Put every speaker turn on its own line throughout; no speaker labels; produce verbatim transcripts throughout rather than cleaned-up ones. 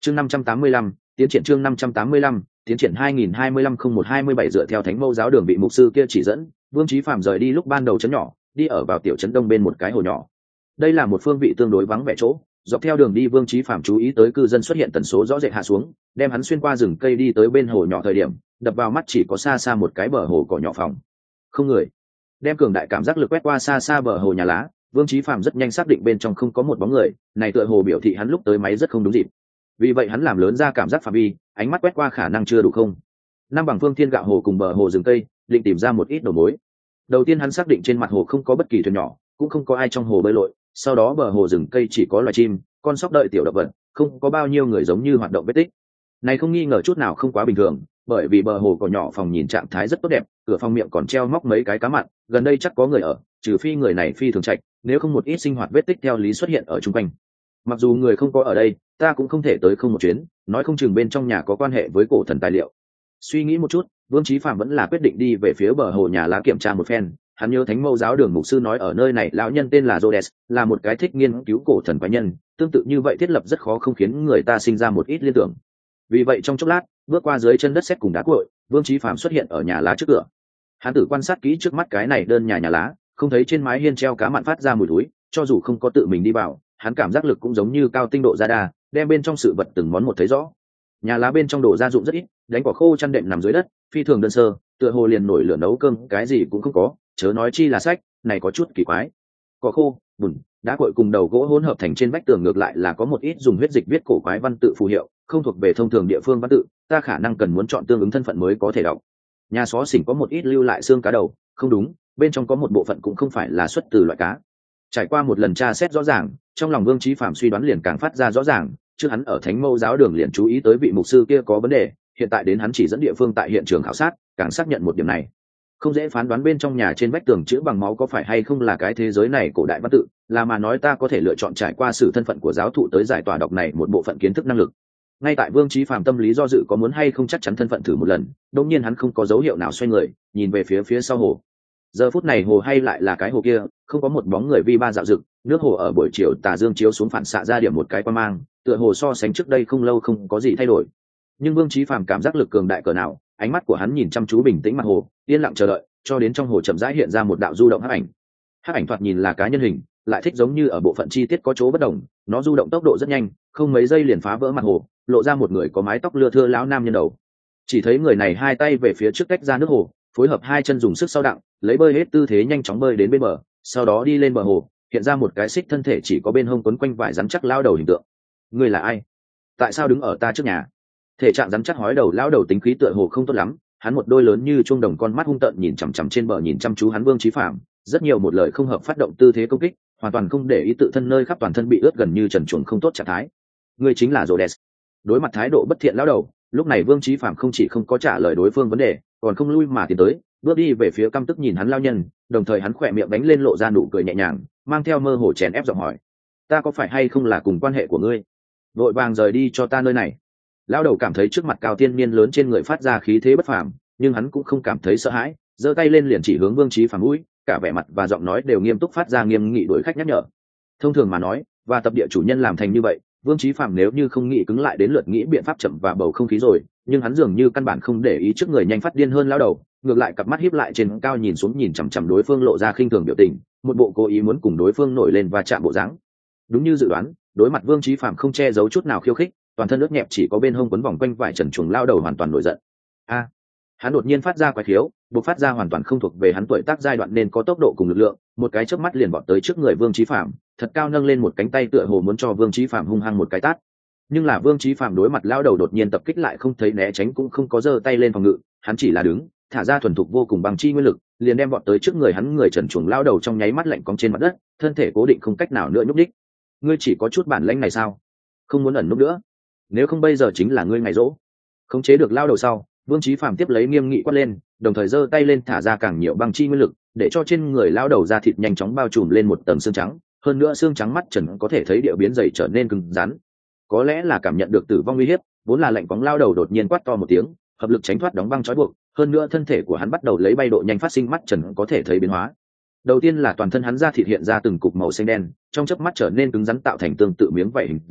chương năm trăm tám mươi lăm tiến triển chương năm trăm tám mươi lăm tiến triển hai nghìn hai mươi lăm không một hai mươi bảy dựa theo thánh mâu giáo đường vị mục sư kia chỉ dẫn, Vương Chí Phạm rời đi lúc ban đầu trấn nhỏ, đi ở vào tiểu trấn đông bên một cái hồ nhỏ. Đây là một phương vị tương đối vắng vẻ chỗ, dọc theo đường đi Vương Chí Phạm chú ý tới cư dân xuất hiện tần số rõ rệt hạ xuống, đem hắn xuyên qua rừng cây đi tới bên hồ nhỏ thời điểm, đập vào mắt chỉ có xa xa một cái bờ hồ cỏ nhỏ phòng. Không người. Đem cường đại cảm giác lực quét qua xa xa bờ hồ nhà lá, Vương Chí Phạm rất nhanh xác định bên trong không có một bóng người, này tựa hồ biểu thị hắn lúc tới máy rất không đúng dịp. Vì vậy hắn làm lớn ra cảm giác phạm vi, ánh mắt quét qua khả năng chưa đủ không. Năm bằng phương thiên gạo hồ cùng bờ hồ rừng cây, định tìm ra một ít đầu mối. Đầu tiên hắn xác định trên mặt hồ không có bất kỳ thuyền nhỏ, cũng không có ai trong hồ bơi lội, sau đó bờ hồ rừng cây chỉ có loài chim, con sóc đợi tiểu động vật, không có bao nhiêu người giống như hoạt động vết tích. Này không nghi ngờ chút nào không quá bình thường, bởi vì bờ hồ cỏ nhỏ phòng nhìn trạng thái rất tốt đẹp, cửa phòng miệng còn treo móc mấy cái cá mặn, gần đây chắc có người ở, trừ phi người này phi thường trạch, nếu không một ít sinh hoạt vết tích theo lý xuất hiện ở chung quanh. Mặc dù người không có ở đây, ta cũng không thể tới không một chuyến, nói không chừng bên trong nhà có quan hệ với cổ thần tài liệu. Suy nghĩ một chút, Vương Chí Phạm vẫn là quyết định đi về phía bờ hồ nhà lá kiểm tra một phen. Hắn nhớ thánh mâu giáo đường mục sư nói ở nơi này lão nhân tên là Rhodes, là một cái thích nghiên cứu cổ thần quái nhân, tương tự như vậy thiết lập rất khó không khiến người ta sinh ra một ít liên tưởng. Vì vậy trong chốc lát, bước qua dưới chân đất sét cùng đá cuội, Vương Chí Phạm xuất hiện ở nhà lá trước cửa. Hắn tự quan sát kỹ trước mắt cái này đơn nhà nhà lá, không thấy trên mái hiên treo cá mặn phát ra mùi thối, cho dù không có tự mình đi vào, hắn cảm giác lực cũng giống như cao tinh độ ra đa, đem bên trong sự vật từng món một thấy rõ. Nhà lá bên trong đồ gia dụng rất ít, đánh quả khô chăn đệm nằm dưới đất, phi thường đơn sơ, tựa hồ liền nổi lửa nấu cơm cái gì cũng không có, chớ nói chi là sách, này có chút kỳ quái. Cỏ khô, bùn, đá cuội cùng đầu gỗ hỗn hợp thành trên vách tường ngược lại là có một ít dùng huyết dịch viết cổ quái văn tự phù hiệu, không thuộc về thông thường địa phương văn tự, ta khả năng cần muốn chọn tương ứng thân phận mới có thể đọc. Nhà xó xỉnh có một ít lưu lại xương cá đầu, không đúng, bên trong có một bộ phận cũng không phải là xuất từ loại cá. Trải qua một lần tra xét rõ ràng, trong lòng Vương Chí Phạm suy đoán liền càng phát ra rõ ràng, trước hắn ở Thánh Mâu giáo đường liền chú ý tới vị mục sư kia có vấn đề, hiện tại đến hắn chỉ dẫn địa phương tại hiện trường khảo sát, càng xác nhận một điểm này. Không dễ phán đoán bên trong nhà trên vách tường chữ bằng máu có phải hay không là cái thế giới này cổ đại văn tự, là mà nói ta có thể lựa chọn trải qua sự thân phận của giáo thụ tới giải tỏa đọc này một bộ phận kiến thức năng lực. Ngay tại Vương Chí Phạm tâm lý do dự có muốn hay không chắc chắn thân phận thử một lần, đột nhiên hắn không có dấu hiệu nào xoay người, nhìn về phía phía sau hồ. Giờ phút này hồ hay lại là cái hồ kia, không có một bóng người vi ba dạo dực, nước hồ ở buổi chiều tà dương chiếu xuống phản xạ ra điểm một cái quang mang, tựa hồ so sánh trước đây không lâu không có gì thay đổi. Nhưng Vương Chí Phạm cảm giác lực cường đại cỡ nào, ánh mắt của hắn nhìn chăm chú bình tĩnh mặt hồ, yên lặng chờ đợi, cho đến trong hồ chậm rãi hiện ra một đạo du động hắc ảnh. Hắc ảnh thoạt nhìn là cá nhân hình, lại thích giống như ở bộ phận chi tiết có chỗ bất đồng, nó du động tốc độ rất nhanh, không mấy giây liền phá vỡ mặt hồ, lộ ra một người có mái tóc lưa thưa lão nam nhân đầu. Chỉ thấy người này hai tay về phía trước tách ra nước hồ, phối hợp hai chân dùng sức sau đặng, lấy bơi hết tư thế nhanh chóng bơi đến bên bờ, sau đó đi lên bờ hồ, hiện ra một cái xích thân thể chỉ có bên hông quấn quanh vải rắn chắc lao đầu hình tượng. Người là ai? Tại sao đứng ở ta trước nhà? Thể trạng rắn chắc hói đầu lao đầu tính khí tựa hồ không tốt lắm, hắn một đôi lớn như chuông đồng con mắt hung tợn nhìn chằm chằm trên bờ nhìn chăm chú hắn Vương Chí Phạm, rất nhiều một lời không hợp phát động tư thế công kích, hoàn toàn không để ý tự thân nơi khắp toàn thân bị ướt gần như trần truồng không tốt trạng thái. Người chính là Rhodes. Đối mặt thái độ bất thiện lão đầu, lúc này Vương Chí Phạm không chỉ không có trả lời đối phương vấn đề, còn không lui mà tiến tới, bước đi về phía căm tức nhìn hắn lao nhân, đồng thời hắn khỏe miệng đánh lên lộ ra nụ cười nhẹ nhàng, mang theo mơ hồ chèn ép giọng hỏi: ta có phải hay không là cùng quan hệ của ngươi? Vội vàng rời đi cho ta nơi này. Lão đầu cảm thấy trước mặt cao thiên niên lớn trên người phát ra khí thế bất phàm, nhưng hắn cũng không cảm thấy sợ hãi, giơ tay lên liền chỉ hướng Vương Chí Phạm mũi, cả vẻ mặt và giọng nói đều nghiêm túc phát ra nghiêm nghị đối khách nhắc nhở. Thông thường mà nói, và tập địa chủ nhân làm thành như vậy, Vương Chí Phạm nếu như không nghĩ cứng lại đến lượt nghĩ biện pháp chậm và bầu không khí rồi, nhưng hắn dường như căn bản không để ý trước người nhanh phát điên hơn lão đầu, ngược lại cặp mắt híp lại trên cao nhìn xuống nhìn chằm chằm đối phương lộ ra khinh thường biểu tình, một bộ cố ý muốn cùng đối phương nổi lên và chạm bộ dáng. Đúng như dự đoán, đối mặt Vương Chí Phạm không che giấu chút nào khiêu khích, toàn thân ướt nhẹp chỉ có bên hông quấn vòng quanh vải trần truồng lao đầu hoàn toàn nổi giận. A! Hắn đột nhiên phát ra quái khiếu, bộc phát ra hoàn toàn không thuộc về hắn tuổi tác giai đoạn nên có tốc độ cùng lực lượng, một cái chớp mắt liền vọt tới trước người Vương Chí Phạm, thật cao nâng lên một cánh tay tựa hồ muốn cho Vương Chí Phạm hung hăng một cái tát. Nhưng là Vương Chí Phạm đối mặt lao đầu đột nhiên tập kích lại không thấy né tránh cũng không có giơ tay lên phòng ngự, hắn chỉ là đứng, thả ra thuần thục vô cùng bằng chi nguyên lực, liền đem vọt tới trước người hắn người trần truồng lao đầu trong nháy mắt lạnh cong trên mặt đất, thân thể cố định không cách nào nữa nhúc nhích. Ngươi chỉ có chút bản lĩnh này sao? Không muốn ẩn núp nữa, nếu không bây giờ chính là ngươi ngày rỗ. Khống chế được lao đầu sau, Vương Chí Phạm tiếp lấy nghiêm nghị quát lên, đồng thời giơ tay lên thả ra càng nhiều băng chi nguyên lực, để cho trên người lao đầu da thịt nhanh chóng bao trùm lên một tầng xương trắng, hơn nữa xương trắng mắt trần có thể thấy địa biến dày trở nên cứng rắn. Có lẽ là cảm nhận được tử vong uy hiếp, vốn là lạnh bóng lao đầu đột nhiên quát to một tiếng, hợp lực tránh thoát đóng băng trói buộc, hơn nữa thân thể của hắn bắt đầu lấy bay độ nhanh phát sinh mắt trần có thể thấy biến hóa. Đầu tiên là toàn thân hắn da thịt hiện ra từng cục màu xanh đen, trong chớp mắt trở nên cứng rắn tạo thành tương tự miếng vảy hình dáng,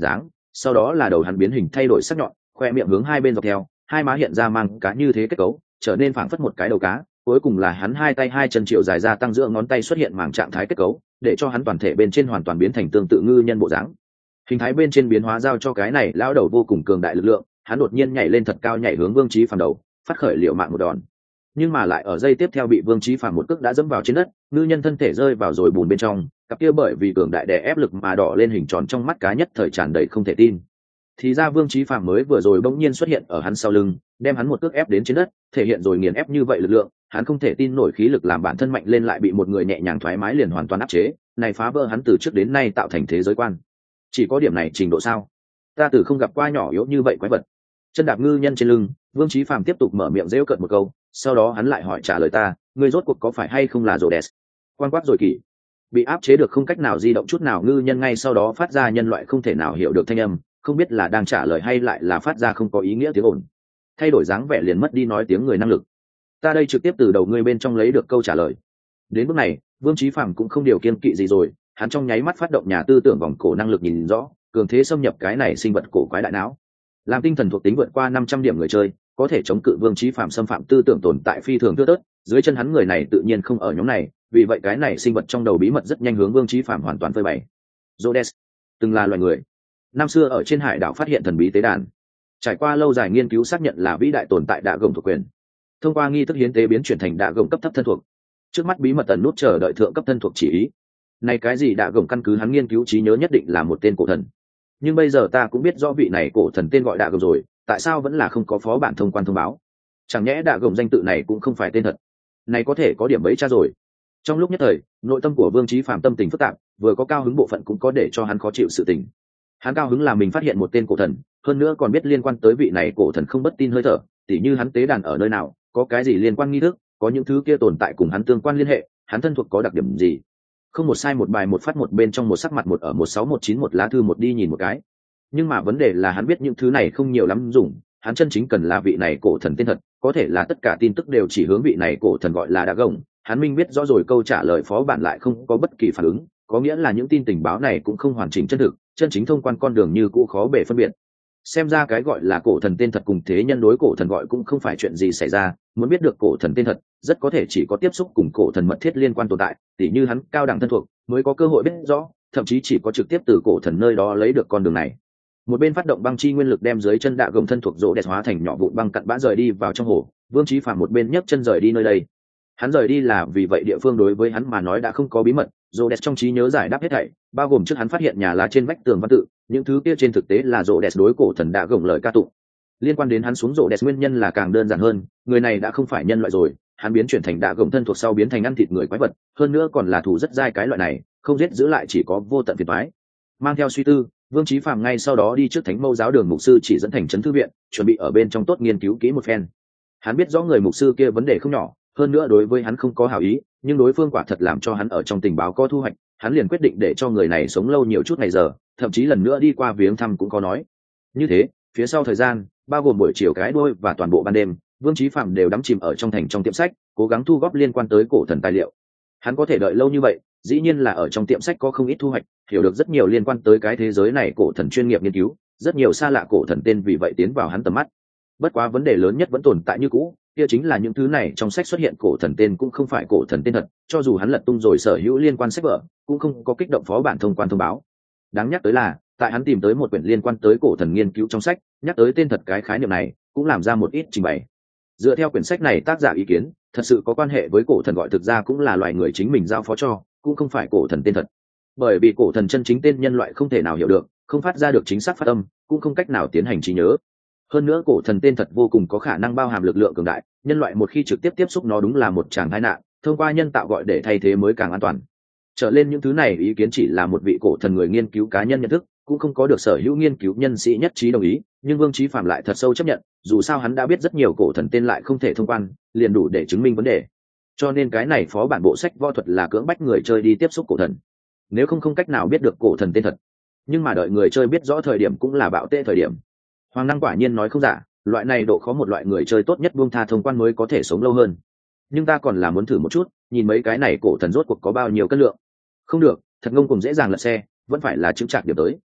sau đó là đầu hắn biến hình thay đổi sắc nhọn, khoe miệng hướng hai bên dọc theo, hai má hiện ra mang cá như thế kết cấu, trở nên phảng phất một cái đầu cá, cuối cùng là hắn hai tay hai chân triệu dài ra tăng giữa ngón tay xuất hiện mảng trạng thái kết cấu, để cho hắn toàn thể bên trên hoàn toàn biến thành tương tự ngư nhân bộ dáng. Hình thái bên trên biến hóa giao cho cái này lão đầu vô cùng cường đại lực lượng, hắn đột nhiên nhảy lên thật cao nhảy hướng Vương Chí Phàm đầu, phát khởi liệu mạng một đòn. Nhưng mà lại ở giây tiếp theo bị Vương Chí Phàm một cước đã dẫm vào trên đất, ngư nhân thân thể rơi vào rồi bùn bên trong, cặp kia bởi vì cường đại đè ép lực mà đỏ lên hình tròn trong mắt cá nhất thời tràn đầy không thể tin. Thì ra Vương Chí Phàm mới vừa rồi bỗng nhiên xuất hiện ở hắn sau lưng, đem hắn một cước ép đến trên đất, thể hiện rồi nghiền ép như vậy lực lượng, hắn không thể tin nổi khí lực làm bản thân mạnh lên lại bị một người nhẹ nhàng thoải mái liền hoàn toàn áp chế, này phá vỡ hắn từ trước đến nay tạo thành thế giới quan. Chỉ có điểm này trình độ sao? Ta từ không gặp qua nhỏ yếu như vậy quái vật. Chân đạp ngư nhân trên lưng, Vương Chí Phàm tiếp tục mở miệng giễu cợt một câu, sau đó hắn lại hỏi trả lời ta, ngươi rốt cuộc có phải hay không là Rhodes? Quan quát rồi kỹ. Bị áp chế được không cách nào di động chút nào ngư nhân ngay sau đó phát ra nhân loại không thể nào hiểu được thanh âm, không biết là đang trả lời hay lại là phát ra không có ý nghĩa tiếng ồn. Thay đổi dáng vẻ liền mất đi nói tiếng người năng lực. Ta đây trực tiếp từ đầu ngươi bên trong lấy được câu trả lời. Đến bước này, Vương Chí Phàm cũng không điều kiên kỵ gì rồi, hắn trong nháy mắt phát động nhà tư tưởng vòng cổ năng lực nhìn rõ, cường thế xâm nhập cái này sinh vật cổ quái đại não. Làm tinh thần thuộc tính vượt qua năm trăm điểm người chơi, có thể chống cự Vương Chí Phàm xâm phạm tư tưởng tồn tại phi thường thưa thớt, dưới chân hắn người này tự nhiên không ở nhóm này, vì vậy cái này sinh vật trong đầu bí mật rất nhanh hướng Vương Chí Phàm hoàn toàn phơi bày. Rhodes từng là loài người, năm xưa ở trên hải đảo phát hiện thần bí tế đàn, trải qua lâu dài nghiên cứu xác nhận là vĩ đại tồn tại đạ gồng thuộc quyền, thông qua nghi thức hiến tế biến chuyển thành đạ gồng cấp thấp thân thuộc, trước mắt bí mật tần nút chờ đợi thượng cấp thân thuộc chỉ ý. Này cái gì đạ gồng căn cứ hắn nghiên cứu trí nhớ nhất định là một tên cổ thần, nhưng bây giờ ta cũng biết rõ vị này cổ thần tên gọi đạ gồng rồi, tại sao vẫn là không có phó bản thông quan thông báo? Chẳng nhẽ đạ gồng danh tự này cũng không phải tên thật? Này có thể có điểm bẫy cha rồi. Trong lúc nhất thời, nội tâm của Vương Chí Phàm tâm tình phức tạp, vừa có cao hứng bộ phận cũng có để cho hắn khó chịu sự tình. Hắn cao hứng là mình phát hiện một tên cổ thần, hơn nữa còn biết liên quan tới vị này cổ thần không bất tin hơi thở, tỉ như hắn tế đàn ở nơi nào, có cái gì liên quan nghi thức, có những thứ kia tồn tại cùng hắn tương quan liên hệ, hắn thân thuộc có đặc điểm gì. Không một sai một bài một phát một bên trong một sắc mặt một ở một sáu một chín một lá thư một đi nhìn một cái. Nhưng mà vấn đề là hắn biết những thứ này không nhiều lắm dùng, hắn chân chính cần là vị này cổ thần tên thật, có thể là tất cả tin tức đều chỉ hướng vị này cổ thần gọi là đạ gồng. Hắn minh biết rõ rồi câu trả lời phó bản lại không có bất kỳ phản ứng, có nghĩa là những tin tình báo này cũng không hoàn chỉnh chân thực, chân chính thông quan con đường như cũ khó bề phân biệt. Xem ra cái gọi là cổ thần tên thật cùng thế nhân đối cổ thần gọi cũng không phải chuyện gì xảy ra, muốn biết được cổ thần tên thật, rất có thể chỉ có tiếp xúc cùng cổ thần mật thiết liên quan tồn tại, tỉ như hắn cao đẳng thân thuộc, mới có cơ hội biết rõ, thậm chí chỉ có trực tiếp từ cổ thần nơi đó lấy được con đường này. Một bên phát động băng chi nguyên lực đem dưới chân đạ gồng thân thuộc rỗ đẹp hóa thành nhỏ vụn băng cặn bã rời đi vào trong hồ, Vương Chí Phàm một bên nhấc chân rời đi nơi đây. Hắn rời đi là vì vậy địa phương đối với hắn mà nói đã không có bí mật, rỗ đẹp trong trí nhớ giải đáp hết thảy, bao gồm trước hắn phát hiện nhà lá trên vách tường văn tự, những thứ kia trên thực tế là rỗ đẹp đối cổ thần đạ gồng lời ca tụng. Liên quan đến hắn xuống rỗ đẹp nguyên nhân là càng đơn giản hơn, người này đã không phải nhân loại rồi, hắn biến chuyển thành đạ gồng thân thuộc sau biến thành ăn thịt người quái vật, hơn nữa còn là thủ rất dai cái loại này, không giết giữ lại chỉ có vô tận phiền toái. Mang theo suy tư, Vương Chí Phàm ngay sau đó đi trước Thánh Mâu giáo đường mục sư chỉ dẫn thành trấn thư viện, chuẩn bị ở bên trong tốt nghiên cứu kỹ một phen. Hắn biết rõ người mục sư kia vấn đề không nhỏ, hơn nữa đối với hắn không có hảo ý, nhưng đối phương quả thật làm cho hắn ở trong tình báo có thu hoạch, hắn liền quyết định để cho người này sống lâu nhiều chút ngày giờ, thậm chí lần nữa đi qua viếng thăm cũng có nói. Như thế, phía sau thời gian, bao gồm buổi chiều cái đôi và toàn bộ ban đêm, Vương Chí Phàm đều đắm chìm ở trong thành trong tiệm sách, cố gắng thu góp liên quan tới cổ thần tài liệu. Hắn có thể đợi lâu như vậy, dĩ nhiên là ở trong tiệm sách có không ít thu hoạch, hiểu được rất nhiều liên quan tới cái thế giới này cổ thần chuyên nghiệp nghiên cứu, rất nhiều xa lạ cổ thần tên vì vậy tiến vào hắn tầm mắt. Bất quá vấn đề lớn nhất vẫn tồn tại như cũ, kia chính là những thứ này trong sách xuất hiện cổ thần tên cũng không phải cổ thần tên thật, cho dù hắn lật tung rồi sở hữu liên quan sách vở, cũng không có kích động phó bản thông quan thông báo. Đáng nhắc tới là, tại hắn tìm tới một quyển liên quan tới cổ thần nghiên cứu trong sách, nhắc tới tên thật cái khái niệm này, cũng làm ra một ít trình bày. Dựa theo quyển sách này tác giả ý kiến, thật sự có quan hệ với cổ thần gọi thực ra cũng là loài người chính mình giao phó cho, cũng không phải cổ thần tên thật. Bởi vì cổ thần chân chính tên nhân loại không thể nào hiểu được, không phát ra được chính xác phát âm, cũng không cách nào tiến hành trí nhớ. Hơn nữa cổ thần tên thật vô cùng có khả năng bao hàm lực lượng cường đại, nhân loại một khi trực tiếp tiếp xúc nó đúng là một tràng tai nạn, thông qua nhân tạo gọi để thay thế mới càng an toàn. Trở lên những thứ này ý kiến chỉ là một vị cổ thần người nghiên cứu cá nhân nhận thức, cũng không có được sở hữu nghiên cứu nhân sĩ nhất trí đồng ý, nhưng Vương Chí Phàm lại thật sâu chấp nhận, dù sao hắn đã biết rất nhiều cổ thần tên lại không thể thông quan, liền đủ để chứng minh vấn đề. Cho nên cái này phó bản bộ sách võ thuật là cưỡng bách người chơi đi tiếp xúc cổ thần, nếu không không cách nào biết được cổ thần tên thật. Nhưng mà đợi người chơi biết rõ thời điểm cũng là bạo tệ thời điểm. Hoàng năng quả nhiên nói không giả, loại này độ khó một loại người chơi tốt nhất buông tha thông quan mới có thể sống lâu hơn. Nhưng ta còn là muốn thử một chút, nhìn mấy cái này cổ thần rốt cuộc có bao nhiêu cân lượng. Không được, thật ngông cùng dễ dàng lật xe, vẫn phải là chứng trạc điểm tới.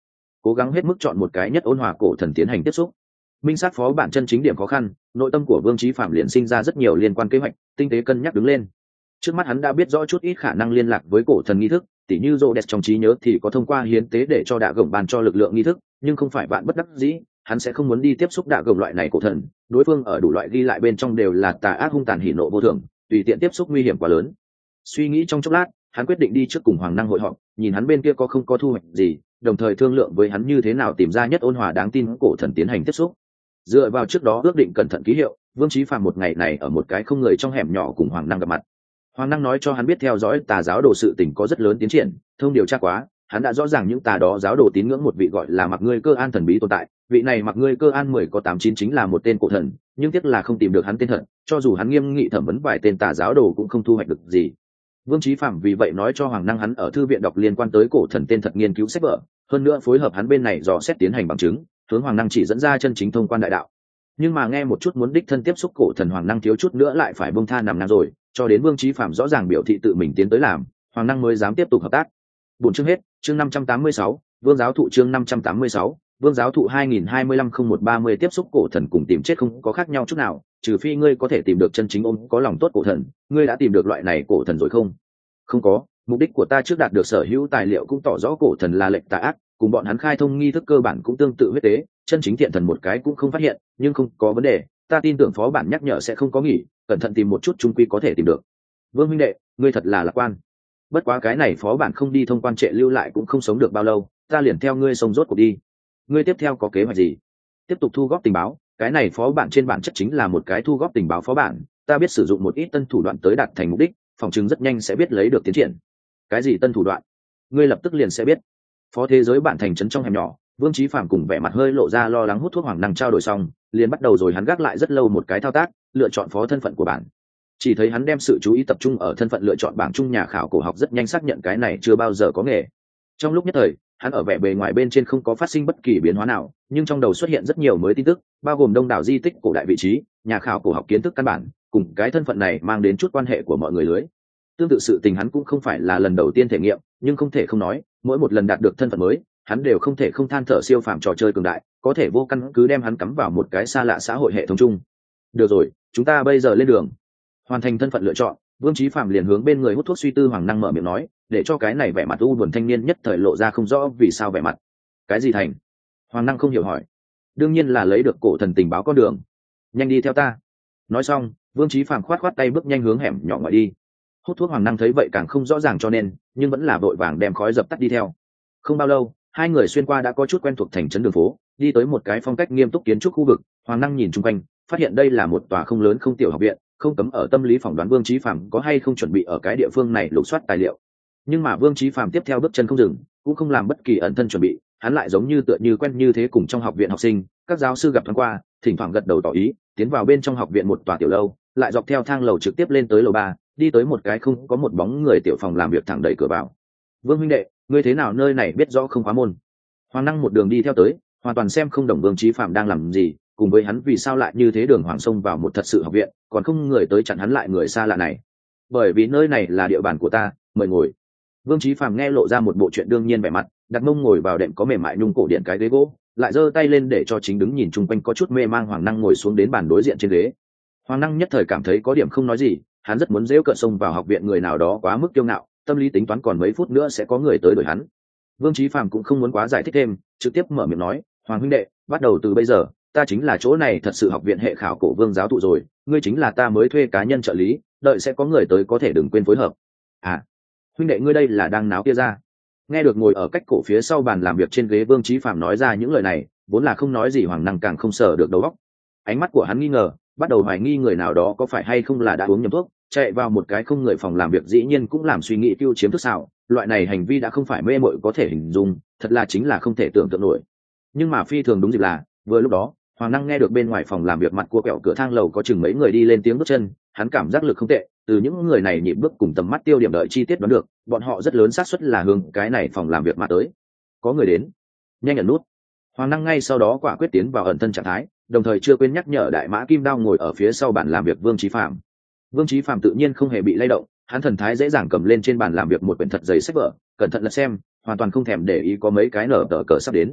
cố gắng hết mức chọn một cái nhất ôn hòa cổ thần tiến hành tiếp xúc. Minh sát phó bản chân chính điểm khó khăn, nội tâm của Vương Chí Phạm liền sinh ra rất nhiều liên quan kế hoạch, tinh tế cân nhắc đứng lên. Trước mắt hắn đã biết rõ chút ít khả năng liên lạc với cổ thần nghi thức, tỉ như Rhodes trong trí nhớ thì có thông qua hiến tế để cho đạ gồng bàn cho lực lượng nghi thức, nhưng không phải bạn bất đắc dĩ, hắn sẽ không muốn đi tiếp xúc đạ gồng loại này cổ thần, đối phương ở đủ loại ghi lại bên trong đều là tà ác hung tàn hỉ nộ vô thường, tùy tiện tiếp xúc nguy hiểm quá lớn. Suy nghĩ trong chốc lát, hắn quyết định đi trước cùng Hoàng Năng hội họp, nhìn hắn bên kia có không có thu hoạch gì, đồng thời thương lượng với hắn như thế nào tìm ra nhất ôn hòa đáng tin cổ thần tiến hành tiếp xúc. Dựa vào trước đó ước định cẩn thận ký hiệu, Vương Chí Phạm một ngày này ở một cái không người trong hẻm nhỏ cùng Hoàng Năng gặp mặt. Hoàng Năng nói cho hắn biết theo dõi tà giáo đồ sự tình có rất lớn tiến triển, thông điều tra quá, hắn đã rõ ràng những tà đó giáo đồ tín ngưỡng một vị gọi là Mặc Ngươi Cơ An thần bí tồn tại, vị này Mặc Ngươi Cơ An mười có tám chín chính là một tên cổ thần, nhưng tiếc là không tìm được hắn tên thật, cho dù hắn nghiêm nghị thẩm vấn vài tên tà giáo đồ cũng không thu hoạch được gì. Vương Chí Phạm vì vậy nói cho Hoàng Năng hắn ở thư viện đọc liên quan tới cổ thần tên thật nghiên cứu sách vở, hơn nữa phối hợp hắn bên này dò xét tiến hành bằng chứng, hướng Hoàng Năng chỉ dẫn ra chân chính thông quan đại đạo. Nhưng mà nghe một chút muốn đích thân tiếp xúc cổ thần, Hoàng Năng thiếu chút nữa lại phải buông tha nằm nằm rồi, cho đến Vương Chí Phạm rõ ràng biểu thị tự mình tiến tới làm, Hoàng Năng mới dám tiếp tục hợp tác. Bốn chương hết, chương năm trăm tám mươi sáu, Vương giáo thụ chương năm trăm tám mươi sáu, Vương giáo thụ hai nghìn hai mươi lăm không một ba mươi tiếp xúc cổ thần cùng tìm chết không có khác nhau chút nào, trừ phi ngươi có thể tìm được chân chính ôm có lòng tốt cổ thần, ngươi đã tìm được loại này cổ thần rồi không? Không có, mục đích của ta trước đạt được sở hữu tài liệu cũng tỏ rõ cổ thần là lệnh tà ác, cùng bọn hắn khai thông nghi thức cơ bản cũng tương tự huyết tế, chân chính thiện thần một cái cũng không phát hiện, nhưng không có vấn đề, ta tin tưởng phó bản nhắc nhở sẽ không có nghỉ, cẩn thận tìm một chút chung quy có thể tìm được. Vương huynh đệ, ngươi thật là lạc quan. Bất quá cái này phó bản không đi thông quan trệ lưu lại cũng không sống được bao lâu, ta liền theo ngươi sông rốt cuộc đi. Ngươi tiếp theo có kế hoạch gì? Tiếp tục thu góp tình báo, cái này phó bản trên bản chất chính là một cái thu góp tình báo phó bản, ta biết sử dụng một ít tân thủ đoạn tới đạt thành mục đích, phòng chứng rất nhanh sẽ biết lấy được tiến triển. Cái gì tân thủ đoạn? Ngươi lập tức liền sẽ biết. Phó thế giới bản thành trấn trong hẻm nhỏ, Vương Chí Phạm cùng vẻ mặt hơi lộ ra lo lắng hút thuốc Hoàng Năng trao đổi xong, liền bắt đầu rồi hắn gác lại rất lâu một cái thao tác, lựa chọn phó thân phận của bản. Chỉ thấy hắn đem sự chú ý tập trung ở thân phận lựa chọn bảng chung, nhà khảo cổ học rất nhanh xác nhận cái này chưa bao giờ có nghề. Trong lúc nhất thời, hắn ở vẻ bề ngoài bên trên không có phát sinh bất kỳ biến hóa nào, nhưng trong đầu xuất hiện rất nhiều mới tin tức, bao gồm đông đảo di tích cổ đại vị trí, nhà khảo cổ học kiến thức căn bản, cùng cái thân phận này mang đến chút quan hệ của mọi người lưới. Tương tự sự tình hắn cũng không phải là lần đầu tiên thể nghiệm, nhưng không thể không nói, mỗi một lần đạt được thân phận mới, hắn đều không thể không than thở siêu phàm trò chơi cường đại, có thể vô căn cứ đem hắn cắm vào một cái xa lạ xã hội hệ thống chung. Được rồi, chúng ta bây giờ lên đường. Hoàn thành thân phận lựa chọn, Vương Chí Phạm liền hướng bên người hút thuốc suy tư Hoàng Năng mở miệng nói, để cho cái này vẻ mặt u buồn thanh niên nhất thời lộ ra không rõ vì sao vẻ mặt. Cái gì thành? Hoàng Năng không hiểu hỏi. Đương nhiên là lấy được cổ thần tình báo con đường. Nhanh đi theo ta. Nói xong, Vương Chí Phạm khoát khoát tay bước nhanh hướng hẻm nhỏ ngoài đi. Hút thuốc Hoàng Năng thấy vậy càng không rõ ràng cho nên, nhưng vẫn là vội vàng đem khói dập tắt đi theo. Không bao lâu, hai người xuyên qua đã có chút quen thuộc thành trấn đường phố, đi tới một cái phong cách nghiêm túc kiến trúc khu vực. Hoàng Năng nhìn chung quanh, phát hiện đây là một tòa không lớn không tiểu học viện, không cấm ở tâm lý phỏng đoán Vương Chí Phạm có hay không chuẩn bị ở cái địa phương này lục soát tài liệu. Nhưng mà Vương Chí Phạm tiếp theo bước chân không dừng, cũng không làm bất kỳ ẩn thân chuẩn bị, hắn lại giống như tựa như quen như thế cùng trong học viện học sinh, các giáo sư gặp thoáng qua, thỉnh thoảng gật đầu tỏ ý, tiến vào bên trong học viện một tòa tiểu lâu, lại dọc theo thang lầu trực tiếp lên tới lầu ba, đi tới một cái không có một bóng người tiểu phòng làm việc thẳng đẩy cửa vào. Vương huynh đệ, ngươi thế nào nơi này biết rõ không khóa môn? Hoàng Năng một đường đi theo tới, hoàn toàn xem không đồng Vương Chí Phạm đang làm gì, cùng với hắn vì sao lại như thế đường hoàng xông vào một thật sự học viện, còn không người tới chặn hắn lại người xa lạ này. Bởi vì nơi này là địa bàn của ta, mời ngồi. Vương Chí Phạm nghe lộ ra một bộ chuyện đương nhiên vẻ mặt, đặt mông ngồi vào đệm có mềm mại nhung cổ điện cái ghế gỗ, lại giơ tay lên để cho chính đứng nhìn chung quanh có chút mê mang Hoàng Năng ngồi xuống đến bàn đối diện trên ghế. Hoàng Năng nhất thời cảm thấy có điểm không nói gì, hắn rất muốn giễu cợt xông vào học viện người nào đó quá mức kiêu ngạo, tâm lý tính toán còn mấy phút nữa sẽ có người tới đuổi hắn. Vương Chí Phạm cũng không muốn quá giải thích thêm, trực tiếp mở miệng nói, Hoàng huynh đệ, bắt đầu từ bây giờ, ta chính là chỗ này thật sự học viện hệ khảo cổ Vương giáo thụ rồi, ngươi chính là ta mới thuê cá nhân trợ lý, đợi sẽ có người tới có thể đừng quên phối hợp. À, huynh đệ ngươi đây là đang náo kia ra. Nghe được ngồi ở cách cổ phía sau bàn làm việc trên ghế Vương Chí Phạm nói ra những lời này, vốn là không nói gì Hoàng Năng càng không sở được đầu óc. Ánh mắt của hắn nghi ngờ, bắt đầu hoài nghi người nào đó có phải hay không là đã uống nhầm thuốc, chạy vào một cái không người phòng làm việc dĩ nhiên cũng làm suy nghĩ tiêu chiếm thức xảo, loại này hành vi đã không phải mê mội có thể hình dung, thật là chính là không thể tưởng tượng nổi. Nhưng mà phi thường đúng dịp là, vừa lúc đó, Hoàng Năng nghe được bên ngoài phòng làm việc mặt cua quẹo cửa thang lầu có chừng mấy người đi lên tiếng bước chân, hắn cảm giác lực không tệ, từ những người này nhịp bước cùng tầm mắt tiêu điểm đợi chi tiết đoán được, bọn họ rất lớn xác suất là hướng cái này phòng làm việc mà tới. Có người đến, nhanh ẩn nút. Hoàng Năng ngay sau đó quả quyết tiến vào ẩn thân trạng thái, đồng thời chưa quên nhắc nhở đại mã kim đao ngồi ở phía sau bàn làm việc Vương Chí Phạm. Vương Chí Phạm tự nhiên không hề bị lay động, hắn thần thái dễ dàng cầm lên trên bàn làm việc một quyển thật dày sách vở, cẩn thận lật xem, hoàn toàn không thèm để ý có mấy cái nở tờ cờ sắp đến.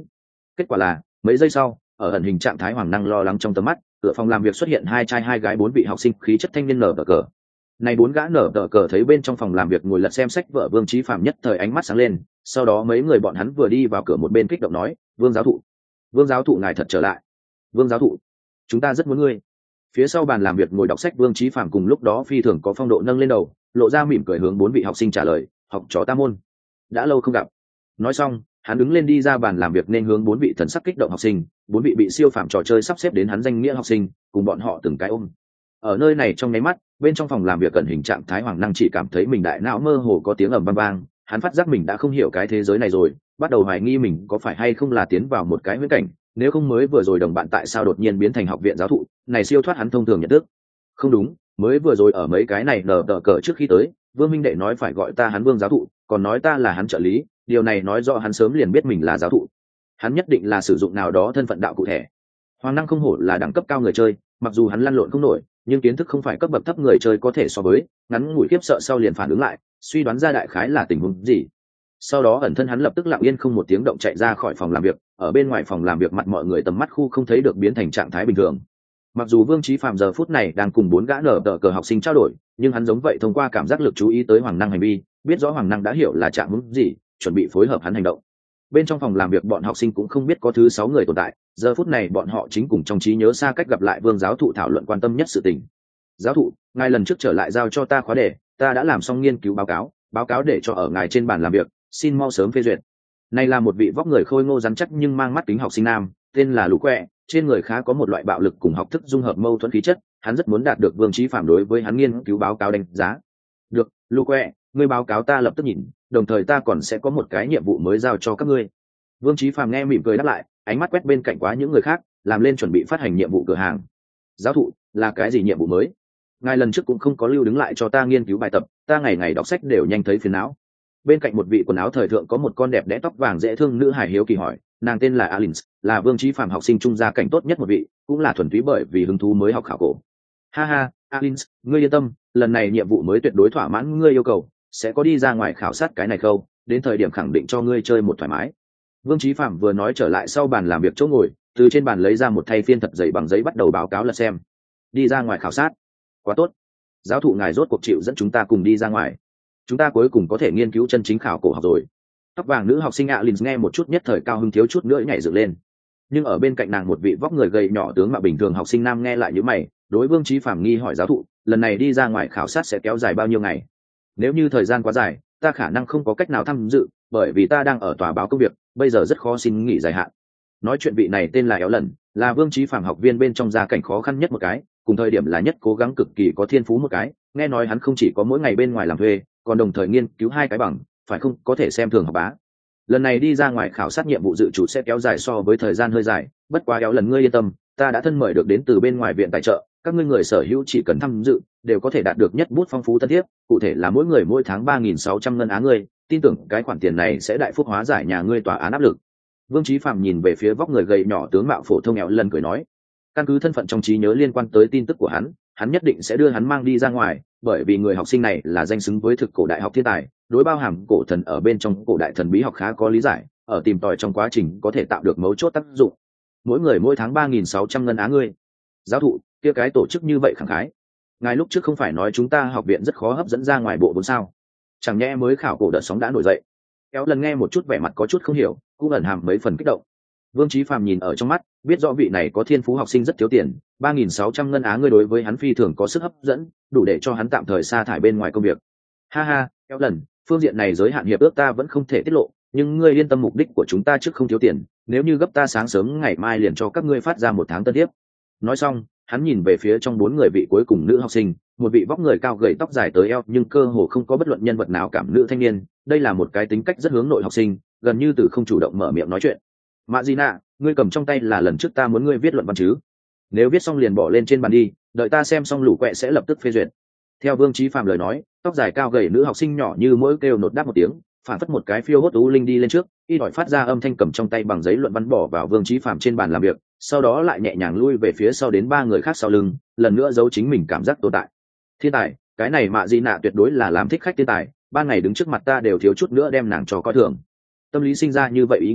Kết quả là mấy giây sau, ở ẩn hình trạng thái Hoàng Năng lo lắng trong tầm mắt, cửa phòng làm việc xuất hiện hai trai hai gái bốn vị học sinh khí chất thanh niên nở tờ cờ. Này bốn gã nở tờ cờ thấy bên trong phòng làm việc ngồi lật xem sách vợ Vương Chí Phạm nhất thời ánh mắt sáng lên, sau đó mấy người bọn hắn vừa đi vào cửa một bên kích động nói, Vương giáo thụ, Vương giáo thụ ngài thật trở lại. Vương giáo thụ, chúng ta rất muốn ngươi. Phía sau bàn làm việc ngồi đọc sách Vương Chí Phạm cùng lúc đó phi thường có phong độ nâng lên đầu, lộ ra mỉm cười hướng bốn vị học sinh trả lời, học trò ta môn, đã lâu không gặp. Nói xong, hắn đứng lên đi ra bàn làm việc nên hướng bốn vị thần sắc kích động học sinh, bốn vị bị siêu phạm trò chơi sắp xếp đến hắn danh nghĩa học sinh, cùng bọn họ từng cái ôm. Ở nơi này trong nháy mắt, bên trong phòng làm việc cận hình trạng thái Hoàng Năng chỉ cảm thấy mình đại não mơ hồ có tiếng ầm vang vang, hắn phát giác mình đã không hiểu cái thế giới này rồi, bắt đầu hoài nghi mình có phải hay không là tiến vào một cái huyễn cảnh, nếu không mới vừa rồi đồng bạn tại sao đột nhiên biến thành học viện giáo thụ, này siêu thoát hắn thông thường nhận thức. Không đúng, mới vừa rồi ở mấy cái này nở tờ cờ trước khi tới, Vương Minh Đệ nói phải gọi ta hắn Vương giáo thụ, còn nói ta là hắn trợ lý, điều này nói rõ hắn sớm liền biết mình là giáo thụ. Hắn nhất định là sử dụng nào đó thân phận đạo cụ thể. Hoàng Năng không hổ là đẳng cấp cao người chơi, mặc dù hắn lăn lộn không nổi, nhưng kiến thức không phải cấp bậc thấp người chơi có thể so với, ngắn ngủi khiếp sợ sau liền phản ứng lại, suy đoán ra đại khái là tình huống gì. Sau đó ẩn thân hắn lập tức lặng yên không một tiếng động chạy ra khỏi phòng làm việc, ở bên ngoài phòng làm việc mặt mọi người tầm mắt khu không thấy được biến thành trạng thái bình thường. Mặc dù Vương Chí Phạm giờ phút này đang cùng bốn gã nở tờ cờ học sinh trao đổi, nhưng hắn giống vậy thông qua cảm giác lực chú ý tới Hoàng Năng hành vi, biết rõ Hoàng Năng đã hiểu là trạng huống gì, chuẩn bị phối hợp hắn hành động. Bên trong phòng làm việc bọn học sinh cũng không biết có thứ sáu người tồn tại, giờ phút này bọn họ chính cùng trong trí nhớ xa cách gặp lại Vương giáo thụ thảo luận quan tâm nhất sự tình. Giáo thụ, ngài lần trước trở lại giao cho ta khóa đề, ta đã làm xong nghiên cứu báo cáo, báo cáo để cho ở ngài trên bàn làm việc, xin mau sớm phê duyệt. Này là một vị vóc người khôi ngô rắn chắc nhưng mang mắt kính học sinh nam, tên là Lũ Quẹ, trên người khá có một loại bạo lực cùng học thức dung hợp mâu thuẫn khí chất, hắn rất muốn đạt được Vương Chí Phạm đối với hắn nghiên cứu báo cáo đánh giá. Được, Lũ Quẹ, ngươi báo cáo ta lập tức nhìn, đồng thời ta còn sẽ có một cái nhiệm vụ mới giao cho các ngươi. Vương Chí Phạm nghe mỉm cười đáp lại, ánh mắt quét bên cạnh quá những người khác, làm lên chuẩn bị phát hành nhiệm vụ cửa hàng. Giáo thụ, là cái gì nhiệm vụ mới? Ngài lần trước cũng không có lưu đứng lại cho ta nghiên cứu bài tập, ta ngày ngày đọc sách đều nhanh thấy phiền não. Bên cạnh một vị quần áo thời thượng có một con đẹp đẽ tóc vàng dễ thương nữ hài hiếu kỳ hỏi, nàng tên là Alins, là Vương Chí Phạm học sinh trung gia cảnh tốt nhất một vị, cũng là thuần túy bởi vì hứng thú mới học khảo cổ. Ha ha, Alins, ngươi yên tâm, lần này nhiệm vụ mới tuyệt đối thỏa mãn ngươi yêu cầu, sẽ có đi ra ngoài khảo sát cái này khâu, đến thời điểm khẳng định cho ngươi chơi một thoải mái. Vương Chí Phạm vừa nói trở lại sau bàn làm việc chỗ ngồi, từ trên bàn lấy ra một thay phiên thật dày bằng giấy bắt đầu báo cáo lật xem. Đi ra ngoài khảo sát, quá tốt. Giáo thụ ngài rốt cuộc chịu dẫn chúng ta cùng đi ra ngoài, chúng ta cuối cùng có thể nghiên cứu chân chính khảo cổ học rồi. Tóc vàng nữ học sinh Alins nghe một chút nhất thời cao hứng thiếu chút nữa nhảy dựng lên, nhưng ở bên cạnh nàng một vị vóc người gầy nhỏ tướng mạo bình thường học sinh nam nghe lại như mày, đối Vương Chí Phạm nghi hỏi giáo thụ, lần này đi ra ngoài khảo sát sẽ kéo dài bao nhiêu ngày? Nếu như thời gian quá dài, ta khả năng không có cách nào tham dự, bởi vì ta đang ở tòa báo công việc, bây giờ rất khó xin nghỉ dài hạn. Nói chuyện vị này tên là Éo Lần, là Vương Chí Phạm học viên bên trong gia cảnh khó khăn nhất một cái, cùng thời điểm là nhất cố gắng cực kỳ có thiên phú một cái, nghe nói hắn không chỉ có mỗi ngày bên ngoài làm thuê, còn đồng thời nghiên cứu hai cái bằng, phải không có thể xem thường học bá. Lần này đi ra ngoài khảo sát nhiệm vụ dự chủ sẽ kéo dài so với thời gian hơi dài, bất quá Éo Lần ngươi yên tâm, ta đã thân mời được đến từ bên ngoài viện tài trợ, các ngươi người sở hữu chỉ cần tham dự đều có thể đạt được nhất bút phong phú tân thiếp, cụ thể là mỗi người mỗi tháng ba nghìn sáu trăm ngân á ngươi, tin tưởng cái khoản tiền này sẽ đại phúc hóa giải nhà ngươi tòa án áp lực. Vương Chí Phạm nhìn về phía vóc người gầy nhỏ tướng mạo phổ thông Éo Lần cười nói, căn cứ thân phận trong trí nhớ liên quan tới tin tức của hắn, hắn nhất định sẽ đưa hắn mang đi ra ngoài, bởi vì người học sinh này là danh xứng với thực cổ đại học thiên tài, đối bao hàm cổ thần ở bên trong cổ đại thần bí học khá có lý giải, ở tìm tòi trong quá trình có thể tạo được mấu chốt tác dụng. Mỗi người mỗi tháng ba nghìn sáu trăm ngân á ngươi. Giáo thụ, kia cái tổ chức như vậy khẳng khái. Ngài lúc trước không phải nói chúng ta học viện rất khó hấp dẫn ra ngoài bộ vốn sao? Chẳng nhẽ mới khảo cổ đợt sóng đã nổi dậy? Kéo lần nghe một chút vẻ mặt có chút không hiểu, cũng ẩn hàm mấy phần kích động. Vương Chí Phạm nhìn ở trong mắt, biết rõ vị này có thiên phú học sinh rất thiếu tiền, ba nghìn sáu trăm ngân á ngươi đối với hắn phi thường có sức hấp dẫn, đủ để cho hắn tạm thời sa thải bên ngoài công việc. Ha ha, kéo lần, phương diện này giới hạn hiệp ước ta vẫn không thể tiết lộ, nhưng ngươi yên tâm mục đích của chúng ta trước không thiếu tiền, nếu như gấp ta sáng sớm ngày mai liền cho các ngươi phát ra một tháng tân tiếp. Nói xong, hắn nhìn về phía trong bốn người vị cuối cùng nữ học sinh, một vị vóc người cao gầy tóc dài tới eo nhưng cơ hồ không có bất luận nhân vật nào cảm nữ thanh niên, đây là một cái tính cách rất hướng nội học sinh, gần như từ không chủ động mở miệng nói chuyện. Mạ Gina, ngươi cầm trong tay là lần trước ta muốn ngươi viết luận văn chứ? Nếu viết xong liền bỏ lên trên bàn đi, đợi ta xem xong Lũ Quẹ sẽ lập tức phê duyệt. Theo Vương Chí Phạm lời nói, tóc dài cao gầy nữ học sinh nhỏ như mỗi kêu nột đáp một tiếng, phản phất một cái phiêu hốt u linh đi lên trước, y đòi phát ra âm thanh cầm trong tay bằng giấy luận văn bỏ vào Vương Chí Phạm trên bàn làm việc, sau đó lại nhẹ nhàng lui về phía sau đến ba người khác sau lưng, lần nữa giấu chính mình cảm giác tồn tại. Thiên tài, cái này Mạ Gina tuyệt đối là làm thích khách thiên tài, ban ngày đứng trước mặt ta đều thiếu chút nữa đem nàng cho coi thường. Tâm lý sinh ra như vậy ý nghĩ lúc,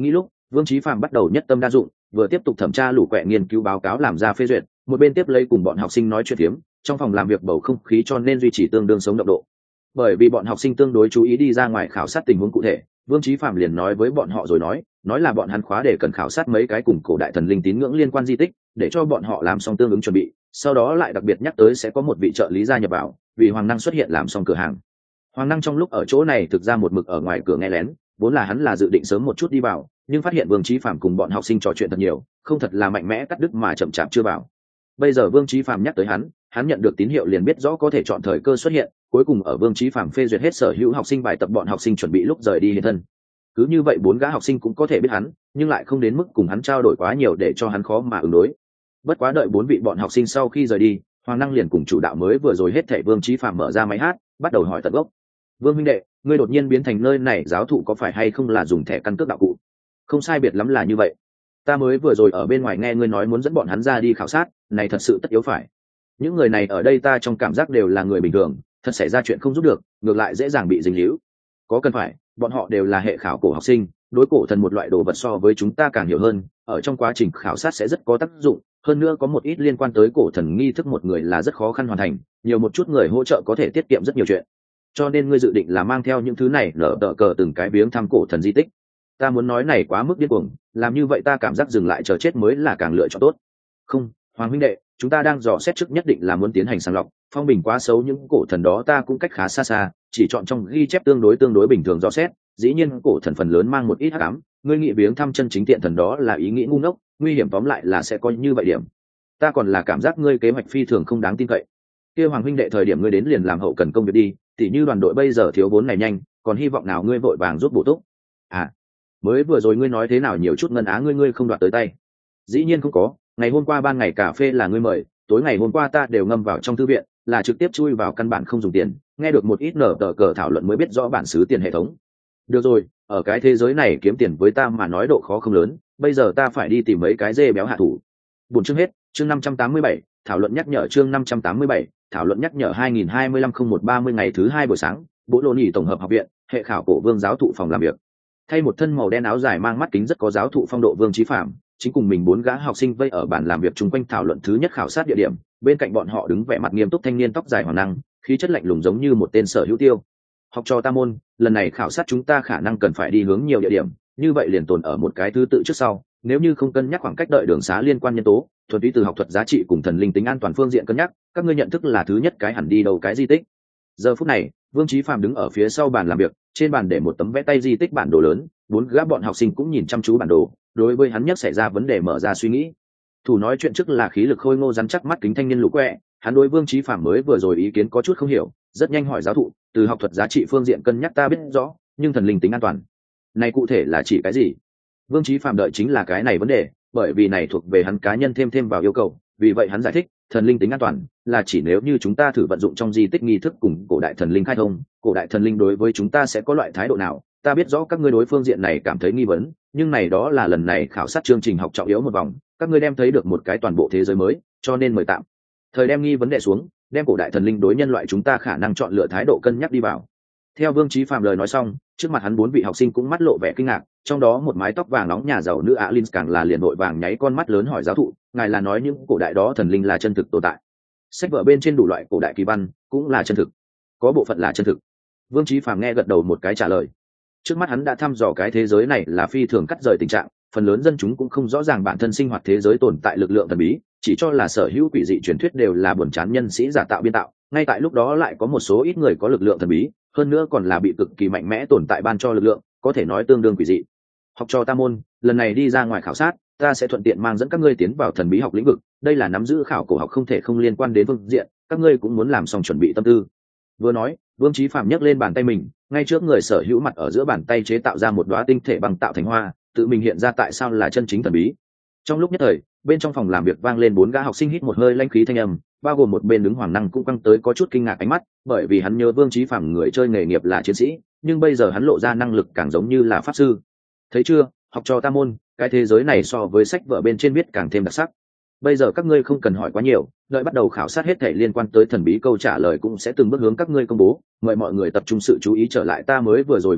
Vương Chí Phạm bắt đầu nhất tâm đa dụng, vừa tiếp tục thẩm tra lũ quẹ nghiên cứu báo cáo làm ra phê duyệt, một bên tiếp lấy cùng bọn học sinh nói chuyện phiếm. Trong phòng làm việc bầu không khí cho nên duy trì tương đương sống động độ. Bởi vì bọn học sinh tương đối chú ý đi ra ngoài khảo sát tình huống cụ thể, Vương Chí Phạm liền nói với bọn họ rồi nói, nói là bọn hắn khóa để cần khảo sát mấy cái cùng cổ đại thần linh tín ngưỡng liên quan di tích, để cho bọn họ làm xong tương ứng chuẩn bị, sau đó lại đặc biệt nhắc tới sẽ có một vị trợ lý gia nhập vào, vì Hoàng Năng xuất hiện làm xong cửa hàng. Hoàng Năng trong lúc ở chỗ này thực ra một mực ở ngoài cửa nghe lén, vốn là hắn là dự định sớm một chút đi vào, nhưng phát hiện Vương Chí Phạm cùng bọn học sinh trò chuyện thật nhiều, không thật là mạnh mẽ cắt đứt mà chậm chạp chưa vào. Bây giờ Vương Chí Phạm nhắc tới hắn, hắn nhận được tín hiệu liền biết rõ có thể chọn thời cơ xuất hiện, cuối cùng ở Vương Chí Phạm phê duyệt hết sở hữu học sinh bài tập bọn học sinh chuẩn bị lúc rời đi hiện thân. Cứ như vậy bốn gã học sinh cũng có thể biết hắn, nhưng lại không đến mức cùng hắn trao đổi quá nhiều để cho hắn khó mà ứng đối. Bất quá đợi bốn vị bọn học sinh sau khi rời đi, Hoàng Năng liền cùng chủ đạo mới vừa rồi hết thảy Vương Chí Phạm mở ra máy hát, bắt đầu hỏi tận gốc. Vương huynh đệ, ngươi đột nhiên biến thành nơi này giáo thụ có phải hay không là dùng thẻ căn cước đạo cụ? Không sai biệt lắm là như vậy. Ta mới vừa rồi ở bên ngoài nghe ngươi nói muốn dẫn bọn hắn ra đi khảo sát, này thật sự tất yếu phải. Những người này ở đây ta trong cảm giác đều là người bình thường, thật xảy ra chuyện không giúp được, ngược lại dễ dàng bị dính líu. Có cần phải, bọn họ đều là hệ khảo cổ học sinh, đối cổ thần một loại đồ vật so với chúng ta càng hiểu hơn, ở trong quá trình khảo sát sẽ rất có tác dụng, hơn nữa có một ít liên quan tới cổ thần nghi thức một người là rất khó khăn hoàn thành, nhiều một chút người hỗ trợ có thể tiết kiệm rất nhiều chuyện. Cho nên ngươi dự định là mang theo những thứ này nở tờ cờ từng cái viếng thăm cổ thần di tích. Ta muốn nói này quá mức điên cuồng, làm như vậy ta cảm giác dừng lại chờ chết mới là càng lựa chọn tốt. Không, Hoàng huynh đệ, chúng ta đang dò xét trước nhất định là muốn tiến hành sàng lọc, phong bình quá xấu những cổ thần đó ta cũng cách khá xa xa, chỉ chọn trong ghi chép tương đối tương đối bình thường dò xét, dĩ nhiên cổ thần phần lớn mang một ít hắc ám, ngươi nghĩ viếng thăm chân chính tiện thần đó là ý nghĩ ngu ngốc, nguy hiểm tóm lại là sẽ có như vậy điểm. Ta còn là cảm giác ngươi kế hoạch phi thường không đáng tin cậy. Kia Hoàng huynh đệ thời điểm ngươi đến liền làm hậu cần công việc đi, tỉ như đoàn đội bây giờ thiếu vốn này nhanh, còn hy vọng nào ngươi vội vàng giúp bổ túc. À, mới vừa rồi ngươi nói thế nào nhiều chút ngân á ngươi ngươi không đoạt tới tay. Dĩ nhiên không có, ngày hôm qua ban ngày cà phê là ngươi mời, tối ngày hôm qua ta đều ngâm vào trong thư viện, là trực tiếp chui vào căn bản không dùng tiền, nghe được một ít nở tờ cờ thảo luận mới biết rõ bản xứ tiền hệ thống. Được rồi, ở cái thế giới này kiếm tiền với ta mà nói độ khó không lớn, bây giờ ta phải đi tìm mấy cái dê béo hạ thủ. Buồn chương hết, chương năm trăm tám mươi bảy, thảo luận nhắc nhở chương năm trăm tám mươi bảy, thảo luận nhắc nhở hai nghìn hai mươi lăm không một ba mươi ngày thứ hai buổi sáng, Bộ Lô Nhĩ tổng hợp học viện, hệ khảo cổ Vương giáo thụ phòng làm việc. Thay một thân màu đen áo dài mang mắt kính rất có giáo thụ phong độ Vương Chí Phạm, chính cùng mình bốn gã học sinh vây ở bàn làm việc chung quanh thảo luận thứ nhất khảo sát địa điểm, bên cạnh bọn họ đứng vẻ mặt nghiêm túc thanh niên tóc dài Hoàng Năng, khí chất lạnh lùng giống như một tên sở hữu tiêu. Học trò ta môn, lần này khảo sát chúng ta khả năng cần phải đi hướng nhiều địa điểm, như vậy liền tồn ở một cái thứ tự trước sau, nếu như không cân nhắc khoảng cách đợi đường xá liên quan nhân tố, thuần túy từ học thuật giá trị cùng thần linh tính an toàn phương diện cân nhắc, các ngươi nhận thức là thứ nhất cái hẳn đi đầu cái di tích. Giờ phút này, Vương Chí Phạm đứng ở phía sau bàn làm việc, trên bàn để một tấm vẽ tay di tích bản đồ lớn, bốn gã bọn học sinh cũng nhìn chăm chú bản đồ, đối với hắn nhất xảy ra vấn đề mở ra suy nghĩ. Thủ nói chuyện trước là khí lực khôi ngô rắn chắc mắt kính thanh niên lũ quẹ, hắn đối Vương Chí Phạm mới vừa rồi ý kiến có chút không hiểu, rất nhanh hỏi giáo thụ, từ học thuật giá trị phương diện cân nhắc ta biết rõ, nhưng thần linh tính an toàn, này cụ thể là chỉ cái gì? Vương Chí Phạm đợi chính là cái này vấn đề, bởi vì này thuộc về hắn cá nhân thêm thêm vào yêu cầu, vì vậy hắn giải thích, thần linh tính an toàn là chỉ nếu như chúng ta thử vận dụng trong di tích nghi thức cùng cổ đại thần linh khai thông, cổ đại thần linh đối với chúng ta sẽ có loại thái độ nào, ta biết rõ các ngươi đối phương diện này cảm thấy nghi vấn, nhưng này đó là lần này khảo sát chương trình học trọng yếu một vòng, các ngươi đem thấy được một cái toàn bộ thế giới mới, cho nên mời tạm thời đem nghi vấn đề xuống, đem cổ đại thần linh đối nhân loại chúng ta khả năng chọn lựa thái độ cân nhắc đi vào. Theo Vương Chí Phạm lời nói xong, trước mặt hắn bốn vị học sinh cũng mắt lộ vẻ kinh ngạc, trong đó một mái tóc vàng nóng nhà giàu nữ Alin càng là liền đội vàng nháy con mắt lớn hỏi giáo thụ, ngài là nói những cổ đại đó thần linh là chân thực tồn tại? Sách vở bên trên đủ loại cổ đại kỳ văn cũng là chân thực, có bộ phận là chân thực. Vương Chí Phạm nghe gật đầu một cái trả lời. Trước mắt hắn đã thăm dò cái thế giới này là phi thường cắt rời tình trạng, phần lớn dân chúng cũng không rõ ràng bản thân sinh hoạt thế giới tồn tại lực lượng thần bí, chỉ cho là sở hữu quỷ dị truyền thuyết đều là buồn chán nhân sĩ giả tạo biên tạo, ngay tại lúc đó lại có một số ít người có lực lượng thần bí, hơn nữa còn là bị cực kỳ mạnh mẽ tồn tại ban cho lực lượng, có thể nói tương đương quỷ dị. Học trò ta môn, lần này đi ra ngoài khảo sát, ta sẽ thuận tiện mang dẫn các ngươi tiến vào thần bí học lĩnh vực, đây là nắm giữ khảo cổ học không thể không liên quan đến phương diện, các ngươi cũng muốn làm xong chuẩn bị tâm tư. Vừa nói, Vương Chí Phạm nhấc lên bàn tay mình, ngay trước người sở hữu mặt ở giữa bàn tay chế tạo ra một đóa tinh thể bằng tạo thành hoa, tự mình hiện ra tại sao là chân chính thần bí. Trong lúc nhất thời, bên trong phòng làm việc vang lên bốn gã học sinh hít một hơi lãnh khí thanh âm, bao gồm một bên đứng Hoàng Năng cũng căng tới có chút kinh ngạc ánh mắt, bởi vì hắn nhớ Vương Chí Phạm người chơi nghề nghiệp là chiến sĩ, nhưng bây giờ hắn lộ ra năng lực càng giống như là pháp sư. Thấy chưa, học trò ta môn, cái thế giới này so với sách vở bên trên viết càng thêm đặc sắc. Bây giờ các ngươi không cần hỏi quá nhiều, đợi bắt đầu khảo sát hết thảy liên quan tới thần bí câu trả lời cũng sẽ từng bước hướng các ngươi công bố, mời mọi người tập trung sự chú ý trở lại ta mới vừa rồi vấn đề,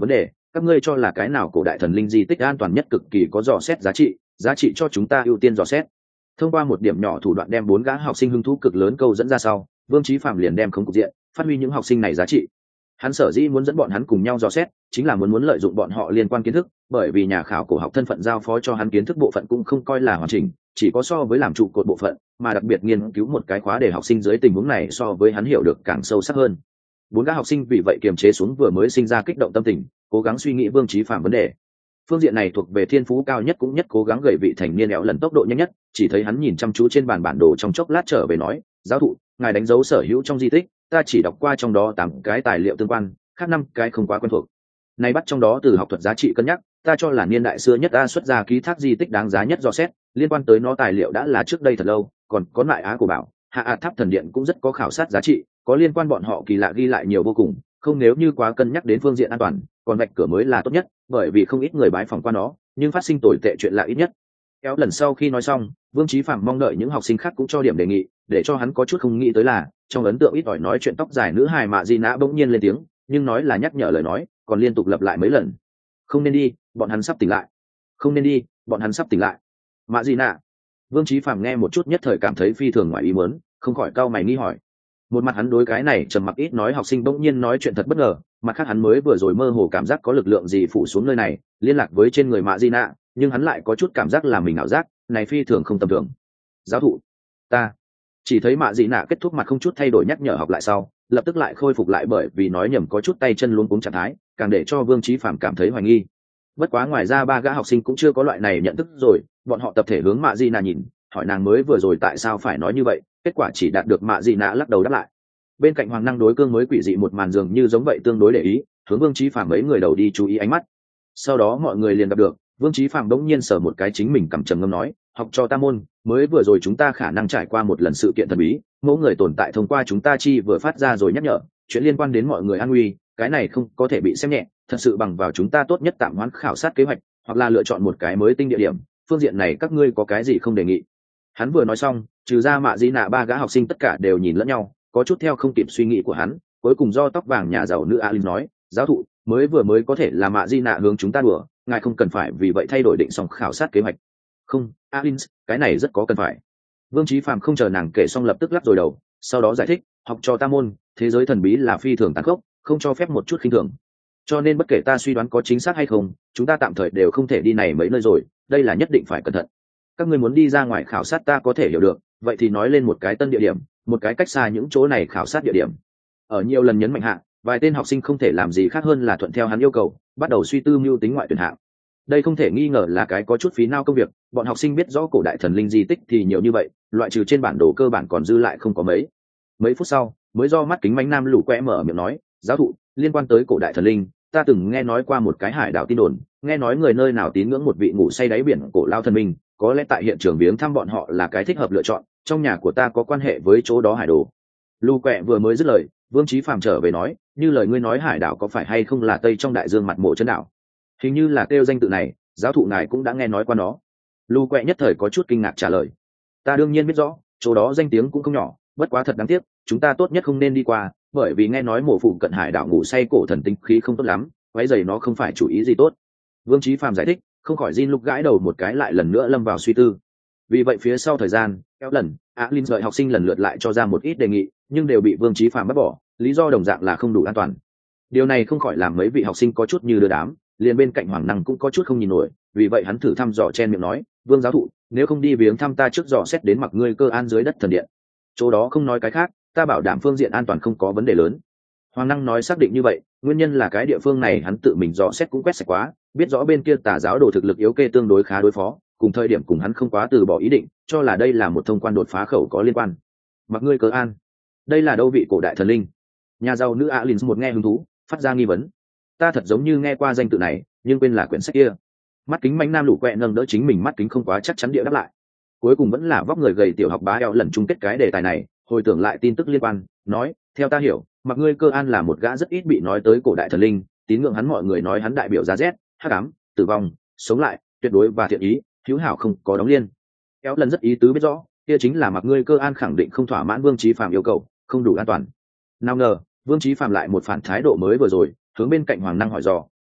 các ngươi cho là cái nào cổ đại thần linh di tích an toàn nhất, cực kỳ có dò xét giá trị, giá trị cho chúng ta ưu tiên dò xét. Thông qua một điểm nhỏ thủ đoạn đem bốn gã học sinh hứng thú cực lớn câu dẫn ra sau, Vương Chí Phạm liền đem không cục diện, phát huy những học sinh này giá trị. Hắn sở dĩ muốn dẫn bọn hắn cùng nhau dò xét, chính là muốn muốn lợi dụng bọn họ liên quan kiến thức, bởi vì nhà khảo cổ học thân phận giao phó cho hắn kiến thức bộ phận cũng không coi là hoàn chỉnh, chỉ có so với làm trụ cột bộ phận, mà đặc biệt nghiên cứu một cái khóa để học sinh dưới tình huống này so với hắn hiểu được càng sâu sắc hơn. Bốn gã học sinh vì vậy kiềm chế xuống vừa mới sinh ra kích động tâm tình, cố gắng suy nghĩ Vương Chí Phạm vấn đề. Phương diện này thuộc về thiên phú cao nhất cũng nhất cố gắng gầy vị thành niên éo lần tốc độ nhanh nhất, chỉ thấy hắn nhìn chăm chú trên bàn bản đồ trong chốc lát trở về nói, giáo thụ, ngài đánh dấu sở hữu trong di tích, ta chỉ đọc qua trong đó tám cái tài liệu tương quan, khác năm cái không quá quen thuộc. Này bắt trong đó từ học thuật giá trị cân nhắc, ta cho là niên đại xưa nhất ta xuất ra ký thác di tích đáng giá nhất dò xét, liên quan tới nó tài liệu đã là trước đây thật lâu, còn có lại Á của bảo, Hạ Ả Tháp thần điện cũng rất có khảo sát giá trị, có liên quan bọn họ kỳ lạ ghi lại nhiều vô cùng, không nếu như quá cân nhắc đến phương diện an toàn, còn vạch cửa mới là tốt nhất, bởi vì không ít người bái phỏng qua nó, nhưng phát sinh tồi tệ chuyện lạ ít nhất. Kéo lần sau khi nói xong, Vương Chí Phạm mong đợi những học sinh khác cũng cho điểm đề nghị, để cho hắn có chút không nghĩ tới là, trong ấn tượng ít ỏi nói chuyện tóc dài nữ hài Mạ Di Nã bỗng nhiên lên tiếng, nhưng nói là nhắc nhở lời nói, còn liên tục lặp lại mấy lần. Không nên đi, bọn hắn sắp tỉnh lại. Không nên đi, bọn hắn sắp tỉnh lại. Mạ Di Nã. Vương Chí Phạm nghe một chút nhất thời cảm thấy phi thường ngoài ý muốn, không khỏi cau mày nghi hỏi. Một mặt hắn đối cái này trầm mặc ít nói học sinh bỗng nhiên nói chuyện thật bất ngờ, mặt khác hắn mới vừa rồi mơ hồ cảm giác có lực lượng gì phủ xuống nơi này, liên lạc với trên người Mạ Di Nã, nhưng hắn lại có chút cảm giác là mình ảo giác, này phi thường không tầm thường. Giáo thụ, ta chỉ thấy Mạ Di Nã kết thúc mặt không chút thay đổi nhắc nhở học lại sau, lập tức lại khôi phục lại bởi vì nói nhầm có chút tay chân luống cuống trạng thái, càng để cho Vương Chí Phạm cảm thấy hoài nghi. Bất quá ngoài ra ba gã học sinh cũng chưa có loại này nhận thức rồi, bọn họ tập thể hướng Mạ Di Nã nhìn, hỏi nàng mới vừa rồi tại sao phải nói như vậy, kết quả chỉ đạt được Mạ Di Nã lắc đầu đáp lại. Bên cạnh Hoàng Năng đối cương mới quỷ dị một màn dường như giống vậy tương đối để ý, hướng Vương Chí Phạm mấy người đầu đi chú ý ánh mắt. Sau đó mọi người liền gặp được, Vương Chí Phạm đống nhiên sờ một cái chính mình cầm trầm ngâm nói, học cho ta môn, mới vừa rồi chúng ta khả năng trải qua một lần sự kiện thần bí, mỗi người tồn tại thông qua chúng ta chi vừa phát ra rồi nhắc nhở, chuyện liên quan đến mọi người an nguy, cái này không có thể bị xem nhẹ, thật sự bằng vào chúng ta tốt nhất tạm hoãn khảo sát kế hoạch, hoặc là lựa chọn một cái mới tinh địa điểm, phương diện này các ngươi có cái gì không đề nghị. Hắn vừa nói xong, trừ ra Mạ Di Nã ba gã học sinh tất cả đều nhìn lẫn nhau, có chút theo không kịp suy nghĩ của hắn, cuối cùng do tóc vàng nhà giàu nữ Alin nói, giáo thụ, mới vừa mới có thể là Mạ Di Nã hướng chúng ta đùa, ngài không cần phải vì vậy thay đổi định xong khảo sát kế hoạch. Không, Alin, cái này rất có cần phải. Vương Chí Phạm không chờ nàng kể xong lập tức lắc rồi đầu, sau đó giải thích, học cho ta môn, thế giới thần bí là phi thường tàn khốc, không cho phép một chút khinh thường. Cho nên bất kể ta suy đoán có chính xác hay không, chúng ta tạm thời đều không thể đi này mấy nơi rồi, đây là nhất định phải cẩn thận. Các ngươi muốn đi ra ngoài khảo sát ta có thể hiểu được, vậy thì nói lên một cái tân địa điểm, một cái cách xa những chỗ này khảo sát địa điểm. Ở nhiều lần nhấn mạnh hạ, vài tên học sinh không thể làm gì khác hơn là thuận theo hắn yêu cầu, bắt đầu suy tư mưu tính ngoại tuyển hạng. Đây không thể nghi ngờ là cái có chút phí não công việc, bọn học sinh biết rõ cổ đại thần linh di tích thì nhiều như vậy, loại trừ trên bản đồ cơ bản còn dư lại không có mấy. Mấy phút sau, mới do mắt kính mánh nam lũ quẽ mở miệng nói, giáo thụ, liên quan tới cổ đại thần linh, ta từng nghe nói qua một cái hải đảo tin đồn, nghe nói người nơi nào tín ngưỡng một vị ngủ say đáy biển cổ lao thần minh, có lẽ tại hiện trường viếng thăm bọn họ là cái thích hợp lựa chọn, trong nhà của ta có quan hệ với chỗ đó hải đồ. Lũ quẹ vừa mới dứt lời, Vương Chí Phạm trở về nói, như lời ngươi nói hải đảo có phải hay không là tây trong đại dương mặt mộ chân đảo? Hình như là kêu danh tự này, giáo thụ ngài cũng đã nghe nói qua nó. Lũ quẹ nhất thời có chút kinh ngạc trả lời, ta đương nhiên biết rõ, chỗ đó danh tiếng cũng không nhỏ, bất quá thật đáng tiếc, chúng ta tốt nhất không nên đi qua, bởi vì nghe nói mộ phụ cận hải đảo ngủ say cổ thần tinh khí không tốt lắm, váy giày nó không phải chủ ý gì tốt. Vương Chí Phạm giải thích, không khỏi Jin lúc gãi đầu một cái lại lần nữa lâm vào suy tư. Vì vậy phía sau thời gian, kéo lần, Alin đợi học sinh lần lượt lại cho ra một ít đề nghị, nhưng đều bị Vương Chí Phạm bắt bỏ, lý do đồng dạng là không đủ an toàn. Điều này không khỏi làm mấy vị học sinh có chút như đưa đám, liền bên cạnh Hoàng Năng cũng có chút không nhìn nổi, vì vậy hắn thử thăm dò chen miệng nói, Vương giáo thụ, nếu không đi viếng thăm ta trước dò xét đến mặc ngươi cơ an dưới đất thần điện. Chỗ đó không nói cái khác, ta bảo đảm phương diện an toàn không có vấn đề lớn. Hoàng Năng nói xác định như vậy, nguyên nhân là cái địa phương này hắn tự mình dò xét cũng quét sạch quá, biết rõ bên kia tà giáo đồ thực lực yếu kê tương đối khá đối phó, cùng thời điểm cùng hắn không quá từ bỏ ý định, cho là đây là một thông quan đột phá khẩu có liên quan. Mặc ngươi cơ an, đây là đâu vị cổ đại thần linh? Nhà giàu nữ Alin một nghe hứng thú, phát ra nghi vấn. Ta thật giống như nghe qua danh tự này, nhưng quên là quyển sách kia. Mắt kính mánh nam lũ quẹ nâng đỡ chính mình mắt kính không quá chắc chắn địa đáp lại. Cuối cùng vẫn là vóc người gầy tiểu học bá eo lần chung kết cái đề tài này, hồi tưởng lại tin tức liên quan, nói, theo ta hiểu, mặc ngươi cơ an là một gã rất ít bị nói tới cổ đại thần linh, tín ngưỡng hắn mọi người nói hắn đại biểu giá rét, hắc ám, tử vong, sống lại, tuyệt đối và thiện ý, hữu hảo không có đóng liên. Kéo lần rất ý tứ biết rõ, kia chính là mặc ngươi cơ an khẳng định không thỏa mãn Vương Chí Phạm yêu cầu, không đủ an toàn. Nào ngờ, Vương Chí Phạm lại một phản thái độ mới vừa rồi, hướng bên cạnh Hoàng Năng hỏi dò,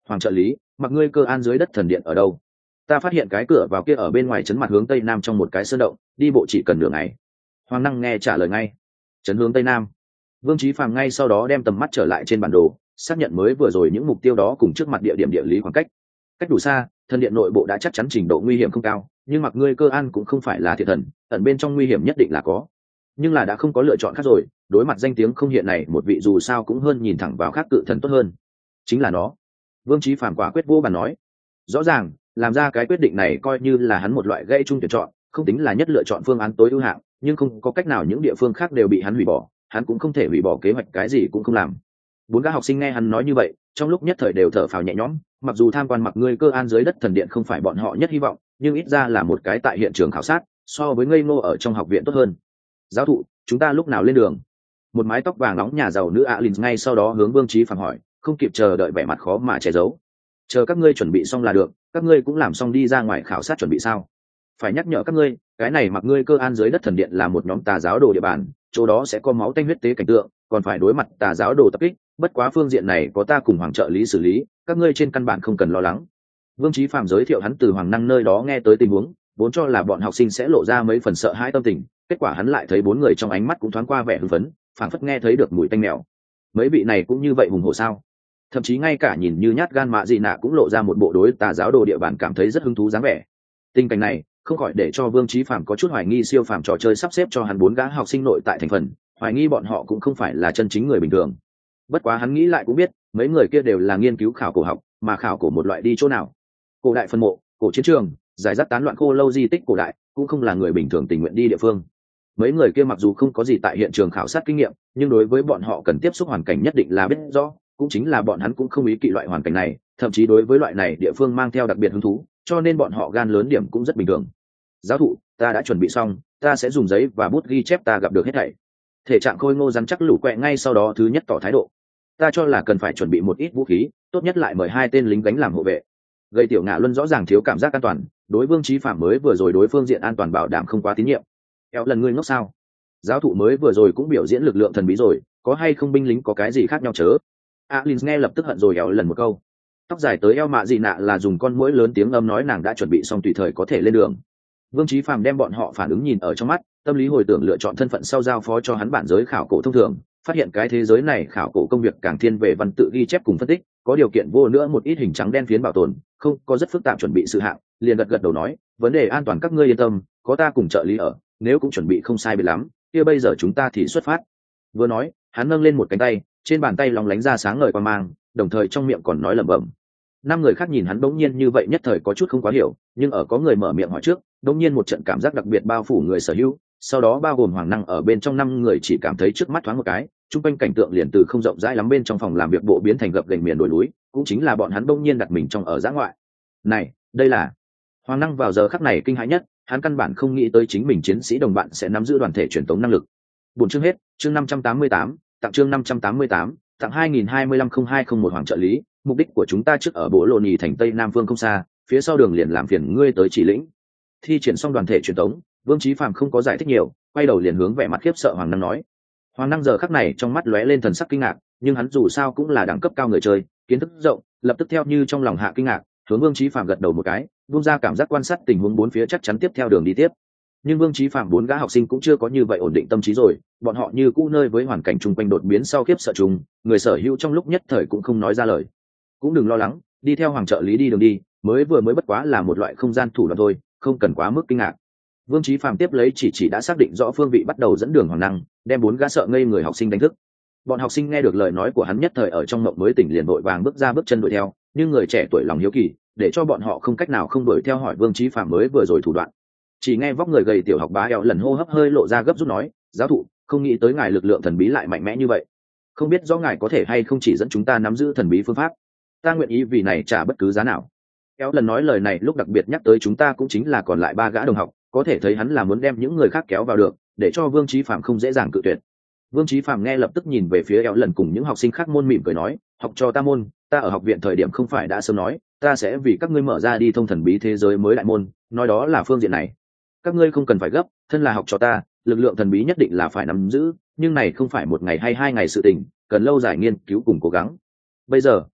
hoàng trợ lý, mặc ngươi cơ an dưới đất thần điện ở đâu? Ta phát hiện cái cửa vào kia ở bên ngoài trấn mặt hướng tây nam trong một cái sơn động, đi bộ chỉ cần nửa ngày. Hoàng năng nghe trả lời ngay. Trấn hướng tây nam. Vương Chí Phàm ngay sau đó đem tầm mắt trở lại trên bản đồ, xác nhận mới vừa rồi những mục tiêu đó cùng trước mặt địa điểm địa lý khoảng cách. Cách đủ xa, thần điện nội bộ đã chắc chắn trình độ nguy hiểm không cao, nhưng mặc ngươi cơ an cũng không phải là thiệt thần, ẩn bên trong nguy hiểm nhất định là có. Nhưng là đã không có lựa chọn khác rồi, đối mặt danh tiếng không hiện này một vị dù sao cũng hơn nhìn thẳng vào khác cự thần tốt hơn. Chính là nó. Vương Chí Phàm quả quyết vô bàn nói. Rõ ràng, làm ra cái quyết định này coi như là hắn một loại gây chung tuyển chọn, không tính là nhất lựa chọn phương án tối ưu hạng, nhưng không có cách nào những địa phương khác đều bị hắn hủy bỏ, hắn cũng không thể hủy bỏ kế hoạch cái gì cũng không làm. Bốn gã học sinh nghe hắn nói như vậy, trong lúc nhất thời đều thở phào nhẹ nhõm, mặc dù tham quan mặc ngươi cơ an dưới đất thần điện không phải bọn họ nhất hy vọng, nhưng ít ra là một cái tại hiện trường khảo sát, so với ngây ngô ở trong học viện tốt hơn. Giáo thụ, chúng ta lúc nào lên đường? Một mái tóc vàng nóng nhà giàu nữ Alin ngay sau đó hướng Vương Chí Phàm hỏi, không kịp chờ đợi vẻ mặt khó mà che giấu. Chờ các ngươi chuẩn bị xong là được, các ngươi cũng làm xong đi ra ngoài khảo sát chuẩn bị sao? Phải nhắc nhở các ngươi, cái này mặc ngươi cơ an dưới đất thần điện là một nhóm tà giáo đồ địa bàn, chỗ đó sẽ có máu tanh huyết tế cảnh tượng, còn phải đối mặt tà giáo đồ tập kích, bất quá phương diện này có ta cùng hoàng trợ lý xử lý, các ngươi trên căn bản không cần lo lắng. Vương Chí Phàm giới thiệu hắn từ hoàng năng nơi đó nghe tới tình huống, vốn cho là bọn học sinh sẽ lộ ra mấy phần sợ hãi tâm tình, kết quả hắn lại thấy bốn người trong ánh mắt cũng thoáng qua vẻ hưng phấn, phảng phất nghe thấy được mùi tanh mèo. Mấy vị này cũng như vậy hùng hổ sao? Thậm chí ngay cả nhìn như nhát gan mạ dị nạ cũng lộ ra một bộ đối tà giáo đồ địa bàn cảm thấy rất hứng thú dáng vẻ. Tình cảnh này không khỏi để cho Vương Chí Phàm có chút hoài nghi siêu phàm trò chơi sắp xếp cho hắn bốn gã học sinh nội tại thành phần, hoài nghi bọn họ cũng không phải là chân chính người bình thường. Bất quá hắn nghĩ lại cũng biết, mấy người kia đều là nghiên cứu khảo cổ học, mà khảo cổ một loại đi chỗ nào? Cổ đại phân mộ, cổ chiến trường, giải rác tán loạn khô lâu di tích cổ đại, cũng không là người bình thường tình nguyện đi địa phương. Mấy người kia mặc dù không có gì tại hiện trường khảo sát kinh nghiệm, nhưng đối với bọn họ cần tiếp xúc hoàn cảnh nhất định là biết rõ, cũng chính là bọn hắn cũng không ý kỵ loại hoàn cảnh này, thậm chí đối với loại này địa phương mang theo đặc biệt hứng thú, cho nên bọn họ gan lớn điểm cũng rất bình thường. Giáo thụ, ta đã chuẩn bị xong, ta sẽ dùng giấy và bút ghi chép ta gặp được hết thảy. Thể trạng khôi ngô rắn chắc lủ quẹ ngay sau đó thứ nhất tỏ thái độ. Ta cho là cần phải chuẩn bị một ít vũ khí, tốt nhất lại mời hai tên lính gánh làm hộ vệ. Gây tiểu ngạ luân rõ ràng thiếu cảm giác an toàn, đối Vương Chí Phàm mới vừa rồi đối phương diện an toàn bảo đảm không quá tín nhiệm. Kéo lần ngươi ngốc sao? Giáo thụ mới vừa rồi cũng biểu diễn lực lượng thần bí rồi, có hay không binh lính có cái gì khác nhau chớ? Alin nghe lập tức hận rồi éo lần một câu. Tóc dài tới eo mạ dị nạ là dùng con muỗi lớn tiếng âm nói nàng đã chuẩn bị xong tùy thời có thể lên đường. Vương Chí Phàm đem bọn họ phản ứng nhìn ở trong mắt, tâm lý hồi tưởng lựa chọn thân phận sau giao phó cho hắn bản giới khảo cổ thông thường, phát hiện cái thế giới này khảo cổ công việc càng thiên về văn tự ghi chép cùng phân tích, có điều kiện vô nữa một ít hình trắng đen phiến bảo tồn, không có rất phức tạp chuẩn bị sự hạng, liền gật gật đầu nói, vấn đề an toàn các ngươi yên tâm, có ta cùng trợ lý ở, nếu cũng chuẩn bị không sai biệt lắm, kia bây giờ chúng ta thì xuất phát. Vừa nói, hắn nâng lên một cánh tay, trên bàn tay lóng lánh ra sáng ngời quang mang, đồng thời trong miệng còn nói lẩm bẩm. Năm người khác nhìn hắn đống nhiên như vậy nhất thời có chút không quá hiểu, nhưng ở có người mở miệng hỏi trước, đống nhiên một trận cảm giác đặc biệt bao phủ người sở hữu, sau đó bao gồm hoàng năng ở bên trong năm người chỉ cảm thấy trước mắt thoáng một cái, trung quanh cảnh tượng liền từ không rộng rãi lắm bên trong phòng làm việc bộ biến thành gập ghềnh miền đồi núi, cũng chính là bọn hắn đống nhiên đặt mình trong ở dã ngoại. Này, đây là hoàng năng vào giờ khắc này kinh hãi nhất, hắn căn bản không nghĩ tới chính mình chiến sĩ đồng bạn sẽ nắm giữ đoàn thể truyền tống năng lực. Buổi chương hết, chương năm trăm tám mươi tám, tặng chương năm trăm tám mươi tám, tặng hai nghìn hai mươi lăm không hai không một hoàng trợ lý, mục đích của chúng ta trước ở bộ lộ nhì thành tây nam phương không xa, phía sau đường liền làm phiền ngươi tới chỉ lĩnh. Thi triển xong đoàn thể truyền tống, Vương Chí Phàm không có giải thích nhiều, quay đầu liền hướng vẻ mặt khiếp sợ hoàng năng nói. Hoàng năng giờ khắc này trong mắt lóe lên thần sắc kinh ngạc, nhưng hắn dù sao cũng là đẳng cấp cao người chơi, kiến thức rộng, lập tức theo như trong lòng hạ kinh ngạc, hướng Vương Chí Phàm gật đầu một cái, buông ra cảm giác quan sát tình huống bốn phía chắc chắn tiếp theo đường đi tiếp. Nhưng Vương Chí Phàm bốn gã học sinh cũng chưa có như vậy ổn định tâm trí rồi, bọn họ như cũ nơi với hoàn cảnh chung quanh đột biến sau khiếp sợ trùng, người sở hữu trong lúc nhất thời cũng không nói ra lời. Cũng đừng lo lắng, đi theo hoàng trợ lý đi đường đi, mới vừa mới bất quá là một loại không gian thủ đoạn thôi, không cần quá mức kinh ngạc. Vương Chí Phàm tiếp lấy chỉ chỉ đã xác định rõ phương vị bắt đầu dẫn đường hoàng năng, đem bốn gã sợ ngây người học sinh đánh thức. Bọn học sinh nghe được lời nói của hắn nhất thời ở trong mộng mới tỉnh liền vội vàng bước ra bước chân đuổi theo, nhưng người trẻ tuổi lòng hiếu kỳ, để cho bọn họ không cách nào không đuổi theo hỏi Vương Chí Phàm mới vừa rồi thủ đoạn. Chỉ nghe vóc người gầy tiểu học bá eo lần hô hấp hơi lộ ra gấp rút nói, giáo thụ, không nghĩ tới ngài lực lượng thần bí lại mạnh mẽ như vậy, không biết rõ ngài có thể hay không chỉ dẫn chúng ta nắm giữ thần bí phương pháp, ta nguyện ý vì này trả bất cứ giá nào. Eo lần nói lời này lúc đặc biệt nhắc tới chúng ta cũng chính là còn lại ba gã đồng học, có thể thấy hắn là muốn đem những người khác kéo vào được, để cho Vương Chí Phàm không dễ dàng cự tuyệt. Vương Chí Phàm nghe lập tức nhìn về phía Eo lần cùng những học sinh khác môn mỉm cười nói, học cho ta môn, ta ở học viện thời điểm không phải đã sớm nói, ta sẽ vì các ngươi mở ra đi thông thần bí thế giới mới đại môn, nói đó là phương diện này. Các ngươi không cần phải gấp, thân là học cho ta, lực lượng thần bí nhất định là phải nắm giữ, nhưng này không phải một ngày hay hai ngày sự tình, cần lâu dài nghiên cứu cùng cố gắng. Bây giờ,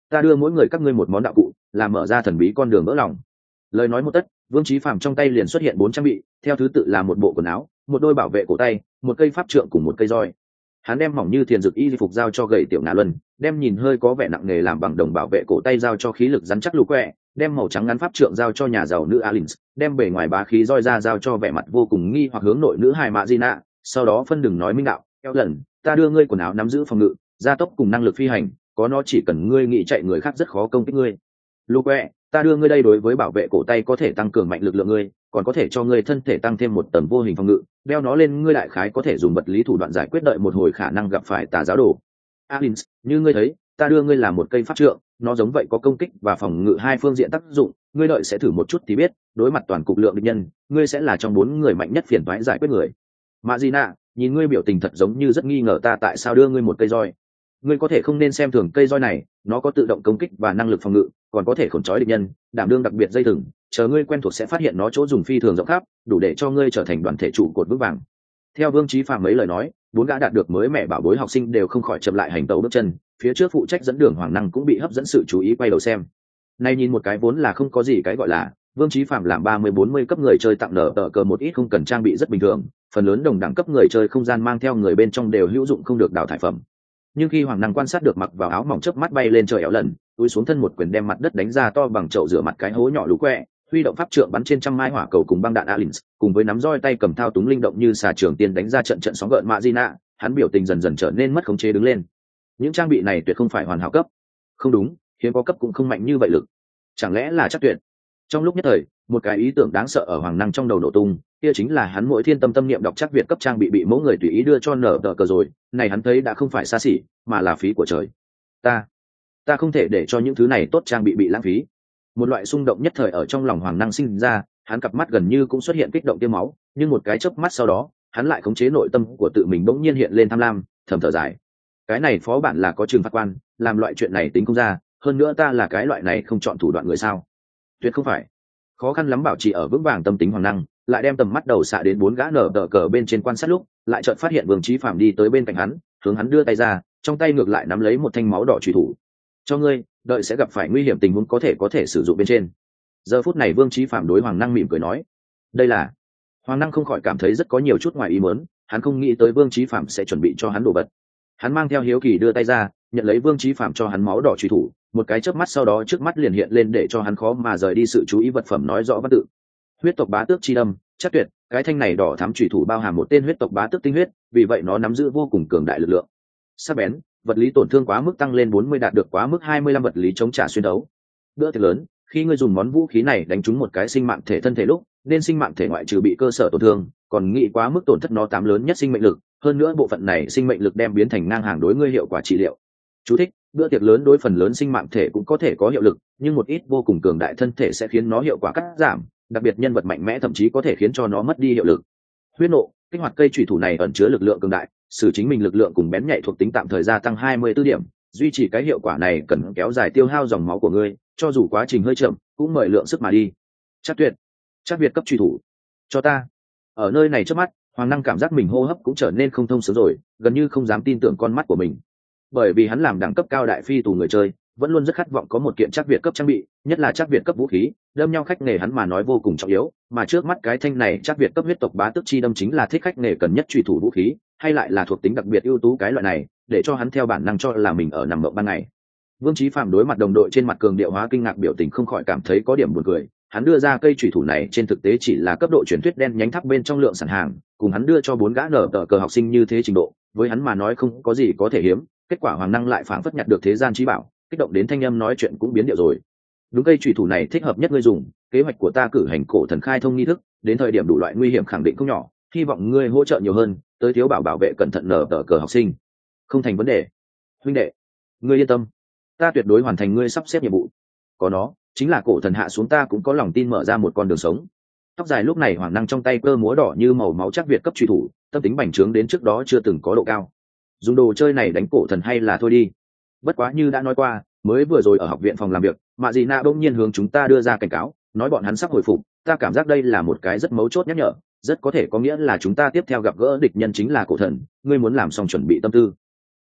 ta đưa mỗi người các ngươi một món đạo cụ, làm mở ra thần bí con đường vỡ lòng. Lời nói một tất, Vương Chí Phàm trong tay liền xuất hiện bốn trang bị, theo thứ tự là một bộ quần áo, một đôi bảo vệ cổ tay, một cây pháp trượng cùng một cây roi. Hắn đem mỏng như thiền dược y phục giao cho gầy tiểu ngà luân, đem nhìn hơi có vẻ nặng nề làm bằng đồng bảo vệ cổ tay giao cho khí lực rắn chắc lù quẹ, đem màu trắng ngắn pháp trượng giao cho nhà giàu nữ Alins, đem bề ngoài bá khí roi ra giao cho vẻ mặt vô cùng nghi hoặc hướng nội nữ hài Mạ Gina. Sau đó phân đừng nói minh đạo, eo lần, ta đưa ngươi quần áo nắm giữ phòng ngự, gia tốc cùng năng lực phi hành, có nó chỉ cần ngươi nghĩ chạy người khác rất khó công kích ngươi. Lù quẹ, ta đưa ngươi đây đối với bảo vệ cổ tay có thể tăng cường mạnh lực lượng ngươi, còn có thể cho ngươi thân thể tăng thêm một tầng vô hình phòng ngự, đeo nó lên ngươi đại khái có thể dùng vật lý thủ đoạn giải quyết đợi một hồi khả năng gặp phải tà giáo đồ. Alins, như ngươi thấy, ta đưa ngươi làm một cây pháp trượng, nó giống vậy có công kích và phòng ngự hai phương diện tác dụng, ngươi đợi sẽ thử một chút thì biết, đối mặt toàn cục lượng địch nhân, ngươi sẽ là trong bốn người mạnh nhất phiền toái giải quyết người. Mạ Gina, nhìn ngươi biểu tình thật giống như rất nghi ngờ ta tại sao đưa ngươi một cây roi. Ngươi có thể không nên xem thường cây roi này, nó có tự động công kích và năng lực phòng ngự, còn có thể khổn trói địch nhân, đảm đương đặc biệt dây thừng, chờ ngươi quen thuộc sẽ phát hiện nó chỗ dùng phi thường rộng khắp, đủ để cho ngươi trở thành đoàn thể trụ cột vững vàng. Theo Vương Chí Phàm mấy lời nói, bốn gã đạt được mới mẹ bảo bối học sinh đều không khỏi chậm lại hành tẩu bước chân, phía trước phụ trách dẫn đường Hoàng Năng cũng bị hấp dẫn sự chú ý quay đầu xem. Nay nhìn một cái vốn là không có gì cái gọi là, Vương Chí Phàm làm ba mươi bốn mươi cấp người chơi tặng nở tờ cờ một ít không cần trang bị rất bình thường, phần lớn đồng đẳng cấp người chơi không gian mang theo người bên trong đều hữu dụng không được đào thải phẩm. Nhưng khi Hoàng Năng quan sát được mặc vào áo mỏng chớp mắt bay lên trời éo lần, túi xuống thân một quyền đem mặt đất đánh ra to bằng chậu rửa mặt cái hố nhỏ lũ quẹ, huy động pháp trượng bắn trên trăm mai hỏa cầu cùng băng đạn Alins, cùng với nắm roi tay cầm thao túng linh động như xà trường tiên đánh ra trận trận sóng gợn Mạ Gina, hắn biểu tình dần dần trở nên mất khống chế đứng lên. Những trang bị này tuyệt không phải hoàn hảo cấp. Không đúng, hiếm có cấp cũng không mạnh như vậy lực. Chẳng lẽ là chắc tuyệt? Trong lúc nhất thời, một cái ý tưởng đáng sợ ở Hoàng Năng trong đầu nổ tung, kia chính là hắn mỗi thiên tâm tâm niệm đọc chắc Việt cấp trang bị bị mỗi người tùy ý đưa cho nở tờ cờ rồi, này hắn thấy đã không phải xa xỉ, mà là phí của trời. Ta, ta không thể để cho những thứ này tốt trang bị bị lãng phí. Một loại xung động nhất thời ở trong lòng Hoàng Năng sinh ra, hắn cặp mắt gần như cũng xuất hiện kích động tiêu máu, nhưng một cái chớp mắt sau đó, hắn lại khống chế nội tâm của tự mình bỗng nhiên hiện lên tham lam, thầm thở dài. Cái này phó bản là có trừng phạt quan, làm loại chuyện này tính không ra, hơn nữa ta là cái loại này không chọn thủ đoạn người sao? Tuyệt không phải. Khó khăn lắm bảo trì ở vững vàng tâm tính Hoàng Năng, lại đem tầm mắt đầu xạ đến bốn gã nở tờ cờ bên trên quan sát lúc, lại chợt phát hiện Vương Chí Phàm đi tới bên cạnh hắn, hướng hắn đưa tay ra, trong tay ngược lại nắm lấy một thanh máu đỏ chủy thủ. Cho ngươi, đợi sẽ gặp phải nguy hiểm tình huống có thể có thể sử dụng bên trên. Giờ phút này Vương Chí Phàm đối Hoàng Năng mỉm cười nói, đây là. Hoàng Năng không khỏi cảm thấy rất có nhiều chút ngoài ý muốn, hắn không nghĩ tới Vương Chí Phàm sẽ chuẩn bị cho hắn đồ vật. Hắn mang theo hiếu kỳ đưa tay ra, nhận lấy Vương Chí Phàm cho hắn máu đỏ chủy thủ, một cái chớp mắt sau đó trước mắt liền hiện lên để cho hắn khó mà rời đi sự chú ý vật phẩm nói rõ văn tự. Huyết tộc bá tước chi đâm, chắc tuyệt, cái thanh này đỏ thắm chủy thủ bao hàm một tên huyết tộc bá tước tinh huyết, vì vậy nó nắm giữ vô cùng cường đại lực lượng. Sắc bén, vật lý tổn thương quá mức tăng lên bốn mươi đạt được quá mức hai mươi lăm vật lý chống trả xuyên đấu. Bữa tiệc lớn, khi ngươi dùng món vũ khí này đánh trúng một cái sinh mạng thể thân thể lúc, nên sinh mạng thể ngoại trừ bị cơ sở tổn thương, còn nghĩ quá mức tổn thất nó tám lớn nhất sinh mệnh lực, hơn nữa bộ phận này sinh mệnh lực đem biến thành ngang hàng đối ngươi hiệu quả trị liệu. Chú thích: bữa tiệc lớn đối phần lớn sinh mạng thể cũng có thể có hiệu lực, nhưng một ít vô cùng cường đại thân thể sẽ khiến nó hiệu quả cắt giảm, đặc biệt nhân vật mạnh mẽ thậm chí có thể khiến cho nó mất đi hiệu lực. Huyết nộ, kích hoạt cây chủy thủ này ẩn chứa lực lượng cường đại, sử chính mình lực lượng cùng bén nhạy thuộc tính tạm thời gia tăng hai mươi tư điểm, duy trì cái hiệu quả này cần kéo dài tiêu hao dòng máu của ngươi, cho dù quá trình hơi chậm, cũng mời lượng sức mà đi. Chắc tuyệt, chắc Việt cấp chủy thủ, cho ta. Ở nơi này trước mắt, Hoàng Năng cảm giác mình hô hấp cũng trở nên không thông sướng rồi, gần như không dám tin tưởng con mắt của mình. Bởi vì hắn làm đẳng cấp cao đại phi tù người chơi, vẫn luôn rất khát vọng có một kiện chắc Việt cấp trang bị, nhất là chắc Việt cấp vũ khí, đâm nhau khách nghề hắn mà nói vô cùng trọng yếu, mà trước mắt cái thanh này chắc Việt cấp huyết tộc bá tước chi đâm chính là thích khách nghề cần nhất truy thủ vũ khí, hay lại là thuộc tính đặc biệt ưu tú cái loại này, để cho hắn theo bản năng cho là mình ở nằm mộng ban ngày. Vương Chí Phàm đối mặt đồng đội trên mặt cường điệu hóa kinh ngạc biểu tình không khỏi cảm thấy có điểm buồn cười, hắn đưa ra cây chủy thủ này trên thực tế chỉ là cấp độ truyền thuyết đen nhánh tháp bên trong lượng sản hàng, cùng hắn đưa cho bốn gã nở tờ cờ học sinh như thế trình độ, với hắn mà nói không có gì có thể hiếm, kết quả Hoàng Năng lại phảng phất nhặt được thế gian trí bảo, kích động đến thanh âm nói chuyện cũng biến điệu rồi. Đúng, cây chủy thủ này thích hợp nhất ngươi dùng, kế hoạch của ta cử hành cổ thần khai thông nghi thức, đến thời điểm đủ loại nguy hiểm khẳng định không nhỏ, hy vọng ngươi hỗ trợ nhiều hơn, tới thiếu bảo bảo vệ cẩn thận nở tờ cờ học sinh. Không thành vấn đề, huynh đệ, ngươi yên tâm, ta tuyệt đối hoàn thành ngươi sắp xếp nhiệm vụ. Có nó, chính là cổ thần hạ xuống ta cũng có lòng tin mở ra một con đường sống. Tóc dài lúc này Hoàng Năng trong tay cơ múa đỏ như màu máu chắc Việt cấp truy thủ, tâm tính bành trướng đến trước đó chưa từng có độ cao. Dùng đồ chơi này đánh cổ thần hay là thôi đi. Bất quá như đã nói qua, mới vừa rồi ở học viện phòng làm việc, Mạ Dị Nạ bỗng nhiên hướng chúng ta đưa ra cảnh cáo, nói bọn hắn sắp hồi phục, ta cảm giác đây là một cái rất mấu chốt nhắc nhở, rất có thể có nghĩa là chúng ta tiếp theo gặp gỡ địch nhân chính là cổ thần, ngươi muốn làm xong chuẩn bị tâm tư.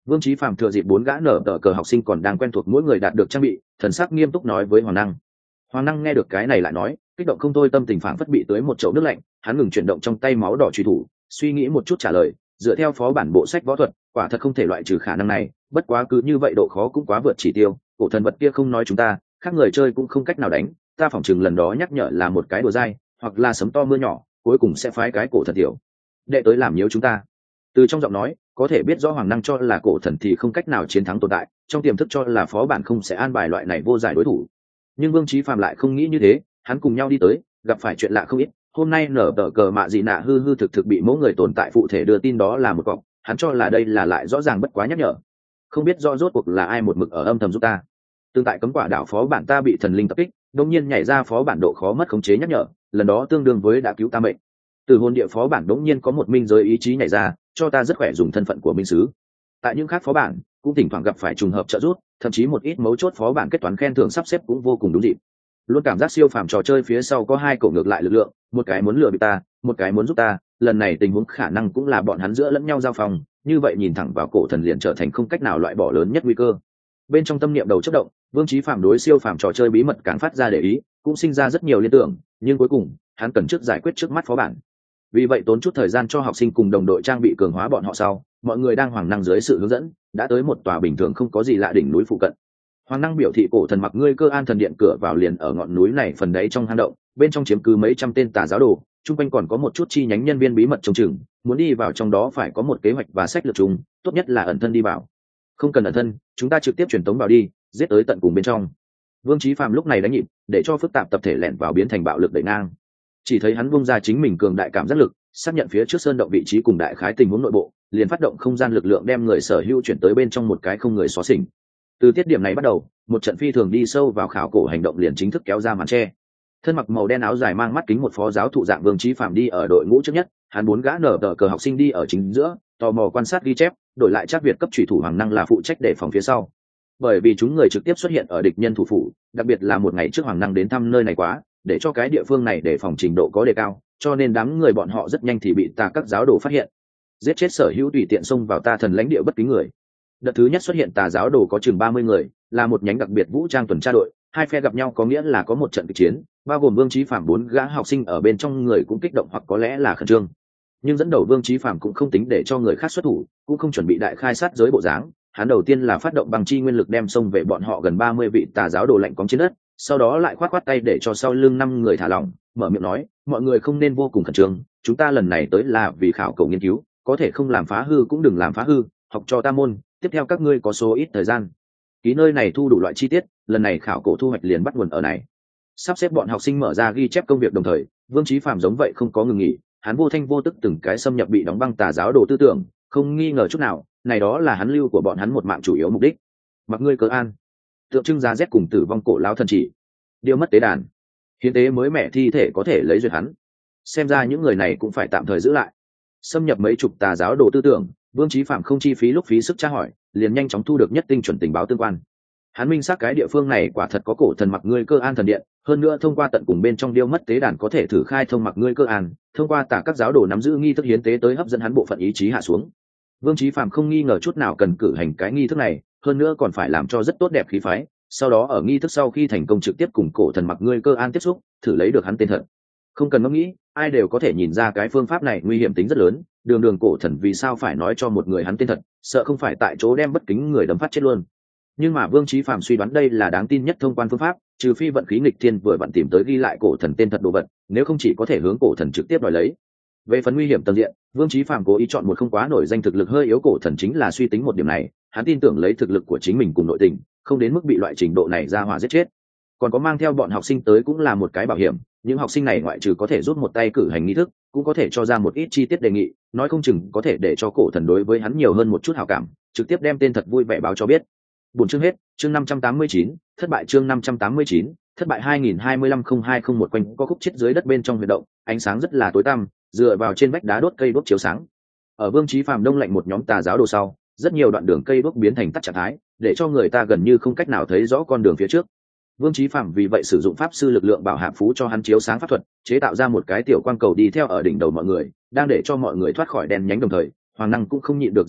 Vương Chí Phạm thừa dịp bốn gã nở tờ cờ học sinh còn đang quen thuộc mỗi người đạt được trang bị, thần sắc nghiêm túc nói với Hoàng Năng. Hoàng Năng nghe được cái này lại nói, kích động không thôi, tâm tình phảng phất bị tưới một chậu nước lạnh, hắn ngừng chuyển động trong tay máu đỏ truy thủ, suy nghĩ một chút trả lời, dựa theo phó bản bộ sách võ thuật, quả thật không thể loại trừ khả năng này, bất quá cứ như vậy độ khó cũng quá vượt chỉ tiêu, cổ thần vật kia không nói chúng ta, khác người chơi cũng không cách nào đánh, ta phỏng chừng lần đó nhắc nhở là một cái đùa dai, hoặc là sấm to mưa nhỏ, cuối cùng sẽ phái cái cổ thần tiểu đệ tới làm nhiễu chúng ta. Từ trong giọng nói có thể biết rõ Hoàng Năng cho là cổ thần thì không cách nào chiến thắng tồn tại, trong tiềm thức cho là phó bản không sẽ an bài loại này vô giải đối thủ. Nhưng Vương Chí Phạm lại không nghĩ như thế, hắn cùng nhau đi tới, gặp phải chuyện lạ không ít. Hôm nay nở tờ cờ mạ gì nạ hư hư thực thực bị mỗi người tồn tại phụ thể đưa tin đó là một cọc, hắn cho là đây là lại rõ ràng bất quá nhắc nhở. Không biết rõ rốt cuộc là ai một mực ở âm thầm giúp ta. Tương tại cấm quả đảo phó bản ta bị thần linh tập kích, đột nhiên nhảy ra phó bản độ khó mất khống chế nhắc nhở, lần đó tương đương với đã cứu ta mệnh. Từ hồn địa phó bản đột nhiên có một minh giới ý chí nhảy ra, cho ta rất khỏe dùng thân phận của minh sứ. Tại những khác phó bản cũng thỉnh thoảng gặp phải trùng hợp trợ giúp, thậm chí một ít mấu chốt phó bản kết toán khen thưởng sắp xếp cũng vô cùng đúng dịp. Luôn cảm giác siêu phàm trò chơi phía sau có hai cổ ngược lại lực lượng, một cái muốn lừa bịp ta, một cái muốn giúp ta, lần này tình huống khả năng cũng là bọn hắn giữa lẫn nhau giao phòng, như vậy nhìn thẳng vào cổ thần liền trở thành không cách nào loại bỏ lớn nhất nguy cơ. Bên trong tâm niệm đầu chớp động, Vương Chí Phạm đối siêu phàm trò chơi bí mật càng phát ra để ý, cũng sinh ra rất nhiều liên tưởng, nhưng cuối cùng hắn cần trước giải quyết trước mắt phó bản. Vì vậy tốn chút thời gian cho học sinh cùng đồng đội trang bị cường hóa bọn họ sau, mọi người đang Hoàng Năng dưới sự hướng dẫn đã tới một tòa bình thường không có gì lạ đỉnh núi phụ cận. Hoàng Năng biểu thị cổ thần mặc ngươi cơ an thần điện cửa vào liền ở ngọn núi này phần đáy trong hang động, bên trong chiếm cứ mấy trăm tên tà giáo đồ, chung quanh còn có một chút chi nhánh nhân viên bí mật trông chừng, muốn đi vào trong đó phải có một kế hoạch và sách lược chung, tốt nhất là ẩn thân đi vào. Không cần ẩn thân, chúng ta trực tiếp truyền tống vào đi, giết tới tận cùng bên trong. Vương Chí Phạm lúc này đánh nhịp, để cho phức tạp tập thể lẻn vào biến thành bạo lực đẩy ngang. Chỉ thấy hắn bung ra chính mình cường đại cảm giác lực, xác nhận phía trước sơn động vị trí cùng đại khái tình huống nội bộ, liền phát động không gian lực lượng đem người sở hữu chuyển tới bên trong một cái không người xóa xỉnh. Từ tiết điểm này bắt đầu, một trận phi thường đi sâu vào khảo cổ hành động liền chính thức kéo ra màn che. Thân mặc màu đen áo dài mang mắt kính một phó giáo thụ dạng Vương Chí Phạm đi ở đội ngũ trước nhất, hắn bốn gã nở tờ cờ học sinh đi ở chính giữa, tò mò quan sát ghi chép, đổi lại chắc Việt cấp chủy thủ Hoàng Năng là phụ trách để phòng phía sau. Bởi vì chúng người trực tiếp xuất hiện ở địch nhân thủ phủ, đặc biệt là một ngày trước Hoàng Năng đến thăm nơi này quá, để cho cái địa phương này để phòng trình độ có đề cao, cho nên đám người bọn họ rất nhanh thì bị tà các giáo đồ phát hiện, giết chết sở hữu tùy tiện xông vào ta thần lãnh địa bất kính người. Đợt thứ nhất xuất hiện tà giáo đồ có chừng ba mươi người, là một nhánh đặc biệt vũ trang tuần tra đội, hai phe gặp nhau có nghĩa là có một trận kịch chiến, bao gồm Vương Chí Phạm bốn gã học sinh ở bên trong, người cũng kích động hoặc có lẽ là khẩn trương. Nhưng dẫn đầu Vương Chí Phạm cũng không tính để cho người khác xuất thủ, cũng không chuẩn bị đại khai sát giới bộ dáng, hắn đầu tiên là phát động bằng chi nguyên lực đem xông về bọn họ gần ba mươi vị tà giáo đồ lạnh cóng trên đất, sau đó lại khoát khoát tay để cho sau lưng năm người thả lỏng, mở miệng nói, mọi người không nên vô cùng khẩn trương, chúng ta lần này tới là vì khảo cổ nghiên cứu, có thể không làm phá hư cũng đừng làm phá hư, học cho ta môn, tiếp theo các ngươi có số ít thời gian ký nơi này thu đủ loại chi tiết, lần này khảo cổ thu hoạch liền bắt nguồn ở này. Sắp xếp bọn học sinh mở ra ghi chép công việc đồng thời, Vương Chí Phạm giống vậy không có ngừng nghỉ, hắn vô thanh vô tức từng cái xâm nhập bị đóng băng tà giáo đồ tư tưởng, không nghi ngờ chút nào, này đó là hắn lưu của bọn hắn một mạng chủ yếu mục đích. Mặc ngươi cớ an, tượng trưng giá rét cùng tử vong cổ lão thần chỉ, điều mất tế đàn, hiến tế mới mẹ thi thể có thể lấy duyệt hắn. Xem ra những người này cũng phải tạm thời giữ lại. Xâm nhập mấy chục tà giáo đồ tư tưởng, Vương Chí Phạm không chi phí lúc phí sức tra hỏi, liền nhanh chóng thu được nhất tinh chuẩn tình báo tương quan. Hắn minh xác cái địa phương này quả thật có cổ thần mặc ngươi cơ an thần điện, hơn nữa thông qua tận cùng bên trong điêu mất tế đàn có thể thử khai thông mặc ngươi cơ an, thông qua tà các giáo đồ nắm giữ nghi thức hiến tế tới hấp dẫn hắn bộ phận ý chí hạ xuống. Vương Chí Phạm không nghi ngờ chút nào cần cử hành cái nghi thức này, hơn nữa còn phải làm cho rất tốt đẹp khí phái, sau đó ở nghi thức sau khi thành công trực tiếp cùng cổ thần mặc ngươi cơ an tiếp xúc, thử lấy được hắn tên thật. Không cần ngẫm nghĩ, ai đều có thể nhìn ra cái phương pháp này nguy hiểm tính rất lớn, đường đường cổ thần vì sao phải nói cho một người hắn tên thật, sợ không phải tại chỗ đem bất kính người đấm phát chết luôn. Nhưng mà Vương Chí Phạm suy đoán đây là đáng tin nhất thông quan phương pháp, trừ phi vận khí nghịch thiên vừa vặn tìm tới ghi lại cổ thần tên thật đồ vật, nếu không chỉ có thể hướng cổ thần trực tiếp đòi lấy. Về phần nguy hiểm tầng diện, Vương Chí Phạm cố ý chọn một không quá nổi danh thực lực hơi yếu cổ thần chính là suy tính một điểm này, hắn tin tưởng lấy thực lực của chính mình cùng nội tình, không đến mức bị loại trình độ này ra hỏa giết chết. Còn có mang theo bọn học sinh tới cũng là một cái bảo hiểm, những học sinh này ngoại trừ có thể rút một tay cử hành nghi thức, cũng có thể cho ra một ít chi tiết đề nghị, nói không chừng có thể để cho cổ thần đối với hắn nhiều hơn một chút hảo cảm, trực tiếp đem tên thật vui vẻ báo cho biết. Buổi chương hết, chương năm trăm tám mươi chín, thất bại chương năm trăm tám mươi chín, thất bại hai nghìn hai mươi lăm không hai không một quanh có khúc chết dưới đất bên trong huy động, ánh sáng rất là tối tăm, dựa vào trên vách đá đốt cây đốt chiếu sáng. Ở Vương Chí Phạm đông lạnh một nhóm tà giáo đồ sau, rất nhiều đoạn đường cây đốt biến thành tắt trạng thái, để cho người ta gần như không cách nào thấy rõ con đường phía trước. Vương Chí Phạm vì vậy sử dụng pháp sư lực lượng bảo hạp phú cho hắn chiếu sáng pháp thuật, chế tạo ra một cái tiểu quang cầu đi theo ở đỉnh đầu mọi người, đang để cho mọi người thoát khỏi đen nhánh đồng thời, Hoàng Năng cũng không nhịn được giễu cợt,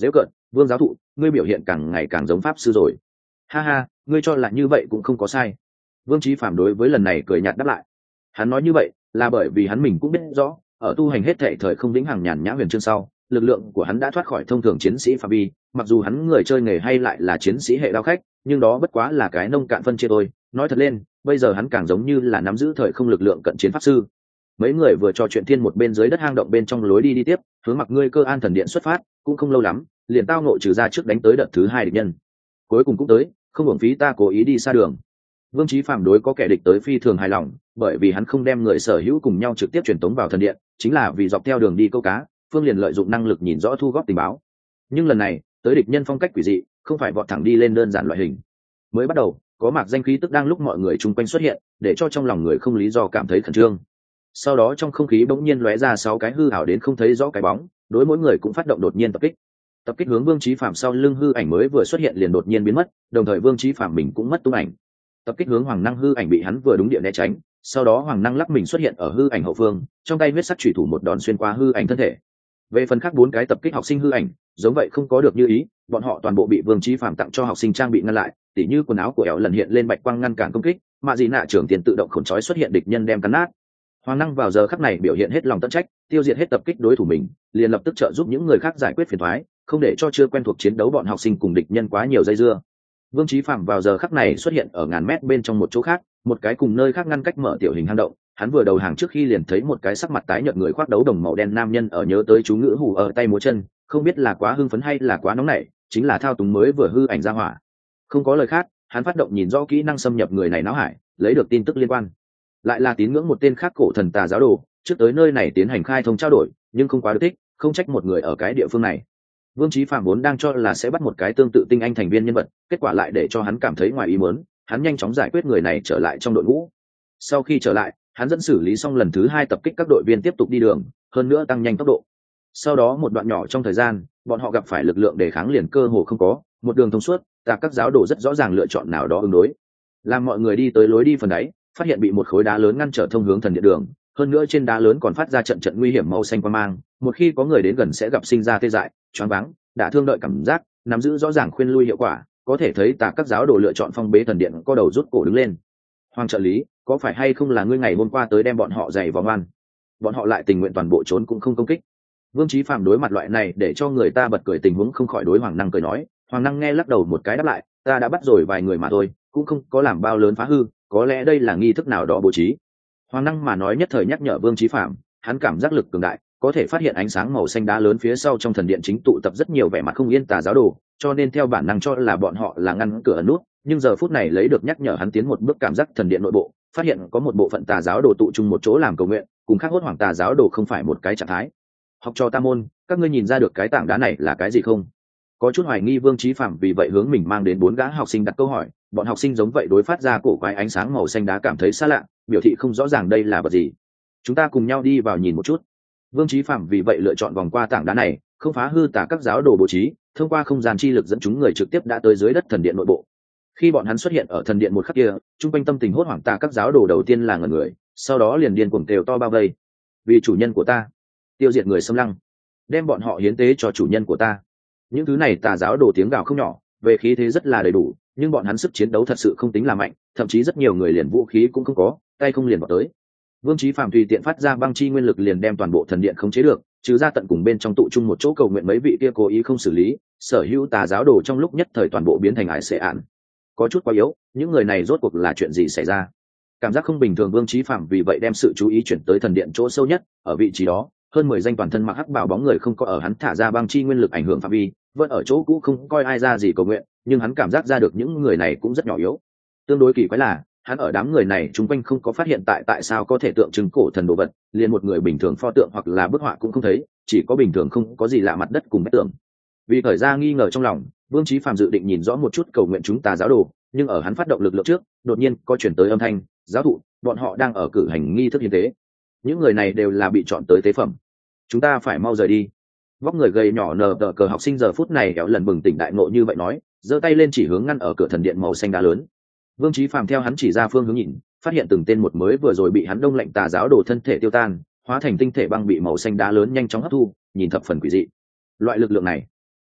Vương giáo thụ, ngươi biểu hiện càng ngày càng giống pháp sư rồi. Ha ha, ngươi cho là như vậy cũng không có sai. Vương Chí Phạm đối với lần này cười nhạt đáp lại. Hắn nói như vậy là bởi vì hắn mình cũng biết rõ, ở tu hành hết thệ thời không vĩnh hằng nhàn nhã huyền chương sau, lực lượng của hắn đã thoát khỏi thông thường chiến sĩ phạm vi. Mặc dù hắn người chơi nghề hay lại là chiến sĩ hệ đao khách, nhưng đó bất quá là cái nông cạn phân chia thôi. Nói thật lên, bây giờ hắn càng giống như là nắm giữ thời không lực lượng cận chiến pháp sư. Mấy người vừa trò chuyện thiên một bên dưới đất hang động bên trong lối đi đi tiếp, hướng Mặc Ngươi Cơ An thần điện xuất phát, cũng không lâu lắm, liền tao ngộ trừ ra trước đánh tới đợt thứ hai địch nhân. Cuối cùng cũng tới, không uổng phí ta cố ý đi xa đường. Vương Chí Phạm đối có kẻ địch tới phi thường hài lòng, bởi vì hắn không đem người sở hữu cùng nhau trực tiếp truyền tống vào thần điện, chính là vì dọc theo đường đi câu cá, Phương liền lợi dụng năng lực nhìn rõ thu góp tình báo. Nhưng lần này, tới địch nhân phong cách quỷ dị, không phải vọt thẳng đi lên đơn giản loại hình. Mới bắt đầu, có mạc danh khí tức đang lúc mọi người chung quanh xuất hiện, để cho trong lòng người không lý do cảm thấy khẩn trương. Sau đó trong không khí bỗng nhiên lóe ra sáu cái hư ảo đến không thấy rõ cái bóng, đối mỗi người cũng phát động đột nhiên tập kích. Tập kích hướng Vương Chí Phạm sau lưng hư ảnh mới vừa xuất hiện liền đột nhiên biến mất, đồng thời Vương Chí Phạm mình cũng mất tung ảnh. Tập kích hướng Hoàng Năng hư ảnh bị hắn vừa đúng địa né tránh, sau đó Hoàng Năng lắc mình xuất hiện ở hư ảnh hậu phương, trong tay huyết sắc chủy thủ một đòn xuyên qua hư ảnh thân thể. Về phần khác bốn cái tập kích học sinh hư ảnh, giống vậy không có được như ý, bọn họ toàn bộ bị Vương Chí Phạm tặng cho học sinh trang bị ngăn lại, tỉ như quần áo của éo lần hiện lên bạch quang ngăn cản công kích, mà gì nạ trưởng tiền tự động khổn trói xuất hiện địch nhân đem cắn nát. Hoàng Năng vào giờ khắc này biểu hiện hết lòng tận trách, tiêu diệt hết tập kích đối thủ mình, liền lập tức trợ giúp những người khác giải quyết phiền toái, không để cho chưa quen thuộc chiến đấu bọn học sinh cùng địch nhân quá nhiều dây dưa. Vương Chí Phạm vào giờ khắc này xuất hiện ở ngàn mét bên trong một chỗ khác, một cái cùng nơi khác ngăn cách mở tiểu hình hang động. Hắn vừa đầu hàng trước khi liền thấy một cái sắc mặt tái nhợt người khoác đấu đồng màu đen nam nhân ở nhớ tới chú ngữ hù ở tay múa chân, không biết là quá hưng phấn hay là quá nóng nảy, chính là thao túng mới vừa hư ảnh ra hỏa. Không có lời khác, hắn phát động nhìn rõ kỹ năng xâm nhập người này náo hải, lấy được tin tức liên quan. Lại là tín ngưỡng một tên khác cổ thần tà giáo đồ, trước tới nơi này tiến hành khai thông trao đổi, nhưng không quá được thích, không trách một người ở cái địa phương này. Vương Chí Phạm vốn đang cho là sẽ bắt một cái tương tự tinh anh thành viên nhân vật, kết quả lại để cho hắn cảm thấy ngoài ý muốn, hắn nhanh chóng giải quyết người này trở lại trong đội ngũ. Sau khi trở lại, hắn dẫn xử lý xong lần thứ hai tập kích các đội viên tiếp tục đi đường, hơn nữa tăng nhanh tốc độ. Sau đó một đoạn nhỏ trong thời gian, bọn họ gặp phải lực lượng đề kháng liền cơ hồ không có, một đường thông suốt, tà các giáo đồ rất rõ ràng lựa chọn nào đó ứng đối. Làm mọi người đi tới lối đi phần đáy, phát hiện bị một khối đá lớn ngăn trở thông hướng thần điện đường, hơn nữa trên đá lớn còn phát ra trận trận nguy hiểm màu xanh quang mang, một khi có người đến gần sẽ gặp sinh ra tê dại, choáng váng, đả thương đợi cảm giác, nắm giữ rõ ràng khuyên lui hiệu quả, có thể thấy tà các giáo đồ lựa chọn phong bế thần điện, co đầu rút cổ đứng lên. Hoàng trợ lý, có phải hay không là ngươi ngày hôm qua tới đem bọn họ giày vào ngoan? Bọn họ lại tình nguyện toàn bộ trốn cũng không công kích. Vương Chí Phạm đối mặt loại này để cho người ta bật cười tình huống không khỏi đối Hoàng Năng cười nói, Hoàng Năng nghe lắc đầu một cái đáp lại, ta đã bắt rồi vài người mà thôi, cũng không có làm bao lớn phá hư, có lẽ đây là nghi thức nào đó bố trí. Hoàng Năng mà nói nhất thời nhắc nhở Vương Chí Phạm, hắn cảm giác lực cường đại, có thể phát hiện ánh sáng màu xanh đá lớn phía sau trong thần điện chính tụ tập rất nhiều vẻ mặt không yên tà giáo đồ, cho nên theo bản năng cho là bọn họ là ngăn cửa ẩn nút, nhưng giờ phút này lấy được nhắc nhở hắn tiến một bước cảm giác thần điện nội bộ, phát hiện có một bộ phận tà giáo đồ tụ chung một chỗ làm cầu nguyện, cùng khác hốt hoảng tà giáo đồ không phải một cái trạng thái. Học trò ta môn, các ngươi nhìn ra được cái tảng đá này là cái gì không? Có chút hoài nghi Vương Chí Phạm vì vậy hướng mình mang đến bốn gã học sinh đặt câu hỏi, bọn học sinh giống vậy đối phát ra cổ quái ánh sáng màu xanh đá cảm thấy xa lạ, biểu thị không rõ ràng đây là vật gì. Chúng ta cùng nhau đi vào nhìn một chút. Vương Chí Phạm vì vậy lựa chọn vòng qua tảng đá này, không phá hư tà các giáo đồ bố trí, thông qua không gian chi lực dẫn chúng người trực tiếp đã tới dưới đất thần điện nội bộ. Khi bọn hắn xuất hiện ở thần điện một khắc kia, trung quanh tâm tình hốt hoảng tà các giáo đồ đầu tiên là ngẩn người, sau đó liền điên cuồng kêu to bao vây. Vì chủ nhân của ta, tiêu diệt người xâm lăng, đem bọn họ hiến tế cho chủ nhân của ta. Những thứ này tà giáo đồ tiếng gào không nhỏ, về khí thế rất là đầy đủ, nhưng bọn hắn sức chiến đấu thật sự không tính là mạnh, thậm chí rất nhiều người liền vũ khí cũng không có, tay không liền vào tới. Vương Chí Phạm tùy tiện phát ra băng chi nguyên lực liền đem toàn bộ thần điện khống chế được, trừ ra tận cùng bên trong tụ chung một chỗ cầu nguyện mấy vị kia cố ý không xử lý, sở hữu tà giáo đồ trong lúc nhất thời toàn bộ biến thành ải xệ ạn. Có chút quá yếu, những người này rốt cuộc là chuyện gì xảy ra? Cảm giác không bình thường, Vương Chí Phạm vì vậy đem sự chú ý chuyển tới thần điện chỗ sâu nhất, ở vị trí đó, hơn mười danh toàn thân mặc hắc bào bóng người không có ở hắn thả ra băng chi nguyên lực ảnh hưởng phạm vi, vẫn ở chỗ cũ không coi ai ra gì cầu nguyện, nhưng hắn cảm giác ra được những người này cũng rất nhỏ yếu. Tương đối kỳ quái là, hắn ở đám người này chúng quanh không có phát hiện tại tại sao có thể tượng trưng cổ thần đồ vật, liền một người bình thường pho tượng hoặc là bức họa cũng không thấy, chỉ có bình thường không có gì lạ mặt đất cùng vách tường. Vì thời ra nghi ngờ trong lòng, Vương Chí Phạm dự định nhìn rõ một chút cầu nguyện chúng tà giáo đồ, nhưng ở hắn phát động lực lượng trước, đột nhiên có chuyển tới âm thanh, giáo thụ, bọn họ đang ở cử hành nghi thức hiến tế. Những người này đều là bị chọn tới tế phẩm, chúng ta phải mau rời đi. Vóc người gầy nhỏ nờ tờ cờ học sinh giờ phút này kéo lần bừng tỉnh đại ngộ như vậy nói, giơ tay lên chỉ hướng ngăn ở cửa thần điện màu xanh đá lớn. Vương Chí Phạm theo hắn chỉ ra phương hướng nhìn, phát hiện từng tên một mới vừa rồi bị hắn đông lạnh tà giáo đồ thân thể tiêu tan, hóa thành tinh thể băng bị màu xanh đá lớn nhanh chóng hấp thu, nhìn thập phần quỷ dị. Loại lực lượng này,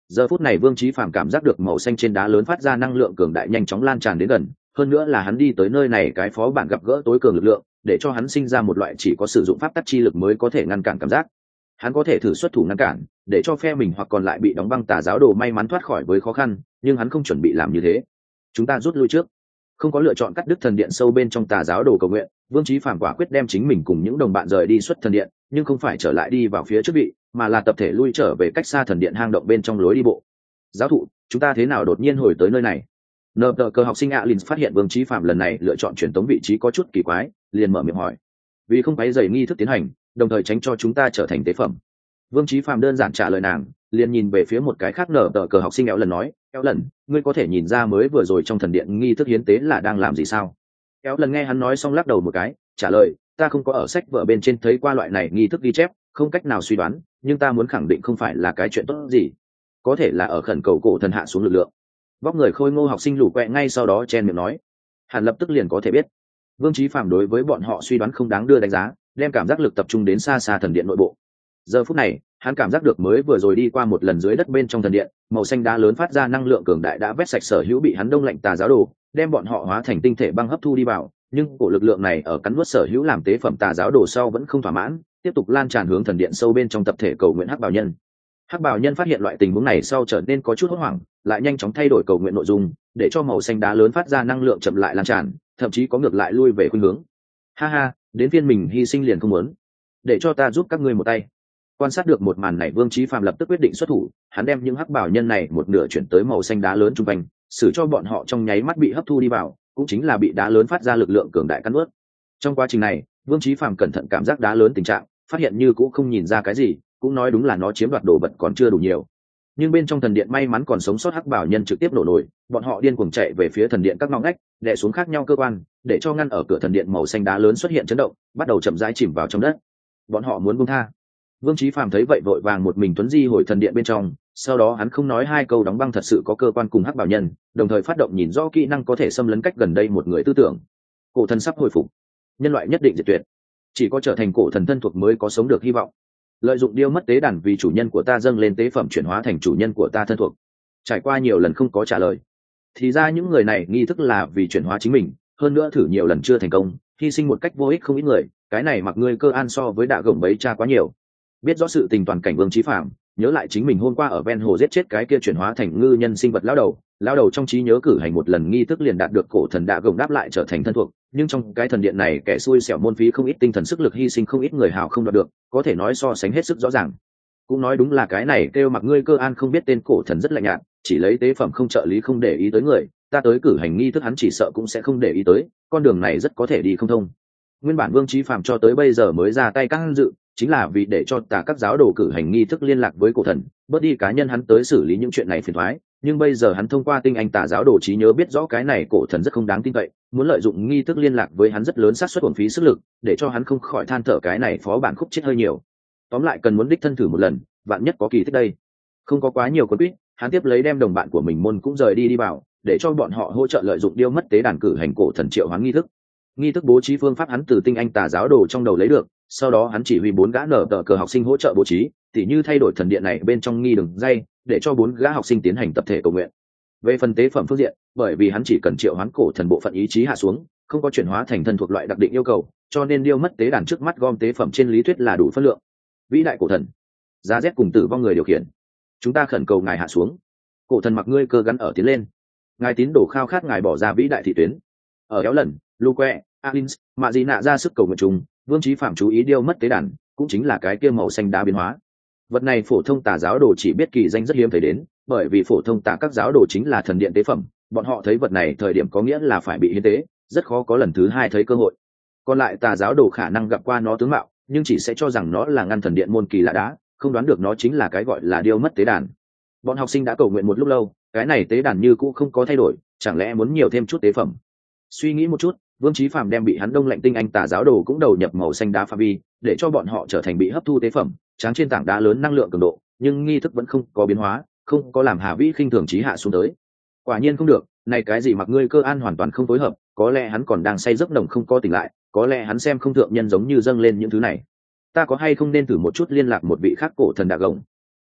Giờ phút này Vương Chí Phàm cảm giác được màu xanh trên đá lớn phát ra năng lượng cường đại nhanh chóng lan tràn đến gần, hơn nữa là hắn đi tới nơi này cái phó bản gặp gỡ tối cường lực lượng, để cho hắn sinh ra một loại chỉ có sử dụng pháp tắc chi lực mới có thể ngăn cản cảm giác. Hắn có thể thử xuất thủ ngăn cản, để cho phe mình hoặc còn lại bị đóng băng tà giáo đồ may mắn thoát khỏi với khó khăn, nhưng hắn không chuẩn bị làm như thế. Chúng ta rút lui trước. Không có lựa chọn cắt đứt thần điện sâu bên trong tà giáo đồ cầu nguyện, Vương Chí Phàm quả quyết đem chính mình cùng những đồng bạn rời đi xuất thần điện, nhưng không phải trở lại đi vào phía trước vị, mà là tập thể lui trở về cách xa thần điện hang động bên trong lối đi bộ. Giáo thụ, chúng ta thế nào đột nhiên hồi tới nơi này? Nợ tờ cờ học sinh Alin phát hiện Vương Chí Phàm lần này lựa chọn truyền tống vị trí có chút kỳ quái, liền mở miệng hỏi. Vì không quấy rầy nghi thức tiến hành, đồng thời tránh cho chúng ta trở thành tế phẩm. Vương Chí Phàm đơn giản trả lời nàng, liền nhìn về phía một cái khác nở tờ cờ học sinh éo lần nói, éo lần, ngươi có thể nhìn ra mới vừa rồi trong thần điện nghi thức hiến tế là đang làm gì sao? Éo lần nghe hắn nói xong lắc đầu một cái, trả lời, ta không có ở sách vở bên trên thấy qua loại này nghi thức ghi chép, không cách nào suy đoán, nhưng ta muốn khẳng định không phải là cái chuyện tốt gì, có thể là ở khẩn cầu cổ thần hạ xuống lực lượng. Vóc người khôi ngô học sinh lù quẹ ngay sau đó chen miệng nói, hẳn lập tức liền có thể biết. Vương Chí Phàm đối với bọn họ suy đoán không đáng đưa đánh giá, đem cảm giác lực tập trung đến xa xa thần điện nội bộ. Giờ phút này, hắn cảm giác được mới vừa rồi đi qua một lần dưới đất bên trong thần điện, màu xanh đá lớn phát ra năng lượng cường đại đã vét sạch sở hữu bị hắn đông lạnh tà giáo đồ, đem bọn họ hóa thành tinh thể băng hấp thu đi vào, nhưng cổ lực lượng này ở cắn nuốt sở hữu làm tế phẩm tà giáo đồ sau vẫn không thỏa mãn, tiếp tục lan tràn hướng thần điện sâu bên trong tập thể cầu nguyện hắc bào nhân. Hắc bào nhân phát hiện loại tình huống này sau trở nên có chút hốt hoảng, lại nhanh chóng thay đổi cầu nguyện nội dung, để cho màu xanh đá lớn phát ra năng lượng chậm lại lan tràn, thậm chí có ngược lại lui về khuynh hướng. Ha ha, đến phiên mình hy sinh liền không muốn, để cho ta giúp các ngươi một tay. Quan sát được một màn này, Vương Chí Phàm lập tức quyết định xuất thủ, hắn đem những hắc bảo nhân này một nửa chuyển tới màu xanh đá lớn trung quanh, xử cho bọn họ trong nháy mắt bị hấp thu đi vào, cũng chính là bị đá lớn phát ra lực lượng cường đại cắn nuốt. Trong quá trình này, Vương Chí Phàm cẩn thận cảm giác đá lớn tình trạng, phát hiện như cũng không nhìn ra cái gì, cũng nói đúng là nó chiếm đoạt đồ vật còn chưa đủ nhiều. Nhưng bên trong thần điện may mắn còn sống sót hắc bảo nhân trực tiếp nổ nổi, bọn họ điên cuồng chạy về phía thần điện các ngóc ngách, đè xuống khác nhau cơ quan, để cho ngăn ở cửa thần điện màu xanh đá lớn xuất hiện chấn động, bắt đầu chậm rãi chìm vào trong đất. Bọn họ muốn buông tha. Vương Chí Phàm thấy vậy vội vàng một mình tuấn di hồi thần điện bên trong, sau đó hắn không nói hai câu đóng băng thật sự có cơ quan cùng hắc bảo nhân, đồng thời phát động nhìn rõ kỹ năng có thể xâm lấn cách gần đây một người tư tưởng. Cổ thần sắp hồi phục, nhân loại nhất định diệt tuyệt, chỉ có trở thành cổ thần thân thuộc mới có sống được hy vọng. Lợi dụng điêu mất tế đàn vì chủ nhân của ta dâng lên tế phẩm chuyển hóa thành chủ nhân của ta thân thuộc. Trải qua nhiều lần không có trả lời, thì ra những người này nghi thức là vì chuyển hóa chính mình, hơn nữa thử nhiều lần chưa thành công, hy sinh một cách vô ích không ít người, cái này mặc ngươi cơ an so với đạ gồng bấy cha quá nhiều. Biết rõ sự tình toàn cảnh Vương Chí Phàm nhớ lại chính mình hôm qua ở ven hồ giết chết cái kia chuyển hóa thành ngư nhân sinh vật lão đầu, lão đầu trong trí nhớ cử hành một lần nghi thức liền đạt được cổ thần đạ gồng đáp lại trở thành thân thuộc, nhưng trong cái thần điện này kẻ xui xẻo môn phí không ít tinh thần sức lực, hy sinh không ít người hào không đoạt được, có thể nói so sánh hết sức rõ ràng. Cũng nói đúng là cái này kêu mặc ngươi cơ an không biết tên cổ thần rất lạnh nhạt, chỉ lấy tế phẩm không trợ lý không để ý tới người, ta tới cử hành nghi thức hắn chỉ sợ cũng sẽ không để ý tới, con đường này rất có thể đi không thông. Nguyên bản Vương Chí Phàm cho tới bây giờ mới ra tay căng dự, chính là vì để cho tà các giáo đồ cử hành nghi thức liên lạc với cổ thần, bớt đi cá nhân hắn tới xử lý những chuyện này phiền toái, nhưng bây giờ hắn thông qua tinh anh tà giáo đồ trí nhớ biết rõ cái này cổ thần rất không đáng tin cậy, muốn lợi dụng nghi thức liên lạc với hắn rất lớn xác suất uổng phí sức lực, để cho hắn không khỏi than thở cái này phó bản khúc chết hơi nhiều. Tóm lại cần muốn đích thân thử một lần, vạn nhất có kỳ tích đây. Không có quá nhiều quân quýt, hắn tiếp lấy đem đồng bạn của mình môn cũng rời đi đi vào, để cho bọn họ hỗ trợ lợi dụng điêu mất tế đàn cử hành cổ thần triệu hoán nghi thức. Nghi thức bố trí phương pháp hắn từ tinh anh tà giáo đồ trong đầu lấy được, sau đó hắn chỉ huy bốn gã nở tờ cờ học sinh hỗ trợ bố trí, tỉ như thay đổi thần điện này bên trong nghi đường dây, để cho bốn gã học sinh tiến hành tập thể cầu nguyện. Về phần tế phẩm phương diện, bởi vì hắn chỉ cần triệu hoán cổ thần bộ phận ý chí hạ xuống, không có chuyển hóa thành thân thuộc loại đặc định yêu cầu, cho nên điêu mất tế đàn trước mắt gom tế phẩm trên lý thuyết là đủ phân lượng. Vĩ đại cổ thần, giá rét cùng tử vong người điều khiển, chúng ta khẩn cầu ngài hạ xuống. Cổ thần mặc ngươi cơ gắn ở tiến lên, ngài tín đồ khao khát ngài bỏ ra vĩ đại thị tuyến. Ở kéo lần, Luque, Alins, mạ gì nạ ra sức cầu nguyện chung, Vương Chí Phàm chú ý điêu mất tế đàn, cũng chính là cái kia màu xanh đá biến hóa. Vật này phổ thông tà giáo đồ chỉ biết kỳ danh rất hiếm thấy đến, bởi vì phổ thông tà các giáo đồ chính là thần điện tế phẩm, bọn họ thấy vật này thời điểm có nghĩa là phải bị hiến tế, rất khó có lần thứ hai thấy cơ hội. Còn lại tà giáo đồ khả năng gặp qua nó tướng mạo, nhưng chỉ sẽ cho rằng nó là ngăn thần điện môn kỳ lạ đá, không đoán được nó chính là cái gọi là điêu mất tế đàn. Bọn học sinh đã cầu nguyện một lúc lâu, cái này tế đàn như cũ không có thay đổi, chẳng lẽ muốn nhiều thêm chút tế phẩm? Suy nghĩ một chút, Vương Chí Phàm đem bị hắn đông lạnh tinh anh tà giáo đồ cũng đầu nhập màu xanh đá phạm vi, để cho bọn họ trở thành bị hấp thu tế phẩm, tráng trên tảng đá lớn năng lượng cường độ, nhưng nghi thức vẫn không có biến hóa, không có làm Hà Vĩ khinh thường chí hạ xuống tới. Quả nhiên không được, này cái gì mặc ngươi cơ an hoàn toàn không phối hợp, có lẽ hắn còn đang say giấc nồng không có tỉnh lại, có lẽ hắn xem không thượng nhân giống như dâng lên những thứ này. Ta có hay không nên thử một chút liên lạc một vị khác cổ thần đạ gồng?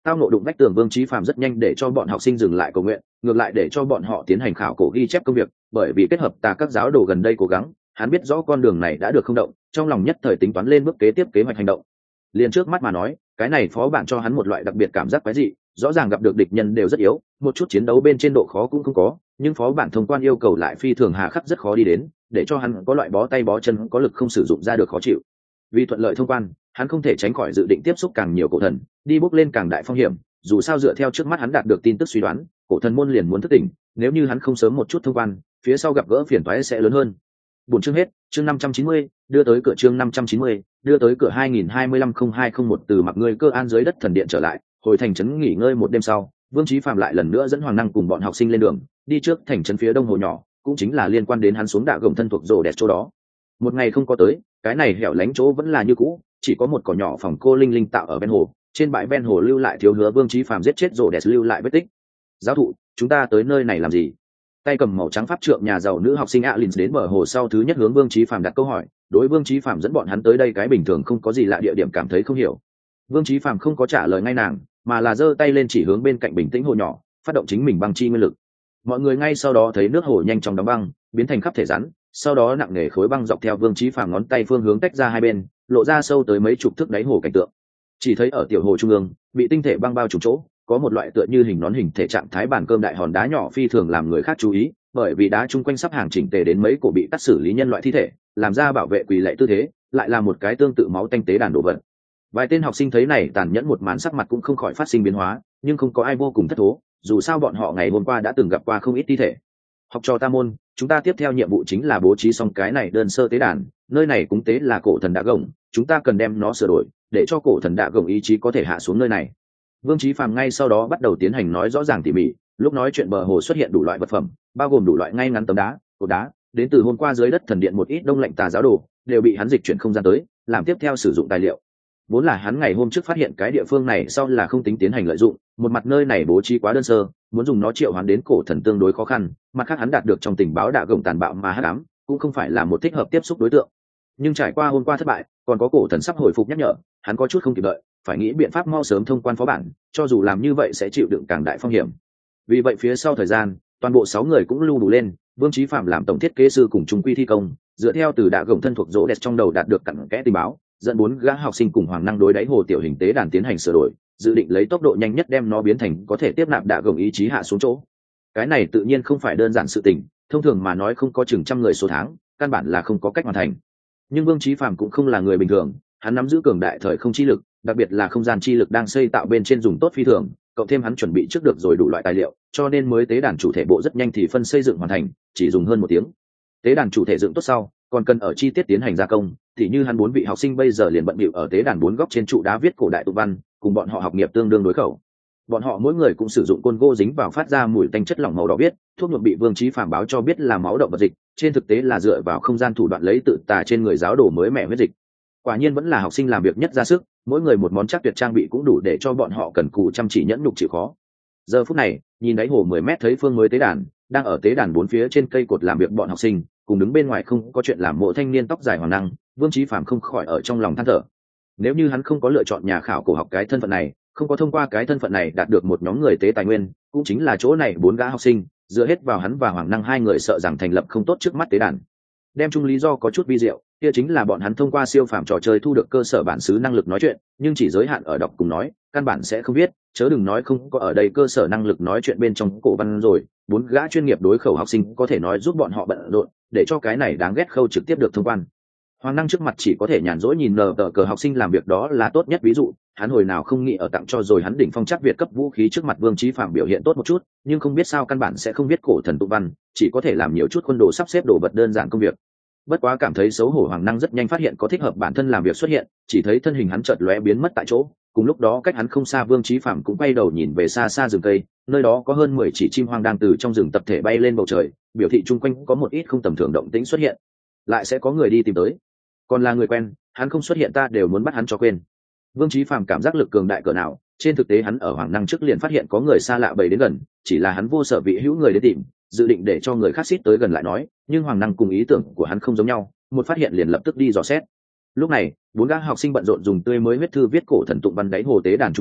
tao nộ đụng vách tường Vương Chí Phạm rất nhanh để cho bọn học sinh dừng lại cầu nguyện, ngược lại để cho bọn họ tiến hành khảo cổ ghi chép công việc, bởi vì kết hợp tà các giáo đồ gần đây cố gắng, hắn biết rõ con đường này đã được không động, trong lòng nhất thời tính toán lên bước kế tiếp kế hoạch hành động. Liền trước mắt mà nói, cái này phó bạn cho hắn một loại đặc biệt cảm giác quái dị, rõ ràng gặp được địch nhân đều rất yếu, một chút chiến đấu bên trên độ khó cũng không có, nhưng phó bản thông quan yêu cầu lại phi thường hà khắc rất khó đi đến, để cho hắn có loại bó tay bó chân có lực không sử dụng ra được khó chịu. Vì thuận lợi thông quan, hắn không thể tránh khỏi dự định tiếp xúc càng nhiều cổ thần, đi bước lên càng đại phong hiểm, dù sao dựa theo trước mắt hắn đạt được tin tức suy đoán, cổ thần môn liền muốn thức tỉnh, nếu như hắn không sớm một chút thông quan, phía sau gặp gỡ phiền toái sẽ lớn hơn. Buổi chương hết, chương năm trăm chín mươi, đưa tới cửa chương năm trăm chín mươi, đưa tới cửa hai nghìn hai mươi lăm không hai không một từ mặc người cơ an dưới đất thần điện trở lại, hồi thành trấn nghỉ ngơi một đêm sau, Vương Chí Phạm lại lần nữa dẫn Hoàng Năng cùng bọn học sinh lên đường, đi trước thành trấn phía đông hồ nhỏ, cũng chính là liên quan đến hắn xuống đạ gồng thân thuộc rồ đẹp chỗ đó. Một ngày không có tới, cái này hẻo lánh chỗ vẫn là như cũ, chỉ có một cỏ nhỏ phòng cô linh linh tạo ở bên hồ, trên bãi ven hồ lưu lại thiếu hứa Vương Chí Phạm giết chết rồ đẹp lưu lại vết tích. Giáo thụ, chúng ta tới nơi này làm gì? Tay cầm màu trắng pháp trượng nhà giàu nữ học sinh Alin đến bờ hồ sau thứ nhất hướng Vương Chí Phạm đặt câu hỏi, đối Vương Chí Phạm dẫn bọn hắn tới đây cái bình thường không có gì lạ địa điểm cảm thấy không hiểu. Vương Chí Phạm không có trả lời ngay nàng, mà là giơ tay lên chỉ hướng bên cạnh bình tĩnh hồ nhỏ, phát động chính mình băng chi nguyên lực. Mọi người ngay sau đó thấy nước hồ nhanh chóng đóng băng, biến thành khắp thể rắn, sau đó nặng nề khối băng dọc theo Vương Chí Phạm ngón tay phương hướng tách ra hai bên, lộ ra sâu tới mấy chục thước đáy hồ cảnh tượng. Chỉ thấy ở tiểu hồ trung ương, bị tinh thể băng bao trùm chỗ, có một loại tựa như hình nón hình thể trạng thái bàn cơm đại hòn đá nhỏ phi thường làm người khác chú ý, bởi vì đá chung quanh sắp hàng chỉnh tề đến mấy cổ bị cắt xử lý nhân loại thi thể, làm ra bảo vệ quỳ lạy tư thế, lại là một cái tương tự máu tanh tế đàn đồ vật. Vài tên học sinh thấy này tàn nhẫn một màn sắc mặt cũng không khỏi phát sinh biến hóa, nhưng không có ai vô cùng thất thố, dù sao bọn họ ngày hôm qua đã từng gặp qua không ít thi thể. Học trò ta môn, chúng ta tiếp theo nhiệm vụ chính là bố trí xong cái này đơn sơ tế đàn, nơi này cúng tế là cổ thần đạ gồng, chúng ta cần đem nó sửa đổi, để cho cổ thần đạ gồng ý chí có thể hạ xuống nơi này. Vương Chí Phạm ngay sau đó bắt đầu tiến hành nói rõ ràng tỉ mỉ, lúc nói chuyện bờ hồ xuất hiện đủ loại vật phẩm, bao gồm đủ loại ngay ngắn tấm đá, cột đá, đến từ hôm qua dưới đất thần điện một ít đông lạnh tà giáo đồ, đều bị hắn dịch chuyển không gian tới, làm tiếp theo sử dụng tài liệu. Vốn là hắn ngày hôm trước phát hiện cái địa phương này sau là không tính tiến hành lợi dụng, một mặt nơi này bố trí quá đơn sơ, muốn dùng nó triệu hoán đến cổ thần tương đối khó khăn, mặt khác hắn đạt được trong tình báo đạ gồng tàn bạo mà hắc ám, cũng không phải là một thích hợp tiếp xúc đối tượng. Nhưng trải qua hôm qua thất bại, còn có cổ thần sắp hồi phục nhắc nhở, hắn có chút không kịp đợi, phải nghĩ biện pháp mau sớm thông quan phó bản, cho dù làm như vậy sẽ chịu đựng càng đại phong hiểm. Vì vậy phía sau thời gian, toàn bộ sáu người cũng lưu đủ lên, Vương Chí Phạm làm tổng thiết kế sư cùng trung quy thi công, dựa theo từ đạ gồng thân thuộc rỗ đẹp trong đầu đạt được cặn kẽ tình báo, dẫn bốn gã học sinh cùng Hoàng Năng đối đáy hồ tiểu hình tế đàn tiến hành sửa đổi, dự định lấy tốc độ nhanh nhất đem nó biến thành có thể tiếp nạp đạ gồng ý chí hạ xuống chỗ. Cái này tự nhiên không phải đơn giản sự tình, thông thường mà nói không có chừng trăm người số tháng, căn bản là không có cách hoàn thành. Nhưng Vương Chí Phạm cũng không là người bình thường, hắn nắm giữ cường đại thời không chi lực, đặc biệt là không gian chi lực đang xây tạo bên trên dùng tốt phi thường, cộng thêm hắn chuẩn bị trước được rồi đủ loại tài liệu, cho nên mới tế đàn chủ thể bộ rất nhanh thì phân xây dựng hoàn thành, chỉ dùng hơn một tiếng. Tế đàn chủ thể dựng tốt sau, còn cần ở chi tiết tiến hành gia công, thì như hắn bốn vị học sinh bây giờ liền bận bịu ở tế đàn bốn góc trên trụ đá viết cổ đại tụ văn, cùng bọn họ học nghiệp tương đương đối khẩu. Bọn họ mỗi người cũng sử dụng côn gỗ dính vào phát ra mùi tanh chất lỏng màu đỏ biết, thuốc nhuộm bị Vương Chí Phạm báo cho biết là máu động vật dịch, trên thực tế là dựa vào không gian thủ đoạn lấy tự tà trên người giáo đồ mới mẻ huyết dịch. Quả nhiên vẫn là học sinh làm việc nhất ra sức, mỗi người một món chắc tuyệt trang bị cũng đủ để cho bọn họ cần cù chăm chỉ nhẫn nhục chịu khó. Giờ phút này, nhìn đáy hồ mười mét thấy phương mới tế đàn, đang ở tế đàn bốn phía trên cây cột làm việc bọn học sinh, cùng đứng bên ngoài không có chuyện làm mộ thanh niên tóc dài Hoàng Năng, Vương Chí Phạm không khỏi ở trong lòng than thở. Nếu như hắn không có lựa chọn nhà khảo cổ học cái thân phận này, không có thông qua cái thân phận này đạt được một nhóm người tế tài nguyên, cũng chính là chỗ này bốn gã học sinh, dựa hết vào hắn và Hoàng Năng hai người sợ rằng thành lập không tốt trước mắt tế đàn. Đem chung lý do có chút vi diệu, kia chính là bọn hắn thông qua siêu phàm trò chơi thu được cơ sở bản xứ năng lực nói chuyện, nhưng chỉ giới hạn ở đọc cùng nói, căn bản sẽ không biết, chớ đừng nói không có ở đây cơ sở năng lực nói chuyện bên trong cổ văn rồi, bốn gã chuyên nghiệp đối khẩu học sinh có thể nói giúp bọn họ bận rộn, để cho cái này đáng ghét khâu trực tiếp được thông quan. Hoàng Năng trước mặt chỉ có thể nhàn rỗi nhìn nờ tờ cờ học sinh làm việc đó là tốt nhất ví dụ, hắn hồi nào không nghĩ ở tặng cho rồi hắn đỉnh phong chắc Việt cấp vũ khí trước mặt Vương Chí Phạm biểu hiện tốt một chút, nhưng không biết sao căn bản sẽ không biết cổ thần tụ văn, chỉ có thể làm nhiều chút quân đồ sắp xếp đồ vật đơn giản công việc. Bất quá cảm thấy xấu hổ Hoàng Năng rất nhanh phát hiện có thích hợp bản thân làm việc xuất hiện, chỉ thấy thân hình hắn chợt lóe biến mất tại chỗ, cùng lúc đó cách hắn không xa Vương Chí Phạm cũng quay đầu nhìn về xa xa rừng cây, nơi đó có hơn mười chỉ chim hoang đang từ trong rừng tập thể bay lên bầu trời, biểu thị chung quanh có một ít không tầm thường động tĩnh xuất hiện, lại sẽ có người đi tìm tới. Còn là người quen, hắn không xuất hiện ta đều muốn bắt hắn cho quên. Vương Chí Phạm cảm giác lực cường đại cỡ nào, trên thực tế hắn ở Hoàng Năng trước liền phát hiện có người xa lạ bầy đến gần, chỉ là hắn vô sở vị hữu người đến tìm, dự định để cho người khác xít tới gần lại nói, nhưng Hoàng Năng cùng ý tưởng của hắn không giống nhau, một phát hiện liền lập tức đi dò xét. Lúc này, bốn gã học sinh bận rộn dùng tươi mới huyết thư viết cổ thần tụng văn đáy hồ tế đàn trung quanh,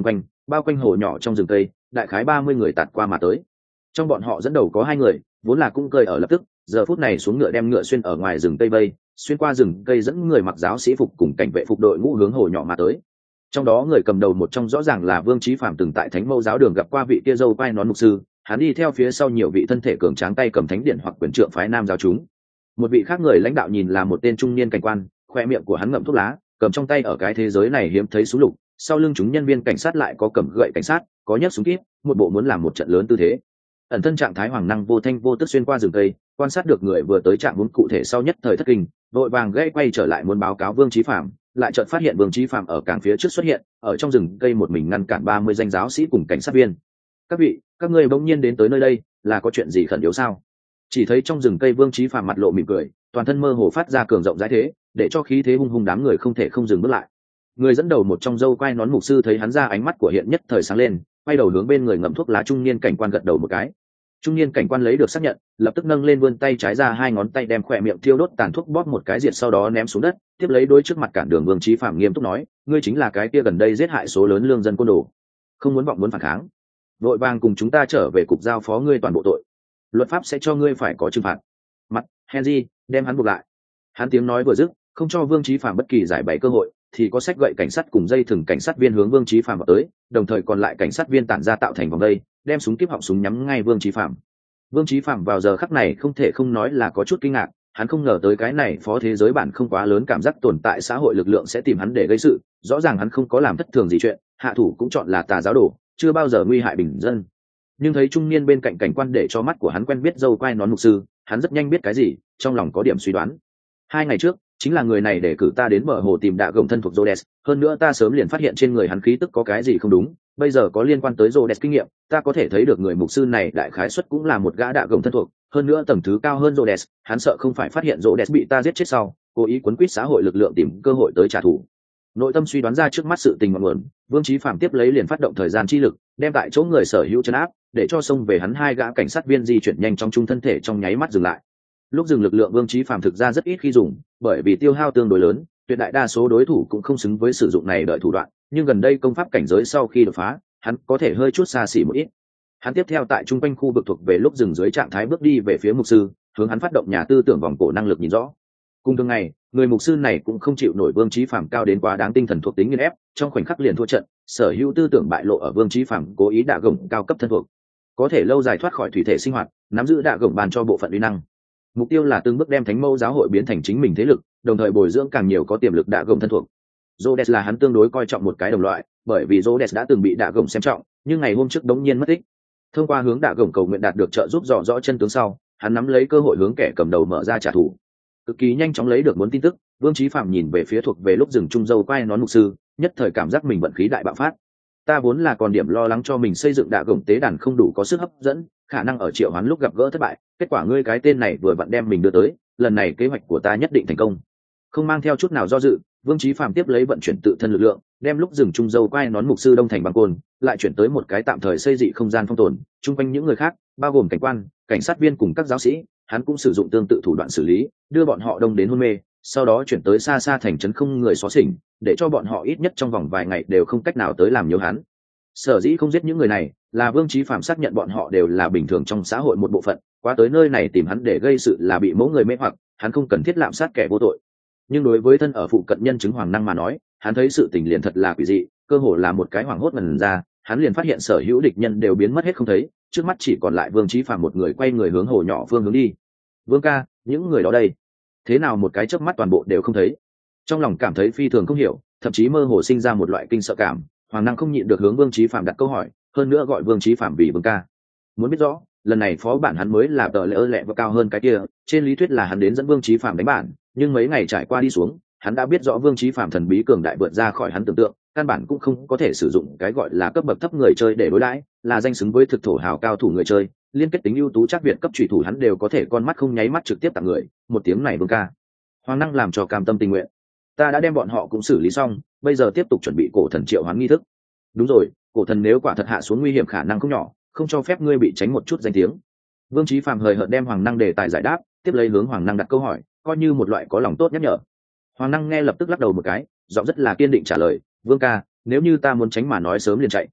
bao quanh hồ nhỏ trong rừng cây đại khái ba mươi người tạt qua mà tới. Trong bọn họ dẫn đầu có hai người vốn là cũng cười ở lập tức, giờ phút này xuống ngựa đem ngựa xuyên ở ngoài rừng cây vây, xuyên qua rừng cây dẫn người mặc giáo sĩ phục cùng cảnh vệ phục đội ngũ hướng hồ nhỏ mà tới. Trong đó người cầm đầu một trong rõ ràng là Vương Chí Phạm từng tại Thánh Mâu giáo đường gặp qua vị kia dâu quai nón mục sư, hắn đi theo phía sau nhiều vị thân thể cường tráng tay cầm thánh điện hoặc quyền trượng phái nam giáo chúng. Một vị khác người lãnh đạo nhìn là một tên trung niên cảnh quan, khoe miệng của hắn ngậm thuốc lá, cầm trong tay ở cái thế giới này hiếm thấy súng lục, sau lưng chúng nhân viên cảnh sát lại có cầm gậy cảnh sát, có nhấc súng kíp, một bộ muốn làm một trận lớn tư thế. Ẩn thân trạng thái Hoàng Năng vô thanh vô tức xuyên qua rừng cây, quan sát được người vừa tới trạng huống cụ thể sau nhất thời thất kinh, vội vàng gãy quay trở lại muốn báo cáo Vương Chí Phạm, lại chợt phát hiện Vương Chí Phạm ở càng phía trước xuất hiện, ở trong rừng cây một mình ngăn cản ba mươi danh giáo sĩ cùng cảnh sát viên. Các vị, các ngươi bỗng nhiên đến tới nơi đây, là có chuyện gì khẩn yếu sao? Chỉ thấy trong rừng cây Vương Chí Phạm mặt lộ mỉm cười, toàn thân mơ hồ phát ra cường rộng rãi thế, để cho khí thế hung hùng đám người không thể không dừng bước lại. Người dẫn đầu một trong dâu quai nón mục sư thấy hắn ra, ánh mắt của hiện nhất thời sáng lên, quay đầu hướng bên người ngậm thuốc lá trung niên cảnh quan gật đầu một cái. Trung niên cảnh quan lấy được xác nhận, lập tức nâng lên vươn tay trái ra, hai ngón tay đem khỏe miệng thiêu đốt tàn thuốc bóp một cái diệt, sau đó ném xuống đất, tiếp lấy đôi trước mặt cản đường Vương Chí Phạm nghiêm túc nói, ngươi chính là cái kia gần đây giết hại số lớn lương dân côn đồ, không muốn vọng muốn phản kháng, vội vàng cùng chúng ta trở về cục giao phó ngươi toàn bộ tội, luật pháp sẽ cho ngươi phải có trừng phạt. Mặt Henry đem hắn buộc lại. Hắn tiếng nói vừa dứt, không cho Vương Chí Phạm bất kỳ giải bày cơ hội, thì có sách gậy cảnh sát cùng dây thừng cảnh sát viên hướng Vương Chí Phạm vào tới, đồng thời còn lại cảnh sát viên tản ra tạo thành vòng dây, đem súng kíp họng súng nhắm ngay Vương Chí Phạm. Vương Chí Phạm vào giờ khắc này không thể không nói là có chút kinh ngạc, hắn không ngờ tới cái này phó thế giới bản không quá lớn cảm giác tồn tại xã hội lực lượng sẽ tìm hắn để gây sự, rõ ràng hắn không có làm thất thường gì chuyện, hạ thủ cũng chọn là tà giáo đồ, chưa bao giờ nguy hại bình dân. Nhưng thấy trung niên bên cạnh cảnh quan để cho mắt của hắn quen biết dâu quai nón mục sư, hắn rất nhanh biết cái gì, trong lòng có điểm suy đoán. Hai ngày trước, chính là người này để cử ta đến bờ hồ tìm đạ gồng thân thuộc Rhodes, hơn nữa ta sớm liền phát hiện trên người hắn khí tức có cái gì không đúng, bây giờ có liên quan tới Rhodes kinh nghiệm, ta có thể thấy được người mục sư này đại khái suất cũng là một gã đạ gồng thân thuộc, hơn nữa tầng thứ cao hơn Rhodes, hắn sợ không phải phát hiện Rhodes bị ta giết chết sau, cố ý quấn quýt xã hội lực lượng tìm cơ hội tới trả thù. Nội tâm suy đoán ra trước mắt sự tình ngọn nguồn, Vương Chí Phạm tiếp lấy liền phát động thời gian chi lực, đem tại chỗ người sở hữu trấn áp, để cho xông về hắn hai gã cảnh sát viên di chuyển nhanh trong trung thân thể trong nháy mắt dừng lại. Lúc dừng lực lượng Vương Chí Phạm thực ra rất ít khi dùng, bởi vì tiêu hao tương đối lớn, tuyệt đại đa số đối thủ cũng không xứng với sử dụng này đợi thủ đoạn, nhưng gần đây công pháp cảnh giới sau khi đột phá, hắn có thể hơi chút xa xỉ một ít. Hắn tiếp theo tại trung quanh khu vực thuộc về lúc dừng dưới trạng thái bước đi về phía mục sư, hướng hắn phát động nhà tư tưởng vòng cổ năng lực nhìn rõ. Cùng thường ngày, người mục sư này cũng không chịu nổi Vương Chí Phạm cao đến quá đáng tinh thần thuộc tính nghiền ép, trong khoảnh khắc liền thua trận, sở hữu tư tưởng bại lộ ở Vương Chí Phạm cố ý đả gồng cao cấp thân thuộc, có thể lâu dài thoát khỏi thủy thể sinh hoạt, nắm giữ đả gồng bàn cho bộ phận uy năng. Mục tiêu là từng bước đem Thánh Mâu giáo hội biến thành chính mình thế lực, đồng thời bồi dưỡng càng nhiều có tiềm lực đả gồng thân thuộc. Rhodes là hắn tương đối coi trọng một cái đồng loại, bởi vì Rhodes đã từng bị đả gồng xem trọng, nhưng ngày hôm trước đống nhiên mất tích. Thông qua hướng đả gồng cầu nguyện đạt được trợ giúp dò rõ chân tướng sau, hắn nắm lấy cơ hội hướng kẻ cầm đầu mở ra trả thù. Cực kỳ nhanh chóng lấy được muốn tin tức, Vương Chí Phạm nhìn về phía thuộc về lúc rừng trung dâu quai nón mục sư, nhất thời cảm giác mình vận khí đại bạo phát. Ta vốn là còn điểm lo lắng cho mình xây dựng đạ gồng tế đàn không đủ có sức hấp dẫn, khả năng ở triệu hoán lúc gặp gỡ thất bại, kết quả ngươi cái tên này vừa vặn đem mình đưa tới, lần này kế hoạch của ta nhất định thành công. Không mang theo chút nào do dự, Vương Chí Phạm tiếp lấy vận chuyển tự thân lực lượng, đem lúc rừng trung dâu quai nón mục sư đông thành băng côn, lại chuyển tới một cái tạm thời xây dị không gian phong tồn, chung quanh những người khác, bao gồm cảnh quan, cảnh sát viên cùng các giáo sĩ, hắn cũng sử dụng tương tự thủ đoạn xử lý, đưa bọn họ đông đến hôn mê, sau đó chuyển tới xa xa thành trấn không người xóa xỉnh, để cho bọn họ ít nhất trong vòng vài ngày đều không cách nào tới làm nhiều hắn. Sở dĩ không giết những người này, là Vương Chí Phạm xác nhận bọn họ đều là bình thường trong xã hội một bộ phận, quá tới nơi này tìm hắn để gây sự là bị mẫu người mê hoặc, hắn không cần thiết lạm sát kẻ vô tội. Nhưng đối với thân ở phụ cận nhân chứng Hoàng Năng mà nói, hắn thấy sự tình liền thật là quỷ dị, cơ hồ là một cái hoảng hốt ngần ra, hắn liền phát hiện sở hữu địch nhân đều biến mất hết không thấy, trước mắt chỉ còn lại Vương Chí Phạm một người quay người hướng hồ nhỏ phương hướng đi. Vương ca, những người đó đây, thế nào một cái chớp mắt toàn bộ đều không thấy? Trong lòng cảm thấy phi thường không hiểu, thậm chí mơ hồ sinh ra một loại kinh sợ cảm, Hoàng Năng không nhịn được hướng Vương Chí Phạm đặt câu hỏi, hơn nữa gọi Vương Chí Phạm vì Vương ca. Muốn biết rõ, lần này phó bản hắn mới là tờ lệ lẹ và cao hơn cái kia, trên lý thuyết là hắn đến dẫn Vương Chí Phạm đánh bản, nhưng mấy ngày trải qua đi xuống, hắn đã biết rõ Vương Chí Phạm thần bí cường đại vượt ra khỏi hắn tưởng tượng, căn bản cũng không có thể sử dụng cái gọi là cấp bậc thấp người chơi để đối đãi, là danh xứng với thực thổ hào cao thủ người chơi, liên kết tính ưu tú chắc việt cấp chủy thủ hắn đều có thể con mắt không nháy mắt trực tiếp tặng người, một tiếng này Vương ca. Hoàng Năng làm cho cam tâm tình nguyện. Ta đã đem bọn họ cũng xử lý xong, bây giờ tiếp tục chuẩn bị cổ thần triệu hoán nghi thức. Đúng rồi, cổ thần nếu quả thật hạ xuống nguy hiểm khả năng không nhỏ, không cho phép ngươi bị tránh một chút danh tiếng. Vương Chí Phạm hời hợt đem Hoàng Năng đề tài giải đáp, tiếp lấy hướng Hoàng Năng đặt câu hỏi, coi như một loại có lòng tốt nhắc nhở. Hoàng Năng nghe lập tức lắc đầu một cái, giọng rất là kiên định trả lời, Vương ca, nếu như ta muốn tránh mà nói sớm liền chạy.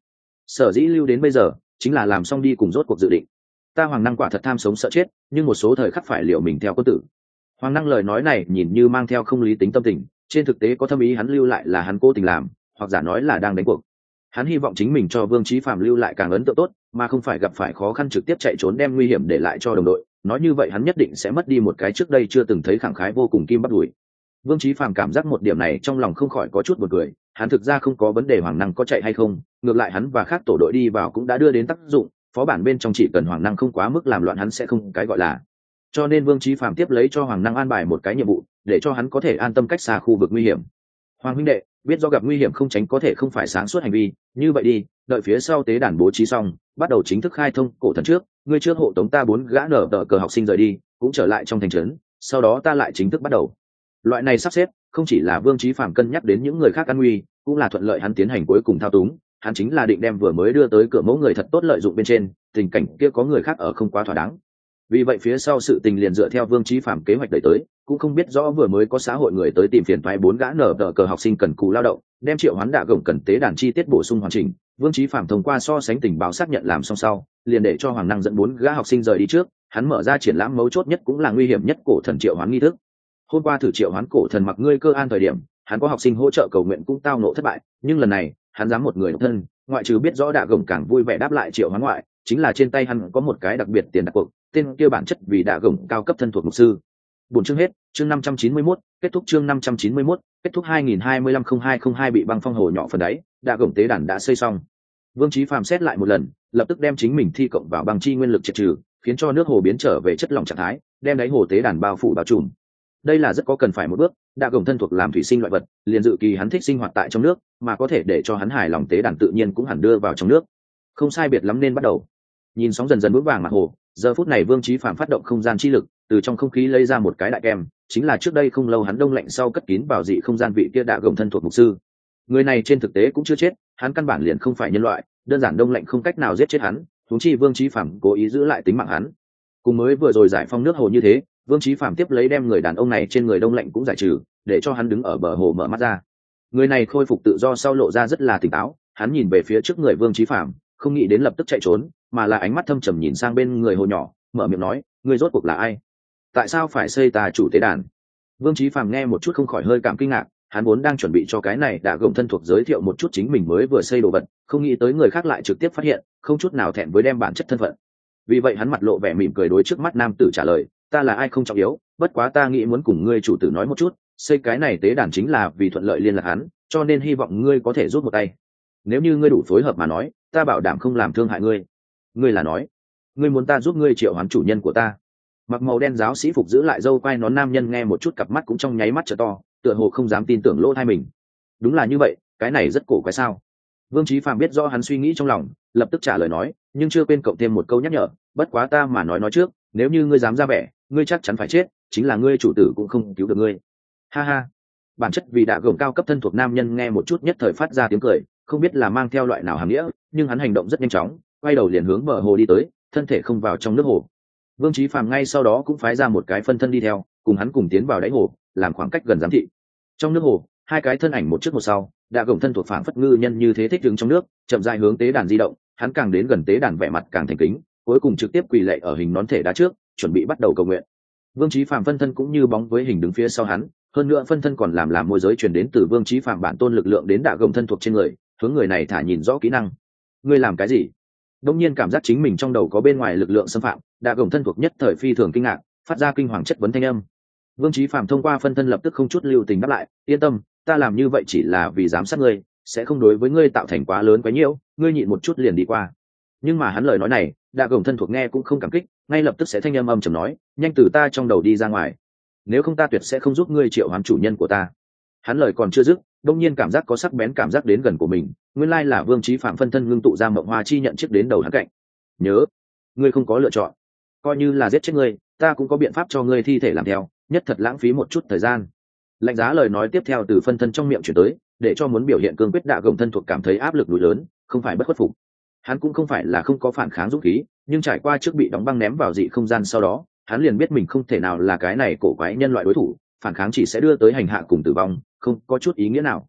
sở dĩ lưu đến bây giờ chính là làm xong đi cùng rốt cuộc dự định. Ta Hoàng Năng quả thật tham sống sợ chết, nhưng một số thời khắc phải liệu mình theo quân tử. Hoàng Năng lời nói này nhìn như mang theo không lý tính tâm tình, trên thực tế có thâm ý hắn lưu lại là hắn cố tình làm, hoặc giả nói là đang đánh cuộc. Hắn hy vọng chính mình cho Vương Chí Phạm lưu lại càng ấn tượng tốt, mà không phải gặp phải khó khăn trực tiếp chạy trốn đem nguy hiểm để lại cho đồng đội. Nói như vậy hắn nhất định sẽ mất đi một cái trước đây chưa từng thấy khẳng khái vô cùng kim bắt đùi. Vương Chí Phạm cảm giác một điểm này trong lòng không khỏi có chút buồn cười, hắn thực ra không có vấn đề Hoàng Năng có chạy hay không, ngược lại hắn và khác tổ đội đi vào cũng đã đưa đến tác dụng, phó bản bên trong chỉ cần Hoàng Năng không quá mức làm loạn hắn sẽ không cái gọi là. Cho nên Vương Chí Phạm tiếp lấy cho Hoàng Năng an bài một cái nhiệm vụ, để cho hắn có thể an tâm cách xa khu vực nguy hiểm. Hoàng huynh đệ, biết do gặp nguy hiểm không tránh có thể không phải sáng suốt hành vi, như vậy đi, đợi phía sau tế đàn bố trí xong, bắt đầu chính thức khai thông cổ thần trước, ngươi trước hộ tống ta bốn gã nở tờ cờ học sinh rời đi, cũng trở lại trong thành trấn, sau đó ta lại chính thức bắt đầu. Loại này sắp xếp, không chỉ là Vương Chí Phạm cân nhắc đến những người khác an nguy, cũng là thuận lợi hắn tiến hành cuối cùng thao túng, hắn chính là định đem vừa mới đưa tới cửa mẫu người thật tốt lợi dụng bên trên, tình cảnh kia có người khác ở không quá thỏa đáng. Vì vậy phía sau sự tình liền dựa theo Vương Chí Phạm kế hoạch đẩy tới, cũng không biết rõ vừa mới có xã hội người tới tìm phiền toái bốn gã nở tờ cờ học sinh cần cù lao động, đem Triệu Hoán Đạ Gồng cần tế đàn chi tiết bổ sung hoàn chỉnh. Vương Chí Phạm thông qua so sánh tình báo xác nhận làm xong sau, liền để cho Hoàng Năng dẫn bốn gã học sinh rời đi trước, hắn mở ra triển lãm mấu chốt nhất cũng là nguy hiểm nhất cổ thần triệu hoán nghi thức. Hôm qua thử triệu hoán cổ thần mặc ngươi cơ an thời điểm, hắn có học sinh hỗ trợ cầu nguyện cũng tao nộ thất bại, nhưng lần này, hắn dám một người độc thân, ngoại trừ biết rõ Đạ Gồng càng vui vẻ đáp lại triệu hoán ngoại, chính là trên tay hắn có một cái đặc biệt tiền đặt cuộc, tên kia bản chất vì Đạ Gồng cao cấp thân thuộc mục sư. Bốn chương hết, chương năm trăm chín mươi mốt, kết thúc chương năm trăm chín mươi mốt, kết thúc hai nghìn hai mươi lăm không hai không hai bị băng phong hồ nhỏ phần đáy, Đạ Gồng tế đàn đã xây xong. Vương Chí Phạm xét lại một lần, lập tức đem chính mình thi cộng vào băng chi nguyên lực triệt trừ, khiến cho nước hồ biến trở về chất lỏng trạng thái, đem đáy hồ tế đàn bao phủ bao trùm. Đây là rất có cần phải một bước, Đạ Gồng thân thuộc làm thủy sinh loại vật, liền dự kỳ hắn thích sinh hoạt tại trong nước, mà có thể để cho hắn hài lòng tế đàn tự nhiên cũng hẳn đưa vào trong nước. Không sai biệt lắm nên bắt đầu. Nhìn sóng dần dần vững vàng mặt hồ, giờ phút này Vương Chí Phạm phát động không gian chi lực, từ trong không khí lấy ra một cái đại kem, chính là trước đây không lâu hắn đông lạnh sau cất kín vào dị không gian vị kia Đạ Gồng thân thuộc mục sư. Người này trên thực tế cũng chưa chết, hắn căn bản liền không phải nhân loại, đơn giản đông lạnh không cách nào giết chết hắn, huống chi Vương Chí Phạm cố ý giữ lại tính mạng hắn. Cùng mới vừa rồi giải phong nước hồ như thế, Vương Chí Phạm tiếp lấy đem người đàn ông này trên người đông lạnh cũng giải trừ, để cho hắn đứng ở bờ hồ mở mắt ra. Người này khôi phục tự do sau lộ ra rất là tỉnh táo, hắn nhìn về phía trước người Vương Chí Phạm, không nghĩ đến lập tức chạy trốn, mà là ánh mắt thâm trầm nhìn sang bên người hồ nhỏ, mở miệng nói, ngươi rốt cuộc là ai? Tại sao phải xây tà chủ tế đàn? Vương Chí Phạm nghe một chút không khỏi hơi cảm kinh ngạc, hắn vốn đang chuẩn bị cho cái này Đạ Gồng thân thuộc giới thiệu một chút chính mình mới vừa xây đồ vật, không nghĩ tới người khác lại trực tiếp phát hiện, không chút nào thẹn với đem bản chất thân phận. Vì vậy hắn mặt lộ vẻ mỉm cười đối trước mắt nam tử trả lời, ta là ai không trọng yếu, bất quá ta nghĩ muốn cùng ngươi chủ tử nói một chút, xây cái này tế đàn chính là vì thuận lợi liên lạc hắn, cho nên hy vọng ngươi có thể giúp một tay. Nếu như ngươi đủ phối hợp mà nói, ta bảo đảm không làm thương hại ngươi. Ngươi là nói, ngươi muốn ta giúp ngươi triệu hoán chủ nhân của ta? Mặc màu đen giáo sĩ phục giữ lại râu quai nón nam nhân nghe một chút cặp mắt cũng trong nháy mắt trợ to, tựa hồ không dám tin tưởng lỗ tai mình. Đúng là như vậy, cái này rất cổ quái sao? Vương Chí Phạm biết rõ hắn suy nghĩ trong lòng, lập tức trả lời nói, nhưng chưa quên cộng thêm một câu nhắc nhở, bất quá ta mà nói nói trước, nếu như ngươi dám ra vẻ, ngươi chắc chắn phải chết, chính là ngươi chủ tử cũng không cứu được ngươi. Ha ha. Bản chất vì Đạ Gồng cao cấp thân thuộc nam nhân nghe một chút nhất thời phát ra tiếng cười, không biết là mang theo loại nào hàm nghĩa, nhưng hắn hành động rất nhanh chóng, quay đầu liền hướng bờ hồ đi tới, thân thể không vào trong nước hồ. Vương Chí Phạm ngay sau đó cũng phái ra một cái phân thân đi theo, cùng hắn cùng tiến vào đáy hồ, làm khoảng cách gần giám thị. Trong nước hồ, hai cái thân ảnh một trước một sau, Đạ Gồng thân thuộc phảng phất ngư nhân như thế thích đứng trong nước, chậm rãi hướng tế đàn di động, hắn càng đến gần tế đàn vẻ mặt càng thành kính, cuối cùng trực tiếp quỳ lạy ở hình nón thể đá trước, chuẩn bị bắt đầu cầu nguyện. Vương Chí Phạm phân thân cũng như bóng với hình đứng phía sau hắn, hơn nữa phân thân còn làm làm môi giới truyền đến từ Vương Chí Phạm bản tôn lực lượng đến Đạ Gồng thân thuộc trên người, hướng người này thả nhìn rõ kỹ năng. Ngươi làm cái gì? Đông nhiên cảm giác chính mình trong đầu có bên ngoài lực lượng xâm phạm, Đạ Gồng thân thuộc nhất thời phi thường kinh ngạc, phát ra kinh hoàng chất vấn thanh âm. Vương Chí Phạm thông qua phân thân lập tức không chút lưu tình đáp lại, yên tâm, ta làm như vậy chỉ là vì giám sát ngươi, sẽ không đối với ngươi tạo thành quá lớn quá nhiễu, ngươi nhịn một chút liền đi qua. Nhưng mà hắn lời nói này, Đạ Gồng thân thuộc nghe cũng không cảm kích, ngay lập tức sẽ thanh âm âm trầm nói, nhanh từ ta trong đầu đi ra ngoài, nếu không ta tuyệt sẽ không giúp ngươi triệu hoán chủ nhân của ta. Hắn lời còn chưa dứt, đông nhiên cảm giác có sắc bén cảm giác đến gần của mình, nguyên lai là Vương Chí Phạm phân thân ngưng tụ ra mộng hoa chi nhận trước đến đầu hắn cạnh. Nhớ, ngươi không có lựa chọn, coi như là giết chết ngươi, ta cũng có biện pháp cho ngươi thi thể làm theo, nhất thật lãng phí một chút thời gian. Lạnh giá lời nói tiếp theo từ phân thân trong miệng chuyển tới, để cho muốn biểu hiện cương quyết Đạ Gồng thân thuộc cảm thấy áp lực núi lớn, không phải bất khuất phục. Hắn cũng không phải là không có phản kháng dũng khí, nhưng trải qua trước bị đóng băng ném vào dị không gian sau đó, hắn liền biết mình không thể nào là cái này cổ quái nhân loại đối thủ, phản kháng chỉ sẽ đưa tới hành hạ cùng tử vong, không có chút ý nghĩa nào.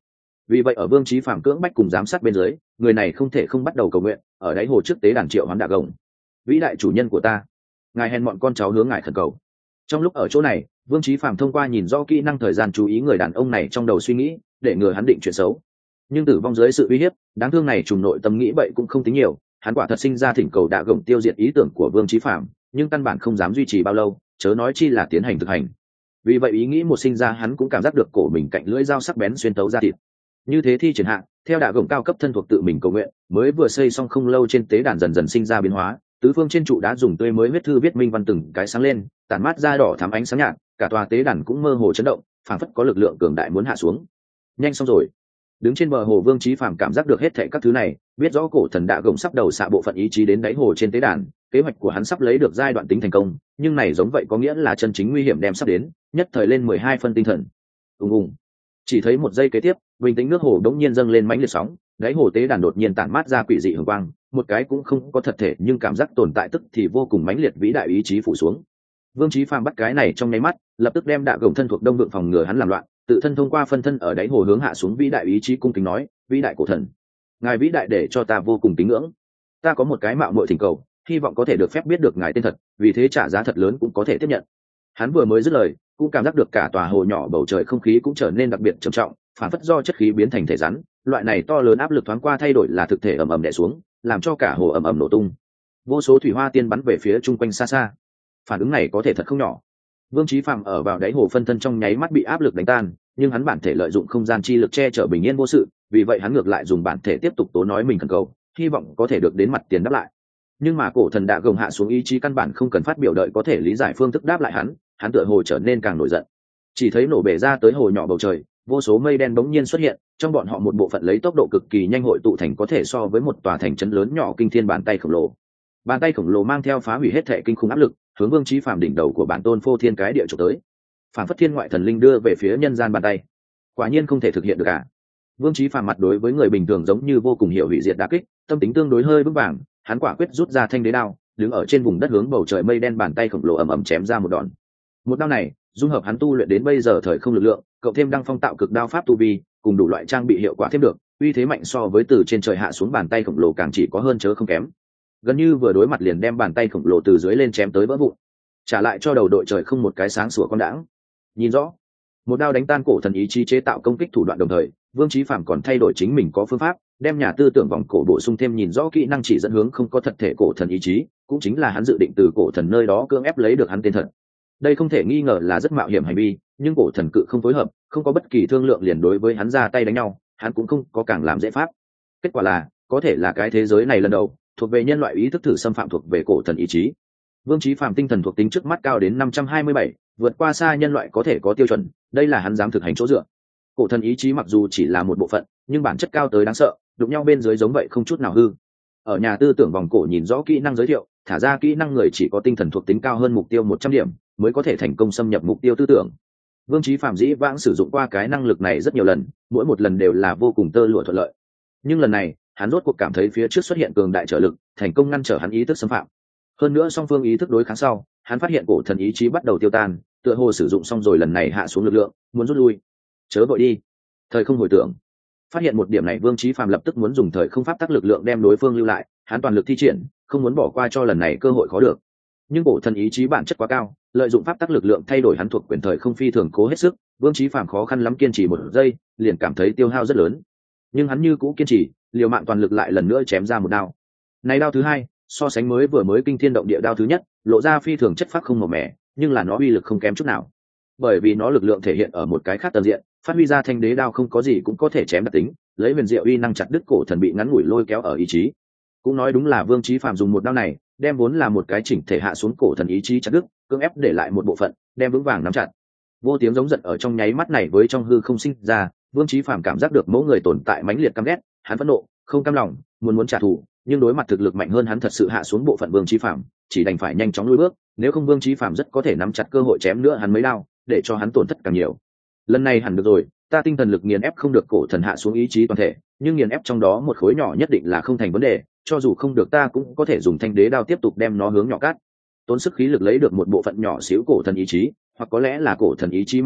Vì vậy ở Vương Chí Phàm cưỡng bách cùng giám sát bên dưới, người này không thể không bắt đầu cầu nguyện, ở đáy hồ trước tế đàn triệu hoán đạ gồng. Vĩ đại chủ nhân của ta, ngài hèn mọn con cháu hướng ngài khẩn cầu. Trong lúc ở chỗ này, Vương Chí Phàm thông qua nhìn rõ kỹ năng thời gian chú ý người đàn ông này trong đầu suy nghĩ, để ngừa hắn định chuyện xấu. Nhưng tử vong dưới sự uy hiếp, đáng thương này trùng nội tâm nghĩ vậy cũng không tính nhiều, hắn quả thật sinh ra thỉnh cầu đạ gồng tiêu diệt ý tưởng của Vương Chí Phàm, nhưng căn bản không dám duy trì bao lâu, chớ nói chi là tiến hành thực hành. Vì vậy ý nghĩ một sinh ra hắn cũng cảm giác được cổ mình cạnh lưỡi dao sắc bén xuyên tấu ra thịt. Như thế thi triển hạ, theo đạ gồng cao cấp thân thuộc tự mình cầu nguyện, mới vừa xây xong không lâu trên tế đàn dần dần sinh ra biến hóa, tứ phương trên trụ đá dùng tươi mới huyết thư viết minh văn từng cái sáng lên, tản mát ra đỏ thắm ánh sáng nhạt, cả tòa tế đàn cũng mơ hồ chấn động, phảng phất có lực lượng cường đại muốn hạ xuống. Nhanh xong rồi. Đứng trên bờ hồ, Vương Chí Phàm cảm giác được hết thảy các thứ này, biết rõ cổ thần đạ gồng sắp đầu xạ bộ phận ý chí đến đáy hồ trên tế đàn, kế hoạch của hắn sắp lấy được giai đoạn tính thành công, nhưng này giống vậy có nghĩa là chân chính nguy hiểm đem sắp đến, nhất thời lên mười hai phân tinh thần. Ùng ùng. Chỉ thấy một giây kế tiếp, bình tĩnh nước hồ đống nhiên dâng lên mãnh liệt sóng, đáy hồ tế đàn đột nhiên tản mát ra quỷ dị hường quang, một cái cũng không có thật thể nhưng cảm giác tồn tại tức thì vô cùng mãnh liệt vĩ đại ý chí phủ xuống. Vương Chí Phàm bắt cái này trong nháy mắt, lập tức đem đạ gồng thân thuộc đông vượng phòng ngừa hắn làm loạn, tự thân thông qua phân thân ở đáy hồ hướng hạ xuống vĩ đại ý chí cung kính nói, vĩ đại cổ thần, ngài vĩ đại để cho ta vô cùng kính ngưỡng. Ta có một cái mạo muội thỉnh cầu, hy vọng có thể được phép biết được ngài tên thật, vì thế trả giá thật lớn cũng có thể tiếp nhận. Hắn vừa mới dứt lời, cũng cảm giác được cả tòa hồ nhỏ bầu trời không khí cũng trở nên đặc biệt trầm trọng, phản phất do chất khí biến thành thể rắn, loại này to lớn áp lực thoáng qua thay đổi là thực thể ầm ầm đè xuống, làm cho cả hồ ầm ầm nổ tung. Vô số thủy hoa tiên bắn về phía chung quanh xa xa. Phản ứng này có thể thật không nhỏ. Vương Chí Phàm ở vào đáy hồ phân thân trong nháy mắt bị áp lực đánh tan, nhưng hắn bản thể lợi dụng không gian chi lực che chở bình yên vô sự, vì vậy hắn ngược lại dùng bản thể tiếp tục tố nói mình khẩn cầu, hy vọng có thể được đến mặt tiền đáp lại. Nhưng mà cổ thần đạ gồng hạ xuống ý chí căn bản không cần phát biểu đợi có thể lý giải phương thức đáp lại hắn, hắn tựa hồ trở nên càng nổi giận. Chỉ thấy nổ bể ra tới hồ nhỏ bầu trời, vô số mây đen bỗng nhiên xuất hiện, trong bọn họ một bộ phận lấy tốc độ cực kỳ nhanh hội tụ thành có thể so với một tòa thành trấn lớn nhỏ kinh thiên bàn tay khổng lồ. Bàn tay khổng lồ mang theo phá hủy hết thể kinh khủng áp lực, hướng Vương Chí Phàm đỉnh đầu của bản tôn phô thiên cái địa chụp tới. Phản phất thiên ngoại thần linh đưa về phía nhân gian bàn tay. Quả nhiên không thể thực hiện được cả. Vương Chí Phàm mặt đối với người bình thường giống như vô cùng hiểu hủy diệt đả kích, tâm tính tương đối hơi vững vàng, hắn quả quyết rút ra thanh đế đao, đứng ở trên vùng đất hướng bầu trời mây đen bàn tay khổng lồ ầm ầm chém ra một đòn. Một đao này, dung hợp hắn tu luyện đến bây giờ thời không lực lượng, cộng thêm đăng phong tạo cực đao pháp tu vi, cùng đủ loại trang bị hiệu quả thêm được, uy thế mạnh so với từ trên trời hạ xuống bàn tay khổng lồ càng chỉ có hơn chớ không kém. Gần như vừa đối mặt liền đem bàn tay khổng lồ từ dưới lên chém tới vỡ vụn, trả lại cho đầu đội trời không một cái sáng sủa con đãng. Nhìn rõ, một đao đánh tan cổ thần ý chí chế tạo công kích thủ đoạn, đồng thời Vương Chí Phàm còn thay đổi chính mình có phương pháp, đem nhà tư tưởng vòng cổ bổ sung thêm nhìn rõ kỹ năng chỉ dẫn hướng không có thật thể cổ thần ý chí, cũng chính là hắn dự định từ cổ thần nơi đó cưỡng ép lấy được hắn tên thật. Đây không thể nghi ngờ là rất mạo hiểm hành vi, nhưng cổ thần cự không phối hợp, không có bất kỳ thương lượng liền đối với hắn ra tay đánh nhau, hắn cũng không có càng làm dễ pháp. Kết quả là, có thể là cái thế giới này lần đầu thuộc về nhân loại ý thức thử xâm phạm thuộc về cổ thần ý chí. Vương Chí Phàm tinh thần thuộc tính trước mắt cao đến năm trăm hai mươi bảy, vượt qua xa nhân loại có thể có tiêu chuẩn, đây là hắn dám thực hành chỗ dựa. Cổ thần ý chí mặc dù chỉ là một bộ phận, nhưng bản chất cao tới đáng sợ, đụng nhau bên dưới giống vậy không chút nào hư. Ở nhà tư tưởng vòng cổ nhìn rõ kỹ năng giới thiệu, thả ra kỹ năng người chỉ có tinh thần thuộc tính cao hơn mục tiêu một trăm điểm, mới có thể thành công xâm nhập mục tiêu tư tưởng. Vương Chí Phàm dĩ vãng sử dụng qua cái năng lực này rất nhiều lần, mỗi một lần đều là vô cùng tơ lụa thuận lợi. Nhưng lần này, hắn rốt cuộc cảm thấy phía trước xuất hiện cường đại trở lực, thành công ngăn trở hắn ý thức xâm phạm. Hơn nữa song phương ý thức đối kháng sau, hắn phát hiện cổ thần ý chí bắt đầu tiêu tan, tựa hồ sử dụng xong rồi lần này hạ xuống lực lượng, muốn rút lui. Chớ vội đi, thời không hồi tưởng. Phát hiện một điểm này, Vương Chí Phàm lập tức muốn dùng thời không pháp tắc lực lượng đem đối phương lưu lại, hắn toàn lực thi triển, không muốn bỏ qua cho lần này cơ hội khó được. Nhưng cổ thần ý chí bản chất quá cao, lợi dụng pháp tắc lực lượng thay đổi hắn thuộc quyền thời không phi thường cố hết sức, Vương Chí Phàm khó khăn lắm kiên trì một giây, liền cảm thấy tiêu hao rất lớn. Nhưng hắn như cũ kiên trì, liều mạng toàn lực lại lần nữa chém ra một đao. Này đao thứ hai, so sánh mới vừa mới kinh thiên động địa đao thứ nhất, lộ ra phi thường chất phác không màu mẻ, nhưng là nó uy lực không kém chút nào. Bởi vì nó lực lượng thể hiện ở một cái khác tầng diện, phát huy ra thanh đế đao không có gì cũng có thể chém đặc tính, lấy huyền diệu uy năng chặt đứt cổ thần bị ngắn ngủi lôi kéo ở ý chí. Cũng nói đúng là Vương Chí Phàm dùng một đao này, đem vốn là một cái chỉnh thể hạ xuống cổ thần ý chí chặt đứt, cưỡng ép để lại một bộ phận, đem vững vàng nắm chặt. Vô tiếng giống giận ở trong nháy mắt này với trong hư không sinh ra, Vương Chí Phàm cảm giác được mỗi người tồn tại mãnh liệt căm ghét, hắn phẫn nộ, không cam lòng, muốn muốn trả thù, nhưng đối mặt thực lực mạnh hơn hắn thật sự hạ xuống bộ phận Vương Chí Phàm, chỉ đành phải nhanh chóng lùi bước, nếu không Vương Chí Phàm rất có thể nắm chặt cơ hội chém nữa hắn mấy đao, để cho hắn tổn thất càng nhiều. Lần này hẳn được rồi, ta tinh thần lực nghiền ép không được cổ thần hạ xuống ý chí toàn thể, nhưng nghiền ép trong đó một khối nhỏ nhất định là không thành vấn đề, cho dù không được ta cũng có thể dùng thanh đế đao tiếp tục đem nó hướng nhỏ cắt. Tốn sức khí lực lấy được một bộ phận nhỏ xíu cổ thần ý chí, hoặc có lẽ là cổ thần ý chí mạnh vụn,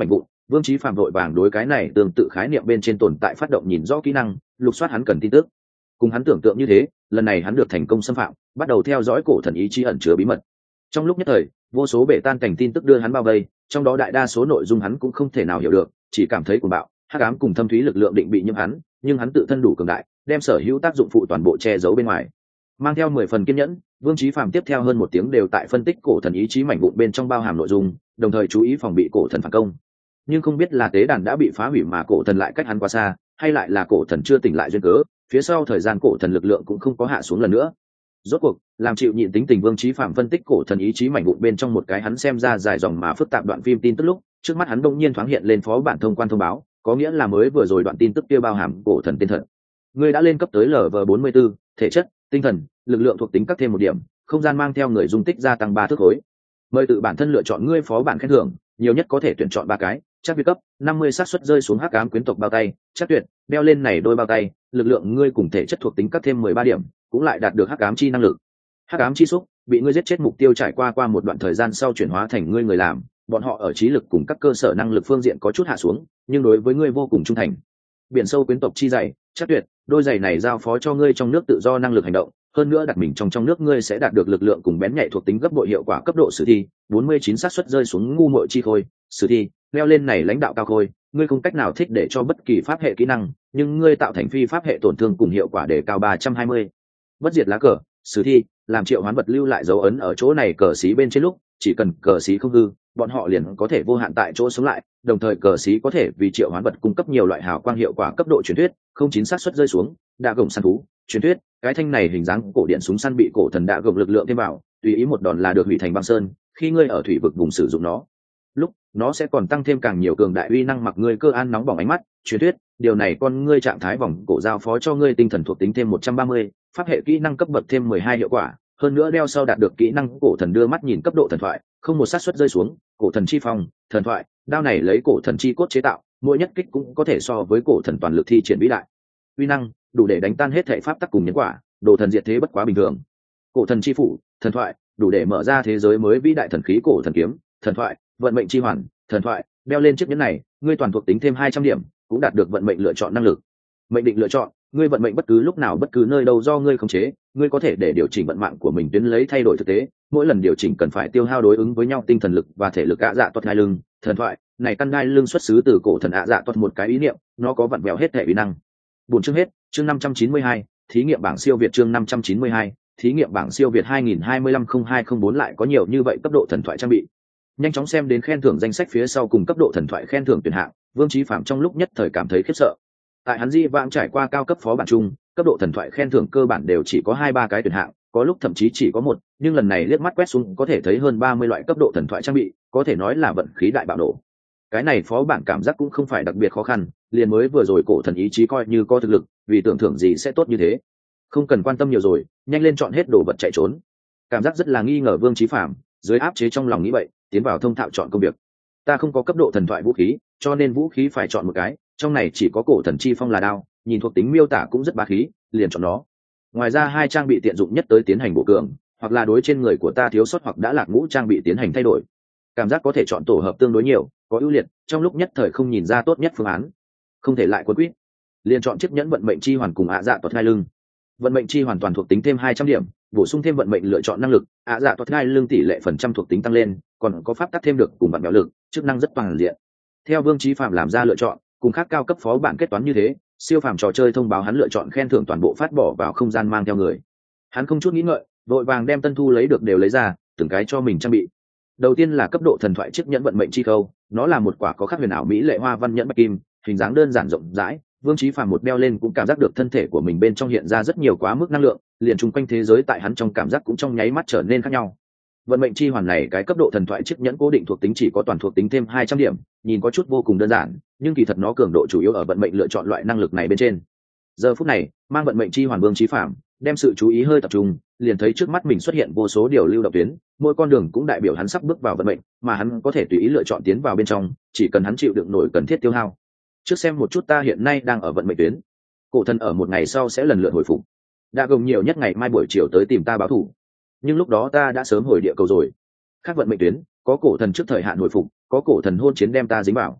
Vương Chí Phạm vội vàng đối cái này tương tự khái niệm bên trên tồn tại phát động nhìn rõ kỹ năng, lục soát hắn cần tin tức. Cùng hắn tưởng tượng như thế, lần này hắn được thành công xâm phạm, bắt đầu theo dõi cổ thần ý chí ẩn chứa bí mật. Trong lúc nhất thời, vô số bể tan cảnh tin tức đưa hắn bao vây, trong đó đại đa số nội dung hắn cũng không thể nào hiểu được, chỉ cảm thấy cuồng bạo, hắc ám cùng thâm thúy lực lượng định bị nhiễm hắn, nhưng hắn tự thân đủ cường đại, đem sở hữu tác dụng phụ toàn bộ che giấu bên ngoài. Mang theo mười phần kiên nhẫn, Vương Chí Phạm tiếp theo hơn một tiếng đều tại phân tích cổ thần ý chí mảnh vụn bên trong bao hàm nội dung, đồng thời chú ý phòng bị cổ thần phản công. Nhưng không biết là tế đàn đã bị phá hủy mà cổ thần lại cách hắn quá xa, hay lại là cổ thần chưa tỉnh lại duyên cớ, phía sau thời gian cổ thần lực lượng cũng không có hạ xuống lần nữa. Rốt cuộc, làm chịu nhịn tính tình Vương Chí Phạm phân tích cổ thần ý chí mảnh vụn bên trong một cái hắn xem ra dài dòng mà phức tạp đoạn phim tin tức lúc, trước mắt hắn đông nhiên thoáng hiện lên phó bản thông quan thông báo, có nghĩa là mới vừa rồi đoạn tin tức kia bao hàm cổ thần tên thật. Ngươi đã lên cấp tới L V bốn mươi bốn, thể chất, tinh thần, lực lượng thuộc tính các thêm một điểm, không gian mang theo người dung tích gia tăng ba thước khối. Mời tự bản thân lựa chọn ngươi phó bản khen thưởng, nhiều nhất có thể tuyển chọn ba cái, chắc việt cấp, năm mươi xác suất rơi xuống hắc ám quyến tộc bao tay, chắc tuyệt, đeo lên này đôi bao tay, lực lượng ngươi cùng thể chất thuộc tính các thêm mười ba điểm, cũng lại đạt được hắc ám chi năng lực. Hắc ám chi xúc, bị ngươi giết chết mục tiêu trải qua qua một đoạn thời gian sau chuyển hóa thành ngươi người làm, bọn họ ở trí lực cùng các cơ sở năng lực phương diện có chút hạ xuống, nhưng đối với ngươi vô cùng trung thành. Biển sâu quyến tộc chi dày, chắc tuyệt, đôi giày này giao phó cho ngươi trong nước tự do năng lực hành động, hơn nữa đặt mình trong trong nước ngươi sẽ đạt được lực lượng cùng bén nhạy thuộc tính gấp bội hiệu quả cấp độ sử thi, bốn mươi chín xác suất rơi xuống ngu muội chi khôi, sử thi, leo lên này lãnh đạo cao khôi, ngươi không cách nào thích để cho bất kỳ pháp hệ kỹ năng, nhưng ngươi tạo thành phi pháp hệ tổn thương cùng hiệu quả để cao ba trăm hai mươi. Bất diệt lá cờ, sử thi, làm triệu hoán vật lưu lại dấu ấn ở chỗ này cờ xí bên trên lúc, chỉ cần cờ xí không hư, bọn họ liền có thể vô hạn tại chỗ sống lại, đồng thời cờ xí có thể vì triệu hoán vật cung cấp nhiều loại hào quang hiệu quả cấp độ truyền thuyết, không chín xác suất rơi xuống, đa gồng săn thú, truyền thuyết, cái thanh này hình dáng cổ điện súng săn bị cổ thần đa gồng lực lượng thêm vào, tùy ý một đòn là được hủy thành băng sơn, khi ngươi ở thủy vực vùng sử dụng nó, lúc nó sẽ còn tăng thêm càng nhiều cường đại uy năng mặc ngươi cơ an nóng bỏng ánh mắt, truyền thuyết, điều này con ngươi trạng thái vòng cổ giao phó cho ngươi tinh thần thuộc tính thêm một trăm ba mươi, pháp hệ kỹ năng cấp bậc thêm mười hai hiệu quả, hơn nữa đeo sau đạt được kỹ năng cổ thần đưa mắt nhìn cấp độ thần thoại, không một xác suất rơi xuống, cổ thần chi phong, thần thoại, đao này lấy cổ thần chi cốt chế tạo, mỗi nhất kích cũng có thể so với cổ thần toàn lực thi triển vĩ đại. Uy năng, đủ để đánh tan hết thể pháp tắc cùng nhân quả, đồ thần diệt thế bất quá bình thường. Cổ thần chi phủ, thần thoại, đủ để mở ra thế giới mới vĩ đại thần khí cổ thần kiếm, thần thoại, vận mệnh chi hoàn, thần thoại, đeo lên chiếc nhẫn này, ngươi toàn thuộc tính thêm hai trăm điểm, cũng đạt được vận mệnh lựa chọn năng lực. Mệnh định lựa chọn, ngươi vận mệnh bất cứ lúc nào bất cứ nơi đâu do ngươi khống chế, ngươi có thể để điều chỉnh vận mạng của mình tuyến lấy thay đổi thực tế, mỗi lần điều chỉnh cần phải tiêu hao đối ứng với nhau tinh thần lực và thể lực ạ dạ toát hai lưng, thần thoại, này căn đai lưng xuất xứ từ cổ thần ạ dạ toát một cái ý niệm, nó có vặn vẹo hết thể uy năng. Buồn chương hết, chương năm trăm chín mươi hai, thí nghiệm bảng siêu việt chương năm trăm chín mươi hai, thí nghiệm bảng siêu việt hai nghìn hai mươi lăm không hai không bốn lại có nhiều như vậy cấp độ thần thoại trang bị. Nhanh chóng xem đến khen thưởng danh sách phía sau cùng cấp độ thần thoại khen thưởng tuyển hạng, Vương Chí Phạm trong lúc nhất thời cảm thấy khiếp sợ. Tại hắn di vãng trải qua cao cấp phó bản chung, cấp độ thần thoại khen thưởng cơ bản đều chỉ có hai ba cái tuyển hạng, có lúc thậm chí chỉ có một, nhưng lần này liếc mắt quét xuống có thể thấy hơn ba mươi loại cấp độ thần thoại trang bị, có thể nói là vận khí đại bạo nổ. Cái này phó bản cảm giác cũng không phải đặc biệt khó khăn, liền mới vừa rồi cổ thần ý chí coi như có thực lực, vì tưởng thưởng gì sẽ tốt như thế. Không cần quan tâm nhiều rồi, nhanh lên chọn hết đồ vật chạy trốn. Cảm giác rất là nghi ngờ Vương Chí Phạm, dưới áp chế trong lòng nghĩ vậy, tiến vào thông thạo chọn công việc. Ta không có cấp độ thần thoại vũ khí, cho nên vũ khí phải chọn một cái, trong này chỉ có cổ thần chi phong là đao, nhìn thuộc tính miêu tả cũng rất bá khí, liền chọn nó. Ngoài ra hai trang bị tiện dụng nhất tới tiến hành bổ cường, hoặc là đối trên người của ta thiếu sót hoặc đã lạc ngũ trang bị tiến hành thay đổi. Cảm giác có thể chọn tổ hợp tương đối nhiều, có ưu liệt, trong lúc nhất thời không nhìn ra tốt nhất phương án. Không thể lại quấn quýt, liền chọn chiếc nhẫn vận mệnh chi hoàn cùng ạ dạ toát hai lưng. Vận mệnh chi hoàn toàn thuộc tính thêm hai trăm điểm, bổ sung thêm vận mệnh lựa chọn năng lực, ạ dạ toát hai lưng tỷ lệ phần trăm thuộc tính tăng lên, còn có pháp tắc thêm được cùng bạn béo lực, chức năng rất toàn diện. Theo Vương Chí Phạm làm ra lựa chọn, cùng khác cao cấp phó bản kết toán như thế, siêu phàm trò chơi thông báo hắn lựa chọn khen thưởng toàn bộ phát bỏ vào không gian mang theo người. Hắn không chút nghĩ ngợi, vội vàng đem tân thu lấy được đều lấy ra, từng cái cho mình trang bị. Đầu tiên là cấp độ thần thoại chiếc nhẫn vận mệnh chi khâu, nó là một quả có khắc huyền ảo mỹ lệ hoa văn nhẫn bạch kim, hình dáng đơn giản rộng rãi, Vương Chí Phạm một đeo lên cũng cảm giác được thân thể của mình bên trong hiện ra rất nhiều quá mức năng lượng, liền chung quanh thế giới tại hắn trong cảm giác cũng trong nháy mắt trở nên khác nhau. Vận mệnh chi hoàn này cái cấp độ thần thoại chiếc nhẫn cố định thuộc tính chỉ có toàn thuộc tính thêm hai trăm điểm, nhìn có chút vô cùng đơn giản, nhưng kỳ thật nó cường độ chủ yếu ở vận mệnh lựa chọn loại năng lực này bên trên. Giờ phút này, mang vận mệnh chi hoàn Vương Chí Phạm, đem sự chú ý hơi tập trung, liền thấy trước mắt mình xuất hiện vô số điều lưu động tuyến, mỗi con đường cũng đại biểu hắn sắp bước vào vận mệnh, mà hắn có thể tùy ý lựa chọn tiến vào bên trong, chỉ cần hắn chịu đựng nổi cần thiết tiêu hao. Trước xem một chút ta hiện nay đang ở vận mệnh tuyến. Cổ thần ở một ngày sau sẽ lần lượt hồi phục. Đã gồm nhiều nhất ngày mai buổi chiều tới tìm ta báo thù. Nhưng lúc đó ta đã sớm hồi địa cầu rồi. Khác vận mệnh tuyến, có cổ thần trước thời hạn hồi phục, có cổ thần hôn chiến đem ta dính vào.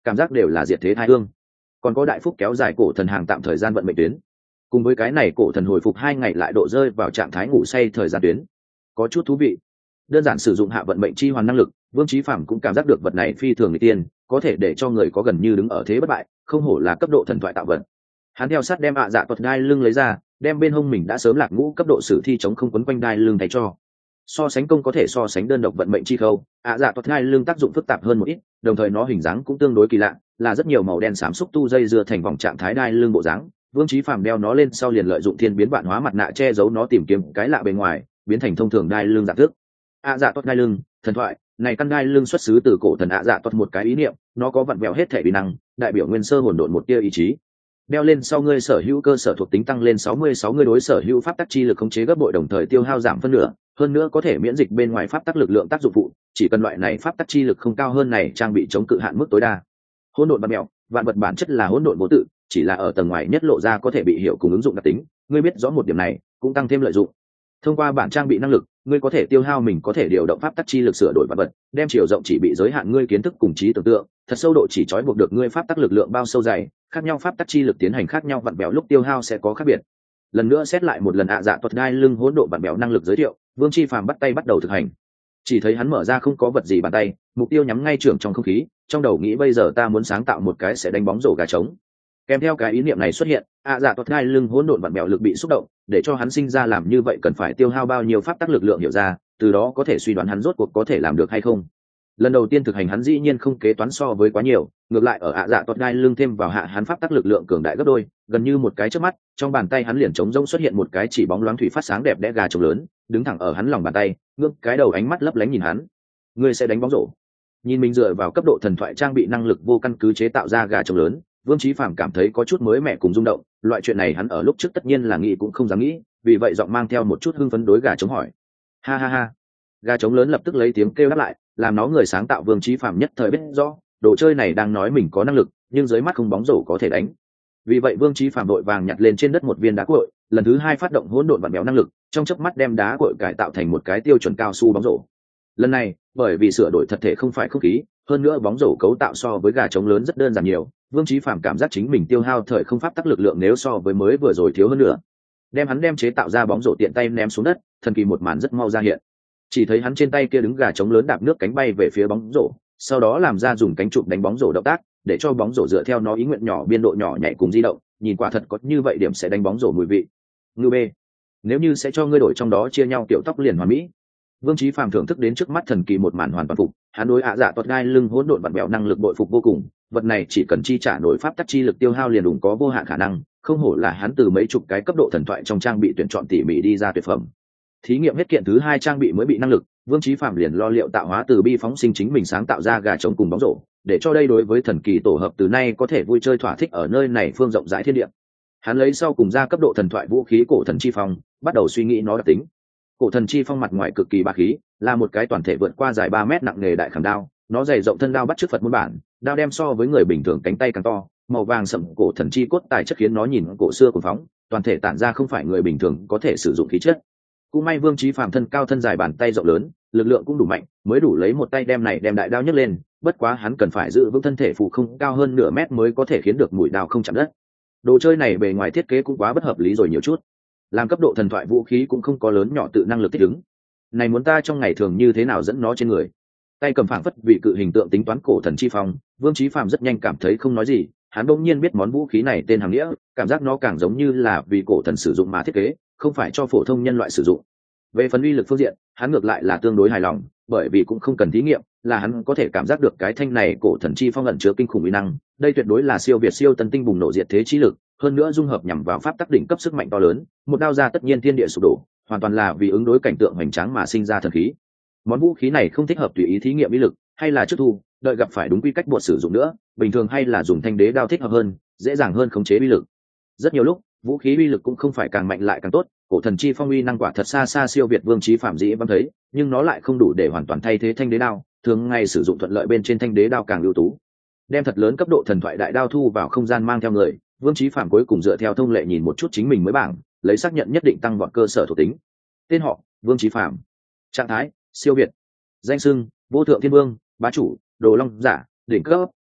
cảm giác đều là diệt thế thai hương. Còn có đại phúc kéo dài cổ thần hàng tạm thời gian vận mệnh tuyến, cùng với cái này cổ thần hồi phục hai ngày lại độ rơi vào trạng thái ngủ say thời gian tuyến, có chút thú vị. Đơn giản sử dụng hạ vận mệnh chi hoàn năng lực, Vương Chí Phàm cũng cảm giác được vật này phi thường người tiên, có thể để cho người có gần như đứng ở thế bất bại, không hổ là cấp độ thần thoại tạo vật. Hắn theo sát đem ạ dạ tuật đai lưng lấy ra, đem bên hông mình đã sớm lạc ngũ cấp độ sử thi chống không quấn quanh đai lưng thay cho. So sánh công có thể so sánh đơn độc vận mệnh chi khâu, ạ dạ tuật đai lưng tác dụng phức tạp hơn một ít, đồng thời nó hình dáng cũng tương đối kỳ lạ, là rất nhiều màu đen xám xúc tu dây dưa thành vòng trạng thái đai lưng bộ dáng. Vương Chí Phàm đeo nó lên sau liền lợi dụng thiên biến vạn hóa mặt nạ che giấu nó, tìm kiếm cái lạ bên ngoài, biến thành thông thường đai lưng dạng thức. ạ dạ tuật đai lưng, thần thoại, này căn đai lưng xuất xứ từ cổ thần ạ dạ tuật một cái ý niệm, nó có vặn vẹo hết thể uy năng, đại biểu nguyên sơ hỗn độn một tia ý chí. Đeo lên sau ngươi sở hữu cơ sở thuộc tính tăng lên sáu mươi sáu, ngươi đối sở hữu pháp tắc chi lực khống chế gấp bội, đồng thời tiêu hao giảm phân nửa, hơn nữa có thể miễn dịch bên ngoài pháp tắc lực lượng tác dụng phụ, chỉ cần loại này pháp tắc chi lực không cao hơn này trang bị chống cự hạn mức tối đa. Hỗn độn vặn vẹo, vạn vật bản chất là hỗn độn vô tự, chỉ là ở tầng ngoài nhất lộ ra có thể bị hiểu cùng ứng dụng đặc tính, ngươi biết rõ một điểm này, cũng tăng thêm lợi dụng. Thông qua bản trang bị năng lực, ngươi có thể tiêu hao mình có thể điều động pháp tắc chi lực sửa đổi vạn vật, đem chiều rộng chỉ bị giới hạn ngươi kiến thức cùng trí tưởng tượng, thật sâu độ chỉ trói buộc được ngươi pháp tắc lực lượng bao sâu dày, khác nhau pháp tắc chi lực tiến hành khác nhau vặn bèo lúc tiêu hao sẽ có khác biệt. Lần nữa xét lại một lần ạ dạ tuật đai lưng hỗn độ vặn bèo năng lực giới thiệu, Vương Chi Phàm bắt tay bắt đầu thực hành. Chỉ thấy hắn mở ra không có vật gì bàn tay, mục tiêu nhắm ngay trưởng trong không khí, trong đầu nghĩ bây giờ ta muốn sáng tạo một cái sẽ đánh bóng rổ gà trống. Kèm theo cái ý niệm này xuất hiện, ạ dạ tuật đai lưng hỗn độn vặn bèo lực bị xúc động, để cho hắn sinh ra làm như vậy cần phải tiêu hao bao nhiêu pháp tắc lực lượng hiểu ra, từ đó có thể suy đoán hắn rốt cuộc có thể làm được hay không. Lần đầu tiên thực hành hắn dĩ nhiên không kế toán so với quá nhiều, ngược lại ở ạ dạ tuật đai lưng thêm vào hạ hắn pháp tắc lực lượng cường đại gấp đôi, gần như một cái chớp mắt, trong bàn tay hắn liền trống rỗng xuất hiện một cái chỉ bóng loáng thủy phát sáng đẹp đẽ gà trống lớn, đứng thẳng ở hắn lòng bàn tay, ngước cái đầu ánh mắt lấp lánh nhìn hắn. Ngươi sẽ đánh bóng rổ? Nhìn mình dựa vào cấp độ thần thoại trang bị năng lực vô căn cứ chế tạo ra gà trống lớn, Vương Chí Phàm cảm thấy có chút mới mẻ cùng rung động, loại chuyện này hắn ở lúc trước tất nhiên là nghĩ cũng không dám nghĩ, vì vậy giọng mang theo một chút hưng phấn đối gà trống hỏi. Ha ha ha. Gà trống lớn lập tức lấy tiếng kêu đáp lại, làm nó người sáng tạo Vương Chí Phàm nhất thời biết rõ, đồ chơi này đang nói mình có năng lực, nhưng dưới mắt không bóng rổ có thể đánh. Vì vậy Vương Chí Phàm đội vàng nhặt lên trên đất một viên đá cội, lần thứ hai phát động hỗn độn vặn béo năng lực, trong chớp mắt đem đá cội cải tạo thành một cái tiêu chuẩn cao su bóng rổ. Lần này, bởi vì sửa đổi thật thể không phải không khí, hơn nữa bóng rổ cấu tạo so với gà trống lớn rất đơn giản nhiều, Vương Chí Phàm cảm giác chính mình tiêu hao thời không pháp tắc lực lượng nếu so với mới vừa rồi thiếu hơn nữa. Đem hắn đem chế tạo ra bóng rổ tiện tay ném xuống đất, thần kỳ một màn rất mau ra hiện. Chỉ thấy hắn trên tay kia đứng gà trống lớn đạp nước cánh bay về phía bóng rổ, sau đó làm ra dùng cánh chụp đánh bóng rổ động tác, để cho bóng rổ dựa theo nó ý nguyện nhỏ biên độ nhỏ nhảy cùng di động, nhìn quả thật có như vậy điểm sẽ đánh bóng rổ mùi vị. Ngư bê, nếu như sẽ cho ngươi đổi trong đó chia nhau tiểu tóc liền hoàn mỹ. Vương Chí Phàm thưởng thức đến trước mắt thần kỳ một màn hoàn toàn phục, hắn đối ạ dạ tuật đai lưng hỗn độn vặn bèo năng lực bội phục vô cùng, vật này chỉ cần chi trả nổi pháp tắc chi lực tiêu hao liền đủ có vô hạn khả năng, không hổ là hắn từ mấy chục cái cấp độ thần thoại trong trang bị tuyển chọn tỉ mỉ đi ra tuyệt phẩm. Thí nghiệm hết kiện thứ hai trang bị mới bị năng lực, Vương Chí Phàm liền lo liệu tạo hóa từ bi phóng sinh chính mình sáng tạo ra gà trống cùng bóng rổ, để cho đây đối với thần kỳ tổ hợp từ nay có thể vui chơi thỏa thích ở nơi này phương rộng rãi thiên địa. Hắn lấy sau cùng ra cấp độ thần thoại vũ khí cổ thần chi phong, bắt đầu suy nghĩ nó đặc tính. Cổ thần chi phong mặt ngoài cực kỳ bá khí, là một cái toàn thể vượt qua dài ba mét nặng nghề đại khảm đao, nó dày rộng thân đao bắt chước Phật môn bản, đao đem so với người bình thường cánh tay càng to, màu vàng sẫm cổ thần chi cốt tài chất khiến nó nhìn cổ xưa cuồng phóng, toàn thể tản ra không phải người bình thường có thể sử dụng khí chất. Cũng may Vương Chí Phàm thân cao thân dài bàn tay rộng lớn, lực lượng cũng đủ mạnh, mới đủ lấy một tay đem này đem đại đao nhấc lên, bất quá hắn cần phải giữ vững thân thể phụ không cao hơn nửa mét mới có thể khiến được mũi đao không chạm đất. Đồ chơi này bề ngoài thiết kế cũng quá bất hợp lý rồi nhiều chút. Làm cấp độ thần thoại vũ khí cũng không có lớn nhỏ tự năng lực thích ứng. Này muốn ta trong ngày thường như thế nào dẫn nó trên người? Tay cầm phảng phất vị cự hình tượng tính toán cổ thần chi phong, Vương Chí Phàm rất nhanh cảm thấy không nói gì, hắn bỗng nhiên biết món vũ khí này tên hàng nghĩa, cảm giác nó càng giống như là vì cổ thần sử dụng mà thiết kế, không phải cho phổ thông nhân loại sử dụng. Về phần uy lực phương diện, hắn ngược lại là tương đối hài lòng, bởi vì cũng không cần thí nghiệm, là hắn có thể cảm giác được cái thanh này cổ thần chi phong ẩn chứa kinh khủng uy năng, đây tuyệt đối là siêu việt siêu tân tinh bùng nổ diệt thế chí lực, hơn nữa dung hợp nhằm vào pháp tắc đỉnh cấp sức mạnh to lớn, một đao ra tất nhiên thiên địa sụp đổ, hoàn toàn là vì ứng đối cảnh tượng hoành tráng mà sinh ra thần khí. Món vũ khí này không thích hợp tùy ý thí nghiệm uy lực, hay là trước thu, đợi gặp phải đúng quy cách buộc sử dụng nữa, bình thường hay là dùng thanh đế đao thích hợp hơn, dễ dàng hơn khống chế uy lực. Rất nhiều lúc, vũ khí uy lực cũng không phải càng mạnh lại càng tốt, cổ thần chi phong uy năng quả thật xa xa siêu việt Vương Chí Phàm dĩ vãng thấy, nhưng nó lại không đủ để hoàn toàn thay thế thanh đế đao, thường ngày sử dụng thuận lợi bên trên thanh đế đao càng ưu tú. Đem thật lớn cấp độ thần thoại đại đao thu vào không gian mang theo người, Vương Chí Phàm cuối cùng dựa theo thông lệ nhìn một chút chính mình mới bảng, lấy xác nhận nhất định tăng vọt cơ sở thuộc tính. Tên họ: Vương Chí Phàm. Trạng thái: siêu việt. Danh xưng: vô thượng thiên vương, bá chủ, đồ long giả, đỉnh cấp,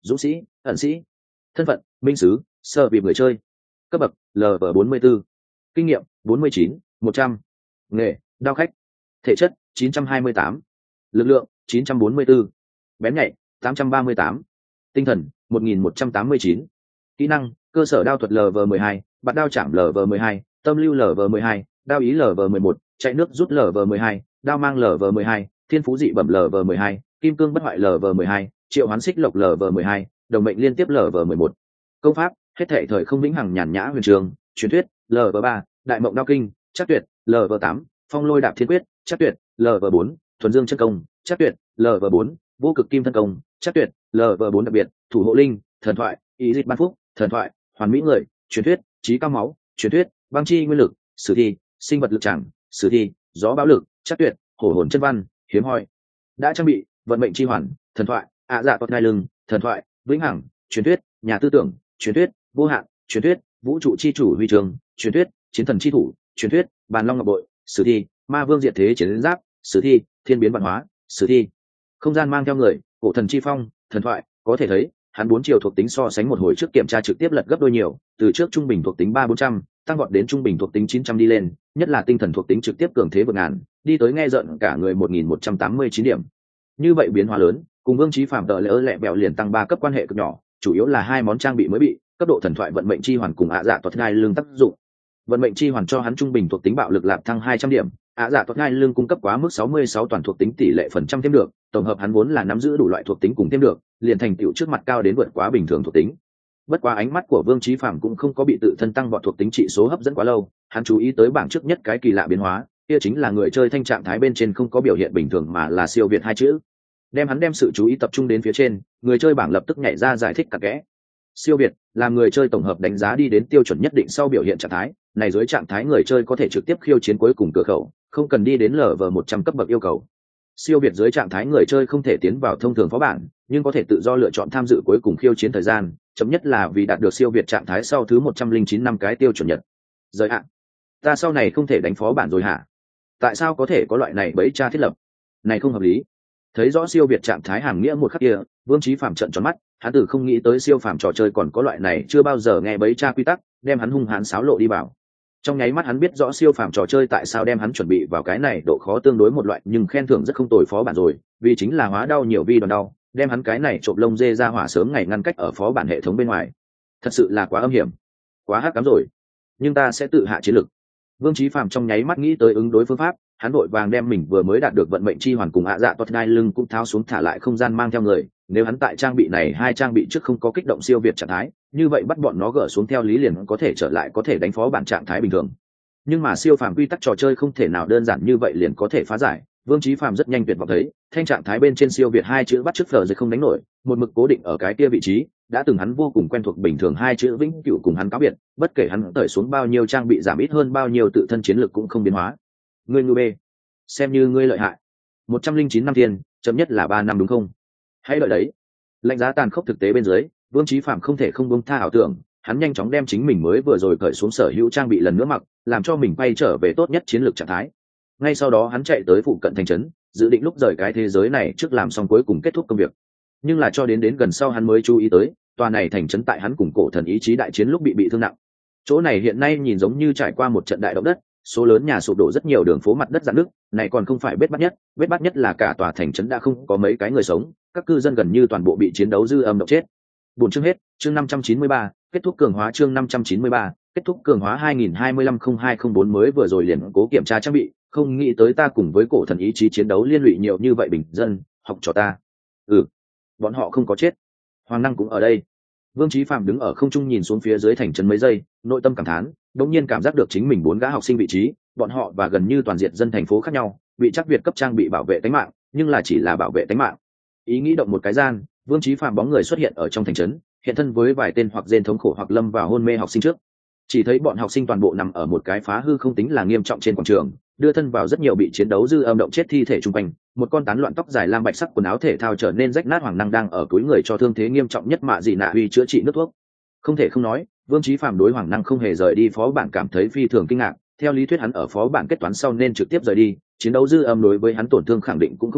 dũng sĩ, ẩn sĩ. Thân phận minh sứ, sơ vì người chơi. Cấp bậc lv bốn mươi b ố. Kinh nghiệm bốn mươi chín, một trăm. Nghề đao khách. Thể chất chín trăm hai mươi tám. Lực lượng chín trăm bốn mươi b ố. Bén nhạy tám trăm ba mươi tám. Tinh thần một nghìn một trăm tám mươi chín. Kỹ năng cơ sở đao thuật lv mười hai, bạt đao chạm lv mười hai, tâm lưu lv mười hai, đao ý lv mười một, chạy nước rút lv mười hai, đao mang lv mười hai, thiên phú dị bẩm lv mười hai, kim cương bất hoại lv mười hai, triệu hoán xích lộc lv mười hai, đồng mệnh liên tiếp lv mười một. Công pháp hết thể thời không vĩnh hằng nhàn nhã huyền trường, truyền thuyết lv ba, đại mộng đao kinh chắc tuyệt lv tám, phong lôi đạp thiên quyết chắc tuyệt lv bốn, thuần dương chân công chắc tuyệt lv bốn, vô cực kim thân công chắc tuyệt lv bốn. Đặc biệt thủ hộ linh thần thoại ý dịch ban phúc thần thoại hoàn mỹ người truyền thuyết trí cao máu truyền thuyết băng chi nguyên lực sử thi sinh vật lực chẳng sử thi gió bão lực chắc tuyệt hổ hồn chân văn hiếm hoi. Đã trang bị vận mệnh chi hoàn thần thoại ạ dạ tuật ngai lưng thần thoại vĩnh hằng truyền thuyết nhà tư tưởng truyền thuyết vô hạn truyền thuyết vũ trụ chi chủ huy trường truyền thuyết chiến thần chi thủ truyền thuyết bàn long ngọc bội sử thi ma vương diệt thế chiến giáp sử thi thiên biến văn hóa sử thi. Không gian mang theo người cổ thần chi phong thần thoại. Có thể thấy hắn bốn chiều thuộc tính so sánh một hồi trước kiểm tra trực tiếp lật gấp đôi nhiều, từ trước trung bình thuộc tính ba bốn trăm tăng vọt đến trung bình thuộc tính chín trăm đi lên, nhất là tinh thần thuộc tính trực tiếp cường thế vượt ngàn, đi tới nghe rợn cả người một nghìn một trăm tám mươi chín điểm. Như vậy biến hóa lớn, cùng Vương Chí Phạm tợ lỡ lẹ bẹo liền tăng ba cấp quan hệ cực nhỏ, chủ yếu là hai món trang bị mới bị, cấp độ thần thoại vận mệnh chi hoàn cùng ạ dạ tuật ngai lưng tác dụng. Vận mệnh chi hoàn cho hắn trung bình thuộc tính bạo lực lạp thăng hai trăm điểm, ạ dạ tuật ngai lưng cung cấp quá mức sáu mươi sáu toàn thuộc tính tỷ lệ phần trăm thêm được, tổng hợp hắn vốn là nắm giữ đủ loại thuộc tính cùng thêm được, liền thành tựu trước mặt cao đến vượt quá bình thường thuộc tính. Bất quá ánh mắt của Vương Chí Phạm cũng không có bị tự thân tăng vọt thuộc tính trị số hấp dẫn quá lâu, hắn chú ý tới bảng trước nhất cái kỳ lạ biến hóa, kia chính là người chơi thanh trạng thái bên trên không có biểu hiện bình thường mà là siêu việt hai chữ. Đem hắn đem sự chú ý tập trung đến phía trên, người chơi bảng lập tức nhảy ra giải thích cặn kẽ. Siêu việt là người chơi tổng hợp đánh giá đi đến tiêu chuẩn nhất định sau biểu hiện trạng thái, này dưới trạng thái người chơi có thể trực tiếp khiêu chiến cuối cùng cửa khẩu, không cần đi đến lv một trăm cấp bậc yêu cầu. Siêu việt dưới trạng thái người chơi không thể tiến vào thông thường phó bản, nhưng có thể tự do lựa chọn tham dự cuối cùng khiêu chiến thời gian, chấm nhất là vì đạt được siêu việt trạng thái sau thứ một trăm linh chín năm cái tiêu chuẩn nhật. Giới hạn. Ta sau này không thể đánh phó bản rồi hả? Tại sao có thể có loại này bẫy tra thiết lập? Này không hợp lý. Thấy rõ siêu việt trạng thái hàm nghĩa một khắc kia, Vương Chí Phạm trợn tròn mắt, hắn từ không nghĩ tới siêu phàm trò chơi còn có loại này chưa bao giờ nghe bẫy tra quy tắc, đem hắn hung hãn xáo lộ đi vào. Trong nháy mắt hắn biết rõ siêu phàm trò chơi tại sao đem hắn chuẩn bị vào cái này độ khó tương đối một loại nhưng khen thưởng rất không tồi phó bản rồi, vì chính là hóa đau nhiều vi đòn đau, đem hắn cái này trộm lông dê ra hỏa sớm ngày ngăn cách ở phó bản hệ thống bên ngoài. Thật sự là quá âm hiểm, quá hắc ám rồi. Nhưng ta sẽ tự hạ chiến lực. Vương Chí Phạm trong nháy mắt nghĩ tới ứng đối phương pháp, hắn vội vàng đem mình vừa mới đạt được vận mệnh chi hoàn cùng ạ dạ tuật ngai lưng cũng tháo xuống thả lại không gian mang theo người. Nếu hắn tại trang bị này hai trang bị trước không có kích động siêu việt trạng thái, như vậy bắt bọn nó gỡ xuống theo lý liền có thể trở lại có thể đánh phó bản trạng thái bình thường. Nhưng mà siêu phàm quy tắc trò chơi không thể nào đơn giản như vậy liền có thể phá giải. Vương Chí Phạm rất nhanh tuyệt vọng thấy, thanh trạng thái bên trên siêu việt hai chữ bắt chước phở rồi không đánh nổi, một mực cố định ở cái kia vị trí, đã từng hắn vô cùng quen thuộc bình thường hai chữ vĩnh cửu cùng hắn cáo biệt, bất kể hắn tởi xuống bao nhiêu trang bị giảm ít hơn bao nhiêu tự thân chiến lực cũng không biến hóa. Ngươi ngu bê, xem như ngươi lợi hại. một trăm linh chín năm tiền, chậm nhất là ba năm đúng không? Hãy đợi đấy. Lạnh giá tàn khốc thực tế bên dưới, Vương Chí Phạm không thể không buông tha ảo tưởng, hắn nhanh chóng đem chính mình mới vừa rồi cởi xuống sở hữu trang bị lần nữa mặc, làm cho mình quay trở về tốt nhất chiến lược trạng thái. Ngay sau đó hắn chạy tới phụ cận thành trấn, dự định lúc rời cái thế giới này trước làm xong cuối cùng kết thúc công việc. Nhưng là cho đến đến gần sau hắn mới chú ý tới, tòa này thành trấn tại hắn cùng cổ thần ý chí đại chiến lúc bị bị thương nặng. Chỗ này hiện nay nhìn giống như trải qua một trận đại động đất, số lớn nhà sụp đổ rất nhiều đường phố mặt đất rạn nứt, này còn không phải bết bát nhất, bết bát nhất là cả tòa thành trấn đã không có mấy cái người sống, các cư dân gần như toàn bộ bị chiến đấu dư âm độc chết. Buồn chương hết, chương năm trăm chín mươi ba, kết thúc cường hóa chương năm trăm chín mươi ba, kết thúc cường hóa hai nghìn hai mươi lăm không hai không bốn mới vừa rồi liền cố kiểm tra trang bị, không nghĩ tới ta cùng với cổ thần ý chí chiến đấu liên lụy nhiều như vậy bình dân, học cho ta. Ừ, bọn họ không có chết. Hoàng năng cũng ở đây. Vương Chí Phạm đứng ở không trung nhìn xuống phía dưới thành trấn mấy giây, nội tâm cảm thán, đột nhiên cảm giác được chính mình bốn gã học sinh vị trí, bọn họ và gần như toàn diện dân thành phố khác nhau, bị chắc Việt cấp trang bị bảo vệ tính mạng, nhưng là chỉ là bảo vệ tính mạng. Ý nghĩ động một cái gian, Vương Chí Phạm bóng người xuất hiện ở trong thành trấn, hiện thân với vài tên hoặc rên thống khổ hoặc lâm vào hôn mê học sinh trước. Chỉ thấy bọn học sinh toàn bộ nằm ở một cái phá hư không tính là nghiêm trọng trên quảng trường, đưa thân vào rất nhiều bị chiến đấu dư âm động chết thi thể trung quanh, một con tán loạn tóc dài lam bạch sắc quần áo thể thao trở nên rách nát hoàng năng đang ở túi người cho thương thế nghiêm trọng nhất mạ dị nạ uy chữa trị nước thuốc. Không thể không nói, Vương Chí Phạm đối hoàng năng không hề rời đi phó bản cảm thấy phi thường kinh ngạc, theo lý thuyết hắn ở phó bản kết toán sau nên trực tiếp rời đi, chiến đấu dư âm đối với hắn tổn thương khẳng định cũng không nhỏ,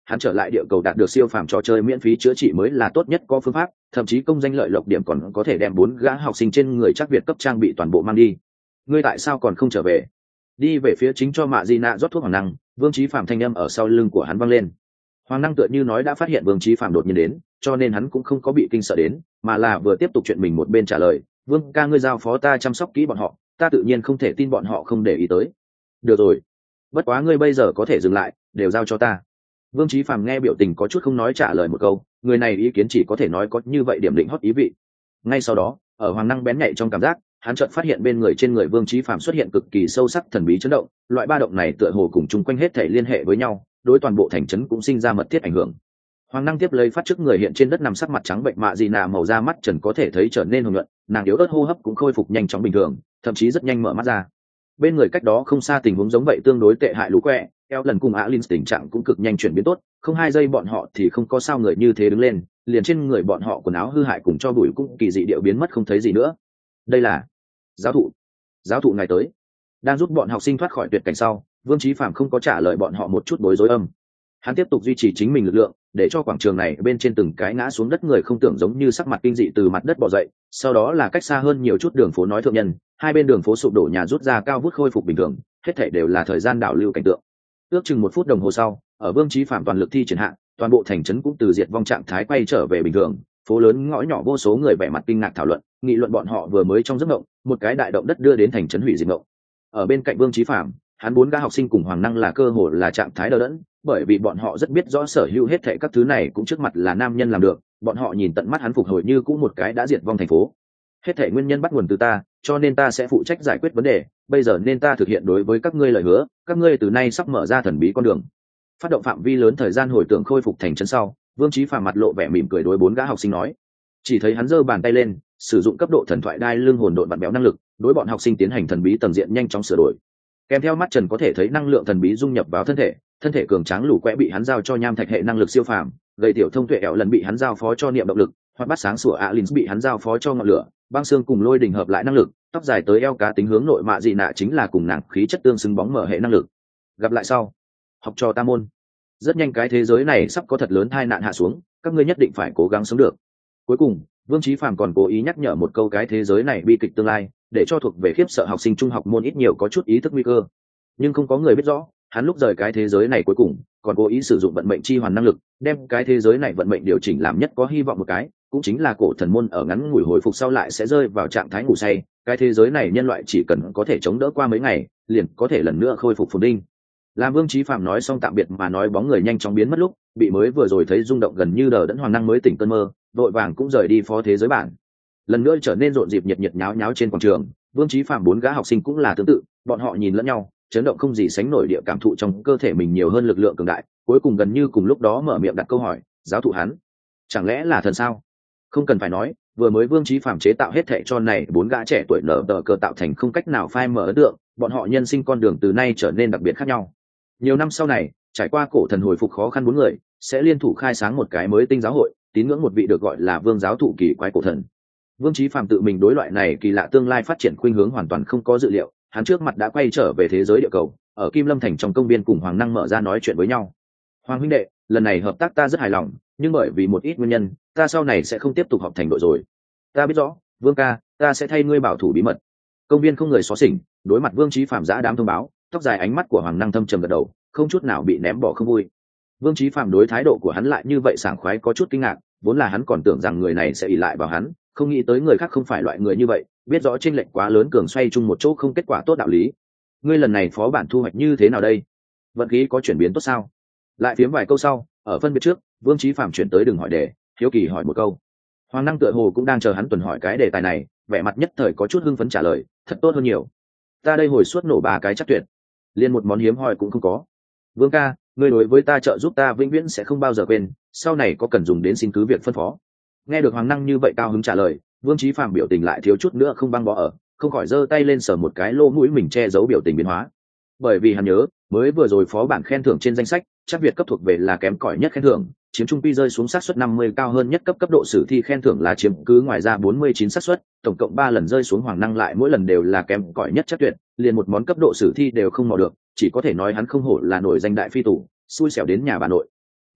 hắn trở lại địa cầu đạt được siêu phàm trò chơi miễn phí chữa trị mới là tốt nhất có phương pháp, thậm chí công danh lợi lộc điểm còn có thể đem bốn gã học sinh trên người chắc Việt cấp trang bị toàn bộ mang đi. Ngươi tại sao còn không trở về? Đi về phía chính cho Mạ Di Nạ rót thuốc hoàng năng, Vương Chí Phạm thanh âm ở sau lưng của hắn vang lên. Hoàng năng tựa như nói đã phát hiện Vương Chí Phạm đột nhiên đến, cho nên hắn cũng không có bị kinh sợ đến, mà là vừa tiếp tục chuyện mình một bên trả lời, Vương ca ngươi giao phó ta chăm sóc kỹ bọn họ, ta tự nhiên không thể tin bọn họ không để ý tới. Được rồi, bất quá ngươi bây giờ có thể dừng lại, đều giao cho ta. Vương Chí Phạm nghe biểu tình có chút không nói trả lời một câu, người này ý kiến chỉ có thể nói có như vậy điểm định hót ý vị. Ngay sau đó, ở hoàng năng bén nhạy trong cảm giác, hắn chợt phát hiện bên người trên người Vương Chí Phạm xuất hiện cực kỳ sâu sắc thần bí chấn động, loại ba động này tựa hồ cùng chung quanh hết thảy liên hệ với nhau, đối toàn bộ thành trấn cũng sinh ra mật thiết ảnh hưởng. Hoàng năng tiếp lấy phát trước người hiện trên đất nằm sắc mặt trắng bệnh Mạ Dị Nạ màu da mắt trần có thể thấy trở nên hồng nhuận, nàng yếu ớt hô hấp cũng khôi phục nhanh chóng bình thường, thậm chí rất nhanh mở mắt ra. Bên người cách đó không xa tình huống giống vậy tương đối tệ hại lũ quẹ, eo lần cùng Alin tình trạng cũng cực nhanh chuyển biến tốt, không hai giây bọn họ thì không có sao người như thế đứng lên, liền trên người bọn họ quần áo hư hại cùng cho bụi cũng kỳ dị điệu biến mất không thấy gì nữa. Đây là giáo thụ. Giáo thụ ngài tới. Đang giúp bọn học sinh thoát khỏi tuyệt cảnh sau, Vương Chí Phạm không có trả lời bọn họ một chút bối rối âm. Hắn tiếp tục duy trì chính mình lực lượng, để cho quảng trường này bên trên từng cái ngã xuống đất người không tưởng giống như sắc mặt kinh dị từ mặt đất bò dậy, sau đó là cách xa hơn nhiều chút đường phố nói thượng nhân, hai bên đường phố sụp đổ nhà rút ra cao vút khôi phục bình thường, hết thảy đều là thời gian đảo lưu cảnh tượng. Ước chừng một phút đồng hồ sau, ở Vương Chí Phạm toàn lực thi triển hạ, toàn bộ thành trấn cũng từ diệt vong trạng thái quay trở về bình thường, phố lớn ngõ nhỏ vô số người vẻ mặt kinh ngạc thảo luận, nghị luận bọn họ vừa mới trong giấc mộng, một cái đại động đất đưa đến thành trấn hủy diệt mộng. Ở bên cạnh Vương Chí Phạm, hắn bốn gã học sinh cùng hoàng năng là cơ hội là trạng thái đờ đẫn, bởi vì bọn họ rất biết rõ sở hữu hết thảy các thứ này cũng trước mặt là nam nhân làm được, bọn họ nhìn tận mắt hắn phục hồi như cũ một cái đã diệt vong thành phố. Hết thảy nguyên nhân bắt nguồn từ ta, cho nên ta sẽ phụ trách giải quyết vấn đề, bây giờ nên ta thực hiện đối với các ngươi lời hứa, các ngươi từ nay sắp mở ra thần bí con đường. Phát động phạm vi lớn thời gian hồi tưởng khôi phục thành trấn sau, Vương Chí Phạm mặt lộ vẻ mỉm cười đối bốn gã học sinh nói. Chỉ thấy hắn giơ bàn tay lên, sử dụng cấp độ thần thoại đai lưng hồn độn vặn béo năng lực, đối bọn học sinh tiến hành thần bí tầng diện nhanh chóng sửa đổi. Kèm theo mắt trần có thể thấy năng lượng thần bí dung nhập vào thân thể, thân thể cường tráng lũ quẽ bị hắn giao cho nham thạch hệ năng lực siêu phàm, gầy tiểu thông tuệ ẻo lần bị hắn giao phó cho niệm động lực, hoặc bắt sáng sủa Alin bị hắn giao phó cho ngọn lửa, băng xương cùng lôi đình hợp lại năng lực, tóc dài tới eo cá tính hướng nội Mạ Dị Nạ chính là cùng nàng khí chất tương xứng bóng mở hệ năng lực. Gặp lại sau, học trò ta môn. Rất nhanh cái thế giới này sắp có thật lớn tai nạn hạ xuống, các ngươi nhất định phải cố gắng sống được. Cuối cùng, Vương Chí Phạm còn cố ý nhắc nhở một câu cái thế giới này bi kịch tương lai, để cho thuộc về khiếp sợ học sinh trung học môn ít nhiều có chút ý thức nguy cơ. Nhưng không có người biết rõ, hắn lúc rời cái thế giới này cuối cùng còn cố ý sử dụng vận mệnh chi hoàn năng lực, đem cái thế giới này vận mệnh điều chỉnh làm nhất có hy vọng một cái, cũng chính là cổ thần môn ở ngắn ngủi hồi phục sau lại sẽ rơi vào trạng thái ngủ say, cái thế giới này nhân loại chỉ cần có thể chống đỡ qua mấy ngày, liền có thể lần nữa khôi phục phồn vinh. Làm Vương Chí Phạm nói xong tạm biệt mà nói bóng người nhanh chóng biến mất lúc, bị mới vừa rồi thấy rung động gần như đờ đẫn hoàng năng mới tỉnh cơn mơ, vội vàng cũng rời đi phó thế giới bản. Lần nữa trở nên rộn rịp nhiệt nhiệt nháo nháo trên quảng trường, Vương Chí Phạm bốn gã học sinh cũng là tương tự, bọn họ nhìn lẫn nhau, chấn động không gì sánh nổi địa cảm thụ trong cơ thể mình nhiều hơn lực lượng cường đại, cuối cùng gần như cùng lúc đó mở miệng đặt câu hỏi, giáo thụ hắn, chẳng lẽ là thần sao? Không cần phải nói, vừa mới Vương Chí Phạm chế tạo hết thảy cho này bốn gã trẻ tuổi nở tờ cờ tạo thành không cách nào phai mở ấn tượng, bọn họ nhân sinh con đường từ nay trở nên đặc biệt khác nhau. Nhiều năm sau này, trải qua cổ thần hồi phục khó khăn bốn người, sẽ liên thủ khai sáng một cái mới tinh giáo hội, tín ngưỡng một vị được gọi là Vương giáo thụ kỳ quái cổ thần. Vương Chí Phạm tự mình đối loại này kỳ lạ tương lai phát triển khuynh hướng hoàn toàn không có dự liệu, hắn trước mặt đã quay trở về thế giới địa cầu, ở Kim Lâm thành trong công viên cùng Hoàng Năng mở ra nói chuyện với nhau. Hoàng huynh đệ, lần này hợp tác ta rất hài lòng, nhưng bởi vì một ít nguyên nhân, ta sau này sẽ không tiếp tục họp thành đội rồi. Ta biết rõ, Vương ca, ta sẽ thay ngươi bảo thủ bí mật. Công viên không người xóa xỉnh, đối mặt Vương Chí Phạm giã đám thông báo, tóc dài ánh mắt của Hoàng Năng thâm trầm gật đầu, không chút nào bị ném bỏ không vui. Vương Chí Phạm đối thái độ của hắn lại như vậy sảng khoái có chút kinh ngạc, vốn là hắn còn tưởng rằng người này sẽ ỷ lại vào hắn, không nghĩ tới người khác không phải loại người như vậy, biết rõ chênh lệch quá lớn cường xoay chung một chỗ không kết quả tốt đạo lý. Ngươi lần này phó bản thu hoạch như thế nào đây? Vận khí có chuyển biến tốt sao? Lại phiếm vài câu sau, ở phân biệt trước, Vương Chí Phạm chuyển tới đừng hỏi đề, hiếu kỳ hỏi một câu. Hoàng Năng tựa hồ cũng đang chờ hắn tuần hỏi cái đề tài này, vẻ mặt nhất thời có chút hưng phấn trả lời, thật tốt hơn nhiều. Ta đây hồi suốt nổ ba cái chắc tuyệt, liên một món hiếm hoi cũng không có. Vương ca, ngươi đối với ta trợ giúp ta vĩnh viễn sẽ không bao giờ quên, sau này có cần dùng đến xin cứ việc phân phó. Nghe được Hoàng Năng như vậy cao hứng trả lời, Vương Chí Phạm biểu tình lại thiếu chút nữa không băng bó ở, không khỏi giơ tay lên sờ một cái lỗ mũi mình che giấu biểu tình biến hóa. Bởi vì hắn nhớ, mới vừa rồi phó bản khen thưởng trên danh sách, chắc Việt cấp thuộc về là kém cỏi nhất khen thưởng, chiếm trung quy rơi xuống xác suất năm mươi cao hơn nhất cấp cấp độ sử thi khen thưởng là chiếm cứ ngoài ra bốn mươi chín xác suất, tổng cộng ba lần rơi xuống Hoàng Năng lại mỗi lần đều là kém cỏi nhất chắc tuyệt, liền một món cấp độ sử thi đều không mò được, chỉ có thể nói hắn không hổ là nổi danh đại phi tù, xui xẻo đến nhà bà nội.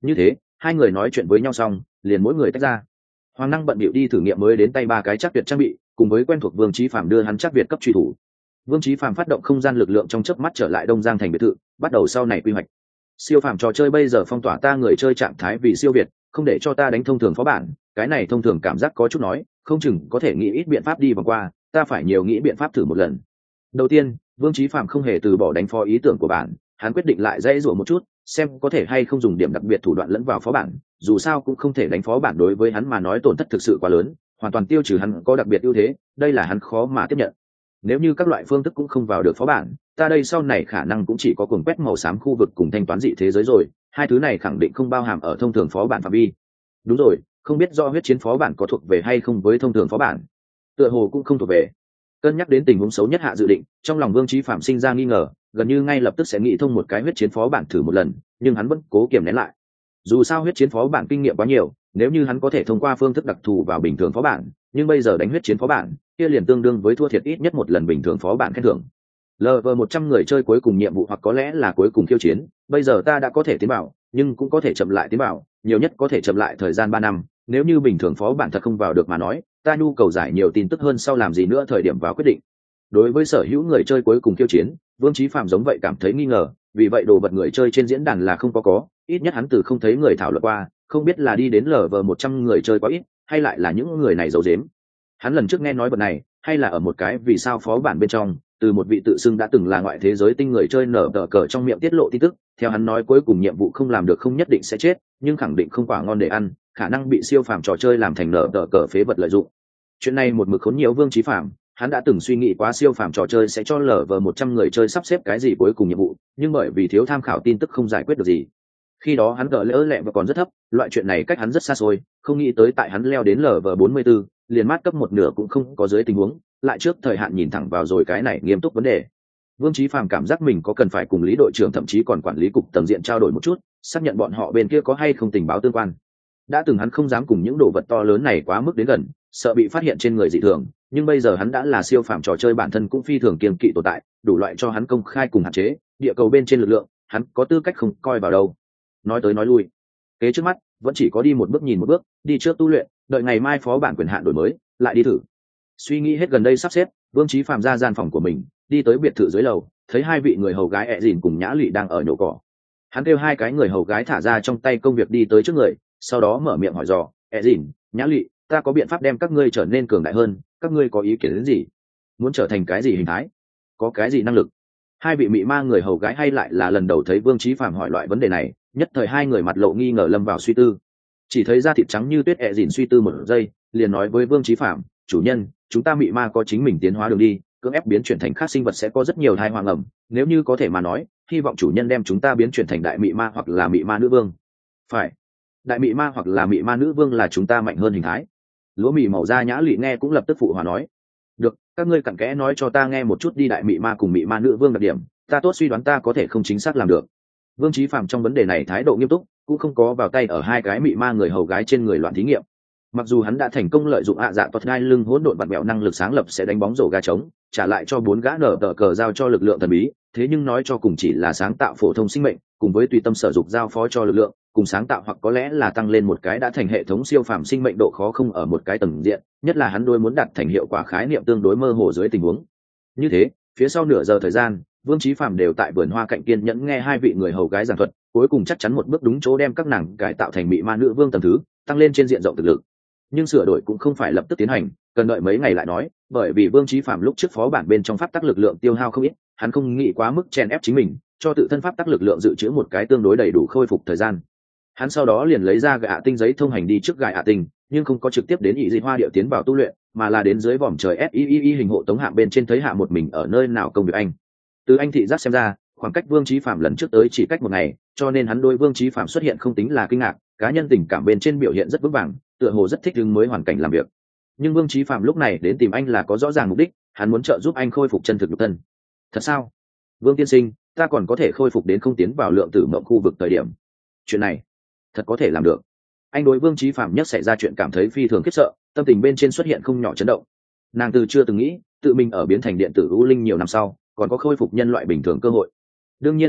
Như thế hai người nói chuyện với nhau xong liền mỗi người tách ra. Hoàng Năng bận bịu đi thử nghiệm mới đến tay ba cái chắc việt trang bị, cùng với quen thuộc Vương Chí Phạm đưa hắn chắc việt cấp truy thủ. Vương Chí Phạm phát động không gian lực lượng trong chớp mắt trở lại Đông Giang thành biệt thự, bắt đầu sau này quy hoạch. Siêu phàm trò chơi bây giờ phong tỏa ta người chơi trạng thái vì siêu việt, không để cho ta đánh thông thường phó bản, cái này thông thường cảm giác có chút nói, không chừng có thể nghĩ ít biện pháp đi vòng qua, ta phải nhiều nghĩ biện pháp thử một lần. Đầu tiên, Vương Chí Phạm không hề từ bỏ đánh phó ý tưởng của bản, hắn quyết định lại dãy dụa một chút, xem có thể hay không dùng điểm đặc biệt thủ đoạn lẫn vào phó bản, dù sao cũng không thể đánh phó bản đối với hắn mà nói tổn thất thực sự quá lớn, hoàn toàn tiêu trừ hắn có đặc biệt ưu thế, đây là hắn khó mà tiếp nhận. Nếu như các loại phương thức cũng không vào được phó bản, ta đây sau này khả năng cũng chỉ có cuồng quét màu xám khu vực cùng thanh toán dị thế giới rồi, hai thứ này khẳng định không bao hàm ở thông thường phó bản phạm vi. Đúng rồi, không biết do huyết chiến phó bản có thuộc về hay không với thông thường phó bản. Tựa hồ cũng không thuộc về. Cân nhắc đến tình huống xấu nhất hạ dự định, trong lòng Vương Chí Phạm sinh ra nghi ngờ, gần như ngay lập tức sẽ nghĩ thông một cái huyết chiến phó bản thử một lần, nhưng hắn vẫn cố kiềm nén lại. Dù sao huyết chiến phó bản kinh nghiệm quá nhiều, nếu như hắn có thể thông qua phương thức đặc thù vào bình thường phó bản, nhưng bây giờ đánh huyết chiến phó bản, kia liền tương đương với thua thiệt ít nhất một lần bình thường phó bản khen thưởng. lờ vê một trăm người chơi cuối cùng nhiệm vụ hoặc có lẽ là cuối cùng khiêu chiến, bây giờ ta đã có thể tiến bảo, nhưng cũng có thể chậm lại tiến bảo, nhiều nhất có thể chậm lại thời gian ba năm, nếu như bình thường phó bản thật không vào được mà nói, ta nhu cầu giải nhiều tin tức hơn sau làm gì nữa thời điểm vào quyết định. Đối với sở hữu người chơi cuối cùng khiêu chiến, Vương Chí Phạm giống vậy cảm thấy nghi ngờ, vì vậy đồ vật người chơi trên diễn đàn là không có có, ít nhất hắn từ không thấy người thảo luận qua, không biết là đi đến lờ vê một trăm người chơi quá ít, hay lại là những người này giấu giếm. Hắn lần trước nghe nói vật này, hay là ở một cái vì sao phó bản bên trong, từ một vị tự xưng đã từng là ngoại thế giới tinh người chơi nở tờ cờ trong miệng tiết lộ tin tức, theo hắn nói cuối cùng nhiệm vụ không làm được không nhất định sẽ chết, nhưng khẳng định không quả ngon để ăn, khả năng bị siêu phàm trò chơi làm thành nở tờ cờ phế vật lợi dụng. Chuyện này một mực khốn nhiều Vương Chí Phạm, hắn đã từng suy nghĩ quá siêu phàm trò chơi sẽ cho lờ vê một trăm người chơi sắp xếp cái gì cuối cùng nhiệm vụ, nhưng bởi vì thiếu tham khảo tin tức không giải quyết được gì. Khi đó hắn gỡ lỡ lẹ và còn rất thấp, loại chuyện này cách hắn rất xa xôi, không nghĩ tới tại hắn leo đến lờ vê bốn mươi bốn, liền mát cấp một nửa cũng không có dưới tình huống, lại trước thời hạn nhìn thẳng vào rồi cái này nghiêm túc vấn đề. Vương Chí Phạm cảm giác mình có cần phải cùng Lý đội trưởng thậm chí còn quản lý cục tầng diện trao đổi một chút, xác nhận bọn họ bên kia có hay không tình báo tương quan. Đã từng hắn không dám cùng những đồ vật to lớn này quá mức đến gần, sợ bị phát hiện trên người dị thường, nhưng bây giờ hắn đã là siêu phàm trò chơi bản thân cũng phi thường kiêng kỵ tồn tại, đủ loại cho hắn công khai cùng hạn chế, địa cầu bên trên lực lượng, hắn có tư cách không coi vào đâu. Nói tới nói lui, kế trước mắt vẫn chỉ có đi một bước nhìn một bước, đi trước tu luyện, đợi ngày mai phó bản quyền hạn đổi mới, lại đi thử. Suy nghĩ hết gần đây sắp xếp, Vương Chí Phạm ra gian phòng của mình, đi tới biệt thự dưới lầu, thấy hai vị người hầu gái ẹ dìn cùng Nhã Lụy đang ở nhổ cỏ. Hắn kêu hai cái người hầu gái thả ra trong tay công việc đi tới trước người, sau đó mở miệng hỏi dò, ẹ dìn, Nhã Lụy, ta có biện pháp đem các ngươi trở nên cường đại hơn, các ngươi có ý kiến đến gì? Muốn trở thành cái gì hình thái? Có cái gì năng lực? Hai vị mị ma người hầu gái hay lại là lần đầu thấy Vương Chí Phạm hỏi loại vấn đề này, nhất thời hai người mặt lộ nghi ngờ lâm vào suy tư. Chỉ thấy da thịt trắng như tuyết ẹ dìn suy tư một giây, liền nói với Vương Chí Phạm, chủ nhân, chúng ta mị ma có chính mình tiến hóa đường đi, cưỡng ép biến chuyển thành khác sinh vật sẽ có rất nhiều tai họa ngầm, nếu như có thể mà nói, hy vọng chủ nhân đem chúng ta biến chuyển thành đại mị ma hoặc là mị ma nữ vương. Phải, đại mị ma hoặc là mị ma nữ vương là chúng ta mạnh hơn hình thái. Lúa mì màu da Nhã Lụy nghe cũng lập tức phụ hòa nói, được, các ngươi cặn kẽ nói cho ta nghe một chút đi, đại mị ma cùng mị ma nữ vương đặc điểm, ta tốt suy đoán ta có thể không chính xác làm được. Vương Chí Phạm trong vấn đề này thái độ nghiêm túc, cũng không có vào tay ở hai cái mị ma người hầu gái trên người loạn thí nghiệm. Mặc dù hắn đã thành công lợi dụng ạ dạ toát gai lưng hỗn độn vặn bẹo năng lực sáng lập sẽ đánh bóng rổ ga trống, trả lại cho bốn gã nở tờ cờ giao cho lực lượng thần bí, thế nhưng nói cho cùng chỉ là sáng tạo phổ thông sinh mệnh, cùng với tùy tâm sở dục giao phó cho lực lượng, cùng sáng tạo hoặc có lẽ là tăng lên một cái đã thành hệ thống siêu phàm sinh mệnh độ khó không ở một cái tầng diện, nhất là hắn đôi muốn đạt thành hiệu quả khái niệm tương đối mơ hồ dưới tình huống. Như thế, phía sau nửa giờ thời gian, Vương Chí Phạm đều tại vườn hoa cạnh kiên nhẫn nghe hai vị người hầu gái giảng thuật, cuối cùng chắc chắn một bước đúng chỗ đem các nàng cải tạo thành mị ma nữ vương tầng thứ, tăng lên trên diện rộng thực lực. Nhưng sửa đổi cũng không phải lập tức tiến hành, cần đợi mấy ngày lại nói, bởi vì Vương Chí Phạm lúc trước phó bản bên trong pháp tắc lực lượng tiêu hao không ít, hắn không nghĩ quá mức chen ép chính mình, cho tự thân pháp tắc lực lượng dự trữ một cái tương đối đầy đủ khôi phục thời gian. Hắn sau đó liền lấy ra gạ tinh giấy thông hành đi trước gạ ạ tinh, nhưng không có trực tiếp đến ỷ dị hoa điệu tiến vào tu luyện, mà là đến dưới vòm trời S I I I hình hộ tống hạng bên trên thấy hạ một mình ở nơi nào công việc anh. Từ anh thị giác xem ra, khoảng cách Vương Chí Phạm lần trước tới chỉ cách một ngày, cho nên hắn đối Vương Chí Phạm xuất hiện không tính là kinh ngạc, cá nhân tình cảm bên trên biểu hiện rất vững vàng, tựa hồ rất thích ứng mới hoàn cảnh làm việc. Nhưng Vương Chí Phạm lúc này đến tìm anh là có rõ ràng mục đích, hắn muốn trợ giúp anh khôi phục chân thực nhục thân. Thật sao? Vương tiên sinh, ta còn có thể khôi phục đến không tiến vào lượng tử mộng khu vực thời điểm. Chuyện này, thật có thể làm được. Anh đối Vương Chí Phạm nhất xảy ra chuyện cảm thấy phi thường khiếp sợ, tâm tình bên trên xuất hiện không nhỏ chấn động. Nàng từ chưa từng nghĩ, tự mình ở biến thành điện tử u linh nhiều năm sau, còn có khôi phục nhân loại bình thường cơ hội. Đương nhiên là thật,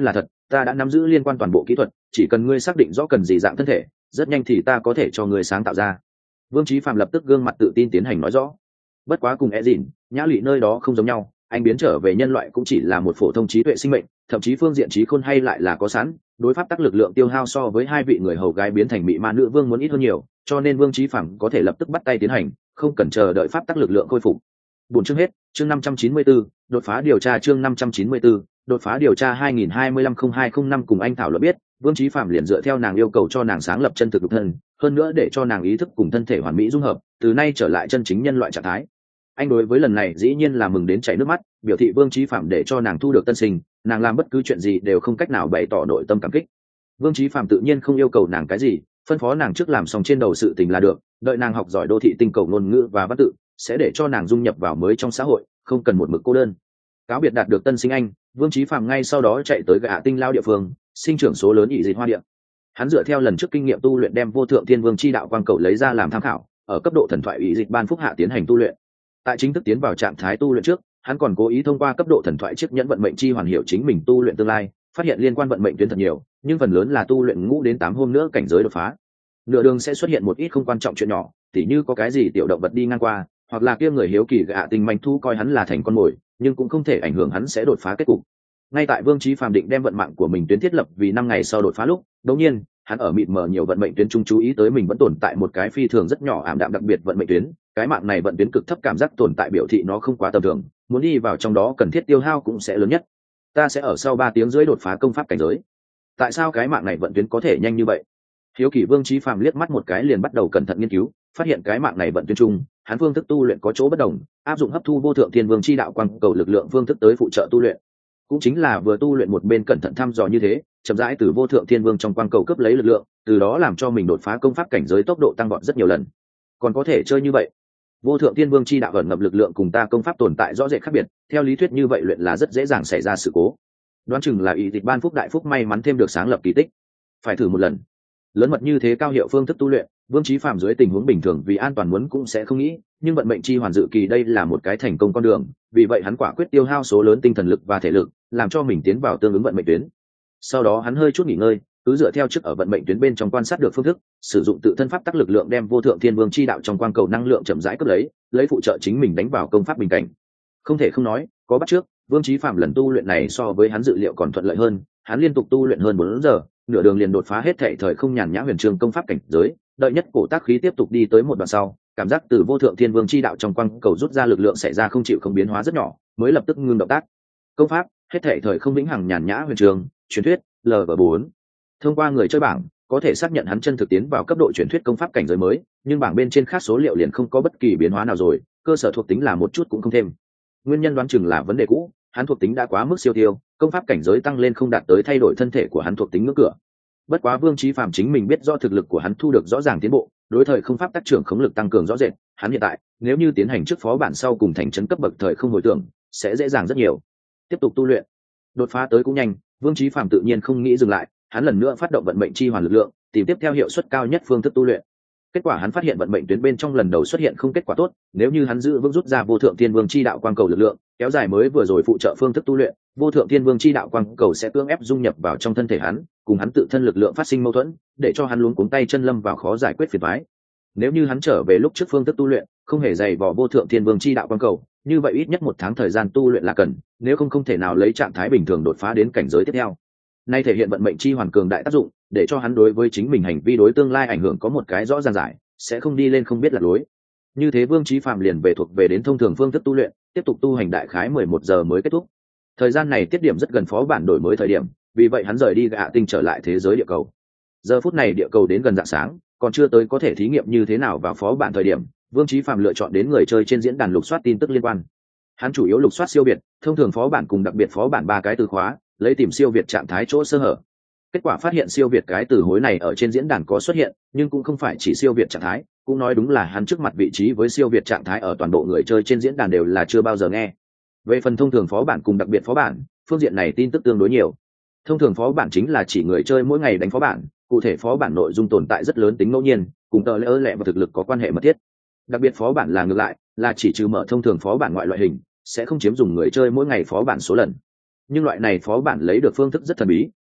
ta đã nắm giữ liên quan toàn bộ kỹ thuật, chỉ cần ngươi xác định rõ cần gì dạng thân thể, rất nhanh thì ta có thể cho ngươi sáng tạo ra. Vương Chí Phạm lập tức gương mặt tự tin tiến hành nói rõ. Bất quá cùng Ezin, Nhã Lụy nơi đó không giống nhau, anh biến trở về nhân loại cũng chỉ là một phổ thông trí tuệ sinh mệnh, thậm chí phương diện trí khôn hay lại là có sẵn, đối pháp tắc lực lượng tiêu hao so với hai vị người hầu gái biến thành mị ma nữ vương muốn ít hơn nhiều, cho nên Vương Chí Phạm có thể lập tức bắt tay tiến hành, không cần chờ đợi pháp tắc lực lượng khôi phục. Buổi chương hết, chương năm trăm chín mươi tư, đột phá điều tra chương năm trăm chín mươi tư, đột phá điều tra hai nghìn hai mươi lăm không hai không năm cùng anh thảo luận biết, Vương Chí Phạm liền dựa theo nàng yêu cầu cho nàng sáng lập chân thực độc thân, hơn nữa để cho nàng ý thức cùng thân thể hoàn mỹ dung hợp, từ nay trở lại chân chính nhân loại trạng thái. Anh đối với lần này dĩ nhiên là mừng đến chảy nước mắt, biểu thị Vương Chí Phạm để cho nàng thu được tân sinh, nàng làm bất cứ chuyện gì đều không cách nào bày tỏ nội tâm cảm kích. Vương Chí Phạm tự nhiên không yêu cầu nàng cái gì, phân phó nàng trước làm xong trên đầu sự tình là được, đợi nàng học giỏi đô thị tinh cầu ngôn ngữ và văn tự, sẽ để cho nàng dung nhập vào mới trong xã hội, không cần một mực cô đơn. Cáo biệt đạt được tân sinh anh, Vương Chí Phạm ngay sau đó chạy tới Gạ Tinh Lao địa phương, sinh trưởng số lớn ỷ dịch hoa địa. Hắn dựa theo lần trước kinh nghiệm tu luyện đem vô thượng thiên vương chi đạo quang cầu lấy ra làm tham khảo, ở cấp độ thần thoại ỷ dịch ban phúc hạ tiến hành tu luyện. Tại chính thức tiến vào trạng thái tu luyện trước, hắn còn cố ý thông qua cấp độ thần thoại chiếc nhẫn vận mệnh chi hoàn hiểu chính mình tu luyện tương lai, phát hiện liên quan vận mệnh tuyến thật nhiều, nhưng phần lớn là tu luyện ngũ đến tám hôm nữa cảnh giới đột phá. Nửa đường sẽ xuất hiện một ít không quan trọng chuyện nhỏ, tỉ như có cái gì tiểu động vật đi ngang qua, hoặc là kia người hiếu kỳ Gạ Tinh manh thu coi hắn là thành con mồi, nhưng cũng không thể ảnh hưởng hắn sẽ đột phá kết cục. Ngay tại Vương Chí Phạm định đem vận mạng của mình tuyến thiết lập vì năm ngày sau đột phá lúc, đột nhiên, hắn ở mịt mờ nhiều vận mệnh tuyến trung chú ý tới mình vẫn tồn tại một cái phi thường rất nhỏ ảm đạm đặc biệt vận mệnh tuyến, cái mạng này vận tuyến cực thấp cảm giác tồn tại biểu thị nó không quá tầm thường, muốn đi vào trong đó cần thiết tiêu hao cũng sẽ lớn nhất. Ta sẽ ở sau ba tiếng rưỡi đột phá công pháp cảnh giới. Tại sao cái mạng này vận tuyến có thể nhanh như vậy? Hiếu kỳ Vương Chí Phạm liếc mắt một cái liền bắt đầu cẩn thận nghiên cứu, phát hiện cái mạng này vận tuyến chung, hắn phương thức tu luyện có chỗ bất đồng, áp dụng hấp thu vô thượng thiên vương chi đạo quang cầu lực lượng phương thức tới phụ trợ tu luyện. Cũng chính là vừa tu luyện một bên cẩn thận thăm dò như thế, chậm rãi từ vô thượng thiên vương trong quang cầu cướp lấy lực lượng, từ đó làm cho mình đột phá công pháp cảnh giới tốc độ tăng vọt rất nhiều lần. Còn có thể chơi như vậy? Vô thượng thiên vương chi đạo ẩn ngập lực lượng cùng ta công pháp tồn tại rõ rệt khác biệt, theo lý thuyết như vậy luyện là rất dễ dàng xảy ra sự cố. Đoán chừng là ý tịch ban phúc đại phúc may mắn thêm được sáng lập kỳ tích. Phải thử một lần. Lớn mật như thế cao hiệu phương thức tu luyện, Vương Chí Phạm dưới tình huống bình thường vì an toàn muốn cũng sẽ không nghĩ, nhưng vận mệnh chi hoàn dự kỳ đây là một cái thành công con đường, vì vậy hắn quả quyết tiêu hao số lớn tinh thần lực và thể lực, làm cho mình tiến vào tương ứng vận mệnh tuyến. Sau đó hắn hơi chút nghỉ ngơi, cứ dựa theo trước ở vận mệnh tuyến bên trong quan sát được phương thức, sử dụng tự thân pháp tắc lực lượng đem vô thượng thiên vương chi đạo trong quang cầu năng lượng chậm rãi cướp lấy, lấy phụ trợ chính mình đánh vào công pháp bình cảnh. Không thể không nói, có bắt trước, Vương Chí Phạm lần tu luyện này so với hắn dự liệu còn thuận lợi hơn, hắn liên tục tu luyện hơn bốn giờ, nửa đường liền đột phá hết thảy thời không nhàn nhã huyền trường công pháp cảnh giới, đợi nhất cổ tác khí tiếp tục đi tới một đoạn sau, cảm giác từ vô thượng thiên vương chi đạo trong quang cầu rút ra lực lượng xảy ra không chịu không biến hóa rất nhỏ, mới lập tức ngưng động tác. Công pháp, hết thảy thời không vĩnh hằng nhàn nhã huyền trường, truyền thuyết, L V bốn. Thông qua người chơi bảng, có thể xác nhận hắn chân thực tiến vào cấp độ truyền thuyết công pháp cảnh giới mới, nhưng bảng bên trên khác số liệu liền không có bất kỳ biến hóa nào rồi, cơ sở thuộc tính là một chút cũng không thêm. Nguyên nhân đoán chừng là vấn đề cũ, hắn thuộc tính đã quá mức siêu tiêu, công pháp cảnh giới tăng lên không đạt tới thay đổi thân thể của hắn thuộc tính ngưỡng cửa. Bất quá Vương Chí Phạm chính mình biết do thực lực của hắn thu được rõ ràng tiến bộ, đối thời không pháp tác trưởng khống lực tăng cường rõ rệt, hắn hiện tại, nếu như tiến hành trước phó bản sau cùng thành trấn cấp bậc thời không hồi tưởng, sẽ dễ dàng rất nhiều. Tiếp tục tu luyện, đột phá tới cũng nhanh, Vương Chí Phạm tự nhiên không nghĩ dừng lại, hắn lần nữa phát động vận mệnh chi hoàn lực lượng, tìm tiếp theo hiệu suất cao nhất phương thức tu luyện. Kết quả hắn phát hiện vận mệnh tuyến bên trong lần đầu xuất hiện không kết quả tốt, nếu như hắn giữ vững rút ra vô thượng thiên vương chi đạo quang cầu lực lượng, kéo dài mới vừa rồi phụ trợ phương thức tu luyện, vô thượng thiên vương chi đạo quang cầu sẽ cưỡng ép dung nhập vào trong thân thể hắn, cùng hắn tự thân lực lượng phát sinh mâu thuẫn, để cho hắn luống cuống tay chân lâm vào khó giải quyết phiền toái. Nếu như hắn trở về lúc trước phương thức tu luyện, không hề dày vò vô thượng thiên vương chi đạo quang cầu, như vậy ít nhất một tháng thời gian tu luyện là cần, nếu không không thể nào lấy trạng thái bình thường đột phá đến cảnh giới tiếp theo. Nay thể hiện vận mệnh chi hoàn cường đại tác dụng, để cho hắn đối với chính mình hành vi đối tương lai ảnh hưởng có một cái rõ ràng giải, sẽ không đi lên không biết lạc lối. Như thế Vương Chí Phạm liền về thuộc về đến thông thường phương thức tu luyện, tiếp tục tu hành đại khái mười một giờ mới kết thúc. Thời gian này tiết điểm rất gần phó bản đổi mới thời điểm, vì vậy hắn rời đi Gạ Tinh trở lại thế giới địa cầu. Giờ phút này địa cầu đến gần rạng sáng, còn chưa tới có thể thí nghiệm như thế nào vào phó bản thời điểm, Vương Chí Phạm lựa chọn đến người chơi trên diễn đàn lục soát tin tức liên quan. Hắn chủ yếu lục soát siêu việt, thông thường phó bản cùng đặc biệt phó bản ba cái từ khóa, lấy tìm siêu việt trạng thái chỗ sơ hở. Kết quả phát hiện siêu việt cái từ hối này ở trên diễn đàn có xuất hiện, nhưng cũng không phải chỉ siêu việt trạng thái, cũng nói đúng là hắn trước mặt vị trí với siêu việt trạng thái ở toàn bộ người chơi trên diễn đàn đều là chưa bao giờ nghe. Về phần thông thường phó bản cùng đặc biệt phó bản, phương diện này tin tức tương đối nhiều. Thông thường phó bản chính là chỉ người chơi mỗi ngày đánh phó bản, cụ thể phó bản nội dung tồn tại rất lớn tính ngẫu nhiên, cùng tờ lễ lẹ và thực lực có quan hệ mật thiết. Đặc biệt phó bản là ngược lại, là chỉ trừ mở thông thường phó bản ngoại loại hình, sẽ không chiếm dùng người chơi mỗi ngày phó bản số lần. Nhưng loại này phó bản lấy được phương thức rất thần bí,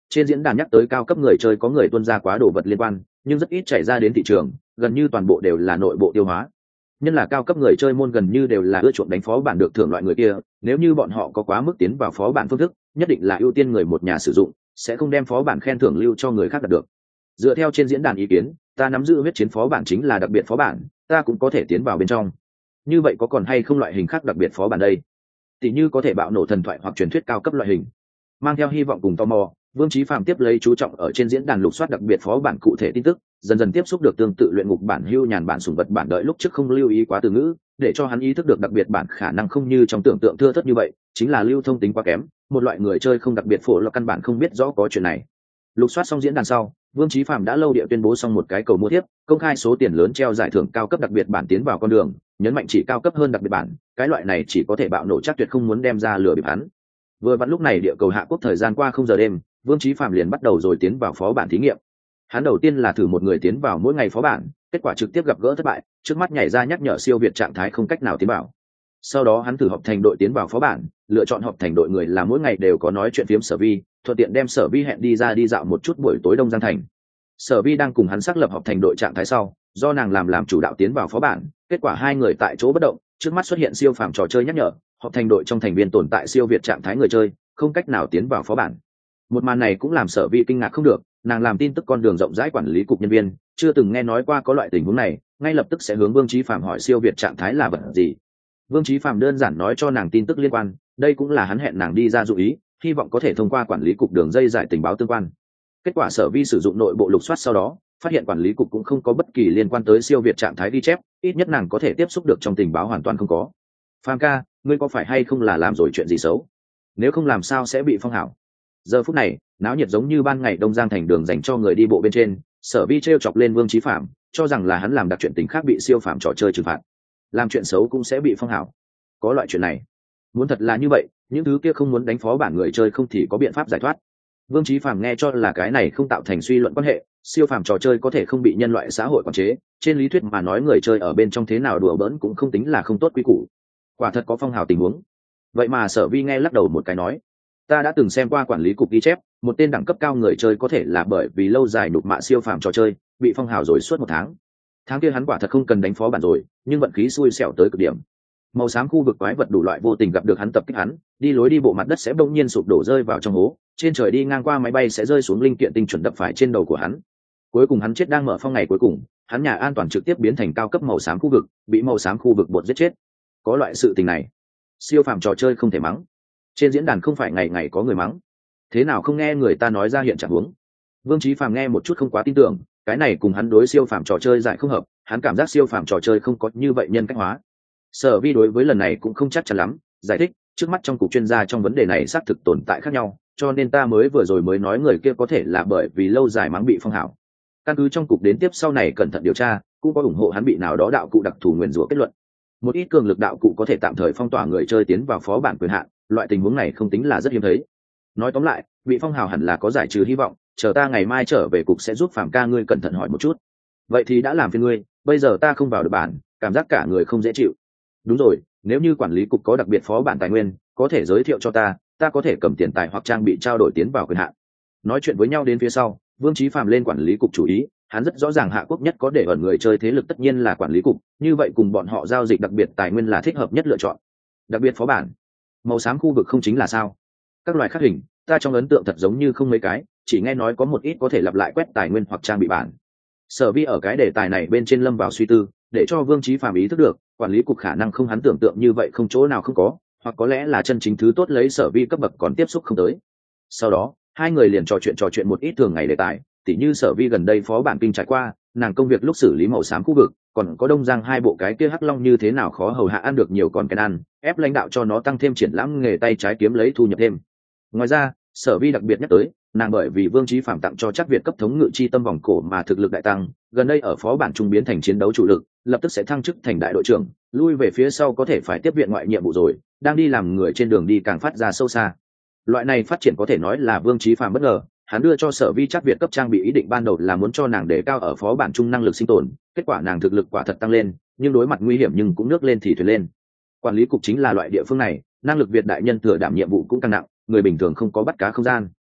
trên diễn đàn nhắc tới cao cấp người chơi có người tuân ra quá đồ vật liên quan, nhưng rất ít chảy ra đến thị trường, gần như toàn bộ đều là nội bộ tiêu hóa. Nhân là cao cấp người chơi môn gần như đều là ưa chuộng đánh phó bản được thưởng loại người kia, nếu như bọn họ có quá mức tiến vào phó bản phương thức, nhất định là ưu tiên người một nhà sử dụng, sẽ không đem phó bản khen thưởng lưu cho người khác đạt được. Dựa theo trên diễn đàn ý kiến, ta nắm giữ huyết chiến phó bản chính là đặc biệt phó bản, ta cũng có thể tiến vào bên trong. Như vậy có còn hay không loại hình khác đặc biệt phó bản đây? Tỷ như có thể bạo nổ thần thoại hoặc truyền thuyết cao cấp loại hình. Mang theo hy vọng cùng tò mò, Vương Chí Phạm tiếp lấy chú trọng ở trên diễn đàn lục soát đặc biệt phó bản cụ thể tin tức, dần dần tiếp xúc được tương tự luyện ngục bản hưu nhàn bản sủng vật bản đợi lúc trước không lưu ý quá từ ngữ, để cho hắn ý thức được đặc biệt bản khả năng không như trong tưởng tượng thưa thớt như vậy, chính là lưu thông tính quá kém, một loại người chơi không đặc biệt phổ là căn bản không biết rõ có chuyện này. Lục soát xong diễn đàn sau, Vương Chí Phạm đã lâu địa tuyên bố xong một cái cầu mua tiếp, công khai số tiền lớn treo giải thưởng cao cấp đặc biệt bản tiến vào con đường, nhấn mạnh chỉ cao cấp hơn đặc biệt bản, cái loại này chỉ có thể bạo nổ chắc tuyệt không muốn đem ra lừa bịp hắn. Vừa vặn lúc này địa cầu hạ quốc thời gian qua không giờ đêm, Vương Chí Phạm liền bắt đầu rồi tiến vào phó bản thí nghiệm. Hắn đầu tiên là thử một người tiến vào mỗi ngày phó bản, kết quả trực tiếp gặp gỡ thất bại, trước mắt nhảy ra nhắc nhở siêu việt trạng thái không cách nào tiến vào. Sau đó hắn thử họp thành đội tiến vào phó bản, lựa chọn họp thành đội người là mỗi ngày đều có nói chuyện phiếm Sở Vi, thuận tiện đem Sở Vi hẹn đi ra đi dạo một chút buổi tối Đông Giang thành. Sở Vi đang cùng hắn xác lập họp thành đội trạng thái sau, do nàng làm làm chủ đạo tiến vào phó bản, kết quả hai người tại chỗ bất động, trước mắt xuất hiện siêu phàm trò chơi nhắc nhở, họp thành đội trong thành viên tồn tại siêu việt trạng thái người chơi, không cách nào tiến vào phó bản. Một màn này cũng làm Sở Vi kinh ngạc không được, nàng làm tin tức con đường rộng rãi quản lý cục nhân viên, chưa từng nghe nói qua có loại tình huống này, ngay lập tức sẽ hướng Vương Chí Phạm hỏi siêu việt trạng thái là vật gì. Vương Chí Phạm đơn giản nói cho nàng tin tức liên quan, đây cũng là hắn hẹn nàng đi ra dụ ý, hy vọng có thể thông qua quản lý cục đường dây giải tình báo tương quan. Kết quả Sở Vi sử dụng nội bộ lục soát sau đó, phát hiện quản lý cục cũng không có bất kỳ liên quan tới siêu việt trạng thái ghi chép, ít nhất nàng có thể tiếp xúc được trong tình báo hoàn toàn không có. Phạm ca, ngươi có phải hay không là làm rồi chuyện gì xấu? Nếu không làm sao sẽ bị phong hảo? Giờ phút này, náo nhiệt giống như ban ngày Đông Giang thành đường dành cho người đi bộ bên trên, Sở Vi trêu chọc lên Vương Chí Phạm, cho rằng là hắn làm đặc chuyện tình khác bị siêu phạm trò chơi trừng phạt, làm chuyện xấu cũng sẽ bị phong hảo. Có loại chuyện này, muốn thật là như vậy, những thứ kia không muốn đánh phó bản người chơi không thì có biện pháp giải thoát. Vương Chí Phạm nghe cho là cái này không tạo thành suy luận quan hệ, siêu phàm trò chơi có thể không bị nhân loại xã hội quản chế, trên lý thuyết mà nói người chơi ở bên trong thế nào đùa bỡn cũng không tính là không tốt quy củ. Quả thật có phong hào tình huống. Vậy mà Sở Vi nghe lắc đầu một cái nói, ta đã từng xem qua quản lý cục ghi chép, một tên đẳng cấp cao người chơi có thể là bởi vì lâu dài nhục mạ siêu phàm trò chơi, bị phong hào rồi suốt một tháng. Tháng kia hắn quả thật không cần đánh phó bản rồi, nhưng vận khí xui xẻo tới cực điểm. Màu xám khu vực quái vật đủ loại vô tình gặp được hắn tập kích hắn, đi lối đi bộ mặt đất sẽ bỗng nhiên sụp đổ rơi vào trong hố, trên trời đi ngang qua máy bay sẽ rơi xuống linh kiện tinh chuẩn đập phải trên đầu của hắn. Cuối cùng hắn chết đang mở phong ngày cuối cùng, hắn nhà an toàn trực tiếp biến thành cao cấp màu xám khu vực, bị màu xám khu vực bột giết chết. Có loại sự tình này, siêu phàm trò chơi không thể mắng. Trên diễn đàn không phải ngày ngày có người mắng, thế nào không nghe người ta nói ra hiện trạng huống. Vương Chí Phạm nghe một chút không quá tin tưởng, cái này cùng hắn đối siêu phàm trò chơi giải không hợp, hắn cảm giác siêu phàm trò chơi không có như vậy nhân cách hóa. Sở Vi đối với lần này cũng không chắc chắn lắm, giải thích, trước mắt trong cục chuyên gia trong vấn đề này xác thực tồn tại khác nhau, cho nên ta mới vừa rồi mới nói người kia có thể là bởi vì lâu dài mắng bị phong hảo. Căn cứ trong cục đến tiếp sau này cẩn thận điều tra, cũng có ủng hộ hắn bị nào đó đạo cụ đặc thù nguyền rủa kết luận. Một ít cường lực đạo cụ có thể tạm thời phong tỏa người chơi tiến vào phó bản quyền hạn, loại tình huống này không tính là rất hiếm thấy. Nói tóm lại, bị phong hào hẳn là có giải trừ hy vọng, chờ ta ngày mai trở về cục sẽ giúp Phạm ca ngươi cẩn thận hỏi một chút. Vậy thì đã làm phiền ngươi, bây giờ ta không vào được bản, cảm giác cả người không dễ chịu. Đúng rồi, nếu như quản lý cục có đặc biệt phó bản tài nguyên, có thể giới thiệu cho ta, ta có thể cầm tiền tài hoặc trang bị trao đổi tiến vào quyền hạn. Nói chuyện với nhau đến phía sau, Vương Chí Phạm lên quản lý cục chủ ý, hắn rất rõ ràng hạ quốc nhất có để ẩn người chơi thế lực tất nhiên là quản lý cục, như vậy cùng bọn họ giao dịch đặc biệt tài nguyên là thích hợp nhất lựa chọn. Đặc biệt phó bản, màu xám khu vực không chính là sao? Các loại khắc hình, ta trong ấn tượng thật giống như không mấy cái, chỉ nghe nói có một ít có thể lặp lại quét tài nguyên hoặc trang bị bản. Sở Vi ở cái đề tài này bên trên lâm vào suy tư, để cho Vương Chí Phạm ý thức được, quản lý cục khả năng không hắn tưởng tượng như vậy không chỗ nào không có, hoặc có lẽ là chân chính thứ tốt lấy Sở Vi cấp bậc còn tiếp xúc không tới. Sau đó, hai người liền trò chuyện trò chuyện một ít thường ngày đề tài, tỉ như Sở Vi gần đây phó bản kinh trải qua, nàng công việc lúc xử lý màu xám khu vực, còn có Đông Giang hai bộ cái kia hắc long như thế nào khó hầu hạ ăn được nhiều còn cái ăn, ép lãnh đạo cho nó tăng thêm triển lãm nghề tay trái kiếm lấy thu nhập thêm. Ngoài ra, Sở Vi đặc biệt nhắc tới, nàng bởi vì Vương Chí Phạm tặng cho chắc Việt cấp thống ngự chi tâm vòng cổ mà thực lực đại tăng, gần đây ở phó bản trung biến thành chiến đấu chủ lực, lập tức sẽ thăng chức thành đại đội trưởng, lui về phía sau có thể phải tiếp viện ngoại nhiệm vụ rồi, đang đi làm người trên đường đi càng phát ra sâu xa. Loại này phát triển có thể nói là Vương Chí Phạm bất ngờ, hắn đưa cho Sở Vi chắc Việt cấp trang bị ý định ban đầu là muốn cho nàng đề cao ở phó bản trung năng lực sinh tồn, kết quả nàng thực lực quả thật tăng lên, nhưng đối mặt nguy hiểm nhưng cũng nước lên thì thuyền lên. Quản lý cục chính là loại địa phương này, năng lực Việt đại nhân thừa đảm nhiệm vụ cũng càng nặng, người bình thường không có bắt cá không gian.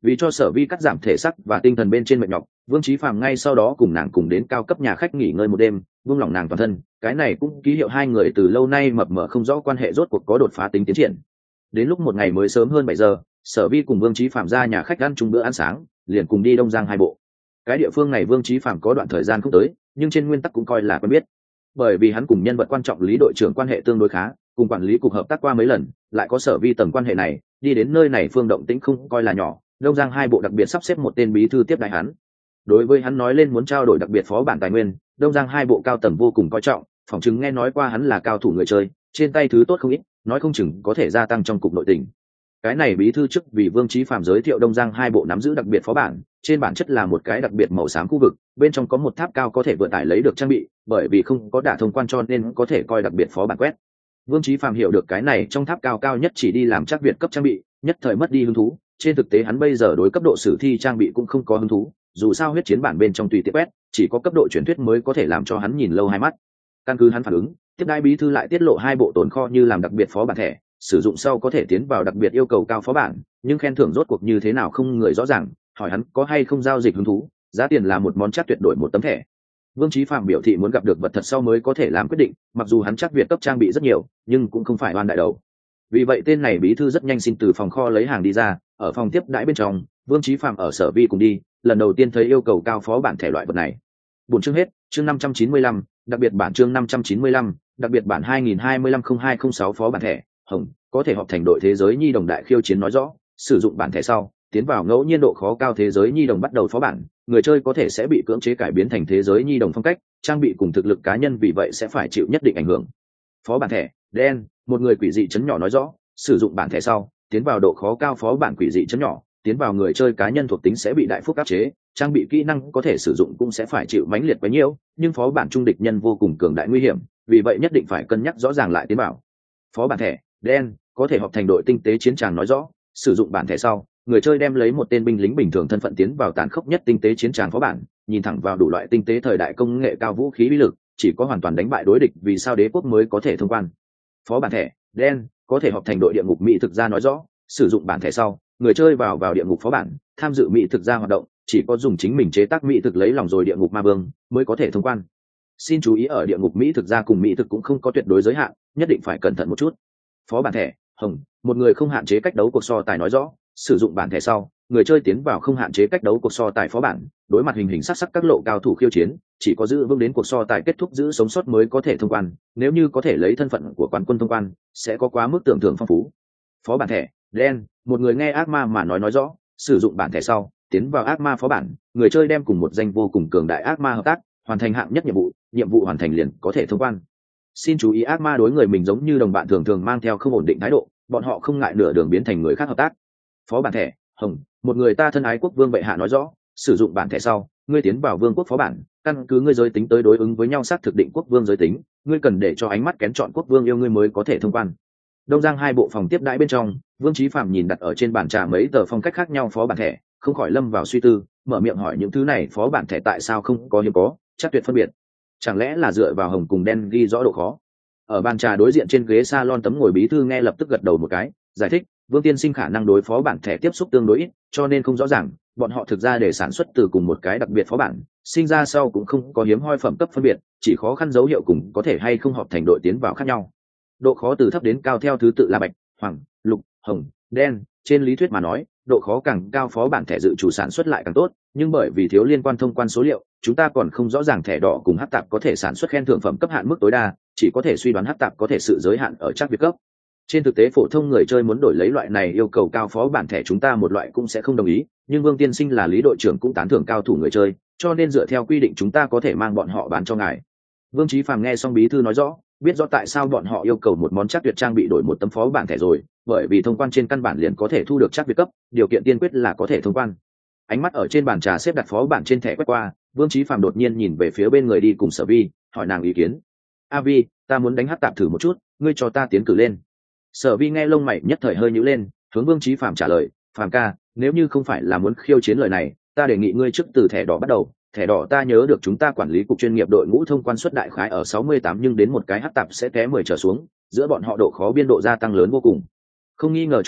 Vì cho Sở Vi cắt giảm thể xác và tinh thần bên trên mệt nhọc, Vương Chí Phàm ngay sau đó cùng nàng cùng đến cao cấp nhà khách nghỉ ngơi một đêm, buông lỏng nàng toàn thân. Cái này cũng ký hiệu hai người từ lâu nay mập mờ không rõ quan hệ rốt cuộc có đột phá tính tiến triển. Đến lúc một ngày mới sớm hơn bảy giờ, Sở Vi cùng Vương Chí Phàm ra nhà khách ăn chung bữa ăn sáng, liền cùng đi Đông Giang hai bộ. Cái địa phương này Vương Chí Phàm có đoạn thời gian không tới, nhưng trên nguyên tắc cũng coi là quen biết. Bởi vì hắn cùng nhân vật quan trọng Lý đội trưởng quan hệ tương đối khá, cùng quản lý cục hợp tác qua mấy lần, lại có Sở Vi tầng quan hệ này, đi đến nơi này phương động tĩnh không coi là nhỏ. Đông Giang hai bộ đặc biệt sắp xếp một tên bí thư tiếp đãi hắn. Đối với hắn nói lên muốn trao đổi đặc biệt phó bản tài nguyên, Đông Giang hai bộ cao tầng vô cùng coi trọng, phỏng chứng nghe nói qua hắn là cao thủ người chơi, trên tay thứ tốt không ít, nói không chừng có thể gia tăng trong cục nội tình. Cái này bí thư trước vì Vương Chí Phàm giới thiệu Đông Giang hai bộ nắm giữ đặc biệt phó bản, trên bản chất là một cái đặc biệt màu xám khu vực, bên trong có một tháp cao có thể vừa tải lấy được trang bị, bởi vì không có đả thông quan cho nên có thể coi đặc biệt phó bản quét. Vương Chí Phàm hiểu được cái này trong tháp cao cao nhất chỉ đi làm chắc việt cấp trang bị, nhất thời mất đi hứng thú. Trên thực tế hắn bây giờ đối cấp độ sử thi trang bị cũng không có hứng thú, dù sao huyết chiến bản bên trong tùy tiện quét, chỉ có cấp độ truyền thuyết mới có thể làm cho hắn nhìn lâu hai mắt. Căn cứ hắn phản ứng, tiếp đai bí thư lại tiết lộ hai bộ tồn kho như làm đặc biệt phó bản thẻ, sử dụng sau có thể tiến vào đặc biệt yêu cầu cao phó bản, nhưng khen thưởng rốt cuộc như thế nào không người rõ ràng, hỏi hắn có hay không giao dịch hứng thú, giá tiền là một món chắc tuyệt đổi một tấm thẻ. Vương Chí Phàm biểu thị muốn gặp được vật thật sau mới có thể làm quyết định, mặc dù hắn chắc việt cấp trang bị rất nhiều, nhưng cũng không phải oan đại đầu. Vì vậy tên này bí thư rất nhanh xin từ phòng kho lấy hàng đi ra, ở phòng tiếp đãi bên trong, Vương Chí Phàm ở Sở Vi cùng đi, lần đầu tiên thấy yêu cầu cao phó bản thể loại vật này. Buổi chương hết, chương năm trăm chín mươi lăm, đặc biệt bản chương năm trăm chín mươi lăm, đặc biệt bản hai nghìn hai mươi lăm không hai không sáu phó bản thẻ, hồng, có thể họp thành đội thế giới nhi đồng đại khiêu chiến nói rõ, sử dụng bản thẻ sau, tiến vào ngẫu nhiên độ khó cao thế giới nhi đồng bắt đầu phó bản, người chơi có thể sẽ bị cưỡng chế cải biến thành thế giới nhi đồng phong cách, trang bị cùng thực lực cá nhân vì vậy sẽ phải chịu nhất định ảnh hưởng. Phó bản thẻ, đen, một người quỷ dị chấn nhỏ nói rõ, sử dụng bản thẻ sau, tiến vào độ khó cao phó bản quỷ dị chấn nhỏ, tiến vào người chơi cá nhân thuộc tính sẽ bị đại phúc áp chế, trang bị kỹ năng có thể sử dụng cũng sẽ phải chịu mãnh liệt quá nhiều, nhưng phó bản trung địch nhân vô cùng cường đại nguy hiểm, vì vậy nhất định phải cân nhắc rõ ràng lại tiến vào. Phó bản thẻ, đen, có thể họp thành đội tinh tế chiến tràng nói rõ, sử dụng bản thẻ sau, người chơi đem lấy một tên binh lính bình thường thân phận tiến vào tàn khốc nhất tinh tế chiến tràng phó bản, nhìn thẳng vào đủ loại tinh tế thời đại công nghệ cao vũ khí uy lực, chỉ có hoàn toàn đánh bại đối địch vì sao đế quốc mới có thể thông quan. Phó bản thẻ, đen, có thể họp thành đội địa ngục mỹ thực gia nói rõ, sử dụng bản thẻ sau, người chơi vào vào địa ngục phó bản, tham dự mỹ thực gia hoạt động, chỉ có dùng chính mình chế tác mỹ thực lấy lòng rồi địa ngục ma vương mới có thể thông quan. Xin chú ý ở địa ngục mỹ thực gia cùng mỹ thực cũng không có tuyệt đối giới hạn, nhất định phải cẩn thận một chút. Phó bản thẻ, hồng, một người không hạn chế cách đấu cuộc so tài nói rõ, sử dụng bản thẻ sau, người chơi tiến vào không hạn chế cách đấu cuộc so tài phó bản, đối mặt hình hình sắc sắc các lộ cao thủ khiêu chiến, chỉ có giữ vững đến cuộc so tài kết thúc giữ sống sót mới có thể thông quan, nếu như có thể lấy thân phận của quán quân thông quan, sẽ có quá mức tưởng thưởng phong phú. Phó bản thẻ, đen, một người nghe ác ma mà nói nói rõ, sử dụng bản thẻ sau, tiến vào ác ma phó bản, người chơi đem cùng một danh vô cùng cường đại ác ma hợp tác, hoàn thành hạng nhất nhiệm vụ, nhiệm vụ hoàn thành liền có thể thông quan. Xin chú ý ác ma đối người mình giống như đồng bạn thường thường mang theo không ổn định thái độ, bọn họ không ngại nửa đường biến thành người khác hợp tác. Phó bản thẻ, hồng, một người ta thân ái quốc vương bệ hạ nói rõ, sử dụng bản thẻ sau, ngươi tiến vào vương quốc phó bản, căn cứ ngươi giới tính tới đối ứng với nhau xác thực định quốc vương giới tính, ngươi cần để cho ánh mắt kén chọn quốc vương yêu ngươi mới có thể thông quan. Đông Giang hai bộ phòng tiếp đãi bên trong, Vương Chí Phạm nhìn đặt ở trên bàn trà mấy tờ phong cách khác nhau phó bản thẻ, không khỏi lâm vào suy tư, mở miệng hỏi những thứ này phó bản thẻ tại sao không có hiếm có, chắc tuyệt phân biệt. Chẳng lẽ là dựa vào hồng cùng đen ghi rõ độ khó? Ở bàn trà đối diện trên ghế salon tấm ngồi bí thư nghe lập tức gật đầu một cái, giải thích, Vương tiên sinh khả năng đối phó bản thẻ tiếp xúc tương đối ít, cho nên không rõ ràng, bọn họ thực ra để sản xuất từ cùng một cái đặc biệt phó bản, sinh ra sau cũng không có hiếm hoi phẩm cấp phân biệt, chỉ khó khăn dấu hiệu cùng có thể hay không hợp thành đội tiến vào khác nhau. Độ khó từ thấp đến cao theo thứ tự là bạch, hoàng, lục, hồng, đen, trên lý thuyết mà nói, độ khó càng cao phó bản thẻ dự chủ sản xuất lại càng tốt, nhưng bởi vì thiếu liên quan thông quan số liệu, chúng ta còn không rõ ràng thẻ đỏ cùng hắc tạp có thể sản xuất khen thưởng phẩm cấp hạn mức tối đa, chỉ có thể suy đoán hắc tạp có thể sự giới hạn ở chắc việt cấp. Trên thực tế phổ thông người chơi muốn đổi lấy loại này yêu cầu cao phó bản thẻ chúng ta một loại cũng sẽ không đồng ý, nhưng Vương tiên sinh là Lý đội trưởng cũng tán thưởng cao thủ người chơi, cho nên dựa theo quy định chúng ta có thể mang bọn họ bán cho ngài. Vương Chí Phàm nghe xong bí thư nói rõ, biết rõ tại sao bọn họ yêu cầu một món chắc tuyệt trang bị đổi một tấm phó bản thẻ rồi, bởi vì thông quan trên căn bản liền có thể thu được chắc việt cấp, điều kiện tiên quyết là có thể thông quan. Ánh mắt ở trên bàn trà xếp đặt phó bản trên thẻ quét qua, Vương Chí Phàm đột nhiên nhìn về phía bên người đi cùng Sở Vi, hỏi nàng ý kiến. A Vi, ta muốn đánh hắc tạp thử một chút, ngươi cho ta tiến cử lên. Sở Vi nghe lông mày nhất thời hơi nhíu lên, hướng Vương Chí Phàm trả lời, Phàm ca, nếu như không phải là muốn khiêu chiến lời này, ta đề nghị ngươi trước từ thẻ đỏ bắt đầu. Thẻ đỏ ta nhớ được chúng ta quản lý cục chuyên nghiệp đội ngũ thông quan suất đại khái ở sáu mươi tám nhưng đến một cái hắc tạp sẽ té mười trở xuống, giữa bọn họ độ khó biên độ gia tăng lớn vô cùng. Không nghi ngờ chút nào,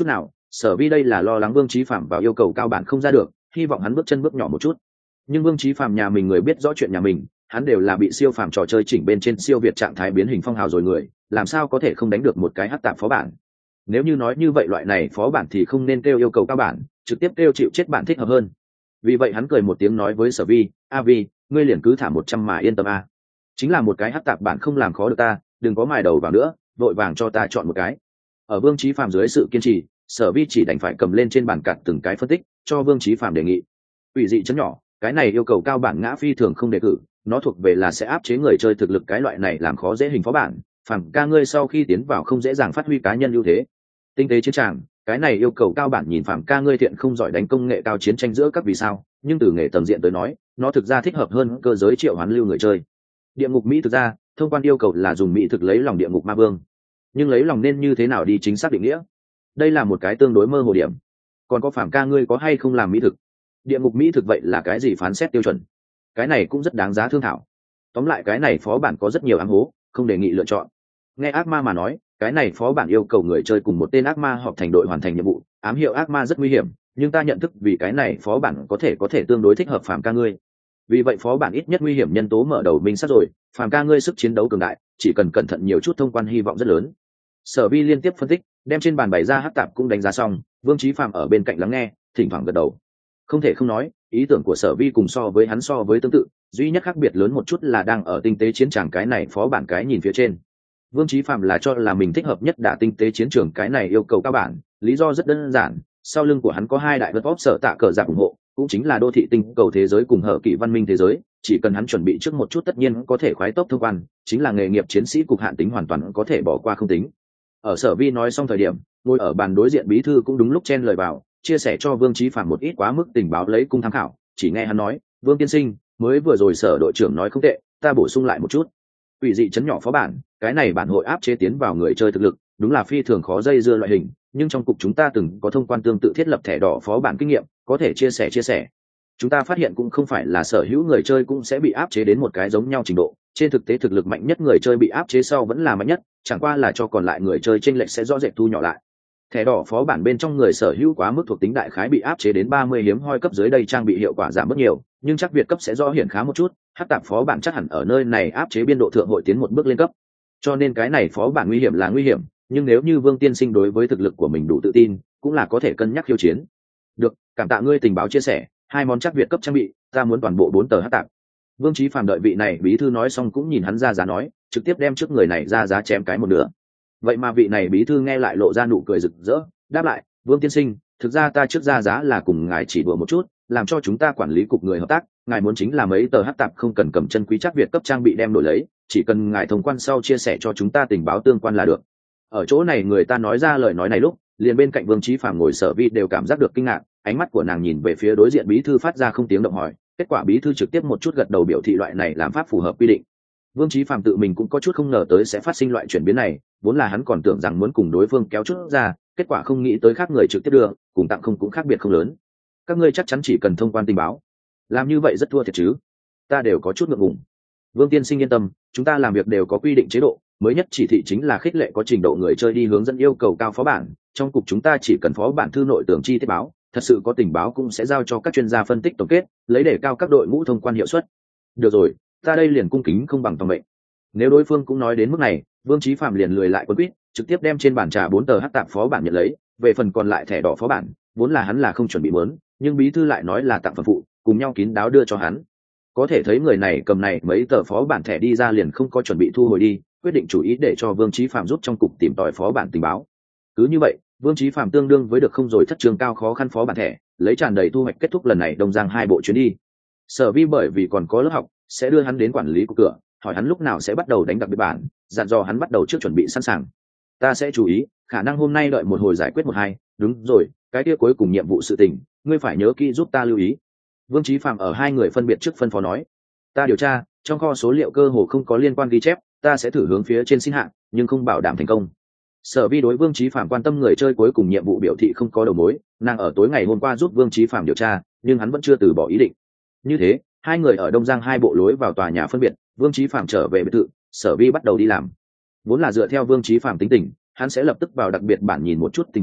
Sở Vi đây là lo lắng Vương Chí Phạm vào yêu cầu cao bản không ra được, hy vọng hắn bước chân bước nhỏ một chút. Nhưng Vương Chí Phạm nhà mình người biết rõ chuyện nhà mình, hắn đều là bị siêu phàm trò chơi chỉnh bên trên siêu việt trạng thái biến hình phong hào rồi người, làm sao có thể không đánh được một cái hắc tạp phó bản. Nếu như nói như vậy loại này phó bản thì không nên kêu yêu cầu cao bản, trực tiếp kêu chịu chết bản thích hợp hơn. Vì vậy hắn cười một tiếng nói với Sở Vi, "A Vi, ngươi liền cứ thả một trăm mà yên tâm a. Chính là một cái hắc tạp bản không làm khó được ta, đừng có mài đầu vào nữa, vội vàng cho ta chọn một cái." Ở Vương Chí Phạm dưới sự kiên trì, Sở Vi chỉ đành phải cầm lên trên bàn cặt từng cái phân tích, cho Vương Chí Phạm đề nghị. Ủy dị chấn nhỏ, cái này yêu cầu cao bản ngã phi thường không đề cử, nó thuộc về là sẽ áp chế người chơi thực lực cái loại này làm khó dễ hình phó bản, phàm ca ngươi sau khi tiến vào không dễ dàng phát huy cá nhân ưu thế. Tinh tế chiến tràng, cái này yêu cầu cao bản nhìn phàm ca ngươi thiện không giỏi đánh công nghệ cao chiến tranh giữa các vì sao, nhưng từ nghề tầng diện tới nói, nó thực ra thích hợp hơn cơ giới triệu hoán lưu người chơi. Địa ngục Mỹ thực ra, thông quan yêu cầu là dùng mỹ thực lấy lòng địa ngục ma vương, nhưng lấy lòng nên như thế nào đi chính xác định nghĩa, đây là một cái tương đối mơ hồ điểm. Còn có phàm ca ngươi có hay không làm mỹ thực, địa ngục mỹ thực vậy là cái gì phán xét tiêu chuẩn, cái này cũng rất đáng giá thương thảo. Tóm lại cái này phó bản có rất nhiều ám hố, không đề nghị lựa chọn. Nghe ác ma mà nói, cái này phó bản yêu cầu người chơi cùng một tên ác ma họp thành đội hoàn thành nhiệm vụ, ám hiệu ác ma rất nguy hiểm, nhưng ta nhận thức vì cái này phó bản có thể có thể tương đối thích hợp phàm ca ngươi. Vì vậy phó bản ít nhất nguy hiểm nhân tố mở đầu minh sát rồi, phàm ca ngươi sức chiến đấu cường đại, chỉ cần cẩn thận nhiều chút thông quan hy vọng rất lớn. Sở Vi liên tiếp phân tích, đem trên bàn bày ra hắc tạp cũng đánh giá xong, Vương Chí Phạm ở bên cạnh lắng nghe, thỉnh thoảng gật đầu. Không thể không nói, ý tưởng của Sở Vi cùng so với hắn so với tương tự, duy nhất khác biệt lớn một chút là đang ở tinh tế chiến trường cái này phó bản cái nhìn phía trên. Vương Chí Phạm là cho là mình thích hợp nhất đả tinh tế chiến trường cái này yêu cầu cao bản, lý do rất đơn giản, sau lưng của hắn có hai đại vật bóp sở tạ cờ giặc ủng hộ, cũng chính là đô thị tinh cầu thế giới cùng hở kỷ văn minh thế giới, chỉ cần hắn chuẩn bị trước một chút tất nhiên có thể khoái tốc thông quan, chính là nghề nghiệp chiến sĩ cục hạn tính hoàn toàn có thể bỏ qua không tính. Ở Sở Vi nói xong thời điểm, ngồi ở bàn đối diện bí thư cũng đúng lúc chen lời vào, chia sẻ cho Vương Chí Phạm một ít quá mức tình báo lấy cung tham khảo, chỉ nghe hắn nói, "Vương tiên sinh, mới vừa rồi Sở đội trưởng nói không tệ, ta bổ sung lại một chút. Ủy dị chấn nhỏ phó bản, cái này bản hội áp chế tiến vào người chơi thực lực, đúng là phi thường khó dây dưa loại hình, nhưng trong cục chúng ta từng có thông quan tương tự thiết lập thẻ đỏ phó bản kinh nghiệm, có thể chia sẻ chia sẻ. Chúng ta phát hiện cũng không phải là sở hữu người chơi cũng sẽ bị áp chế đến một cái giống nhau trình độ, trên thực tế thực lực mạnh nhất người chơi bị áp chế sau vẫn là mạnh nhất, chẳng qua là cho còn lại người chơi chênh lệch sẽ rõ rệt thu nhỏ lại. Thẻ đỏ phó bản bên trong người sở hữu quá mức thuộc tính đại khái bị áp chế đến ba mươi hiếm hoi cấp dưới đây trang bị hiệu quả giảm bớt nhiều, nhưng chắc việt cấp sẽ rõ hiển khá một chút, hắc tạp phó bản chắc hẳn ở nơi này áp chế biên độ thượng hội tiến một bước lên cấp. Cho nên cái này phó bản nguy hiểm là nguy hiểm, nhưng nếu như Vương tiên sinh đối với thực lực của mình đủ tự tin, cũng là có thể cân nhắc khiêu chiến. Được, cảm tạ ngươi tình báo chia sẻ, hai món chắc việt cấp trang bị, ta muốn toàn bộ bốn tờ hắc tạp. Vương Chí Phàm đợi vị này bí thư nói xong cũng nhìn hắn ra giá nói, trực tiếp đem trước người này ra giá chém cái một nửa. Vậy mà vị này bí thư nghe lại lộ ra nụ cười rực rỡ, đáp lại, Vương tiên sinh, thực ra ta trước ra giá là cùng ngài chỉ đùa một chút, làm cho chúng ta quản lý cục người hợp tác, ngài muốn chính là mấy tờ hắc tạp không cần cầm chân quý chắc việt cấp trang bị đem đổi lấy, chỉ cần ngài thông quan sau chia sẻ cho chúng ta tình báo tương quan là được. Ở chỗ này người ta nói ra lời nói này lúc, liền bên cạnh Vương Chí Phàm ngồi Sở Vi đều cảm giác được kinh ngạc, ánh mắt của nàng nhìn về phía đối diện bí thư phát ra không tiếng động hỏi, kết quả bí thư trực tiếp một chút gật đầu biểu thị loại này làm pháp phù hợp quy định. Vương Chí Phàm tự mình cũng có chút không ngờ tới sẽ phát sinh loại chuyển biến này, vốn là hắn còn tưởng rằng muốn cùng đối phương kéo chút ra, kết quả không nghĩ tới khác người trực tiếp đưa, cùng tặng không cũng khác biệt không lớn. Các ngươi chắc chắn chỉ cần thông quan tình báo, làm như vậy rất thua thiệt chứ? Ta đều có chút ngượng ngùng. Vương tiên sinh yên tâm, chúng ta làm việc đều có quy định chế độ, mới nhất chỉ thị chính là khích lệ có trình độ người chơi đi hướng dẫn yêu cầu cao phó bản, trong cục chúng ta chỉ cần phó bản thư nội tường chi tiết báo, thật sự có tình báo cũng sẽ giao cho các chuyên gia phân tích tổng kết, lấy để cao các đội ngũ thông quan hiệu suất. Được rồi, ta đây liền cung kính không bằng tòng mệnh. Nếu đối phương cũng nói đến mức này, Vương Chí Phàm liền lười lại quấn quýt, trực tiếp đem trên bàn trà bốn tờ hắc tạp phó bản nhận lấy, về phần còn lại thẻ đỏ phó bản, vốn là hắn là không chuẩn bị muốn, nhưng bí thư lại nói là tặng phần phụ, cùng nhau kín đáo đưa cho hắn. Có thể thấy người này cầm này mấy tờ phó bản thẻ đi ra liền không có chuẩn bị thu hồi đi, quyết định chủ ý để cho Vương Chí Phàm giúp trong cục tìm tòi phó bản tình báo. Cứ như vậy, Vương Chí Phàm tương đương với được không rồi thất trường cao khó khăn phó bản thẻ, lấy tràn đầy thu hoạch kết thúc lần này Đông Giang hai bộ chuyến đi. Sở Vi bởi vì còn có lớp học, sẽ đưa hắn đến quản lý của cửa, hỏi hắn lúc nào sẽ bắt đầu đánh đặc biệt bản, dặn dò hắn bắt đầu trước chuẩn bị sẵn sàng. Ta sẽ chú ý, khả năng hôm nay đợi một hồi giải quyết một hai, đúng rồi, cái kia cuối cùng nhiệm vụ sự tình, ngươi phải nhớ kỹ giúp ta lưu ý. Vương Chí Phàm ở hai người phân biệt trước phân phó nói, ta điều tra, trong kho số liệu cơ hồ không có liên quan ghi chép, ta sẽ thử hướng phía trên xin hạng, nhưng không bảo đảm thành công. Sở Vi đối Vương Chí Phàm quan tâm người chơi cuối cùng nhiệm vụ biểu thị không có đầu mối, nàng ở tối ngày hôm qua giúp Vương Chí Phàm điều tra, nhưng hắn vẫn chưa từ bỏ ý định. Như thế, hai người ở Đông Giang hai bộ lối vào tòa nhà phân biệt, Vương Chí Phàm trở về biệt thự, Sở Vi bắt đầu đi làm. Vốn là dựa theo Vương Chí Phàm tính tình, hắn sẽ lập tức vào đặc biệt bản nhìn một chút tình huống,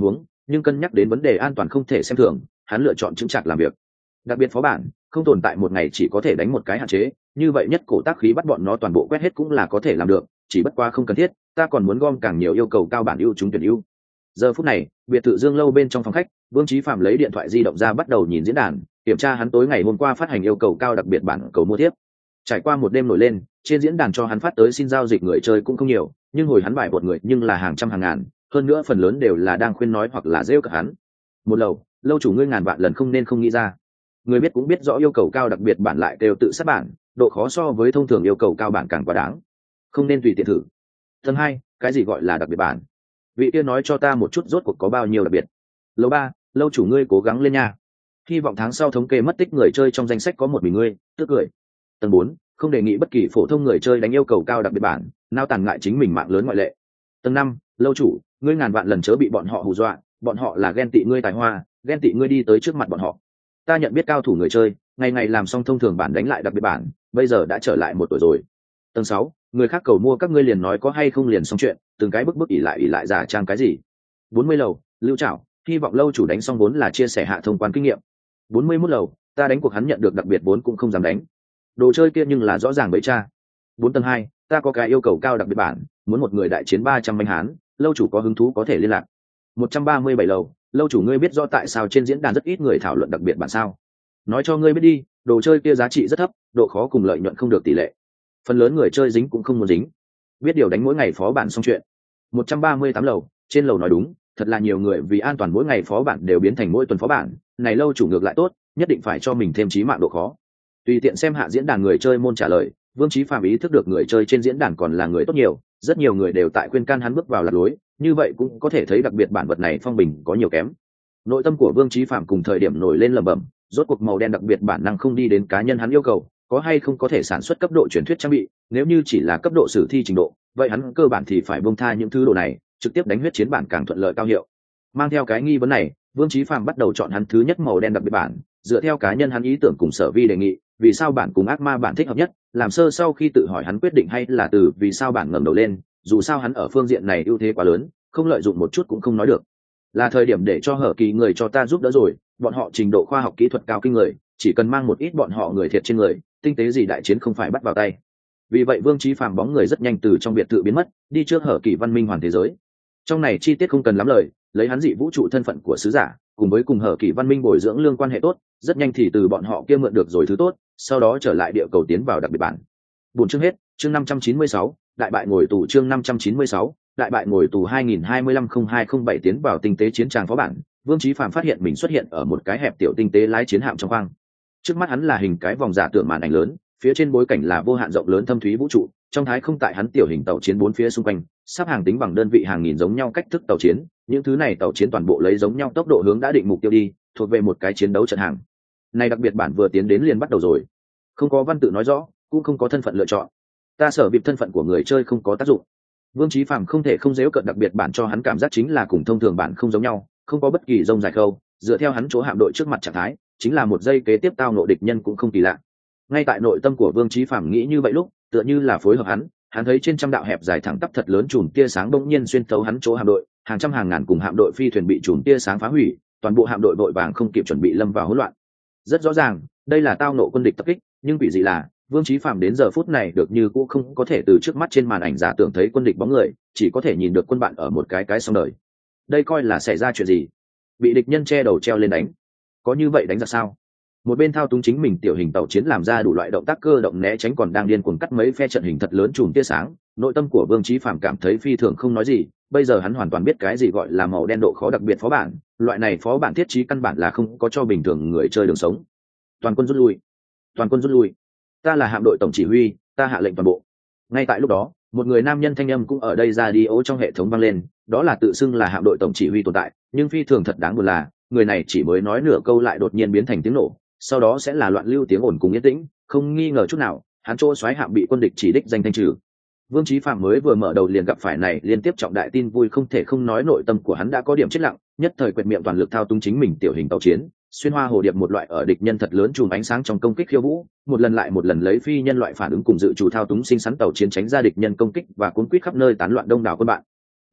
nhưng cân nhắc đến vấn đề an toàn không thể xem thường, hắn lựa chọn chững chạc làm việc. Đặc biệt phó bản không tồn tại một ngày chỉ có thể đánh một cái hạn chế, như vậy nhất cổ tác khí bắt bọn nó toàn bộ quét hết cũng là có thể làm được, chỉ bất qua không cần thiết, ta còn muốn gom càng nhiều yêu cầu cao bản ưu chúng tuyển ưu. Giờ phút này, biệt thự Dương Lâu bên trong phòng khách, Vương Chí Phạm lấy điện thoại di động ra bắt đầu nhìn diễn đàn, kiểm tra hắn tối ngày hôm qua phát hành yêu cầu cao đặc biệt bản cầu mua tiếp. Trải qua một đêm nổi lên, trên diễn đàn cho hắn phát tới xin giao dịch người chơi cũng không nhiều, nhưng hồi hắn bài một người nhưng là hàng trăm hàng ngàn, hơn nữa phần lớn đều là đang khuyên nói hoặc là rêu cả hắn. Một lầu, lâu chủ ngươi ngàn vạn lần không nên không nghĩ ra. Người biết cũng biết rõ yêu cầu cao đặc biệt bản lại đều tự sát bản, độ khó so với thông thường yêu cầu cao bản càng quá đáng, không nên tùy tiện thử. Tầng hai, cái gì gọi là đặc biệt bản? Vị kia nói cho ta một chút rốt cuộc có bao nhiêu đặc biệt. Lầu ba, lâu chủ ngươi cố gắng lên nha. Hy vọng tháng sau thống kê mất tích người chơi trong danh sách có một mình ngươi, tức cười. Tầng bốn, không đề nghị bất kỳ phổ thông người chơi đánh yêu cầu cao đặc biệt bản, nao tàn ngại chính mình mạng lớn ngoại lệ. Tầng năm, lâu chủ, ngươi ngàn vạn lần chớ bị bọn họ hù dọa, bọn họ là ghen tị ngươi tài hoa, ghen tị ngươi đi tới trước mặt bọn họ. Ta nhận biết cao thủ người chơi, ngày ngày làm xong thông thường bản đánh lại đặc biệt bản, bây giờ đã trở lại một tuổi rồi. Tầng sáu, người khác cầu mua các ngươi liền nói có hay không liền xong chuyện, từng cái bức bức ỉ lại ỉ lại giả trang cái gì. Bốn mươi lầu, lưu trảo, hy vọng lâu chủ đánh xong vốn là chia sẻ hạ thông quan kinh nghiệm. Bốn mươi mốt lầu, ta đánh cuộc hắn nhận được đặc biệt vốn cũng không dám đánh. Đồ chơi kia nhưng là rõ ràng bẫy cha. Bốn tầng hai, ta có cái yêu cầu cao đặc biệt bản, muốn một người đại chiến ba trăm binh hán, lâu chủ có hứng thú có thể liên lạc. Một trăm ba mươi bảy lầu, lâu chủ ngươi biết rõ tại sao trên diễn đàn rất ít người thảo luận đặc biệt bản sao? Nói cho ngươi biết đi, đồ chơi kia giá trị rất thấp, độ khó cùng lợi nhuận không được tỷ lệ. Phần lớn người chơi dính cũng không muốn dính. Biết điều đánh mỗi ngày phó bản xong chuyện. Một trăm ba mươi tám lầu, trên lầu nói đúng, thật là nhiều người vì an toàn mỗi ngày phó bản đều biến thành mỗi tuần phó bản, này lâu chủ ngược lại tốt, nhất định phải cho mình thêm chí mạng độ khó. Tùy tiện xem hạ diễn đàn người chơi môn trả lời, Vương Chí Phạm ý thức được người chơi trên diễn đàn còn là người tốt nhiều, rất nhiều người đều tại khuyên can hắn bước vào lạc lối, như vậy cũng có thể thấy đặc biệt bản vật này phong bình có nhiều kém. Nội tâm của Vương Chí Phạm cùng thời điểm nổi lên lẩm bẩm, rốt cuộc màu đen đặc biệt bản năng không đi đến cá nhân hắn yêu cầu, có hay không có thể sản xuất cấp độ truyền thuyết trang bị, nếu như chỉ là cấp độ sử thi trình độ, vậy hắn cơ bản thì phải buông tha những thứ đồ này, trực tiếp đánh huyết chiến bản càng thuận lợi cao hiệu. Mang theo cái nghi vấn này, Vương Chí Phạm bắt đầu chọn hắn thứ nhất màu đen đặc biệt bản, dựa theo cá nhân hắn ý tưởng cùng sở vi đề nghị, vì sao bản cùng ác ma bản thích hợp nhất, làm sơ sau khi tự hỏi hắn quyết định hay là từ vì sao bản ngẩng đầu lên, dù sao hắn ở phương diện này ưu thế quá lớn, không lợi dụng một chút cũng không nói được. Là thời điểm để cho hở kỳ người cho ta giúp đỡ rồi, bọn họ trình độ khoa học kỹ thuật cao kinh người, chỉ cần mang một ít bọn họ người thiệt trên người, tinh tế gì đại chiến không phải bắt vào tay. Vì vậy Vương Chí Phạm bóng người rất nhanh từ trong biệt thự biến mất, đi trước hở kỳ văn minh hoàn thế giới. Trong này chi tiết không cần lắm lời, lấy hắn dị vũ trụ thân phận của sứ giả, cùng với cùng hở kỳ văn minh bồi dưỡng lương quan hệ tốt, rất nhanh thì từ bọn họ kia mượn được rồi thứ tốt, sau đó trở lại địa cầu tiến vào đặc biệt bản. Buổi chương hết, chương năm trăm chín mươi sáu, đại bại ngồi tù chương năm trăm chín mươi sáu, đại bại ngồi tù hai nghìn hai mươi lăm không hai không bảy tiến vào tinh tế chiến tràng phó bản. Vương Chí Phạm phát hiện mình xuất hiện ở một cái hẹp tiểu tinh tế lái chiến hạm trong khoang. Trước mắt hắn là hình cái vòng giả tưởng màn ảnh lớn, phía trên bối cảnh là vô hạn rộng lớn thâm thúy vũ trụ, trong thái không tại hắn tiểu hình tàu chiến bốn phía xung quanh, sắp hàng tính bằng đơn vị hàng nghìn giống nhau cách thức tàu chiến, những thứ này tàu chiến toàn bộ lấy giống nhau tốc độ hướng đã định mục tiêu đi, thuộc về một cái chiến đấu trận hàng. Này đặc biệt bản vừa tiến đến liền bắt đầu rồi. Không có văn tự nói rõ, cũng không có thân phận lựa chọn. Ta sở bịp thân phận của người chơi không có tác dụng. Vương Chí Phạm không thể không giễu cợt đặc biệt bản cho hắn cảm giác chính là cùng thông thường bản không giống nhau, không có bất kỳ rông dài khâu, dựa theo hắn chỗ hạm đội trước mặt trạng thái, chính là một giây kế tiếp tao nộ địch nhân cũng không kỳ lạ. Ngay tại nội tâm của Vương Chí Phạm nghĩ như vậy lúc, tựa như là phối hợp hắn, hắn thấy trên trăm đạo hẹp dài thẳng tắp thật lớn chùm tia sáng bỗng nhiên xuyên thấu hắn chỗ hạm đội, hàng trăm hàng ngàn cùng hạm đội phi thuyền bị chùm tia sáng phá hủy, toàn bộ hạm đội vội vàng không kịp chuẩn bị lâm vào hỗn loạn. Rất rõ ràng, đây là tao nộ quân địch tập kích, nhưng quỷ dị là, Vương Chí Phạm đến giờ phút này được như cũ không có thể từ trước mắt trên màn ảnh giả tưởng thấy quân địch bóng người, chỉ có thể nhìn được quân bạn ở một cái cái xong đời. Đây coi là xảy ra chuyện gì? Bị địch nhân che đầu treo lên đánh. Có như vậy đánh ra sao? Một bên thao túng chính mình tiểu hình tàu chiến làm ra đủ loại động tác cơ động né tránh còn đang điên cuồng cắt mấy phe trận hình thật lớn chùm tia sáng, nội tâm của Vương Chí Phạm cảm thấy phi thường không nói gì, bây giờ hắn hoàn toàn biết cái gì gọi là màu đen độ khó đặc biệt phó bản, loại này phó bản thiết trí căn bản là không có cho bình thường người chơi đường sống. Toàn quân rút lui, toàn quân rút lui. Ta là hạm đội tổng chỉ huy, ta hạ lệnh toàn bộ. Ngay tại lúc đó, một người nam nhân thanh âm cũng ở đây ra đi ố trong hệ thống vang lên, đó là tự xưng là hạm đội tổng chỉ huy tồn tại, nhưng phi thường thật đáng buồn là, người này chỉ mới nói nửa câu lại đột nhiên biến thành tiếng nổ, sau đó sẽ là loạn lưu tiếng ồn cùng yên tĩnh, không nghi ngờ chút nào, hắn chỗ xoáy hạm bị quân địch chỉ đích danh thanh trừ. Vương Chí Phạm mới vừa mở đầu liền gặp phải này liên tiếp trọng đại tin vui, không thể không nói nội tâm của hắn đã có điểm chết lặng, nhất thời quệt miệng toàn lực thao túng chính mình tiểu hình tàu chiến, xuyên hoa hồ điệp một loại ở địch nhân thật lớn chùm ánh sáng trong công kích khiêu vũ, một lần lại một lần lấy phi nhân loại phản ứng cùng dự chủ thao túng sinh sắn tàu chiến tránh ra địch nhân công kích và cuốn quýt khắp nơi tán loạn đông đảo quân bạn.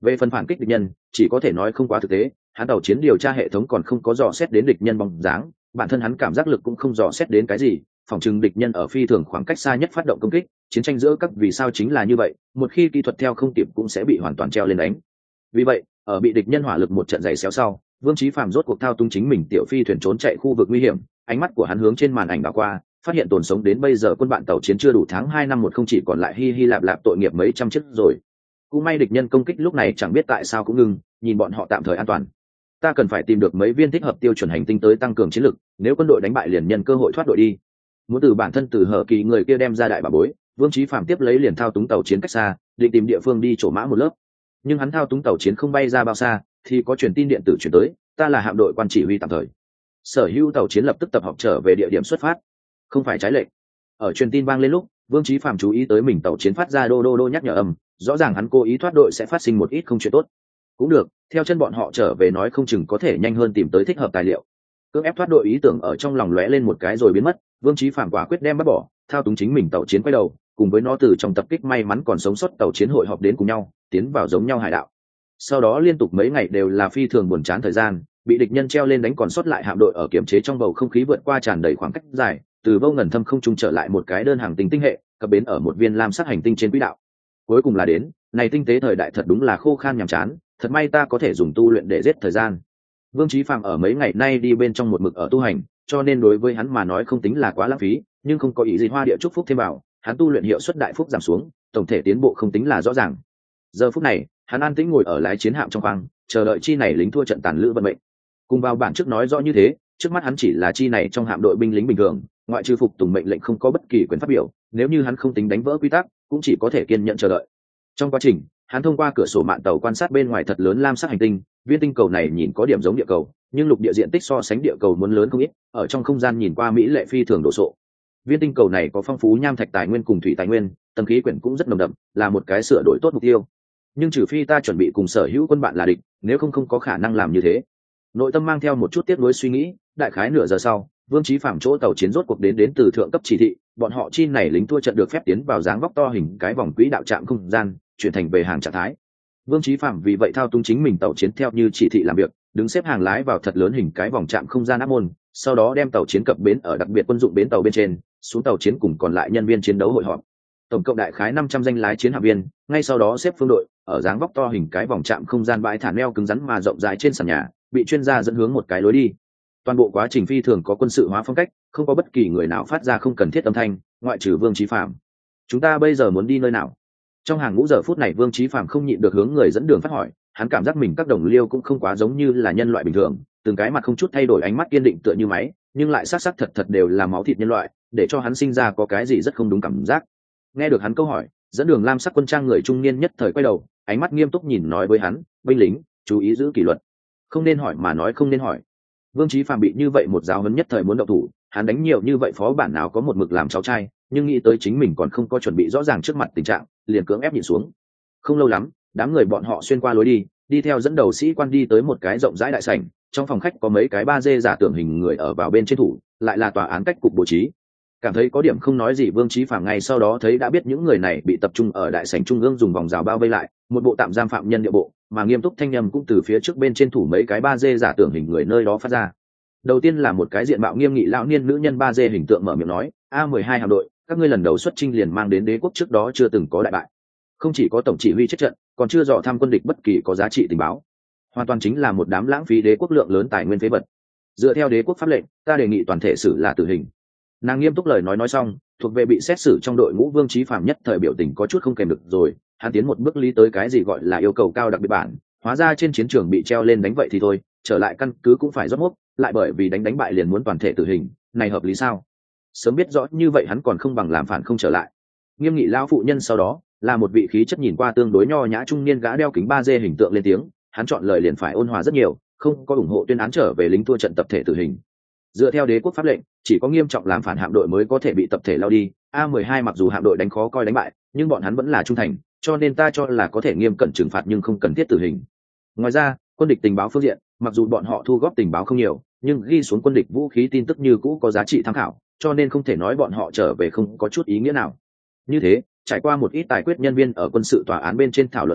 Về phần phản kích địch nhân, chỉ có thể nói không quá thực tế, hắn tàu chiến điều tra hệ thống còn không có dò xét đến địch nhân bóng dáng, bản thân hắn cảm giác lực cũng không dò xét đến cái gì, phòng trừng địch nhân ở phi thường khoảng cách xa nhất phát động công kích, chiến tranh giữa các vì sao chính là như vậy, một khi kỹ thuật theo không kịp cũng sẽ bị hoàn toàn treo lên đánh. Vì vậy, ở bị địch nhân hỏa lực một trận giày xéo sau, Vương Chí Phàm rốt cuộc thao túng chính mình tiểu phi thuyền trốn chạy khu vực nguy hiểm, ánh mắt của hắn hướng trên màn ảnh đảo qua, phát hiện tồn sống đến bây giờ quân bạn tàu chiến chưa đủ tháng hai năm một không chỉ còn lại hi hi lạp lạp tội nghiệp mấy trăm chiếc rồi. Cũng may địch nhân công kích lúc này chẳng biết tại sao cũng ngừng, nhìn bọn họ tạm thời an toàn. Ta cần phải tìm được mấy viên thích hợp tiêu chuẩn hành tinh tới tăng cường chiến lực, nếu quân đội đánh bại liền nhân cơ hội thoát đội đi. Muốn từ bản thân từ hở kỳ người kia đem ra đại bà bối, Vương Chí Phàm tiếp lấy liền thao túng tàu chiến cách xa, định tìm địa phương đi chỗ mã một lớp. Nhưng hắn thao túng tàu chiến không bay ra bao xa, thì có truyền tin điện tử truyền tới, ta là hạm đội quan chỉ huy tạm thời. Sở hữu tàu chiến lập tức tập hợp trở về địa điểm xuất phát. Không phải trái lệnh. Ở truyền tin vang lên lúc, Vương Chí Phàm chú ý tới mình tàu chiến phát ra đô đô đô nhắc nhở âm, rõ ràng hắn cố ý thoát đội sẽ phát sinh một ít không chuyện tốt. Cũng được, theo chân bọn họ trở về nói không chừng có thể nhanh hơn tìm tới thích hợp tài liệu. Cưỡng ép thoát đội ý tưởng ở trong lòng lóe lên một cái rồi biến mất, Vương Chí Phàm quả quyết đem bắt bỏ, thao túng chính mình tàu chiến quay đầu, cùng với nó từ trong tập kích may mắn còn sống sót tàu chiến hội họp đến cùng nhau, tiến vào giống nhau hải đạo. Sau đó liên tục mấy ngày đều là phi thường buồn chán thời gian, bị địch nhân treo lên đánh còn sót lại hạm đội ở kiểm chế trong bầu không khí vượt qua tràn đầy khoảng cách dài, từ vô ngần thâm không trung trở lại một cái đơn hàng tinh tinh hệ, cập bến ở một viên lam sắc hành tinh trên quỹ đạo. Cuối cùng là đến, này tinh tế thời đại thật đúng là khô khan nhàm chán, thật may ta có thể dùng tu luyện để giết thời gian. Vương Chí Phàm ở mấy ngày nay đi bên trong một mực ở tu hành, cho nên đối với hắn mà nói không tính là quá lãng phí, nhưng không có ý gì hoa địa chúc phúc thêm vào, hắn tu luyện hiệu suất đại phúc giảm xuống, tổng thể tiến bộ không tính là rõ ràng. Giờ phút này, hắn an tĩnh ngồi ở lái chiến hạm trong khoang, chờ đợi chi này lính thua trận tàn lữ vận mệnh. Cùng vào bản trước nói rõ như thế, trước mắt hắn chỉ là chi này trong hạm đội binh lính bình thường, ngoại trừ phục tùng mệnh lệnh không có bất kỳ quyền phát biểu, nếu như hắn không tính đánh vỡ quy tắc, cũng chỉ có thể kiên nhẫn chờ đợi. Trong quá trình, hắn thông qua cửa sổ mạn tàu quan sát bên ngoài thật lớn lam sắc hành tinh, viên tinh cầu này nhìn có điểm giống địa cầu, nhưng lục địa diện tích so sánh địa cầu muốn lớn không ít, ở trong không gian nhìn qua mỹ lệ phi thường đồ sộ. Viên tinh cầu này có phong phú nham thạch tài nguyên cùng thủy tài nguyên, tầng khí quyển cũng rất nồng đậm, là một cái sửa đổi tốt mục tiêu. Nhưng trừ phi ta chuẩn bị cùng sở hữu quân bạn là địch, nếu không không có khả năng làm như thế. Nội tâm mang theo một chút tiếc nuối suy nghĩ, đại khái nửa giờ sau, Vương Chí Phàm chỗ tàu chiến rốt cuộc đến đến từ thượng cấp chỉ thị, bọn họ chi này lính thua trận được phép tiến vào dáng vóc to hình cái vòng quỹ đạo trạm không gian, chuyển thành về hàng trạng thái. Vương Chí Phàm vì vậy thao túng chính mình tàu chiến theo như chỉ thị làm việc, đứng xếp hàng lái vào thật lớn hình cái vòng trạm không gian áp môn, sau đó đem tàu chiến cập bến ở đặc biệt quân dụng bến tàu bên trên, xuống tàu chiến cùng còn lại nhân viên chiến đấu hội họp. Tổng cộng đại khái năm trăm danh lái chiến hạm viên, ngay sau đó xếp phương đội ở dáng vóc to hình cái vòng trạm không gian bãi thả neo cứng rắn mà rộng rãi trên sàn nhà, bị chuyên gia dẫn hướng một cái lối đi. Toàn bộ quá trình phi thường có quân sự hóa phong cách, không có bất kỳ người nào phát ra không cần thiết âm thanh, ngoại trừ Vương Chí Phàm. Chúng ta bây giờ muốn đi nơi nào? Trong hàng ngũ giờ phút này Vương Chí Phàm không nhịn được hướng người dẫn đường phát hỏi, hắn cảm giác mình các đồng liêu cũng không quá giống như là nhân loại bình thường, từng cái mặt không chút thay đổi ánh mắt kiên định tựa như máy, nhưng lại xác xác thật thật đều là máu thịt nhân loại, để cho hắn sinh ra có cái gì rất không đúng cảm giác. Nghe được hắn câu hỏi, dẫn đường lam sắc quân trang người trung niên nhất thời quay đầu, ánh mắt nghiêm túc nhìn nói với hắn, binh lính, chú ý giữ kỷ luật, không nên hỏi mà nói không nên hỏi. Vương Chí Phàm bị như vậy một giáo huấn nhất thời muốn động thủ, hắn đánh nhiều như vậy phó bản nào có một mực làm cháu trai, nhưng nghĩ tới chính mình còn không có chuẩn bị rõ ràng trước mặt tình trạng, liền cưỡng ép nhịn xuống. Không lâu lắm, đám người bọn họ xuyên qua lối đi, đi theo dẫn đầu sĩ quan đi tới một cái rộng rãi đại sảnh, trong phòng khách có mấy cái ba dê giả tưởng hình người ở vào bên trên thủ, lại là tòa án cách cục bố trí. Cảm thấy có điểm không nói gì Vương Chí Phàm ngay sau đó thấy đã biết những người này bị tập trung ở đại sảnh trung ương dùng vòng rào bao vây lại, một bộ tạm giam phạm nhân địa bộ, mà nghiêm túc thanh âm cũng từ phía trước bên trên thủ mấy cái ba dê giả tưởng hình người nơi đó phát ra. Đầu tiên là một cái diện mạo nghiêm nghị lão niên nữ nhân ba dê hình tượng mở miệng nói, A mười hai hạm đội, các ngươi lần đầu xuất chinh liền mang đến đế quốc trước đó chưa từng có đại bại. Không chỉ có tổng chỉ huy chết trận, còn chưa dò thăm quân địch bất kỳ có giá trị tình báo. Hoàn toàn chính là một đám lãng phí đế quốc lượng lớn tài nguyên phế vật. Dựa theo đế quốc pháp lệnh, ta đề nghị toàn thể xử là tử hình. Nàng nghiêm túc lời nói nói xong, thuộc về bị xét xử trong đội ngũ Vương Chí Phàm nhất thời biểu tình có chút không kèm được rồi, hắn tiến một bước lý tới cái gì gọi là yêu cầu cao đặc biệt bản, hóa ra trên chiến trường bị treo lên đánh vậy thì thôi, trở lại căn cứ cũng phải rót mốc, lại bởi vì đánh đánh bại liền muốn toàn thể tử hình, này hợp lý sao? Sớm biết rõ như vậy hắn còn không bằng làm phản không trở lại. Nghiêm nghị lão phụ nhân sau đó là một vị khí chất nhìn qua tương đối nho nhã trung niên gã đeo kính ba dê hình tượng lên tiếng, hắn chọn lời liền phải ôn hòa rất nhiều, không có ủng hộ tuyên án trở về lính thua trận tập thể tử hình. Dựa theo đế quốc pháp lệnh, chỉ có nghiêm trọng làm phản hạm đội mới có thể bị tập thể lao đi. A mười hai mặc dù hạm đội đánh khó coi đánh bại, nhưng bọn hắn vẫn là trung thành, cho nên ta cho là có thể nghiêm cẩn trừng phạt nhưng không cần thiết tử hình. Ngoài ra, quân địch tình báo phương diện, mặc dù bọn họ thu góp tình báo không nhiều, nhưng ghi xuống quân địch vũ khí tin tức như cũ có giá trị tham khảo, cho nên không thể nói bọn họ trở về không có chút ý nghĩa nào. Như thế, trải qua một ít tài quyết nhân viên ở quân sự tòa án bên trên thảo luận sau,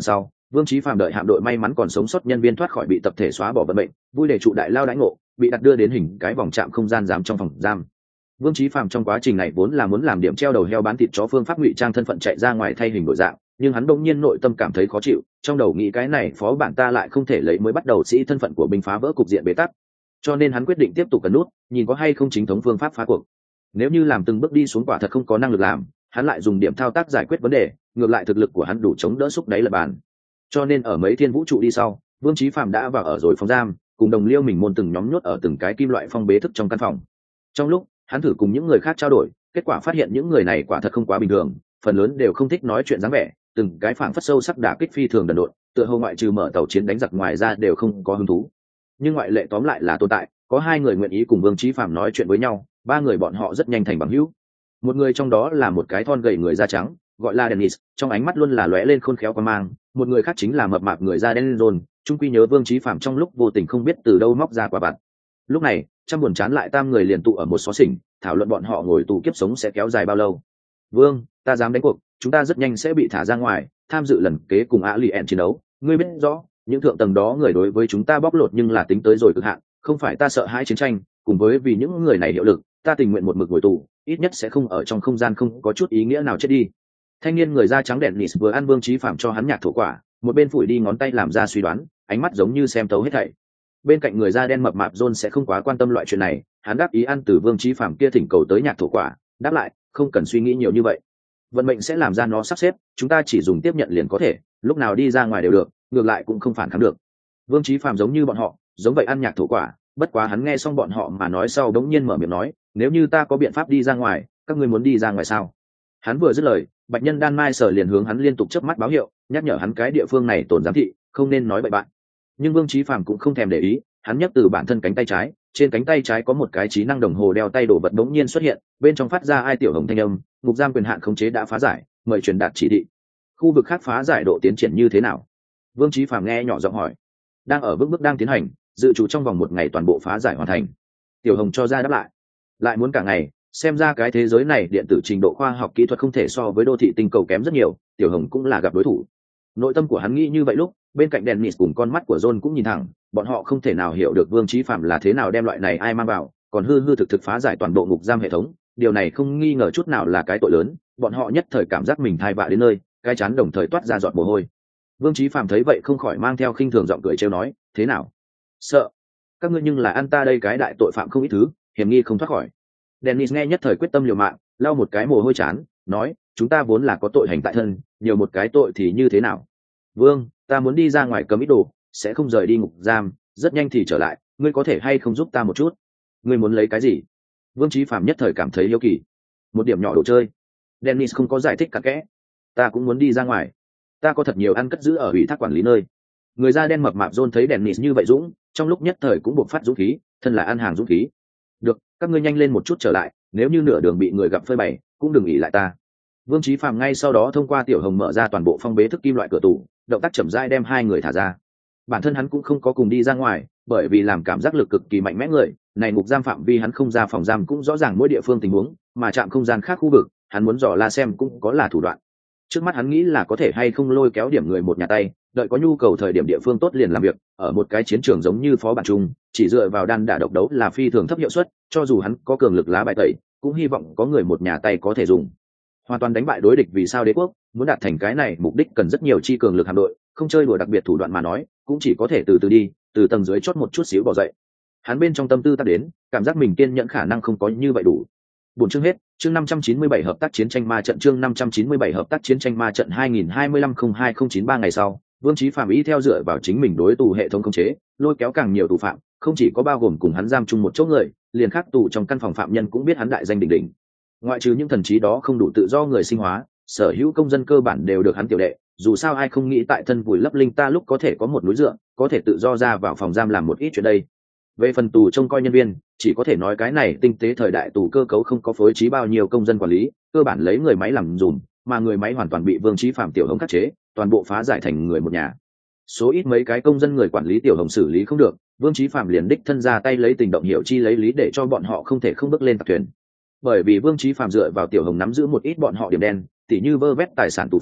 Vương Chí Phàm đợi hạm đội may mắn còn sống sót nhân viên thoát khỏi bị tập thể xóa bỏ vận mệnh, vui để trụ đại lao đãi ngộ, bị đặt đưa đến hình cái vòng trạm không gian giam trong phòng giam. Vương Chí Phàm trong quá trình này vốn là muốn làm điểm treo đầu heo bán thịt chó phương pháp ngụy trang thân phận chạy ra ngoài thay hình đổi dạng, nhưng hắn đột nhiên nội tâm cảm thấy khó chịu, trong đầu nghĩ cái này phó bản ta lại không thể lấy mới bắt đầu sĩ thân phận của binh phá vỡ cục diện bế tắc, cho nên hắn quyết định tiếp tục cẩn nút, nhìn có hay không chính thống phương pháp phá cuộc. Nếu như làm từng bước đi xuống quả thật không có năng lực làm, hắn lại dùng điểm thao tác giải quyết vấn đề, ngược lại thực lực của hắn đủ chống đỡ xúc đáy lật bàn. Cho nên ở mấy thiên vũ trụ đi sau, Vương Chí Phàm đã vào ở rồi phòng giam, cùng đồng liêu mình môn từng nhóm nhốt ở từng cái kim loại phong bế thức trong căn phòng. Trong lúc hắn thử cùng những người khác trao đổi, kết quả phát hiện những người này quả thật không quá bình thường, phần lớn đều không thích nói chuyện dáng vẻ, từng cái phảng phất sâu sắc đả kích phi thường đần độn, tựa hồ ngoại trừ mở tàu chiến đánh giặc ngoài ra đều không có hứng thú. Nhưng ngoại lệ tóm lại là tồn tại, có hai người nguyện ý cùng Vương Chí Phàm nói chuyện với nhau, ba người bọn họ rất nhanh thành bằng hữu. Một người trong đó là một cái thon gầy người da trắng, gọi là Dennis, trong ánh mắt luôn là lóe lên khôn khéo quan mang, một người khác chính là mập mạp người da đen John, chung quy nhớ Vương Chí Phàm trong lúc vô tình không biết từ đâu móc ra quả vặt. Lúc này, trăm buồn chán lại tam người liền tụ ở một xó xỉnh, thảo luận bọn họ ngồi tù kiếp sống sẽ kéo dài bao lâu. Vương, ta dám đánh cuộc, chúng ta rất nhanh sẽ bị thả ra ngoài, tham dự lần kế cùng Alien chiến đấu, ngươi biết rõ, những thượng tầng đó người đối với chúng ta bóc lột nhưng là tính tới rồi cực hạn, không phải ta sợ hãi chiến tranh, cùng với vì những người này hiệu lực, ta tình nguyện một mực ngồi tù, ít nhất sẽ không ở trong không gian không có chút ý nghĩa nào chết đi. Thanh niên người da trắng đèn Nis vừa ăn Vương Chí Phàm cho hắn nhạc thổ quả, một bên phủi đi ngón tay làm ra suy đoán, ánh mắt giống như xem tấu hết thảy. Bên cạnh người da đen mập mạp John sẽ không quá quan tâm loại chuyện này, hắn đáp ý ăn từ Vương Chí Phàm kia thỉnh cầu tới nhạc thổ quả, đáp lại, không cần suy nghĩ nhiều như vậy. Vận mệnh sẽ làm ra nó sắp xếp, chúng ta chỉ dùng tiếp nhận liền có thể, lúc nào đi ra ngoài đều được, ngược lại cũng không phản kháng được. Vương Chí Phàm giống như bọn họ, giống vậy ăn nhạc thổ quả, bất quá hắn nghe xong bọn họ mà nói sau đống nhiên mở miệng nói, nếu như ta có biện pháp đi ra ngoài, các ngươi muốn đi ra ngoài sao? Hắn vừa dứt lời, Bạch Nhân Đan Mai sở liền hướng hắn liên tục chớp mắt báo hiệu, nhắc nhở hắn cái địa phương này tổn giám thị, không nên nói bậy bạn. Nhưng Vương Chí Phàm cũng không thèm để ý, hắn nhấc từ bản thân cánh tay trái, trên cánh tay trái có một cái trí năng đồng hồ đeo tay đổ vật đống nhiên xuất hiện, bên trong phát ra ai tiểu hồng thanh âm, ngục giam quyền hạn khống chế đã phá giải, mời truyền đạt chỉ thị. Khu vực khác phá giải độ tiến triển như thế nào? Vương Chí Phàm nghe nhỏ giọng hỏi. Đang ở bước bước đang tiến hành, dự trù trong vòng một ngày toàn bộ phá giải hoàn thành. Tiểu hồng cho ra đáp lại. Lại muốn cả ngày, xem ra cái thế giới này điện tử trình độ khoa học kỹ thuật không thể so với đô thị tinh cầu kém rất nhiều, Tiểu hồng cũng là gặp đối thủ. Nội tâm của hắn nghĩ như vậy lúc, bên cạnh Dennis cùng con mắt của John cũng nhìn thẳng, bọn họ không thể nào hiểu được Vương Chí Phàm là thế nào đem loại này ai mang vào, còn hư hư thực thực phá giải toàn bộ ngục giam hệ thống, điều này không nghi ngờ chút nào là cái tội lớn, bọn họ nhất thời cảm giác mình thai vạ đến nơi, cái chán đồng thời toát ra giọt mồ hôi. Vương Chí Phàm thấy vậy không khỏi mang theo khinh thường giọng cười trêu nói, thế nào? Sợ? Các ngươi nhưng là ăn ta đây cái đại tội phạm không ít thứ, hiểm nghi không thoát khỏi. Dennis nghe nhất thời quyết tâm liều mạng, lau một cái mồ hôi chán, nói, chúng ta vốn là có tội hành tại thân, nhiều một cái tội thì như thế nào? Vương, ta muốn đi ra ngoài cầm ít đồ, sẽ không rời đi ngục giam, rất nhanh thì trở lại, ngươi có thể hay không giúp ta một chút? Ngươi muốn lấy cái gì? Vương Chí Phàm nhất thời cảm thấy hiếu kỳ. Một điểm nhỏ đồ chơi. Dennis không có giải thích cặn kẽ. Ta cũng muốn đi ra ngoài. Ta có thật nhiều ăn cất giữ ở ủy thác quản lý nơi. Người da đen mập mạp John thấy Dennis như vậy dũng, trong lúc nhất thời cũng buộc phát dũng khí, thân là ăn hàng dũng khí. Được, các ngươi nhanh lên một chút trở lại, nếu như nửa đường bị người gặp phơi bày, cũng đừng ỷ lại ta. Vương Chí Phàm ngay sau đó thông qua Tiểu Hồng mở ra toàn bộ phong bế thức kim loại cửa tủ, động tác chậm rãi đem hai người thả ra. Bản thân hắn cũng không có cùng đi ra ngoài, bởi vì làm cảm giác lực cực kỳ mạnh mẽ người, này ngục giam phạm vi hắn không ra phòng giam cũng rõ ràng mỗi địa phương tình huống, mà chạm không gian khác khu vực, hắn muốn dò la xem cũng có là thủ đoạn. Trước mắt hắn nghĩ là có thể hay không lôi kéo điểm người một nhà tay, đợi có nhu cầu thời điểm địa phương tốt liền làm việc, ở một cái chiến trường giống như phó bản chung, chỉ dựa vào đan đả độc đấu là phi thường thấp hiệu suất, cho dù hắn có cường lực lá bài tẩy, cũng hy vọng có người một nhà tay có thể dùng. Hoàn toàn đánh bại đối địch vì sao đế quốc, muốn đạt thành cái này mục đích cần rất nhiều chi cường lực hạm đội, không chơi đùa đặc biệt thủ đoạn mà nói, cũng chỉ có thể từ từ đi, từ tầng dưới chót một chút xíu bỏ dậy. Hắn bên trong tâm tư tác đến, cảm giác mình kiên nhẫn khả năng không có như vậy đủ. Buổi chương hết, chương năm trăm chín mươi bảy hợp tác chiến tranh ma trận chương năm trăm chín mươi bảy hợp tác chiến tranh ma trận hai nghìn hai mươi lăm không hai không chín ba ngày sau, Vương Chí Phàm ý theo dựa vào chính mình đối tù hệ thống khống chế, lôi kéo càng nhiều tù phạm, không chỉ có bao gồm cùng hắn giam chung một chỗ người, liền khác tù trong căn phòng phạm nhân cũng biết hắn đại danh đỉnh đỉnh. Ngoại trừ những thần trí đó không đủ tự do người sinh hóa, sở hữu công dân cơ bản đều được hắn tiểu đệ, dù sao ai không nghĩ tại thân vùi lấp linh ta lúc có thể có một núi dựa, có thể tự do ra vào phòng giam làm một ít chuyện đây. Về phần tù trông coi nhân viên, chỉ có thể nói cái này tinh tế thời đại tù cơ cấu không có phối trí bao nhiêu công dân quản lý, cơ bản lấy người máy làm dùm, mà người máy hoàn toàn bị Vương Chí Phàm tiểu hồng khắc chế, toàn bộ phá giải thành người một nhà. Số ít mấy cái công dân người quản lý tiểu hồng xử lý không được, Vương Chí Phàm liền đích thân ra tay lấy tình động hiểu chi lấy lý để cho bọn họ không thể không bước lên tạc thuyền. Bởi vì Vương Chí Phàm dựa vào tiểu hồng nắm giữ một ít bọn họ điểm đen, tỉ như vơ vét tài sản tù phạm,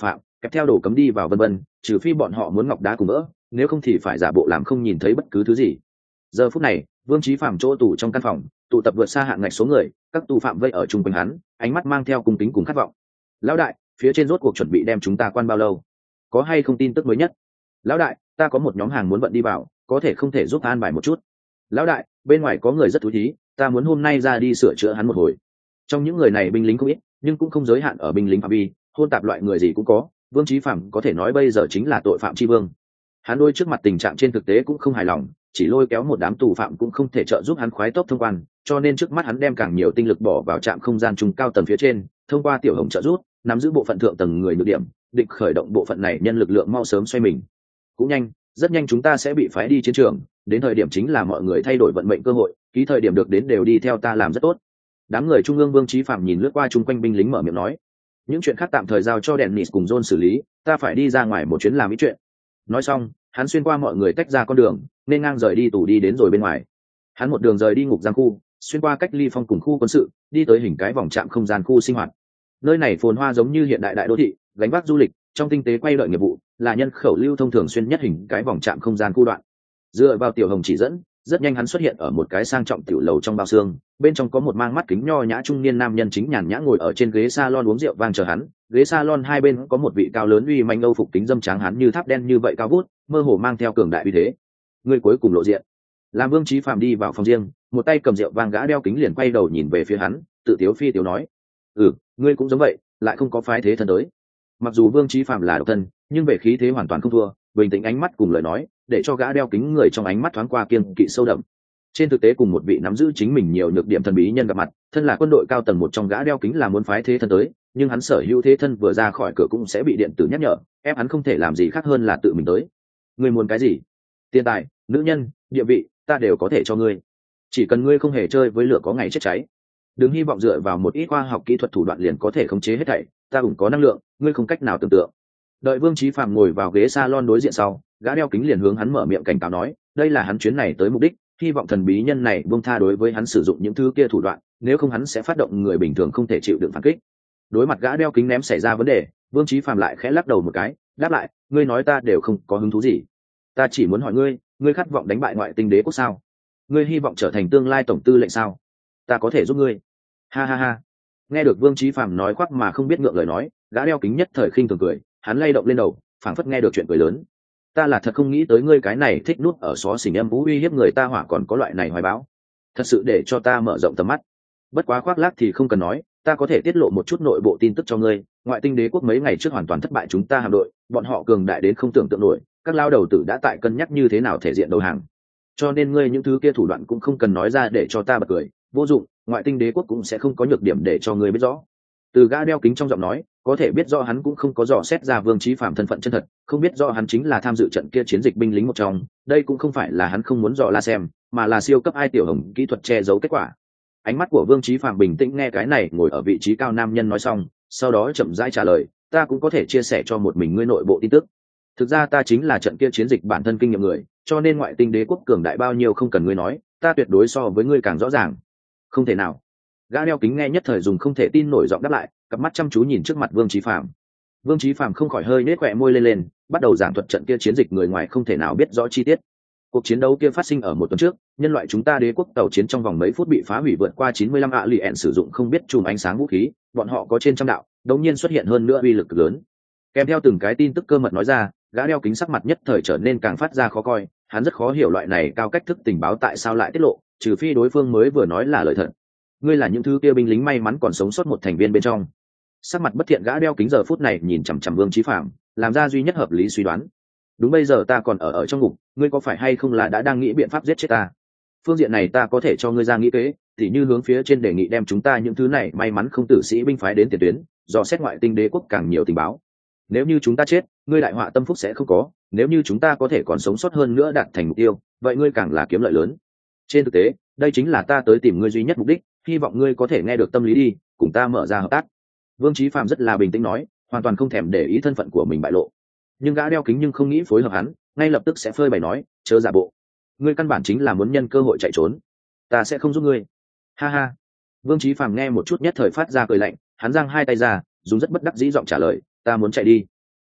kèm theo đồ cấm đi vào vân vân, trừ phi bọn họ muốn ngọc đá cùng vỡ, nếu không thì phải giả bộ làm không nhìn thấy bất cứ thứ gì. Giờ phút này Vương Chí Phàm chỗ tù trong căn phòng tụ tập vượt xa hạng ngạch số người, các tù phạm vây ở chung quanh hắn, ánh mắt mang theo cung kính cùng khát vọng. Lão đại, phía trên rốt cuộc chuẩn bị đem chúng ta quan bao lâu? Có hay không tin tức mới nhất? Lão đại, ta có một nhóm hàng muốn vận đi vào, có thể không thể giúp an bài một chút? Lão đại, bên ngoài có người rất thú thí, ta muốn hôm nay ra đi sửa chữa hắn một hồi. Trong những người này binh lính không ít, nhưng cũng không giới hạn ở binh lính phạm vi, hôn tạp loại người gì cũng có. Vương Chí Phàm có thể nói bây giờ chính là tội phạm chi vương. Hắn đôi trước mặt tình trạng trên thực tế cũng không hài lòng, chỉ lôi kéo một đám tù phạm cũng không thể trợ giúp hắn khoái tốc thông quan, cho nên trước mắt hắn đem càng nhiều tinh lực bỏ vào trạm không gian trung cao tầng phía trên, thông qua tiểu hồng trợ giúp, nắm giữ bộ phận thượng tầng người nhược điểm, định khởi động bộ phận này nhân lực lượng mau sớm xoay mình. Cũng nhanh, rất nhanh chúng ta sẽ bị phái đi chiến trường, đến thời điểm chính là mọi người thay đổi vận mệnh cơ hội, ký thời điểm được đến đều đi theo ta làm rất tốt. Đám người trung ương Vương Chí Phàm nhìn lướt qua chung quanh binh lính mở miệng nói, những chuyện khác tạm thời giao cho Dennis cùng John xử lý, ta phải đi ra ngoài một chuyến làm ý chuyện. Nói xong, hắn xuyên qua mọi người tách ra con đường, nên ngang rời đi tù đi đến rồi bên ngoài. Hắn một đường rời đi ngục giam khu, xuyên qua cách ly phong cùng khu quân sự, đi tới hình cái vòng trạm không gian khu sinh hoạt. Nơi này phồn hoa giống như hiện đại đại đô thị, gánh vác du lịch, trong tinh tế quay đợi nghiệp vụ, là nhân khẩu lưu thông thường xuyên nhất hình cái vòng trạm không gian khu đoạn. Dựa vào tiểu hồng chỉ dẫn, rất nhanh hắn xuất hiện ở một cái sang trọng tiểu lầu trong bao xương, bên trong có một mang mắt kính nho nhã trung niên nam nhân chính nhàn nhã ngồi ở trên ghế salon uống rượu vang chờ hắn. Ghế salon hai bên có một vị cao lớn uy manh âu phục kính dâm trắng hắn như tháp đen như vậy cao vút, mơ hồ mang theo cường đại uy thế. Người cuối cùng lộ diện. Làm Vương Chí Phàm đi vào phòng riêng, một tay cầm rượu vang gã đeo kính liền quay đầu nhìn về phía hắn, tự tiếu phi tiếu nói: "Ừ, ngươi cũng giống vậy, lại không có phái thế thân tới." Mặc dù Vương Chí Phàm là độc thân, nhưng về khí thế hoàn toàn không thua, bình tĩnh ánh mắt cùng lời nói, để cho gã đeo kính người trong ánh mắt thoáng qua kiêng kỵ sâu đậm. Trên thực tế cùng một vị nắm giữ chính mình nhiều nhược điểm thần bí nhân gặp mặt, thân là quân đội cao tầng một trong gã đeo kính là muốn phái thế thân tới, nhưng hắn sở hữu thế thân vừa ra khỏi cửa cũng sẽ bị điện tử nhắc nhở, ép hắn không thể làm gì khác hơn là tự mình tới. Ngươi muốn cái gì? Tiền tài, nữ nhân, địa vị, ta đều có thể cho ngươi. Chỉ cần ngươi không hề chơi với lửa có ngày chết cháy. Đừng hy vọng dựa vào một ít khoa học kỹ thuật thủ đoạn liền có thể khống chế hết thảy, ta cũng có năng lượng, ngươi không cách nào tưởng tượng. Đợi Vương Chí Phàm ngồi vào ghế salon đối diện sau, gã đeo kính liền hướng hắn mở miệng cảnh cáo nói, đây là hắn chuyến này tới mục đích, hy vọng thần bí nhân này buông tha đối với hắn sử dụng những thứ kia thủ đoạn, nếu không hắn sẽ phát động người bình thường không thể chịu đựng phản kích. Đối mặt gã đeo kính ném xảy ra vấn đề, Vương Chí Phàm lại khẽ lắc đầu một cái, đáp lại, ngươi nói ta đều không có hứng thú gì. Ta chỉ muốn hỏi ngươi, ngươi khát vọng đánh bại ngoại tinh đế quốc sao? Ngươi hy vọng trở thành tương lai tổng tư lệnh sao? Ta có thể giúp ngươi. Ha ha ha. Nghe được Vương Chí Phàm nói khoác mà không biết ngượng lời nói, gã đeo kính nhất thời khinh thường cười, hắn lay động lên đầu, phảng phất nghe được chuyện cười lớn. Ta là thật không nghĩ tới ngươi cái này thích nút ở xó xỉnh âm vũ uy hiếp người ta hỏa còn có loại này hoài báo. Thật sự để cho ta mở rộng tầm mắt. Bất quá khoác lác thì không cần nói, ta có thể tiết lộ một chút nội bộ tin tức cho ngươi, ngoại tinh đế quốc mấy ngày trước hoàn toàn thất bại chúng ta hạm đội, bọn họ cường đại đến không tưởng tượng nổi, các lao đầu tử đã tại cân nhắc như thế nào thể diện đầu hàng. Cho nên ngươi những thứ kia thủ đoạn cũng không cần nói ra để cho ta bật cười, vô dụng, ngoại tinh đế quốc cũng sẽ không có nhược điểm để cho ngươi biết rõ. Từ gã đeo kính trong giọng nói, có thể biết rõ hắn cũng không có dò xét ra Vương Chí Phàm thân phận chân thật, không biết rõ hắn chính là tham dự trận kia chiến dịch binh lính một trong, đây cũng không phải là hắn không muốn dò la xem, mà là siêu cấp ai tiểu hồng kỹ thuật che giấu kết quả. Ánh mắt của Vương Chí Phàm bình tĩnh nghe cái này ngồi ở vị trí cao nam nhân nói xong, sau đó chậm rãi trả lời, ta cũng có thể chia sẻ cho một mình ngươi nội bộ tin tức. Thực ra ta chính là trận kia chiến dịch bản thân kinh nghiệm người, cho nên ngoại tinh đế quốc cường đại bao nhiêu không cần ngươi nói, ta tuyệt đối so với ngươi càng rõ ràng. Không thể nào. Gã đeo kính nghe nhất thời dùng không thể tin nổi giọng đáp lại, cặp mắt chăm chú nhìn trước mặt Vương Chí Phàm. Vương Chí Phàm không khỏi hơi nết khóe môi lên lên, bắt đầu giảng thuật trận kia chiến dịch người ngoài không thể nào biết rõ chi tiết. Cuộc chiến đấu kia phát sinh ở một tuần trước, nhân loại chúng ta đế quốc tàu chiến trong vòng mấy phút bị phá hủy vượt qua chín mươi lăm ạ lì ẻn sử dụng không biết chùm ánh sáng vũ khí, bọn họ có trên trăm đạo, đột nhiên xuất hiện hơn nữa uy lực lớn. Kèm theo từng cái tin tức cơ mật nói ra, gã đeo kính sắc mặt nhất thời trở nên càng phát ra khó coi, hắn rất khó hiểu loại này cao cách thức tình báo tại sao lại tiết lộ, trừ phi đối phương mới vừa nói là lời thật. Ngươi là những thứ kia binh lính may mắn còn sống sót một thành viên bên trong. Sắc mặt bất thiện gã đeo kính giờ phút này nhìn chằm chằm Vương Chí Phàm, làm ra duy nhất hợp lý suy đoán. Đúng bây giờ ta còn ở ở trong ngục, ngươi có phải hay không là đã đang nghĩ biện pháp giết chết ta? Phương diện này ta có thể cho ngươi ra nghĩ kế, thì như hướng phía trên đề nghị đem chúng ta những thứ này may mắn không tử sĩ binh phái đến tiền tuyến, do xét ngoại tinh đế quốc càng nhiều tình báo. Nếu như chúng ta chết, ngươi đại họa tâm phúc sẽ không có, nếu như chúng ta có thể còn sống sót hơn nữa đạt thành mục tiêu, vậy ngươi càng là kiếm lợi lớn. Trên thực tế, đây chính là ta tới tìm ngươi duy nhất mục đích, hy vọng ngươi có thể nghe được tâm lý đi, cùng ta mở ra hợp tác. Vương Chí Phàm rất là bình tĩnh nói, hoàn toàn không thèm để ý thân phận của mình bại lộ. Nhưng gã đeo kính nhưng không nghĩ phối hợp hắn, ngay lập tức sẽ phơi bày nói, chớ giả bộ, ngươi căn bản chính là muốn nhân cơ hội chạy trốn, ta sẽ không giúp ngươi. Ha ha. Vương Chí Phàm nghe một chút nhất thời phát ra cười lạnh, hắn giang hai tay ra, dùng rất bất đắc dĩ giọng trả lời, ta muốn chạy đi.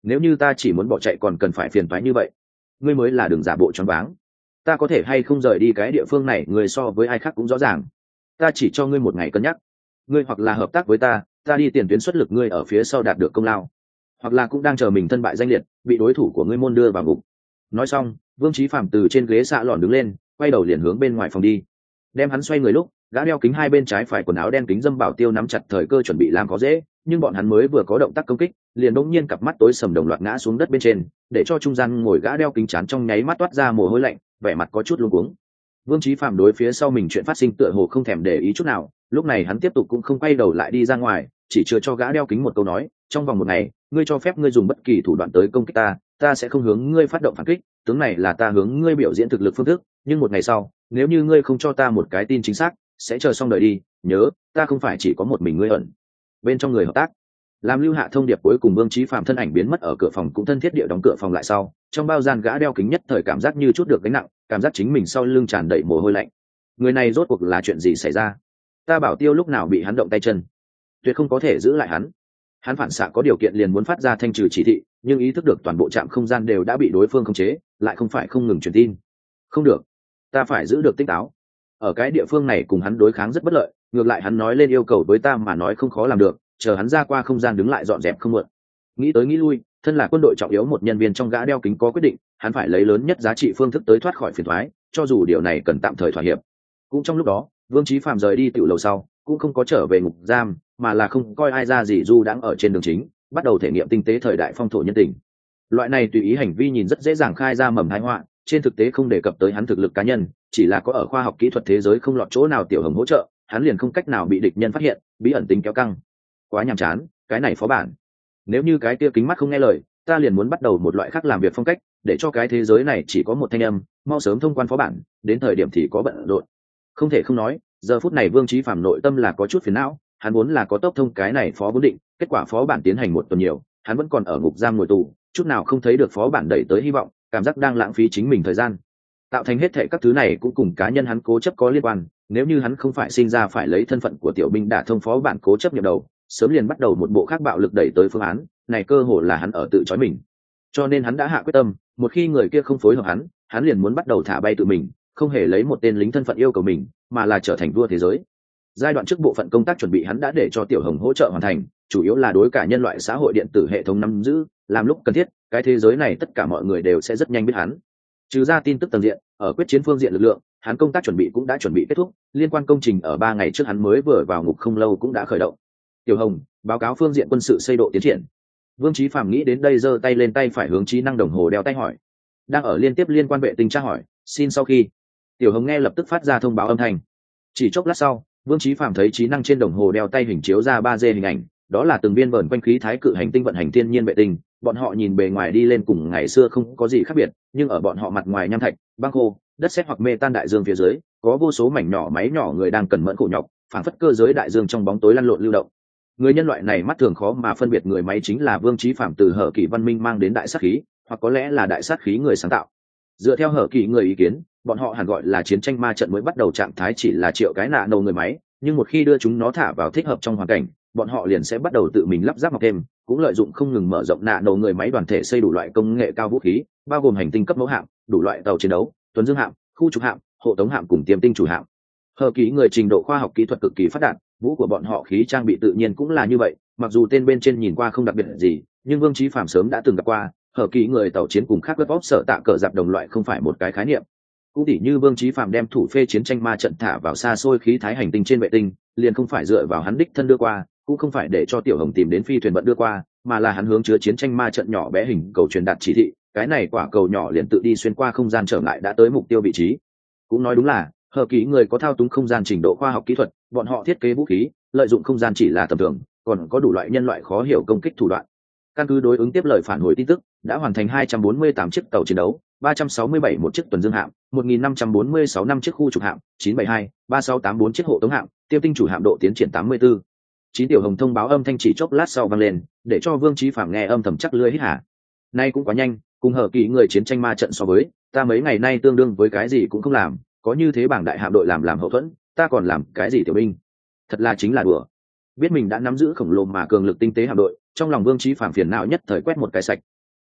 nếu như ta chỉ muốn bỏ chạy còn cần phải phiền toái như vậy. Ngươi mới là đường giả bộ choáng váng. Ta có thể hay không rời đi cái địa phương này người so với ai khác cũng rõ ràng. Ta chỉ cho ngươi một ngày cân nhắc. Ngươi hoặc là hợp tác với ta, ta đi tiền tuyến xuất lực ngươi ở phía sau đạt được công lao, hoặc là cũng đang chờ mình thân bại danh liệt, bị đối thủ của ngươi môn đưa vào ngục. Nói xong, Vương Chí Phạm từ trên ghế xạ lòn đứng lên, quay đầu liền hướng bên ngoài phòng đi. Đem hắn xoay người lúc, gã đeo kính hai bên trái phải quần áo đen kính dâm bảo tiêu nắm chặt thời cơ chuẩn bị làm có dễ, nhưng bọn hắn mới vừa có động tác công kích, liền đột nhiên cặp mắt tối sầm đồng loạt ngã xuống đất bên trên, để cho trung gian ngồi gã đeo kính chán trong nháy mắt toát ra mồ hôi lạnh, vẻ mặt có chút luống cuống. Vương Chí Phạm đối phía sau mình chuyện phát sinh tựa hồ không thèm để ý chút nào, lúc này hắn tiếp tục cũng không quay đầu lại đi ra ngoài, chỉ chưa cho gã đeo kính một câu nói, trong vòng một ngày, ngươi cho phép ngươi dùng bất kỳ thủ đoạn tới công kích ta, ta sẽ không hướng ngươi phát động phản kích, tướng này là ta hướng ngươi biểu diễn thực lực phương thức, nhưng một ngày sau, nếu như ngươi không cho ta một cái tin chính xác, sẽ chờ xong đợi đi, nhớ, ta không phải chỉ có một mình ngươi ẩn bên trong người hợp tác. Làm lưu hạ thông điệp cuối cùng, Vương Chí Phạm thân ảnh biến mất ở cửa phòng, cũng thân thiết địa đóng cửa phòng lại sau, trong bao gian gã đeo kính nhất thời cảm giác như chút được gánh nặng, cảm giác chính mình sau lưng tràn đầy mồ hôi lạnh. Người này rốt cuộc là chuyện gì xảy ra? Ta bảo tiêu lúc nào bị hắn động tay chân, tuyệt không có thể giữ lại hắn. Hắn phản xạ có điều kiện liền muốn phát ra thanh trừ chỉ thị, nhưng ý thức được toàn bộ trạm không gian đều đã bị đối phương khống chế, lại không phải không ngừng truyền tin. Không được, ta phải giữ được tỉnh táo. Ở cái địa phương này cùng hắn đối kháng rất bất lợi, ngược lại hắn nói lên yêu cầu với ta mà nói không khó làm được, chờ hắn ra qua không gian đứng lại dọn dẹp không muộn. Nghĩ tới nghĩ lui, thân là quân đội trọng yếu một nhân viên trong gã đeo kính có quyết định, hắn phải lấy lớn nhất giá trị phương thức tới thoát khỏi phiền toái, cho dù điều này cần tạm thời thỏa hiệp. Cũng trong lúc đó, Vương Chí Phạm rời đi tiểu lầu sau, cũng không có trở về ngục giam, mà là không coi ai ra gì du đang ở trên đường chính, bắt đầu thể nghiệm tinh tế thời đại phong thổ nhân tình. Loại này tùy ý hành vi nhìn rất dễ dàng khai ra mầm tai họa, trên thực tế không đề cập tới hắn thực lực cá nhân, chỉ là có ở khoa học kỹ thuật thế giới không lọt chỗ nào tiểu hồng hỗ trợ, hắn liền không cách nào bị địch nhân phát hiện, bí ẩn tính kéo căng. Quá nhàm chán, cái này phó bản. Nếu như cái kia kính mắt không nghe lời, ta liền muốn bắt đầu một loại khác làm việc phong cách, để cho cái thế giới này chỉ có một thanh âm, mau sớm thông quan phó bản, đến thời điểm thì có bận rộn. Không thể không nói, giờ phút này Vương Chí Phạm nội tâm là có chút phiền não, hắn muốn là có tốc thông cái này phó vốn định, kết quả phó bản tiến hành một tuần nhiều, hắn vẫn còn ở ngục giam ngồi tù, chút nào không thấy được phó bản đẩy tới hy vọng, cảm giác đang lãng phí chính mình thời gian. Tạo thành hết thảy các thứ này cũng cùng cá nhân hắn cố chấp có liên quan, nếu như hắn không phải sinh ra phải lấy thân phận của tiểu binh đả thông phó bản cố chấp nhập đầu, sớm liền bắt đầu một bộ khác bạo lực đẩy tới phương án, này cơ hồ là hắn ở tự chói mình. Cho nên hắn đã hạ quyết tâm, một khi người kia không phối hợp hắn, hắn liền muốn bắt đầu thả bay tự mình, không hề lấy một tên lính thân phận yêu cầu mình, mà là trở thành vua thế giới. Giai đoạn trước bộ phận công tác chuẩn bị hắn đã để cho Tiểu Hồng hỗ trợ hoàn thành, chủ yếu là đối cả nhân loại xã hội điện tử hệ thống nắm giữ, làm lúc cần thiết, cái thế giới này tất cả mọi người đều sẽ rất nhanh biết hắn. Trừ ra tin tức tầng diện, ở quyết chiến phương diện lực lượng, hắn công tác chuẩn bị cũng đã chuẩn bị kết thúc, liên quan công trình ở ba ngày trước hắn mới vừa vào ngục không lâu cũng đã khởi động. Tiểu Hồng, báo cáo phương diện quân sự xây độ tiến triển. Vương Chí Phạm nghĩ đến đây giơ tay lên tay phải hướng trí năng đồng hồ đeo tay hỏi. Đang ở liên tiếp liên quan vệ tinh tra hỏi, xin sau khi. Tiểu Hồng nghe lập tức phát ra thông báo âm thanh. Chỉ chốc lát sau, Vương Chí Phạm thấy trí năng trên đồng hồ đeo tay hình chiếu ra ba D hình ảnh, đó là từng viên vờn quanh khí thái cự hành tinh vận hành thiên nhiên vệ tinh, bọn họ nhìn bề ngoài đi lên cùng ngày xưa không có gì khác biệt, nhưng ở bọn họ mặt ngoài nham thạch, băng khô, đất sét hoặc mê tan đại dương phía dưới, có vô số mảnh nhỏ máy nhỏ người đang cẩn mẫn khổ nhọc, phản phất cơ giới đại dương trong bóng tối lăn lộn lưu động. Người nhân loại này mắt thường khó mà phân biệt người máy chính là Vương Chí Phạm từ Hở Kỳ văn minh mang đến đại sát khí, hoặc có lẽ là đại sát khí người sáng tạo. Dựa theo Hở Kỳ người ý kiến, bọn họ hẳn gọi là chiến tranh ma trận mới bắt đầu trạng thái chỉ là triệu cái nạ nổ người máy, nhưng một khi đưa chúng nó thả vào thích hợp trong hoàn cảnh, bọn họ liền sẽ bắt đầu tự mình lắp ráp mọc thêm, cũng lợi dụng không ngừng mở rộng nạ nổ người máy đoàn thể xây đủ loại công nghệ cao vũ khí, bao gồm hành tinh cấp mẫu hạm, đủ loại tàu chiến đấu, tuần dương hạm, khu trục hạm, hộ tống hạm cùng tiêm tinh chủ hạm. Hở Kỳ người trình độ khoa học kỹ thuật cực kỳ phát đạt, vũ của bọn họ khí trang bị tự nhiên cũng là như vậy, mặc dù tên bên trên nhìn qua không đặc biệt gì, nhưng Vương Chí Phạm sớm đã từng gặp qua, Hở Kỳ người tàu chiến cùng khác lớp bóp sở tạ cờ dạp đồng loại không phải một cái khái niệm. Cũng tỉ như Vương Chí Phạm đem thủ phê chiến tranh ma trận thả vào xa xôi khí thái hành tinh trên vệ tinh, liền không phải dựa vào hắn đích thân đưa qua, cũng không phải để cho Tiểu Hồng tìm đến phi thuyền bận đưa qua, mà là hắn hướng chứa chiến tranh ma trận nhỏ bé hình cầu truyền đạt chỉ thị, cái này quả cầu nhỏ liền tự đi xuyên qua không gian trở lại đã tới mục tiêu vị trí. Cũng nói đúng là Hở Kỳ người có thao túng không gian trình độ khoa học kỹ thuật, bọn họ thiết kế vũ khí, lợi dụng không gian chỉ là tầm thường, còn có đủ loại nhân loại khó hiểu công kích thủ đoạn. Căn cứ đối ứng tiếp lời phản hồi tin tức, đã hoàn thành hai trăm bốn mươi tám chiếc tàu chiến đấu, ba trăm sáu mươi bảy một chiếc tuần dương hạm, một nghìn năm trăm bốn mươi sáu năm chiếc khu trục hạm, chín trăm bảy mươi hai, ba sáu tám bốn chiếc hộ tống hạm, tiêm tinh chủ hạm độ tiến triển tám mươi tư. Chín Tiểu Hồng thông báo âm thanh chỉ chốc lát sau vang lên, để cho Vương Chí Phạm nghe âm thầm chắc lưỡi hít hà. Nay cũng quá nhanh, cùng Hở Kỳ người chiến tranh ma trận so với, ta mấy ngày nay tương đương với cái gì cũng không làm, có như thế bảng đại hạm đội làm làm hậu thuẫn, ta còn làm cái gì tiểu binh? Thật là chính là đùa. Biết mình đã nắm giữ khổng lồ mà cường lực tinh tế hạm đội, trong lòng Vương Chí Phạm phiền não nhất thời quét một cái sạch,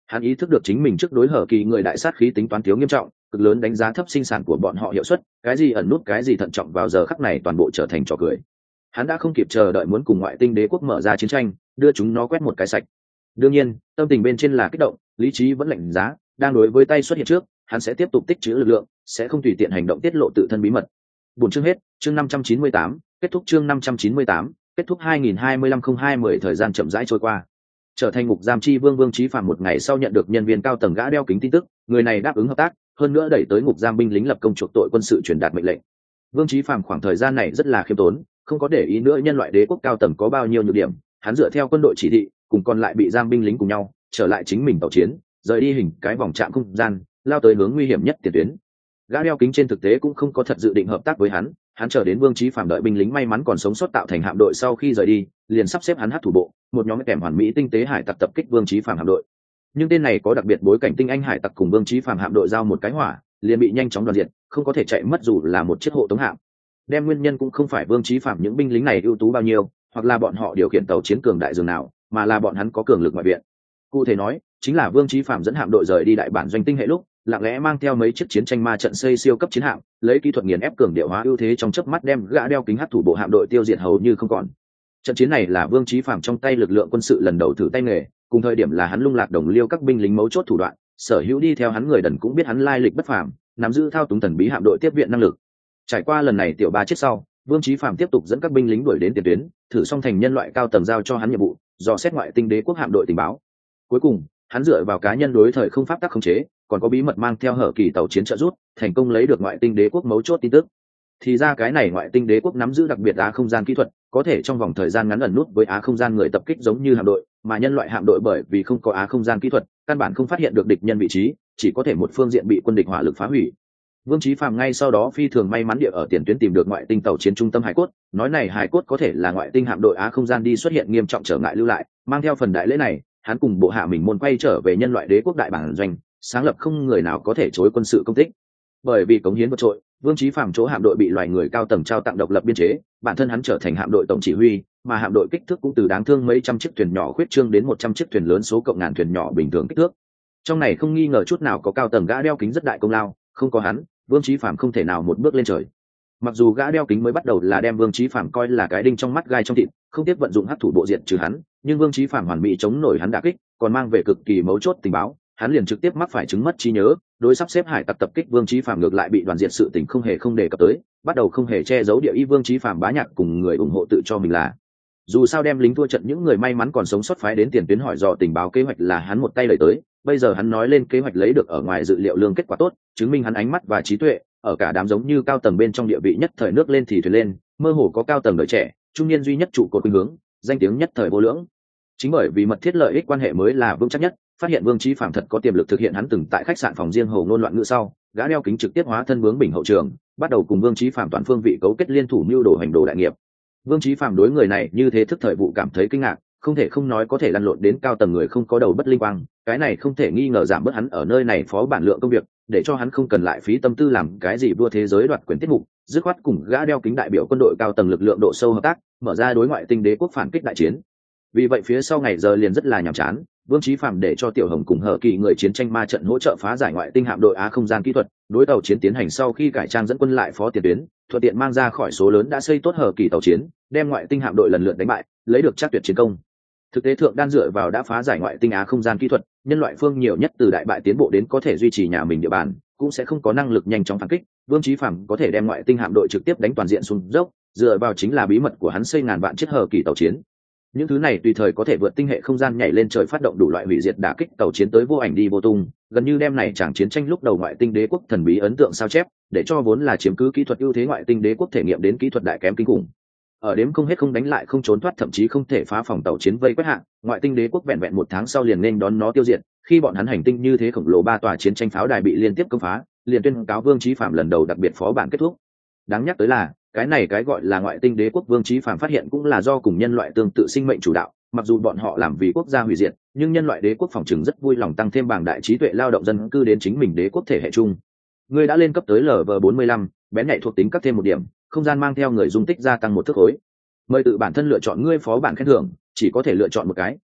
Hắn ý thức được chính mình trước đối hở kỳ người đại sát khí tính toán thiếu nghiêm trọng, cực lớn đánh giá thấp sinh sản của bọn họ hiệu suất, cái gì ẩn nút cái gì thận trọng vào giờ khắc này toàn bộ trở thành trò cười. Hắn đã không kịp chờ đợi muốn cùng ngoại tinh đế quốc mở ra chiến tranh, đưa chúng nó quét một cái sạch. Đương nhiên, tâm tình bên trên là kích động, lý trí vẫn lạnh giá, đang đối với tay xuất hiện trước, hắn sẽ tiếp tục tích trữ lực lượng, sẽ không tùy tiện hành động tiết lộ tự thân bí mật. Buổi chương hết, chương năm trăm chín mươi tám, kết thúc chương năm trăm chín mươi tám, kết thúc hai nghìn hai mươi lăm không hai mươi thời gian chậm rãi trôi qua. Trở thành ngục giam chi vương Vương Chí Phạm một ngày sau nhận được nhân viên cao tầng gã đeo kính tin tức, người này đáp ứng hợp tác, hơn nữa đẩy tới ngục giam binh lính lập công chuộc tội quân sự truyền đạt mệnh lệnh. Vương Chí Phạm khoảng thời gian này rất là khiêm tốn, không có để ý nữa nhân loại đế quốc cao tầng có bao nhiêu nhược điểm, hắn dựa theo quân đội chỉ thị, cùng còn lại bị giam binh lính cùng nhau, trở lại chính mình tàu chiến, rời đi hình cái vòng trạm không gian, lao tới hướng nguy hiểm nhất tiền tuyến. Gã đeo kính trên thực tế cũng không có thật dự định hợp tác với hắn, hắn chờ đến Vương Chí Phạm đợi binh lính may mắn còn sống sót tạo thành hạm đội sau khi rời đi, liền sắp xếp hắn hát thủ bộ, một nhóm kèm hoàn mỹ tinh tế hải tặc tập kích Vương Chí Phạm hạm đội. Nhưng tên này có đặc biệt bối cảnh tinh anh hải tặc cùng Vương Chí Phạm hạm đội giao một cái hỏa, liền bị nhanh chóng đoàn diệt, không có thể chạy mất dù là một chiếc hộ tống hạm. Đem nguyên nhân cũng không phải Vương Chí Phạm những binh lính này ưu tú bao nhiêu, hoặc là bọn họ điều khiển tàu chiến cường đại dường nào, mà là bọn hắn có cường lực ngoại viện. Cụ thể nói, chính là Vương Chí Phạm dẫn hạm đội rời đi đại bản doanh tinh hệ lúc, lặng lẽ mang theo mấy chiếc chiến tranh ma trận xây siêu cấp chiến hạm, lấy kỹ thuật nghiền ép cường điệu hóa ưu thế trong chớp mắt đem gã đeo kính hắc thủ bộ hạm đội tiêu diệt hầu như không còn. Trận chiến này là Vương Chí Phạm trong tay lực lượng quân sự lần đầu thử tay nghề, cùng thời điểm là hắn lung lạc đồng liêu các binh lính mấu chốt thủ đoạn, sở hữu đi theo hắn người đần cũng biết hắn lai lịch bất phàm, nắm giữ thao túng thần bí hạm đội tiếp viện năng lực. Trải qua lần này tiểu ba chết sau, Vương Chí Phạm tiếp tục dẫn các binh lính đuổi đến tiền tuyến, thử xong thành nhân loại cao tầng giao cho hắn nhiệm vụ, dò xét ngoại tinh đế quốc hạm đội tình báo. Cuối cùng, hắn dựa vào cá nhân đối thời không pháp tắc khống chế, còn có bí mật mang theo hở kỳ tàu chiến trợ rút, thành công lấy được ngoại tinh đế quốc mấu chốt tin tức. Thì ra cái này ngoại tinh đế quốc nắm giữ đặc biệt á không gian kỹ thuật, có thể trong vòng thời gian ngắn ẩn nút với á không gian người tập kích giống như hạm đội, mà nhân loại hạm đội bởi vì không có á không gian kỹ thuật, căn bản không phát hiện được địch nhân vị trí, chỉ có thể một phương diện bị quân địch hỏa lực phá hủy. Vương Chí Phạm ngay sau đó phi thường may mắn địa ở tiền tuyến tìm được ngoại tinh tàu chiến trung tâm hải cốt, nói này hải cốt có thể là ngoại tinh hạm đội á không gian đi xuất hiện nghiêm trọng trở ngại lưu lại, mang theo phần đại lễ này, hắn cùng bộ hạ mình môn quay trở về nhân loại đế quốc đại bản doanh, sáng lập không người nào có thể chối quân sự công tích. Bởi vì cống hiến vượt trội, Vương Chí Phạm chỗ hạm đội bị loài người cao tầng trao tặng độc lập biên chế, bản thân hắn trở thành hạm đội tổng chỉ huy, mà hạm đội kích thước cũng từ đáng thương mấy trăm chiếc thuyền nhỏ khuyết trương đến một trăm chiếc thuyền lớn số cộng ngàn thuyền nhỏ bình thường kích thước. Trong này không nghi ngờ chút nào có cao tầng gã đeo kính rất đại công lao, không có hắn, Vương Chí Phạm không thể nào một bước lên trời. Mặc dù gã đeo kính mới bắt đầu là đem Vương Chí Phạm coi là cái đinh trong mắt gai trong thịt, không tiếc vận dụng hắc thủ bộ diện trừ hắn, nhưng Vương Chí Phạm hoàn mỹ chống nổi hắn đả kích, còn mang về cực kỳ mấu chốt tình báo, hắn liền trực tiếp mắc phải chứng mất trí nhớ, đối sắp xếp hải tặc tập kích Vương Chí Phạm ngược lại bị đoàn diệt sự tình không hề không đề cập tới, bắt đầu không hề che giấu địa ý Vương Chí Phạm bá nhạc cùng người ủng hộ tự cho mình là. Dù sao đem lính thua trận những người may mắn còn sống sót phái đến tiền tuyến hỏi dò tình báo kế hoạch là hắn một tay đẩy tới, bây giờ hắn nói lên kế hoạch lấy được ở ngoài dự liệu lương kết quả tốt, chứng minh hắn ánh mắt và trí tuệ, ở cả đám giống như cao tầng bên trong địa vị nhất thời nước lên thì thuyền lên, mơ hồ có cao tầng đời trẻ, trung niên duy nhất trụ cột khuynh hướng, danh tiếng nhất thời vô lưỡng. Chính bởi vì mật thiết lợi ích quan hệ mới là vững chắc nhất, phát hiện Vương Chí Phạm thật có tiềm lực thực hiện hắn từng tại khách sạn phòng riêng hồ ngôn loạn ngữ sau, gã đeo kính trực tiếp hóa thân bướng bình hậu trường, bắt đầu cùng Vương Chí Phạm toàn phương vị cấu kết liên thủ mưu đồ hành đồ đại nghiệp. Vương Chí Phạm đối người này như thế thức thời vụ cảm thấy kinh ngạc, không thể không nói có thể lăn lộn đến cao tầng người không có đầu bất linh quang, cái này không thể nghi ngờ giảm bớt hắn ở nơi này phó bản lượng công việc, để cho hắn không cần lại phí tâm tư làm cái gì vua thế giới đoạt quyền tiết mục, dứt khoát cùng gã đeo kính đại biểu quân đội cao tầng lực lượng độ sâu hợp tác, mở ra đối ngoại tinh đế quốc phản kích đại chiến. Vì vậy phía sau ngày giờ liền rất là nhàm chán, Vương Chí Phạm để cho Tiểu Hồng cùng Hở Kỳ người chiến tranh ma trận hỗ trợ phá giải ngoại tinh hạm đội á không gian kỹ thuật, đối tàu chiến tiến hành sau khi cải trang dẫn quân lại phó tiền tuyến, thuận tiện mang ra khỏi số lớn đã xây tốt Hở Kỳ tàu chiến, đem ngoại tinh hạm đội lần lượt đánh bại, lấy được chắc tuyệt chiến công. Thực tế thượng đan dựa vào đã phá giải ngoại tinh á không gian kỹ thuật, nhân loại phương nhiều nhất từ đại bại tiến bộ đến có thể duy trì nhà mình địa bàn, cũng sẽ không có năng lực nhanh chóng phản kích. Vương Chí Phạm có thể đem ngoại tinh hạm đội trực tiếp đánh toàn diện xuống dốc, dựa vào chính là bí mật của hắn xây ngàn vạn chiếc Hở Kỳ tàu chiến. Những thứ này tùy thời có thể vượt tinh hệ không gian nhảy lên trời phát động đủ loại hủy diệt đả kích tàu chiến tới vô ảnh đi vô tung, gần như đem này chẳng chiến tranh lúc đầu ngoại tinh đế quốc thần bí ấn tượng sao chép, để cho vốn là chiếm cứ kỹ thuật ưu thế ngoại tinh đế quốc thể nghiệm đến kỹ thuật đại kém kinh khủng. Ở đếm không hết không đánh lại không trốn thoát thậm chí không thể phá phòng tàu chiến vây quét hạng, ngoại tinh đế quốc vẹn vẹn một tháng sau liền nên đón nó tiêu diệt, khi bọn hắn hành tinh như thế khổng lồ ba tòa chiến tranh pháo đài bị liên tiếp công phá, liền tuyên cáo Vương Chí Phạm lần đầu đặc biệt phó bản kết thúc. Đáng nhắc tới là, cái này cái gọi là ngoại tinh đế quốc Vương Chí Phạm phát hiện cũng là do cùng nhân loại tương tự sinh mệnh chủ đạo, mặc dù bọn họ làm vì quốc gia hủy diệt, nhưng nhân loại đế quốc phòng trừng rất vui lòng tăng thêm bảng đại trí tuệ lao động dân cư đến chính mình đế quốc thể hệ chung. Người đã lên cấp tới L V bốn mươi lăm, bén nhạy thuộc tính cấp thêm một điểm, không gian mang theo người dung tích gia tăng một thước khối. Mời tự bản thân lựa chọn ngươi phó bản khen thưởng, chỉ có thể lựa chọn một cái,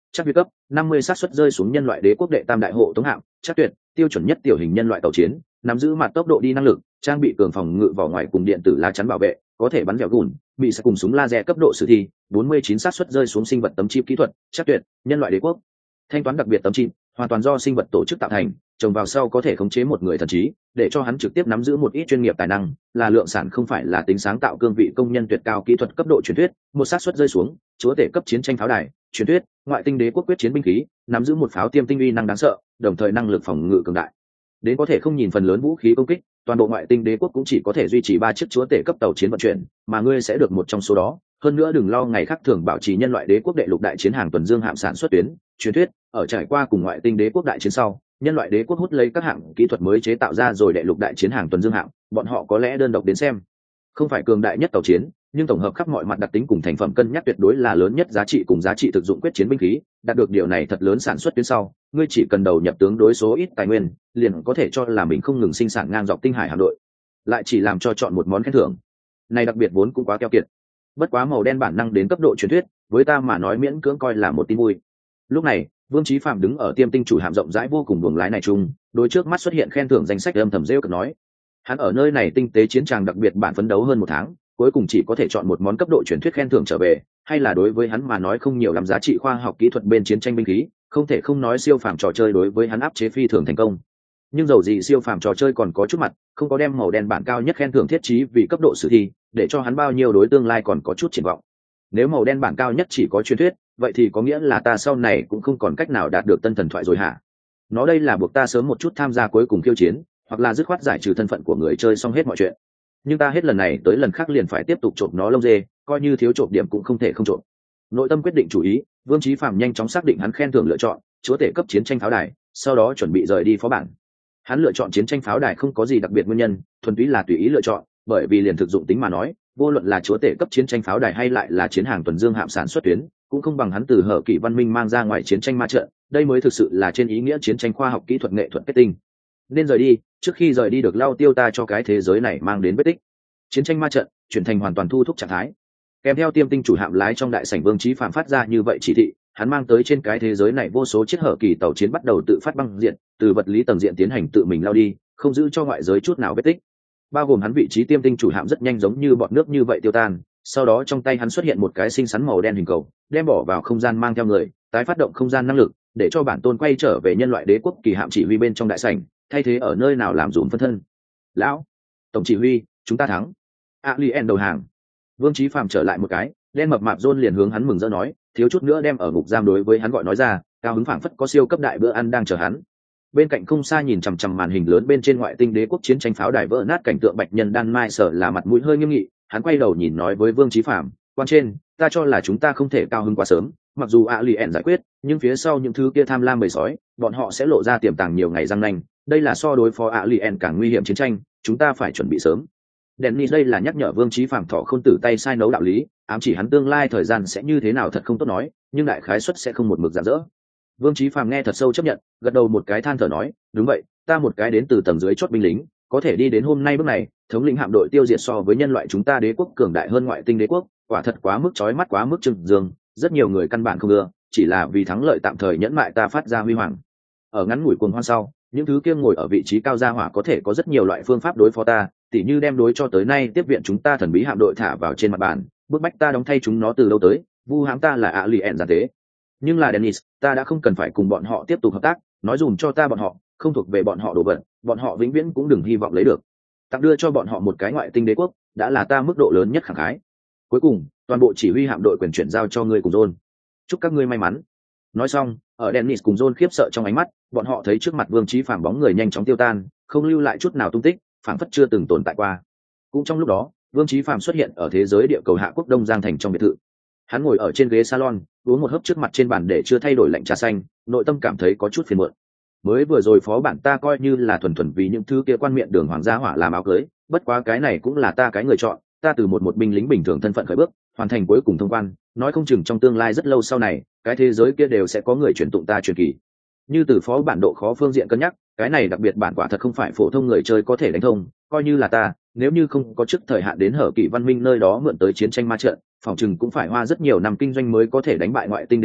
chắc việt cấp năm mươi xác suất rơi xuống nhân loại đế quốc đệ tam đại hộ tống hạm chắc tuyệt tiêu chuẩn nhất tiểu hình nhân loại tàu chiến, nắm giữ mặt tốc độ đi năng lực, trang bị cường phòng ngự vỏ ngoài cùng điện tử lá chắn bảo vệ, có thể bắn dẻo gùn, bị sẽ cùng súng laser cấp độ sử thi, bốn mươi chín xác suất rơi xuống sinh vật tấm chip kỹ thuật, chắc tuyệt, nhân loại đế quốc. Thanh toán đặc biệt tấm chip, hoàn toàn do sinh vật tổ chức tạo thành, trồng vào sau có thể khống chế một người thần trí, để cho hắn trực tiếp nắm giữ một ít chuyên nghiệp tài năng, là lượng sản không phải là tính sáng tạo cương vị công nhân tuyệt cao kỹ thuật cấp độ truyền thuyết, một xác suất rơi xuống, chúa tể cấp chiến tranh pháo đài, truyền thuyết, ngoại tinh đế quốc quyết chiến binh khí, nắm giữ một pháo tiêm tinh uy năng đáng sợ, đồng thời năng lực phòng ngự cường đại. Đến có thể không nhìn phần lớn vũ khí công kích, toàn bộ ngoại tinh đế quốc cũng chỉ có thể duy trì ba chiếc chúa tể cấp tàu chiến vận chuyển, mà ngươi sẽ được một trong số đó. Hơn nữa đừng lo ngày khác thường bảo trì nhân loại đế quốc đệ lục đại chiến hàng tuần dương hạm sản xuất tuyến, truyền thuyết, ở trải qua cùng ngoại tinh đế quốc đại chiến sau, nhân loại đế quốc hút lấy các hạng kỹ thuật mới chế tạo ra rồi đệ lục đại chiến hàng tuần dương hạm, bọn họ có lẽ đơn độc đến xem, không phải cường đại nhất tàu chiến, nhưng tổng hợp khắp mọi mặt đặc tính cùng thành phẩm cân nhắc tuyệt đối là lớn nhất giá trị cùng giá trị thực dụng quyết chiến binh khí, đạt được điều này thật lớn sản xuất tuyến sau, ngươi chỉ cần đầu nhập tướng đối số ít tài nguyên, liền có thể cho là mình không ngừng sinh sản ngang dọc tinh hải hạm đội, lại chỉ làm cho chọn một món khen thưởng. Này đặc biệt vốn cũng quá keo kiệt. Bất quá màu đen bản năng đến cấp độ truyền thuyết, với ta mà nói miễn cưỡng coi là một tin vui. Lúc này, Vương Chí Phạm đứng ở tiêm tinh chủ hạm rộng rãi vô cùng buồng lái này chung, đối trước mắt xuất hiện khen thưởng danh sách âm thầm rêu cực nói. Hắn ở nơi này tinh tế chiến tràng đặc biệt bản phấn đấu hơn một tháng, cuối cùng chỉ có thể chọn một món cấp độ truyền thuyết khen thưởng trở về, hay là đối với hắn mà nói không nhiều lắm giá trị khoa học kỹ thuật bên chiến tranh binh khí, không thể không nói siêu phàm trò chơi đối với hắn áp chế phi thường thành công. Nhưng dầu gì siêu phàm trò chơi còn có chút mặt, không có đem màu đen bản cao nhất khen thưởng thiết trí vì cấp độ sử thi, để cho hắn bao nhiêu đối tương lai còn có chút triển vọng. Nếu màu đen bản cao nhất chỉ có truyền thuyết, vậy thì có nghĩa là ta sau này cũng không còn cách nào đạt được tân thần thoại rồi hả? Nó đây là buộc ta sớm một chút tham gia cuối cùng khiêu chiến, hoặc là dứt khoát giải trừ thân phận của người chơi xong hết mọi chuyện. Nhưng ta hết lần này tới lần khác liền phải tiếp tục trộm nó lông dê, coi như thiếu trộm điểm cũng không thể không trộm. Nội tâm quyết định chủ ý, Vương Chí Phạm nhanh chóng xác định hắn khen thưởng lựa chọn, chúa tể cấp chiến tranh pháo đài, sau đó chuẩn bị rời đi phó bản. Hắn lựa chọn chiến tranh pháo đài không có gì đặc biệt nguyên nhân, thuần túy là tùy ý lựa chọn, bởi vì liền thực dụng tính mà nói, vô luận là chúa tể cấp chiến tranh pháo đài hay lại là chiến hàng tuần dương hạm sản xuất tuyến, cũng không bằng hắn từ hở kỷ văn minh mang ra ngoài chiến tranh ma trận, đây mới thực sự là trên ý nghĩa chiến tranh khoa học kỹ thuật nghệ thuật kết tinh. Nên rời đi, trước khi rời đi được lao tiêu ta cho cái thế giới này mang đến vết tích. Chiến tranh ma trận chuyển thành hoàn toàn thu thúc trạng thái. Kèm theo tiêm tinh chủ hạm lái trong đại sảnh Vương Chí Phạm phát ra như vậy chỉ thị, hắn mang tới trên cái thế giới này vô số chiếc hở kỳ tàu chiến bắt đầu tự phát băng diện, từ vật lý tầng diện tiến hành tự mình lao đi, không giữ cho ngoại giới chút nào vết tích. Bao gồm hắn vị trí tiêm tinh chủ hạm rất nhanh giống như bọt nước như vậy tiêu tan, sau đó trong tay hắn xuất hiện một cái xinh xắn màu đen hình cầu, đem bỏ vào không gian mang theo người, tái phát động không gian năng lực, để cho bản tôn quay trở về nhân loại đế quốc kỳ hạm chỉ huy bên trong đại sảnh, thay thế ở nơi nào làm dùm phân thân. Lão tổng chỉ huy, chúng ta thắng. Alien đầu hàng. Vương Chí Phạm trở lại một cái, đen mập mạp John liền hướng hắn mừng rỡ nói, thiếu chút nữa đem ở ngục giam đối với hắn gọi nói ra, cao hứng phảng phất có siêu cấp đại bữa ăn đang chờ hắn. Bên cạnh không xa nhìn chằm chằm màn hình lớn bên trên ngoại tinh đế quốc chiến tranh pháo đài vỡ nát cảnh tượng bạch nhân đan mai sở là mặt mũi hơi nghiêm nghị, hắn quay đầu nhìn nói với Vương Chí Phạm, quan trên, ta cho là chúng ta không thể cao hứng quá sớm, mặc dù Alien giải quyết, nhưng phía sau những thứ kia tham lam bầy sói, bọn họ sẽ lộ ra tiềm tàng nhiều ngày răng nanh, đây là so đối phó Alien càng nguy hiểm chiến tranh, chúng ta phải chuẩn bị sớm. Dennis đây là nhắc nhở Vương Chí Phạm thọ khôn tử tay sai nấu đạo lý, ám chỉ hắn tương lai thời gian sẽ như thế nào thật không tốt nói, nhưng đại khái suất sẽ không một mực rạng rỡ. Vương Chí Phạm nghe thật sâu chấp nhận, gật đầu một cái than thở nói, đúng vậy, ta một cái đến từ tầng dưới chót binh lính, có thể đi đến hôm nay bước này, thống lĩnh hạm đội tiêu diệt so với nhân loại chúng ta đế quốc cường đại hơn ngoại tinh đế quốc, quả thật quá mức chói mắt quá mức trừng dương, rất nhiều người căn bản không ưa, chỉ là vì thắng lợi tạm thời nhẫn mại ta phát ra huy hoàng. Ở ngắn ngủi cuồng hoan sau, những thứ kia ngồi ở vị trí cao gia hỏa có thể có rất nhiều loại phương pháp đối phó ta, tỉ như đem đối cho tới nay tiếp viện chúng ta thần bí hạm đội thả vào trên mặt bàn, bức bách ta đóng thay chúng nó từ lâu tới, vu hãm ta là Alien giản tế. Nhưng là Dennis, ta đã không cần phải cùng bọn họ tiếp tục hợp tác, nói dùm cho ta bọn họ, không thuộc về bọn họ đồ vật, bọn họ vĩnh viễn cũng đừng hy vọng lấy được. Tặng đưa cho bọn họ một cái ngoại tinh đế quốc, đã là ta mức độ lớn nhất khẳng khái. Cuối cùng, toàn bộ chỉ huy hạm đội quyền chuyển giao cho ngươi cùng John. Chúc các ngươi may mắn. Nói xong, ở Dennis cùng John khiếp sợ trong ánh mắt, bọn họ thấy trước mặt Vương Chí Phạm bóng người nhanh chóng tiêu tan, không lưu lại chút nào tung tích, phảng phất chưa từng tồn tại qua. Cũng trong lúc đó, Vương Chí Phạm xuất hiện ở thế giới địa cầu Hạ Quốc Đông Giang thành trong biệt thự. Hắn ngồi ở trên ghế salon, uống một hớp trước mặt trên bàn để chưa thay đổi lạnh trà xanh, nội tâm cảm thấy có chút phiền muộn. Mới vừa rồi phó bản ta coi như là thuần thuần vì những thứ kia quan miệng đường hoàng gia hỏa làm áo cưới, bất quá cái này cũng là ta cái người chọn, ta từ một một binh lính bình thường thân phận khởi bước, hoàn thành cuối cùng thông quan, nói không chừng trong tương lai rất lâu sau này, cái thế giới kia đều sẽ có người truyền tụng ta truyền kỳ. Như từ phó bản độ khó phương diện cân nhắc, cái này đặc biệt bản quả thật không phải phổ thông người chơi có thể đánh thông, coi như là ta, nếu như không có trước thời hạn đến hở kỷ văn minh nơi đó mượn tới chiến tranh ma trận, phòng chừng cũng phải hoa rất nhiều năm kinh doanh mới có thể đánh bại ngoại tinh đế quốc,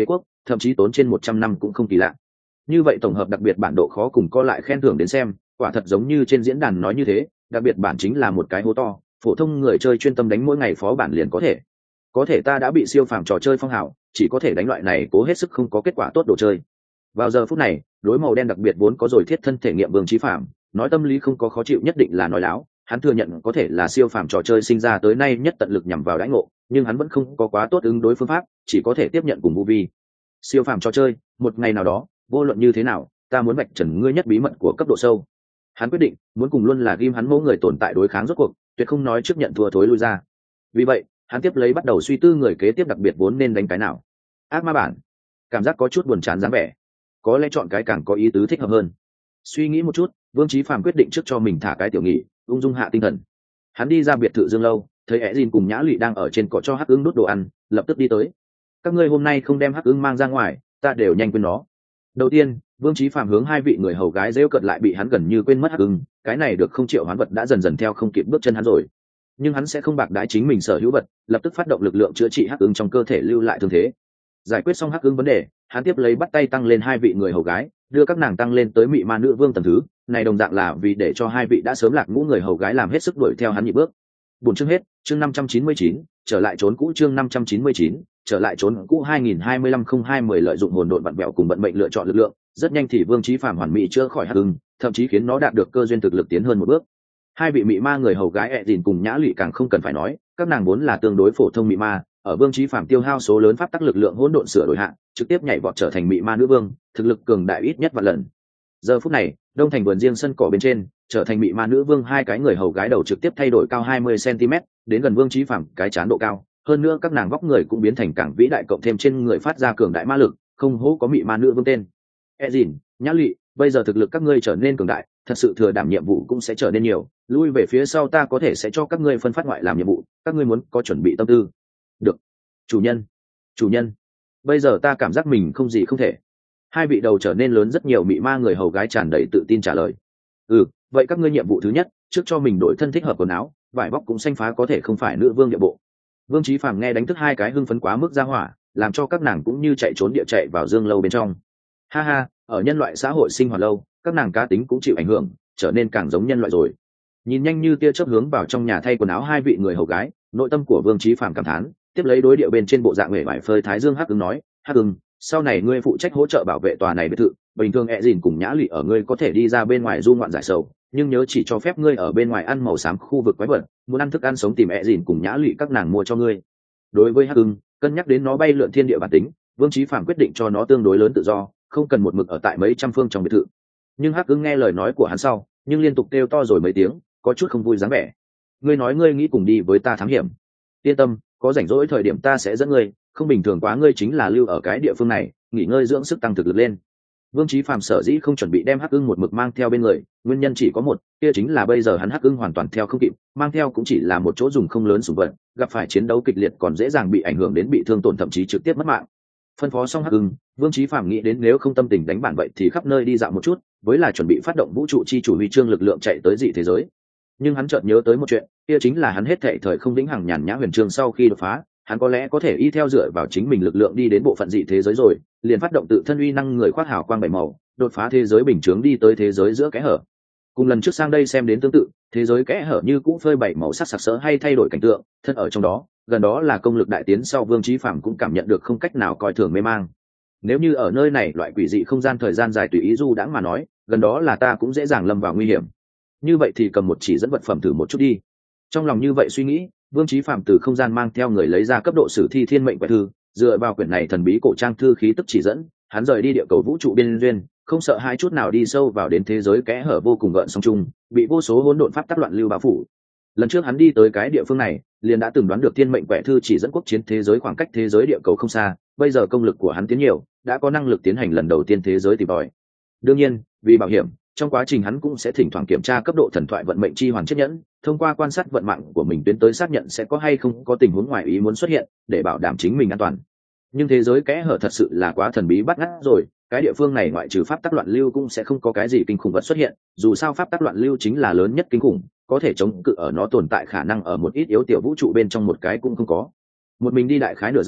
thậm chí tốn trên một trăm năm cũng không kỳ lạ. Như vậy tổng hợp đặc biệt bản độ khó cùng co lại khen thưởng đến xem, quả thật giống như trên diễn đàn nói như thế, đặc biệt bản chính là một cái hố to, phổ thông người chơi chuyên tâm đánh mỗi ngày phó bản liền có thể. Có thể ta đã bị siêu phàm trò chơi phong hào, chỉ có thể đánh loại này cố hết sức không có kết quả tốt đồ chơi. Vào giờ phút này, đối màu đen đặc biệt vốn có rồi thiết thân thể nghiệm Vương Chí Phạm, nói tâm lý không có khó chịu nhất định là nói láo, hắn thừa nhận có thể là siêu phàm trò chơi sinh ra tới nay nhất tận lực nhằm vào đãi ngộ, nhưng hắn vẫn không có quá tốt ứng đối phương pháp, chỉ có thể tiếp nhận cùng Vu Vi. Siêu phàm trò chơi, một ngày nào đó, vô luận như thế nào, ta muốn vạch trần ngươi nhất bí mật của cấp độ sâu. Hắn quyết định, muốn cùng luôn là ghim hắn mẫu người tồn tại đối kháng rốt cuộc, tuyệt không nói trước nhận thua thối lui ra. Vì vậy, hắn tiếp lấy bắt đầu suy tư người kế tiếp đặc biệt vốn nên đánh cái nào. Ác ma bản, cảm giác có chút buồn chán dáng vẻ, có lẽ chọn cái càng có ý tứ thích hợp hơn. Suy nghĩ một chút, Vương Chí Phạm quyết định trước cho mình thả cái tiểu nghỉ, ung dung hạ tinh thần. Hắn đi ra biệt thự Dương Lâu, thấy Ezin cùng Nhã Lụy đang ở trên cỏ cho Hắc Ưng đút đồ ăn, lập tức đi tới. Các ngươi hôm nay không đem Hắc Ưng mang ra ngoài, ta đều nhanh quên nó. Đầu tiên, Vương Chí Phạm hướng hai vị người hầu gái rêu cợt lại bị hắn gần như quên mất Hắc Ưng, cái này được không triệu hoán vật đã dần dần theo không kịp bước chân hắn rồi. Nhưng hắn sẽ không bạc đãi chính mình sở hữu vật, lập tức phát động lực lượng chữa trị Hắc Ưng trong cơ thể lưu lại thương thế. Giải quyết xong Hắc Ưng vấn đề, hắn tiếp lấy bắt tay tăng lên hai vị người hầu gái, đưa các nàng tăng lên tới mị ma nữ vương tầng thứ, này đồng dạng là vì để cho hai vị đã sớm lạc ngũ người hầu gái làm hết sức đuổi theo hắn nhịp bước. Buổi chương hết, chương năm trăm chín mươi chín, trở lại trốn cũ chương năm trăm chín mươi chín, trở lại trốn cũ hai nghìn hai mươi lăm không hai mười lợi dụng hồn độn vặn vẹo cùng vận mệnh lựa chọn lực lượng, rất nhanh thì Vương Chí Phạm hoàn mỹ chữa khỏi Hắc Ưng, thậm chí khiến nó đạt được cơ duyên thực lực tiến hơn một bước. Hai vị mị ma người hầu gái ẹ dìn cùng Nhã Lụy càng không cần phải nói, các nàng vốn là tương đối phổ thông mị ma, ở Vương Chí Phạm tiêu hao số lớn pháp tắc lực lượng hỗn độn sửa đổi hạ, trực tiếp nhảy vọt trở thành mị ma nữ vương, thực lực cường đại ít nhất vạn lần. Giờ phút này, đông thành vườn riêng sân cỏ bên trên, trở thành mị ma nữ vương hai cái người hầu gái đầu trực tiếp thay đổi cao hai mươi xăng-ti-mét, đến gần Vương Chí Phạm cái chán độ cao, hơn nữa các nàng vóc người cũng biến thành càng vĩ đại cộng thêm trên người phát ra cường đại ma lực, không hổ có mị ma nữ vương tên. Ezin, Nhã Lụy, bây giờ thực lực các ngươi trở nên cường đại, thật sự thừa đảm nhiệm vụ cũng sẽ trở nên nhiều, lui về phía sau ta có thể sẽ cho các ngươi phân phát ngoại làm nhiệm vụ, các ngươi muốn có chuẩn bị tâm tư. Được. Chủ nhân. Chủ nhân. Bây giờ ta cảm giác mình không gì không thể. Hai vị đầu trở nên lớn rất nhiều mị ma người hầu gái tràn đầy tự tin trả lời. Ừ, vậy các ngươi nhiệm vụ thứ nhất, trước cho mình đổi thân thích hợp quần áo, vải vóc cũng xanh phá có thể không phải nữ vương địa bộ. Vương Chí Phạm nghe đánh thức hai cái hưng phấn quá mức ra hỏa, làm cho các nàng cũng như chạy trốn địa chạy vào Dương Lâu bên trong. Ha ha, ở nhân loại xã hội sinh hoạt lâu, các nàng cá tính cũng chịu ảnh hưởng, trở nên càng giống nhân loại rồi. Nhìn nhanh như tia chớp hướng vào trong nhà thay quần áo hai vị người hầu gái, nội tâm của Vương Chí Phạm cảm thán, tiếp lấy đối địa bên trên bộ dạng vẻ vải phơi thái dương Hắc Ưng nói, Hắc Ưng, sau này ngươi phụ trách hỗ trợ bảo vệ tòa này biệt thự, bình thường ẹ dìn cùng Nhã Lụy ở ngươi có thể đi ra bên ngoài du ngoạn giải sầu, nhưng nhớ chỉ cho phép ngươi ở bên ngoài ăn màu xám khu vực quái vật, muốn ăn thức ăn sống tìm ẹ dìn cùng Nhã Lụy các nàng mua cho ngươi. Đối với Hắc Ưng, cân nhắc đến nó bay lượn thiên địa bản tính, Vương Chí Phạm quyết định cho nó tương đối lớn tự do, không cần một mực ở tại mấy trăm phương trong biệt thự. Nhưng Hắc Ưng nghe lời nói của hắn sau, nhưng liên tục kêu to rồi mấy tiếng, có chút không vui dáng vẻ. Ngươi nói ngươi nghĩ cùng đi với ta thám hiểm? Yên tâm, có rảnh rỗi thời điểm ta sẽ dẫn ngươi, không bình thường quá ngươi chính là lưu ở cái địa phương này, nghỉ ngơi dưỡng sức tăng thực lực lên. Vương Chí Phạm sở dĩ không chuẩn bị đem Hắc Ưng một mực mang theo bên người, nguyên nhân chỉ có một, kia chính là bây giờ hắn Hắc Ưng hoàn toàn theo không kịp, mang theo cũng chỉ là một chỗ dùng không lớn sủng vật, gặp phải chiến đấu kịch liệt còn dễ dàng bị ảnh hưởng đến bị thương tổn thậm chí trực tiếp mất mạng. Phân phó xong Hắc Ưng, Vương Chí Phạm nghĩ đến nếu không tâm tình đánh bản vậy thì khắp nơi đi dạo một chút, với là chuẩn bị phát động vũ trụ chi chủ huy chương lực lượng chạy tới dị thế giới. Nhưng hắn chợt nhớ tới một chuyện, kia chính là hắn hết thảy thời không vĩnh hằng nhàn nhã huyền chương sau khi đột phá, hắn có lẽ có thể y theo dựa vào chính mình lực lượng đi đến bộ phận dị thế giới rồi, liền phát động tự thân uy năng người khoác hào quang bảy màu, đột phá thế giới bình chướng đi tới thế giới giữa kẽ hở. Cùng lần trước sang đây xem đến tương tự, thế giới kẽ hở như cũ phơi bảy màu sắc sặc sỡ hay thay đổi cảnh tượng, thân ở trong đó, gần đó là công lực đại tiến sau Vương Chí Phạm cũng cảm nhận được không cách nào coi thường mê mang. Nếu như ở nơi này loại quỷ dị không gian thời gian dài tùy ý du đãng mà nói, gần đó là ta cũng dễ dàng lâm vào nguy hiểm. Như vậy thì cầm một chỉ dẫn vật phẩm thử một chút đi. Trong lòng như vậy suy nghĩ, Vương Chí Phạm từ không gian mang theo người lấy ra cấp độ sử thi thiên mệnh quẻ thư, dựa vào quyển này thần bí cổ trang thư khí tức chỉ dẫn, hắn rời đi địa cầu vũ trụ biên duyên, không sợ hai chút nào đi sâu vào đến thế giới kẽ hở vô cùng gợn sóng chung, bị vô số hỗn độn pháp tắc loạn lưu bao phủ. Lần trước hắn đi tới cái địa phương này, liền đã từng đoán được thiên mệnh quẻ thư chỉ dẫn quốc chiến thế giới khoảng cách thế giới địa cầu không xa, bây giờ công lực của hắn tiến nhiều, đã có năng lực tiến hành lần đầu tiên thế giới tìm tòi. Đương nhiên, vì bảo hiểm, trong quá trình hắn cũng sẽ thỉnh thoảng kiểm tra cấp độ thần thoại vận mệnh chi hoàn chiếc nhẫn, thông qua quan sát vận mạng của mình tuyến tới xác nhận sẽ có hay không có tình huống ngoài ý muốn xuất hiện, để bảo đảm chính mình an toàn. Nhưng thế giới kẽ hở thật sự là quá thần bí bắt ngát rồi, cái địa phương này ngoại trừ pháp tắc loạn lưu cũng sẽ không có cái gì kinh khủng vật xuất hiện, dù sao pháp tắc loạn lưu chính là lớn nhất kinh khủng, có thể chống cự ở nó tồn tại khả năng ở một ít yếu tiểu vũ trụ bên trong một cái cũng không có. Một mình đi đại khái nửa giờ,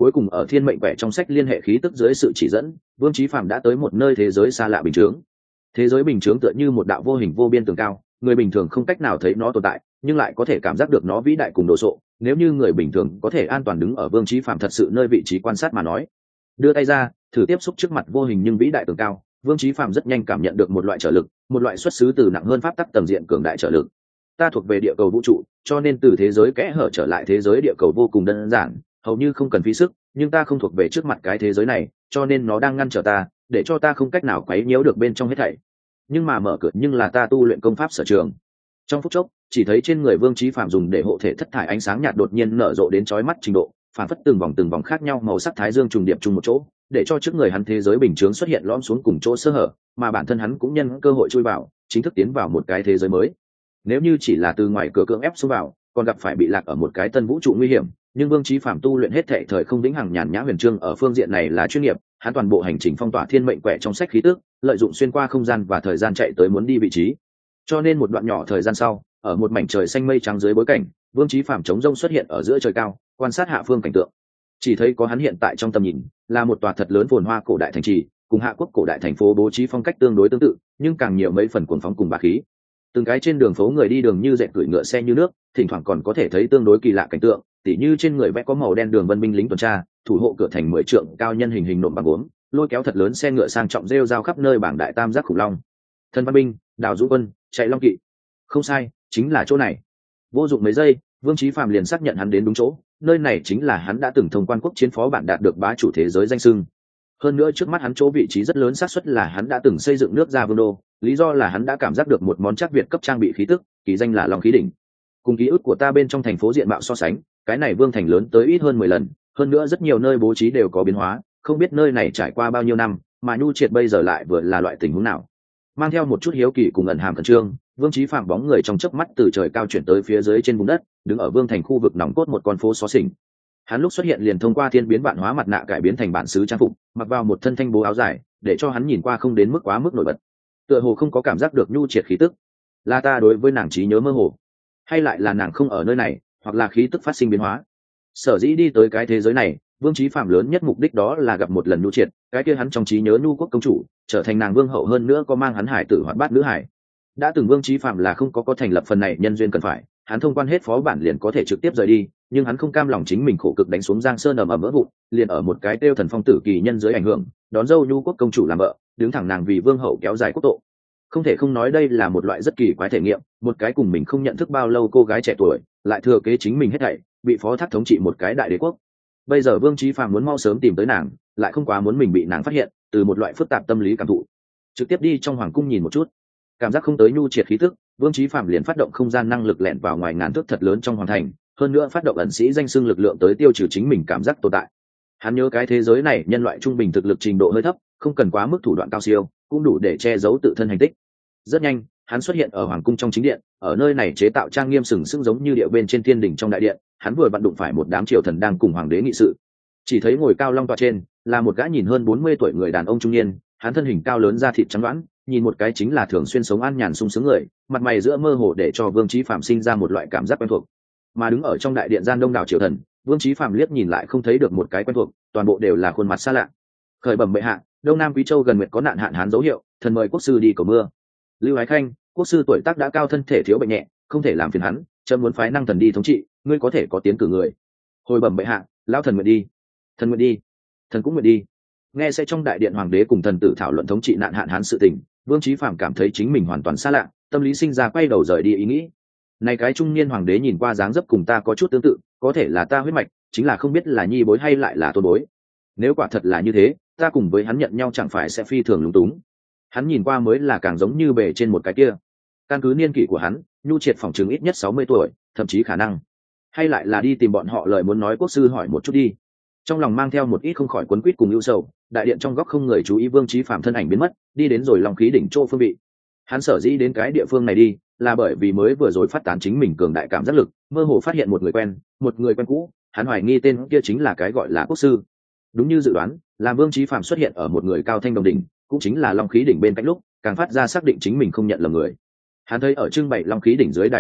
cuối cùng ở thiên mệnh quẻ trong sách liên hệ khí tức dưới sự chỉ dẫn, Vương Chí Phạm đã tới một nơi thế giới xa lạ bình chướng. Thế giới bình chướng tựa như một đạo vô hình vô biên tường cao, người bình thường không cách nào thấy nó tồn tại, nhưng lại có thể cảm giác được nó vĩ đại cùng đồ sộ. Nếu như người bình thường có thể an toàn đứng ở Vương Chí Phạm thật sự nơi vị trí quan sát mà nói, đưa tay ra thử tiếp xúc trước mặt vô hình nhưng vĩ đại tường cao, Vương Chí Phạm rất nhanh cảm nhận được một loại trở lực, một loại xuất xứ từ nặng hơn pháp tắc tầng diện cường đại trở lực. Ta thuộc về địa cầu vũ trụ, cho nên từ thế giới kẽ hở trở lại thế giới địa cầu vô cùng đơn giản, hầu như không cần phí sức, nhưng ta không thuộc về trước mặt cái thế giới này, cho nên nó đang ngăn trở ta, để cho ta không cách nào quấy nhiễu được bên trong hết thảy. Nhưng mà mở cửa nhưng là ta tu luyện công pháp sở trường. Trong phút chốc, chỉ thấy trên người Vương Chí Phạm dùng để hộ thể thất thải ánh sáng nhạt đột nhiên nở rộ đến chói mắt trình độ, phản phất từng vòng từng vòng khác nhau màu sắc thái dương trùng điệp chung một chỗ, để cho trước người hắn thế giới bình chướng xuất hiện lõm xuống cùng chỗ sơ hở, mà bản thân hắn cũng nhân cơ hội chui vào, chính thức tiến vào một cái thế giới mới. Nếu như chỉ là từ ngoài cửa cưỡng ép xông vào, còn gặp phải bị lạc ở một cái tân vũ trụ nguy hiểm, nhưng Vương Chí Phạm tu luyện hết thảy thời không vĩnh hằng nhàn nhã huyền chương ở phương diện này là chuyên nghiệp, hắn toàn bộ hành trình phong tỏa thiên mệnh quẻ trong sách khí tức, lợi dụng xuyên qua không gian và thời gian chạy tới muốn đi vị trí. Cho nên một đoạn nhỏ thời gian sau, ở một mảnh trời xanh mây trắng dưới bối cảnh, Vương Chí Phạm chống rông xuất hiện ở giữa trời cao, quan sát hạ phương cảnh tượng. Chỉ thấy có hắn hiện tại trong tầm nhìn, là một tòa thật lớn phồn hoa cổ đại thành trì, cùng hạ quốc cổ đại thành phố bố trí phong cách tương đối tương tự, nhưng càng nhiều mấy phần cuồng phóng cùng bá khí. Từng cái trên đường phố người đi đường như dệt cưỡi ngựa xe như nước, thỉnh thoảng còn có thể thấy tương đối kỳ lạ cảnh tượng, tỉ như trên người vẽ có màu đen đường vân binh lính tuần tra, thủ hộ cửa thành mười trượng cao nhân hình hình nộm bằng gốm, lôi kéo thật lớn xe ngựa sang trọng rêu rao khắp nơi bảng đại tam giác khủng long. Thân văn binh, đào dũ quân, chạy long kỵ. Không sai, chính là chỗ này. Vô dụng mấy giây, Vương Chí Phạm liền xác nhận hắn đến đúng chỗ, nơi này chính là hắn đã từng thông quan quốc chiến phó bản đạt được bá chủ thế giới danh xưng. Hơn nữa trước mắt hắn chỗ vị trí rất lớn xác suất là hắn đã từng xây dựng nước ra vương đô, lý do là hắn đã cảm giác được một món chắc việt cấp trang bị khí tức, kỳ danh là Long khí đỉnh. Cùng ký ức của ta bên trong thành phố diện mạo so sánh, cái này vương thành lớn tới ít hơn mười lần, hơn nữa rất nhiều nơi bố trí đều có biến hóa, không biết nơi này trải qua bao nhiêu năm, mà Nhu Triệt bây giờ lại vừa là loại tình huống nào. Mang theo một chút hiếu kỳ cùng ẩn hàm khẩn trương, Vương Chí Phạm bóng người trong chớp mắt từ trời cao chuyển tới phía dưới trên vùng đất, đứng ở vương thành khu vực nòng cốt một con phố xó xỉnh. Hắn lúc xuất hiện liền thông qua thiên biến vạn hóa mặt nạ cải biến thành bản xứ trang phục, mặc vào một thân thanh bố áo dài, để cho hắn nhìn qua không đến mức quá mức nổi bật. Tựa hồ không có cảm giác được Nhu Triệt khí tức. Là ta đối với nàng trí nhớ mơ hồ, hay lại là nàng không ở nơi này, hoặc là khí tức phát sinh biến hóa. Sở dĩ đi tới cái thế giới này, Vương Chí Phạm lớn nhất mục đích đó là gặp một lần Nhu Triệt, cái kia hắn trong trí nhớ Nhu quốc công chủ, trở thành nàng vương hậu, hơn nữa có mang hắn hải tử hoạt bát nữ hải. Đã từng Vương Chí Phạm là không có có thành lập phần này nhân duyên cần phải, hắn thông quan hết phó bản liền có thể trực tiếp rời đi, nhưng hắn không cam lòng chính mình khổ cực đánh xuống Giang Sơn ầm ầm vỡ vụn, liền ở một cái tiêu thần phong tử kỳ nhân dưới ảnh hưởng, đón dâu Nhu quốc công chủ làm vợ, đứng thẳng nàng vì vương hậu kéo dài quốc tộ. Không thể không nói đây là một loại rất kỳ quái thể nghiệm, một cái cùng mình không nhận thức bao lâu cô gái trẻ tuổi, lại thừa kế chính mình hết thảy, bị phó thác thống trị một cái đại đế quốc. Bây giờ Vương Chí Phạm muốn mau sớm tìm tới nàng, lại không quá muốn mình bị nàng phát hiện, từ một loại phức tạp tâm lý cảm thụ, trực tiếp đi trong hoàng cung nhìn một chút. Cảm giác không tới Nhu Triệt khí tức, Vương Chí Phạm liền phát động không gian năng lực lẻn vào ngoài ngàn thước thật lớn trong hoàng thành, hơn nữa phát động ẩn sĩ danh xưng lực lượng tới tiêu trừ chính mình cảm giác tồn tại. Hắn nhớ cái thế giới này nhân loại trung bình thực lực trình độ hơi thấp, không cần quá mức thủ đoạn cao siêu, cũng đủ để che giấu tự thân hành tích. Rất nhanh, hắn xuất hiện ở hoàng cung trong chính điện, ở nơi này chế tạo trang nghiêm sừng sững giống như địa bên trên thiên đỉnh trong đại điện, hắn vừa vặn đụng phải một đám triều thần đang cùng hoàng đế nghị sự. Chỉ thấy ngồi cao long tọa trên, là một gã nhìn hơn bốn mươi tuổi người đàn ông trung niên, hắn thân hình cao lớn da thịt trắng đoán, nhìn một cái chính là thường xuyên sống an nhàn sung sướng người, mặt mày giữa mơ hồ để cho Vương Chí Phạm sinh ra một loại cảm giác quen thuộc. Mà đứng ở trong đại điện gian đông đảo triều thần, Vương Chí Phạm liếc nhìn lại không thấy được một cái quen thuộc, toàn bộ đều là khuôn mặt xa lạ. Khởi bẩm bệ hạ, Đông Nam Quý Châu gần nguyệt có nạn hạn hán dấu hiệu, thần mời quốc sư đi cầu mưa. Lưu Ái Khanh, quốc sư tuổi tác đã cao, thân thể thiếu bệnh nhẹ, không thể làm phiền hắn, chấm muốn phái năng thần đi thống trị, ngươi có thể có tiến cử người. Hồi bẩm bệ hạ, lão thần nguyện đi. Thần nguyện đi. Thần cũng nguyện đi. Nghe sẽ trong đại điện hoàng đế cùng thần tử thảo luận thống trị nạn hạn hán sự tình, Vương Chí Phạm cảm thấy chính mình hoàn toàn xa lạ, tâm lý sinh ra quay đầu rời đi ý nghĩ. Này cái trung niên hoàng đế nhìn qua dáng dấp cùng ta có chút tương tự, có thể là ta huyết mạch, chính là không biết là nhi bối hay lại là tôn bối. Nếu quả thật là như thế, ta cùng với hắn nhận nhau chẳng phải sẽ phi thường lúng túng. Hắn nhìn qua mới là càng giống như bề trên một cái kia. Căn cứ niên kỷ của hắn, Nhu Triệt phỏng chừng ít nhất sáu mươi tuổi, thậm chí khả năng. Hay lại là đi tìm bọn họ lời muốn nói quốc sư hỏi một chút đi. Trong lòng mang theo một ít không khỏi quấn quýt cùng ưu sầu, đại điện trong góc không người chú ý Vương Chí Phạm thân ảnh biến mất, đi đến rồi Long khí đỉnh chỗ phương vị. Hắn sở dĩ đến cái địa phương này đi, là bởi vì mới vừa rồi phát tán chính mình cường đại cảm giác lực, mơ hồ phát hiện một người quen, một người quen cũ, hắn hoài nghi tên kia chính là cái gọi là quốc sư. Đúng như dự đoán, làm Vương Chí Phạm xuất hiện ở một người cao thanh đồng đỉnh, cũng chính là Long khí đỉnh bên cạnh lúc, càng phát ra xác định chính mình không nhận lầm người. Hắn thấy ở trưng bày Long khí đỉnh dưới đài cao mặt,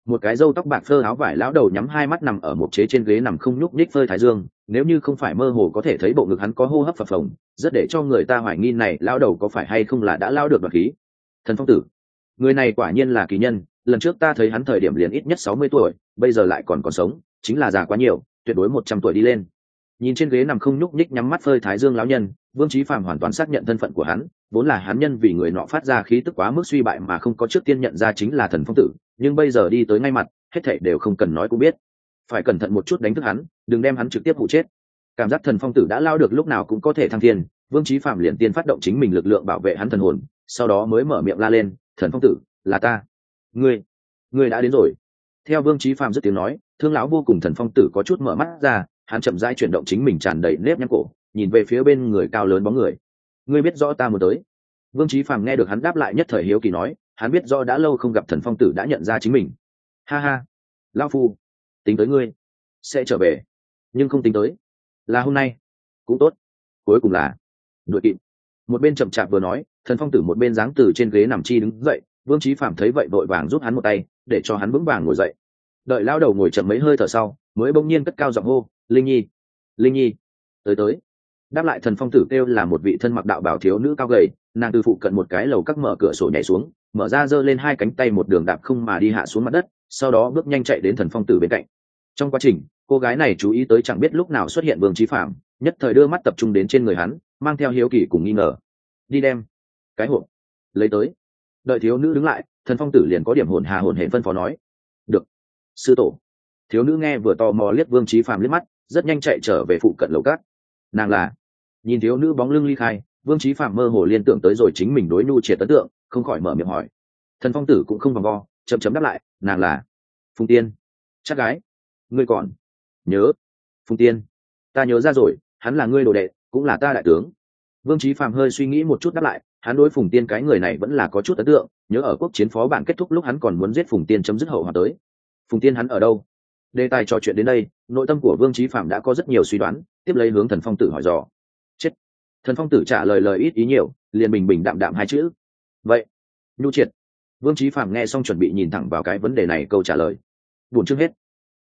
một cái râu tóc bạc phơ áo vải lão đầu nhắm hai mắt nằm ở một chế trên ghế nằm không nhúc nhích phơi thái dương, nếu như không phải mơ hồ có thể thấy bộ ngực hắn có hô hấp phập phồng, rất để cho người ta hoài nghi này lão đầu có phải hay không là đã lao được đoạt khí. Thần Phong Tử, người này quả nhiên là kỳ nhân, lần trước ta thấy hắn thời điểm liền ít nhất sáu mươi tuổi, bây giờ lại còn còn sống, chính là già quá nhiều, tuyệt đối một trăm tuổi đi lên. Nhìn trên ghế nằm không nhúc nhích nhắm mắt phơi thái dương lão nhân, Vương Chí Phàm hoàn toàn xác nhận thân phận của hắn, vốn là hắn nhân vì người nọ phát ra khí tức quá mức suy bại mà không có trước tiên nhận ra chính là Thần Phong Tử, nhưng bây giờ đi tới ngay mặt, hết thảy đều không cần nói cũng biết. Phải cẩn thận một chút đánh thức hắn, đừng đem hắn trực tiếp hụ chết. Cảm giác Thần Phong Tử đã lao được lúc nào cũng có thể thăng thiên, Vương Chí Phàm liền tiên phát động chính mình lực lượng bảo vệ hắn thần hồn, sau đó mới mở miệng la lên, "Thần Phong Tử, là ta." "Ngươi, ngươi đã đến rồi." Theo Vương Chí Phàm dứt tiếng nói, Thương lão vô cùng Thần Phong Tử có chút mở mắt ra, hắn chậm rãi chuyển động chính mình tràn đầy nếp nhăn cổ, nhìn về phía bên người cao lớn bóng người. "Ngươi biết rõ ta muốn tới." Vương Chí Phàm nghe được hắn đáp lại nhất thời hiếu kỳ nói, hắn biết rõ đã lâu không gặp Thần Phong Tử đã nhận ra chính mình. "Ha ha, lão phu, tính tới ngươi sẽ trở về, nhưng không tính tới là hôm nay. Cũng tốt, cuối cùng là đuổi kịp." Một bên chậm chạp vừa nói, Thần Phong Tử một bên dáng từ trên ghế nằm chi đứng dậy, Vương Chí Phàm thấy vậy vội vàng giúp hắn một tay, để cho hắn vững vàng ngồi dậy. Đợi lão đầu ngồi chậm mấy hơi thở sau, mới bỗng nhiên cất cao giọng hô, "Linh Nhi, Linh Nhi, tới tới." Đáp lại Thần Phong Tử kêu là một vị thân mặc đạo bảo thiếu nữ cao gầy, nàng từ phụ cận một cái lầu các mở cửa sổ nhảy xuống, mở ra giơ lên hai cánh tay một đường đạp không mà đi hạ xuống mặt đất, sau đó bước nhanh chạy đến Thần Phong Tử bên cạnh. Trong quá trình, cô gái này chú ý tới chẳng biết lúc nào xuất hiện Vương Chí Phàm, nhất thời đưa mắt tập trung đến trên người hắn, mang theo hiếu kỳ cùng nghi ngờ. "Đi đem cái hộp lấy tới." Đợi thiếu nữ đứng lại, Thần Phong Tử liền có điểm hồn hà hồn hển phân phó nói. "Được, sư tổ." Thiếu nữ nghe vừa tò mò liếc Vương Chí Phàm liếc mắt, rất nhanh chạy trở về phụ cận lầu cát. Nàng là? Nhìn thiếu nữ bóng lưng ly khai, Vương Chí Phàm mơ hồ liên tưởng tới rồi chính mình đối nhu triệt ấn tượng, không khỏi mở miệng hỏi. Thần Phong Tử cũng không vòng vo, chậm chậm đáp lại, nàng là Phùng Tiên. Chắc gái, ngươi còn nhớ Phùng Tiên? Ta nhớ ra rồi, hắn là ngươi đồ đệ, cũng là ta đại tướng. Vương Chí Phàm hơi suy nghĩ một chút đáp lại, hắn đối Phùng Tiên cái người này vẫn là có chút ấn tượng, nhớ ở quốc chiến phó bản kết thúc lúc hắn còn muốn giết Phùng Tiên chấm dứt hậu họa tới. Phùng Tiên hắn ở đâu? Đề tài trò chuyện đến đây, nội tâm của Vương Chí Phàm đã có rất nhiều suy đoán, tiếp lấy hướng Thần Phong Tử hỏi dò. Chết. Thần Phong Tử trả lời lời ít ý nhiều, liền bình bình đạm đạm hai chữ. Vậy, nhu triệt. Vương Chí Phàm nghe xong chuẩn bị nhìn thẳng vào cái vấn đề này câu trả lời. Buồn chương hết.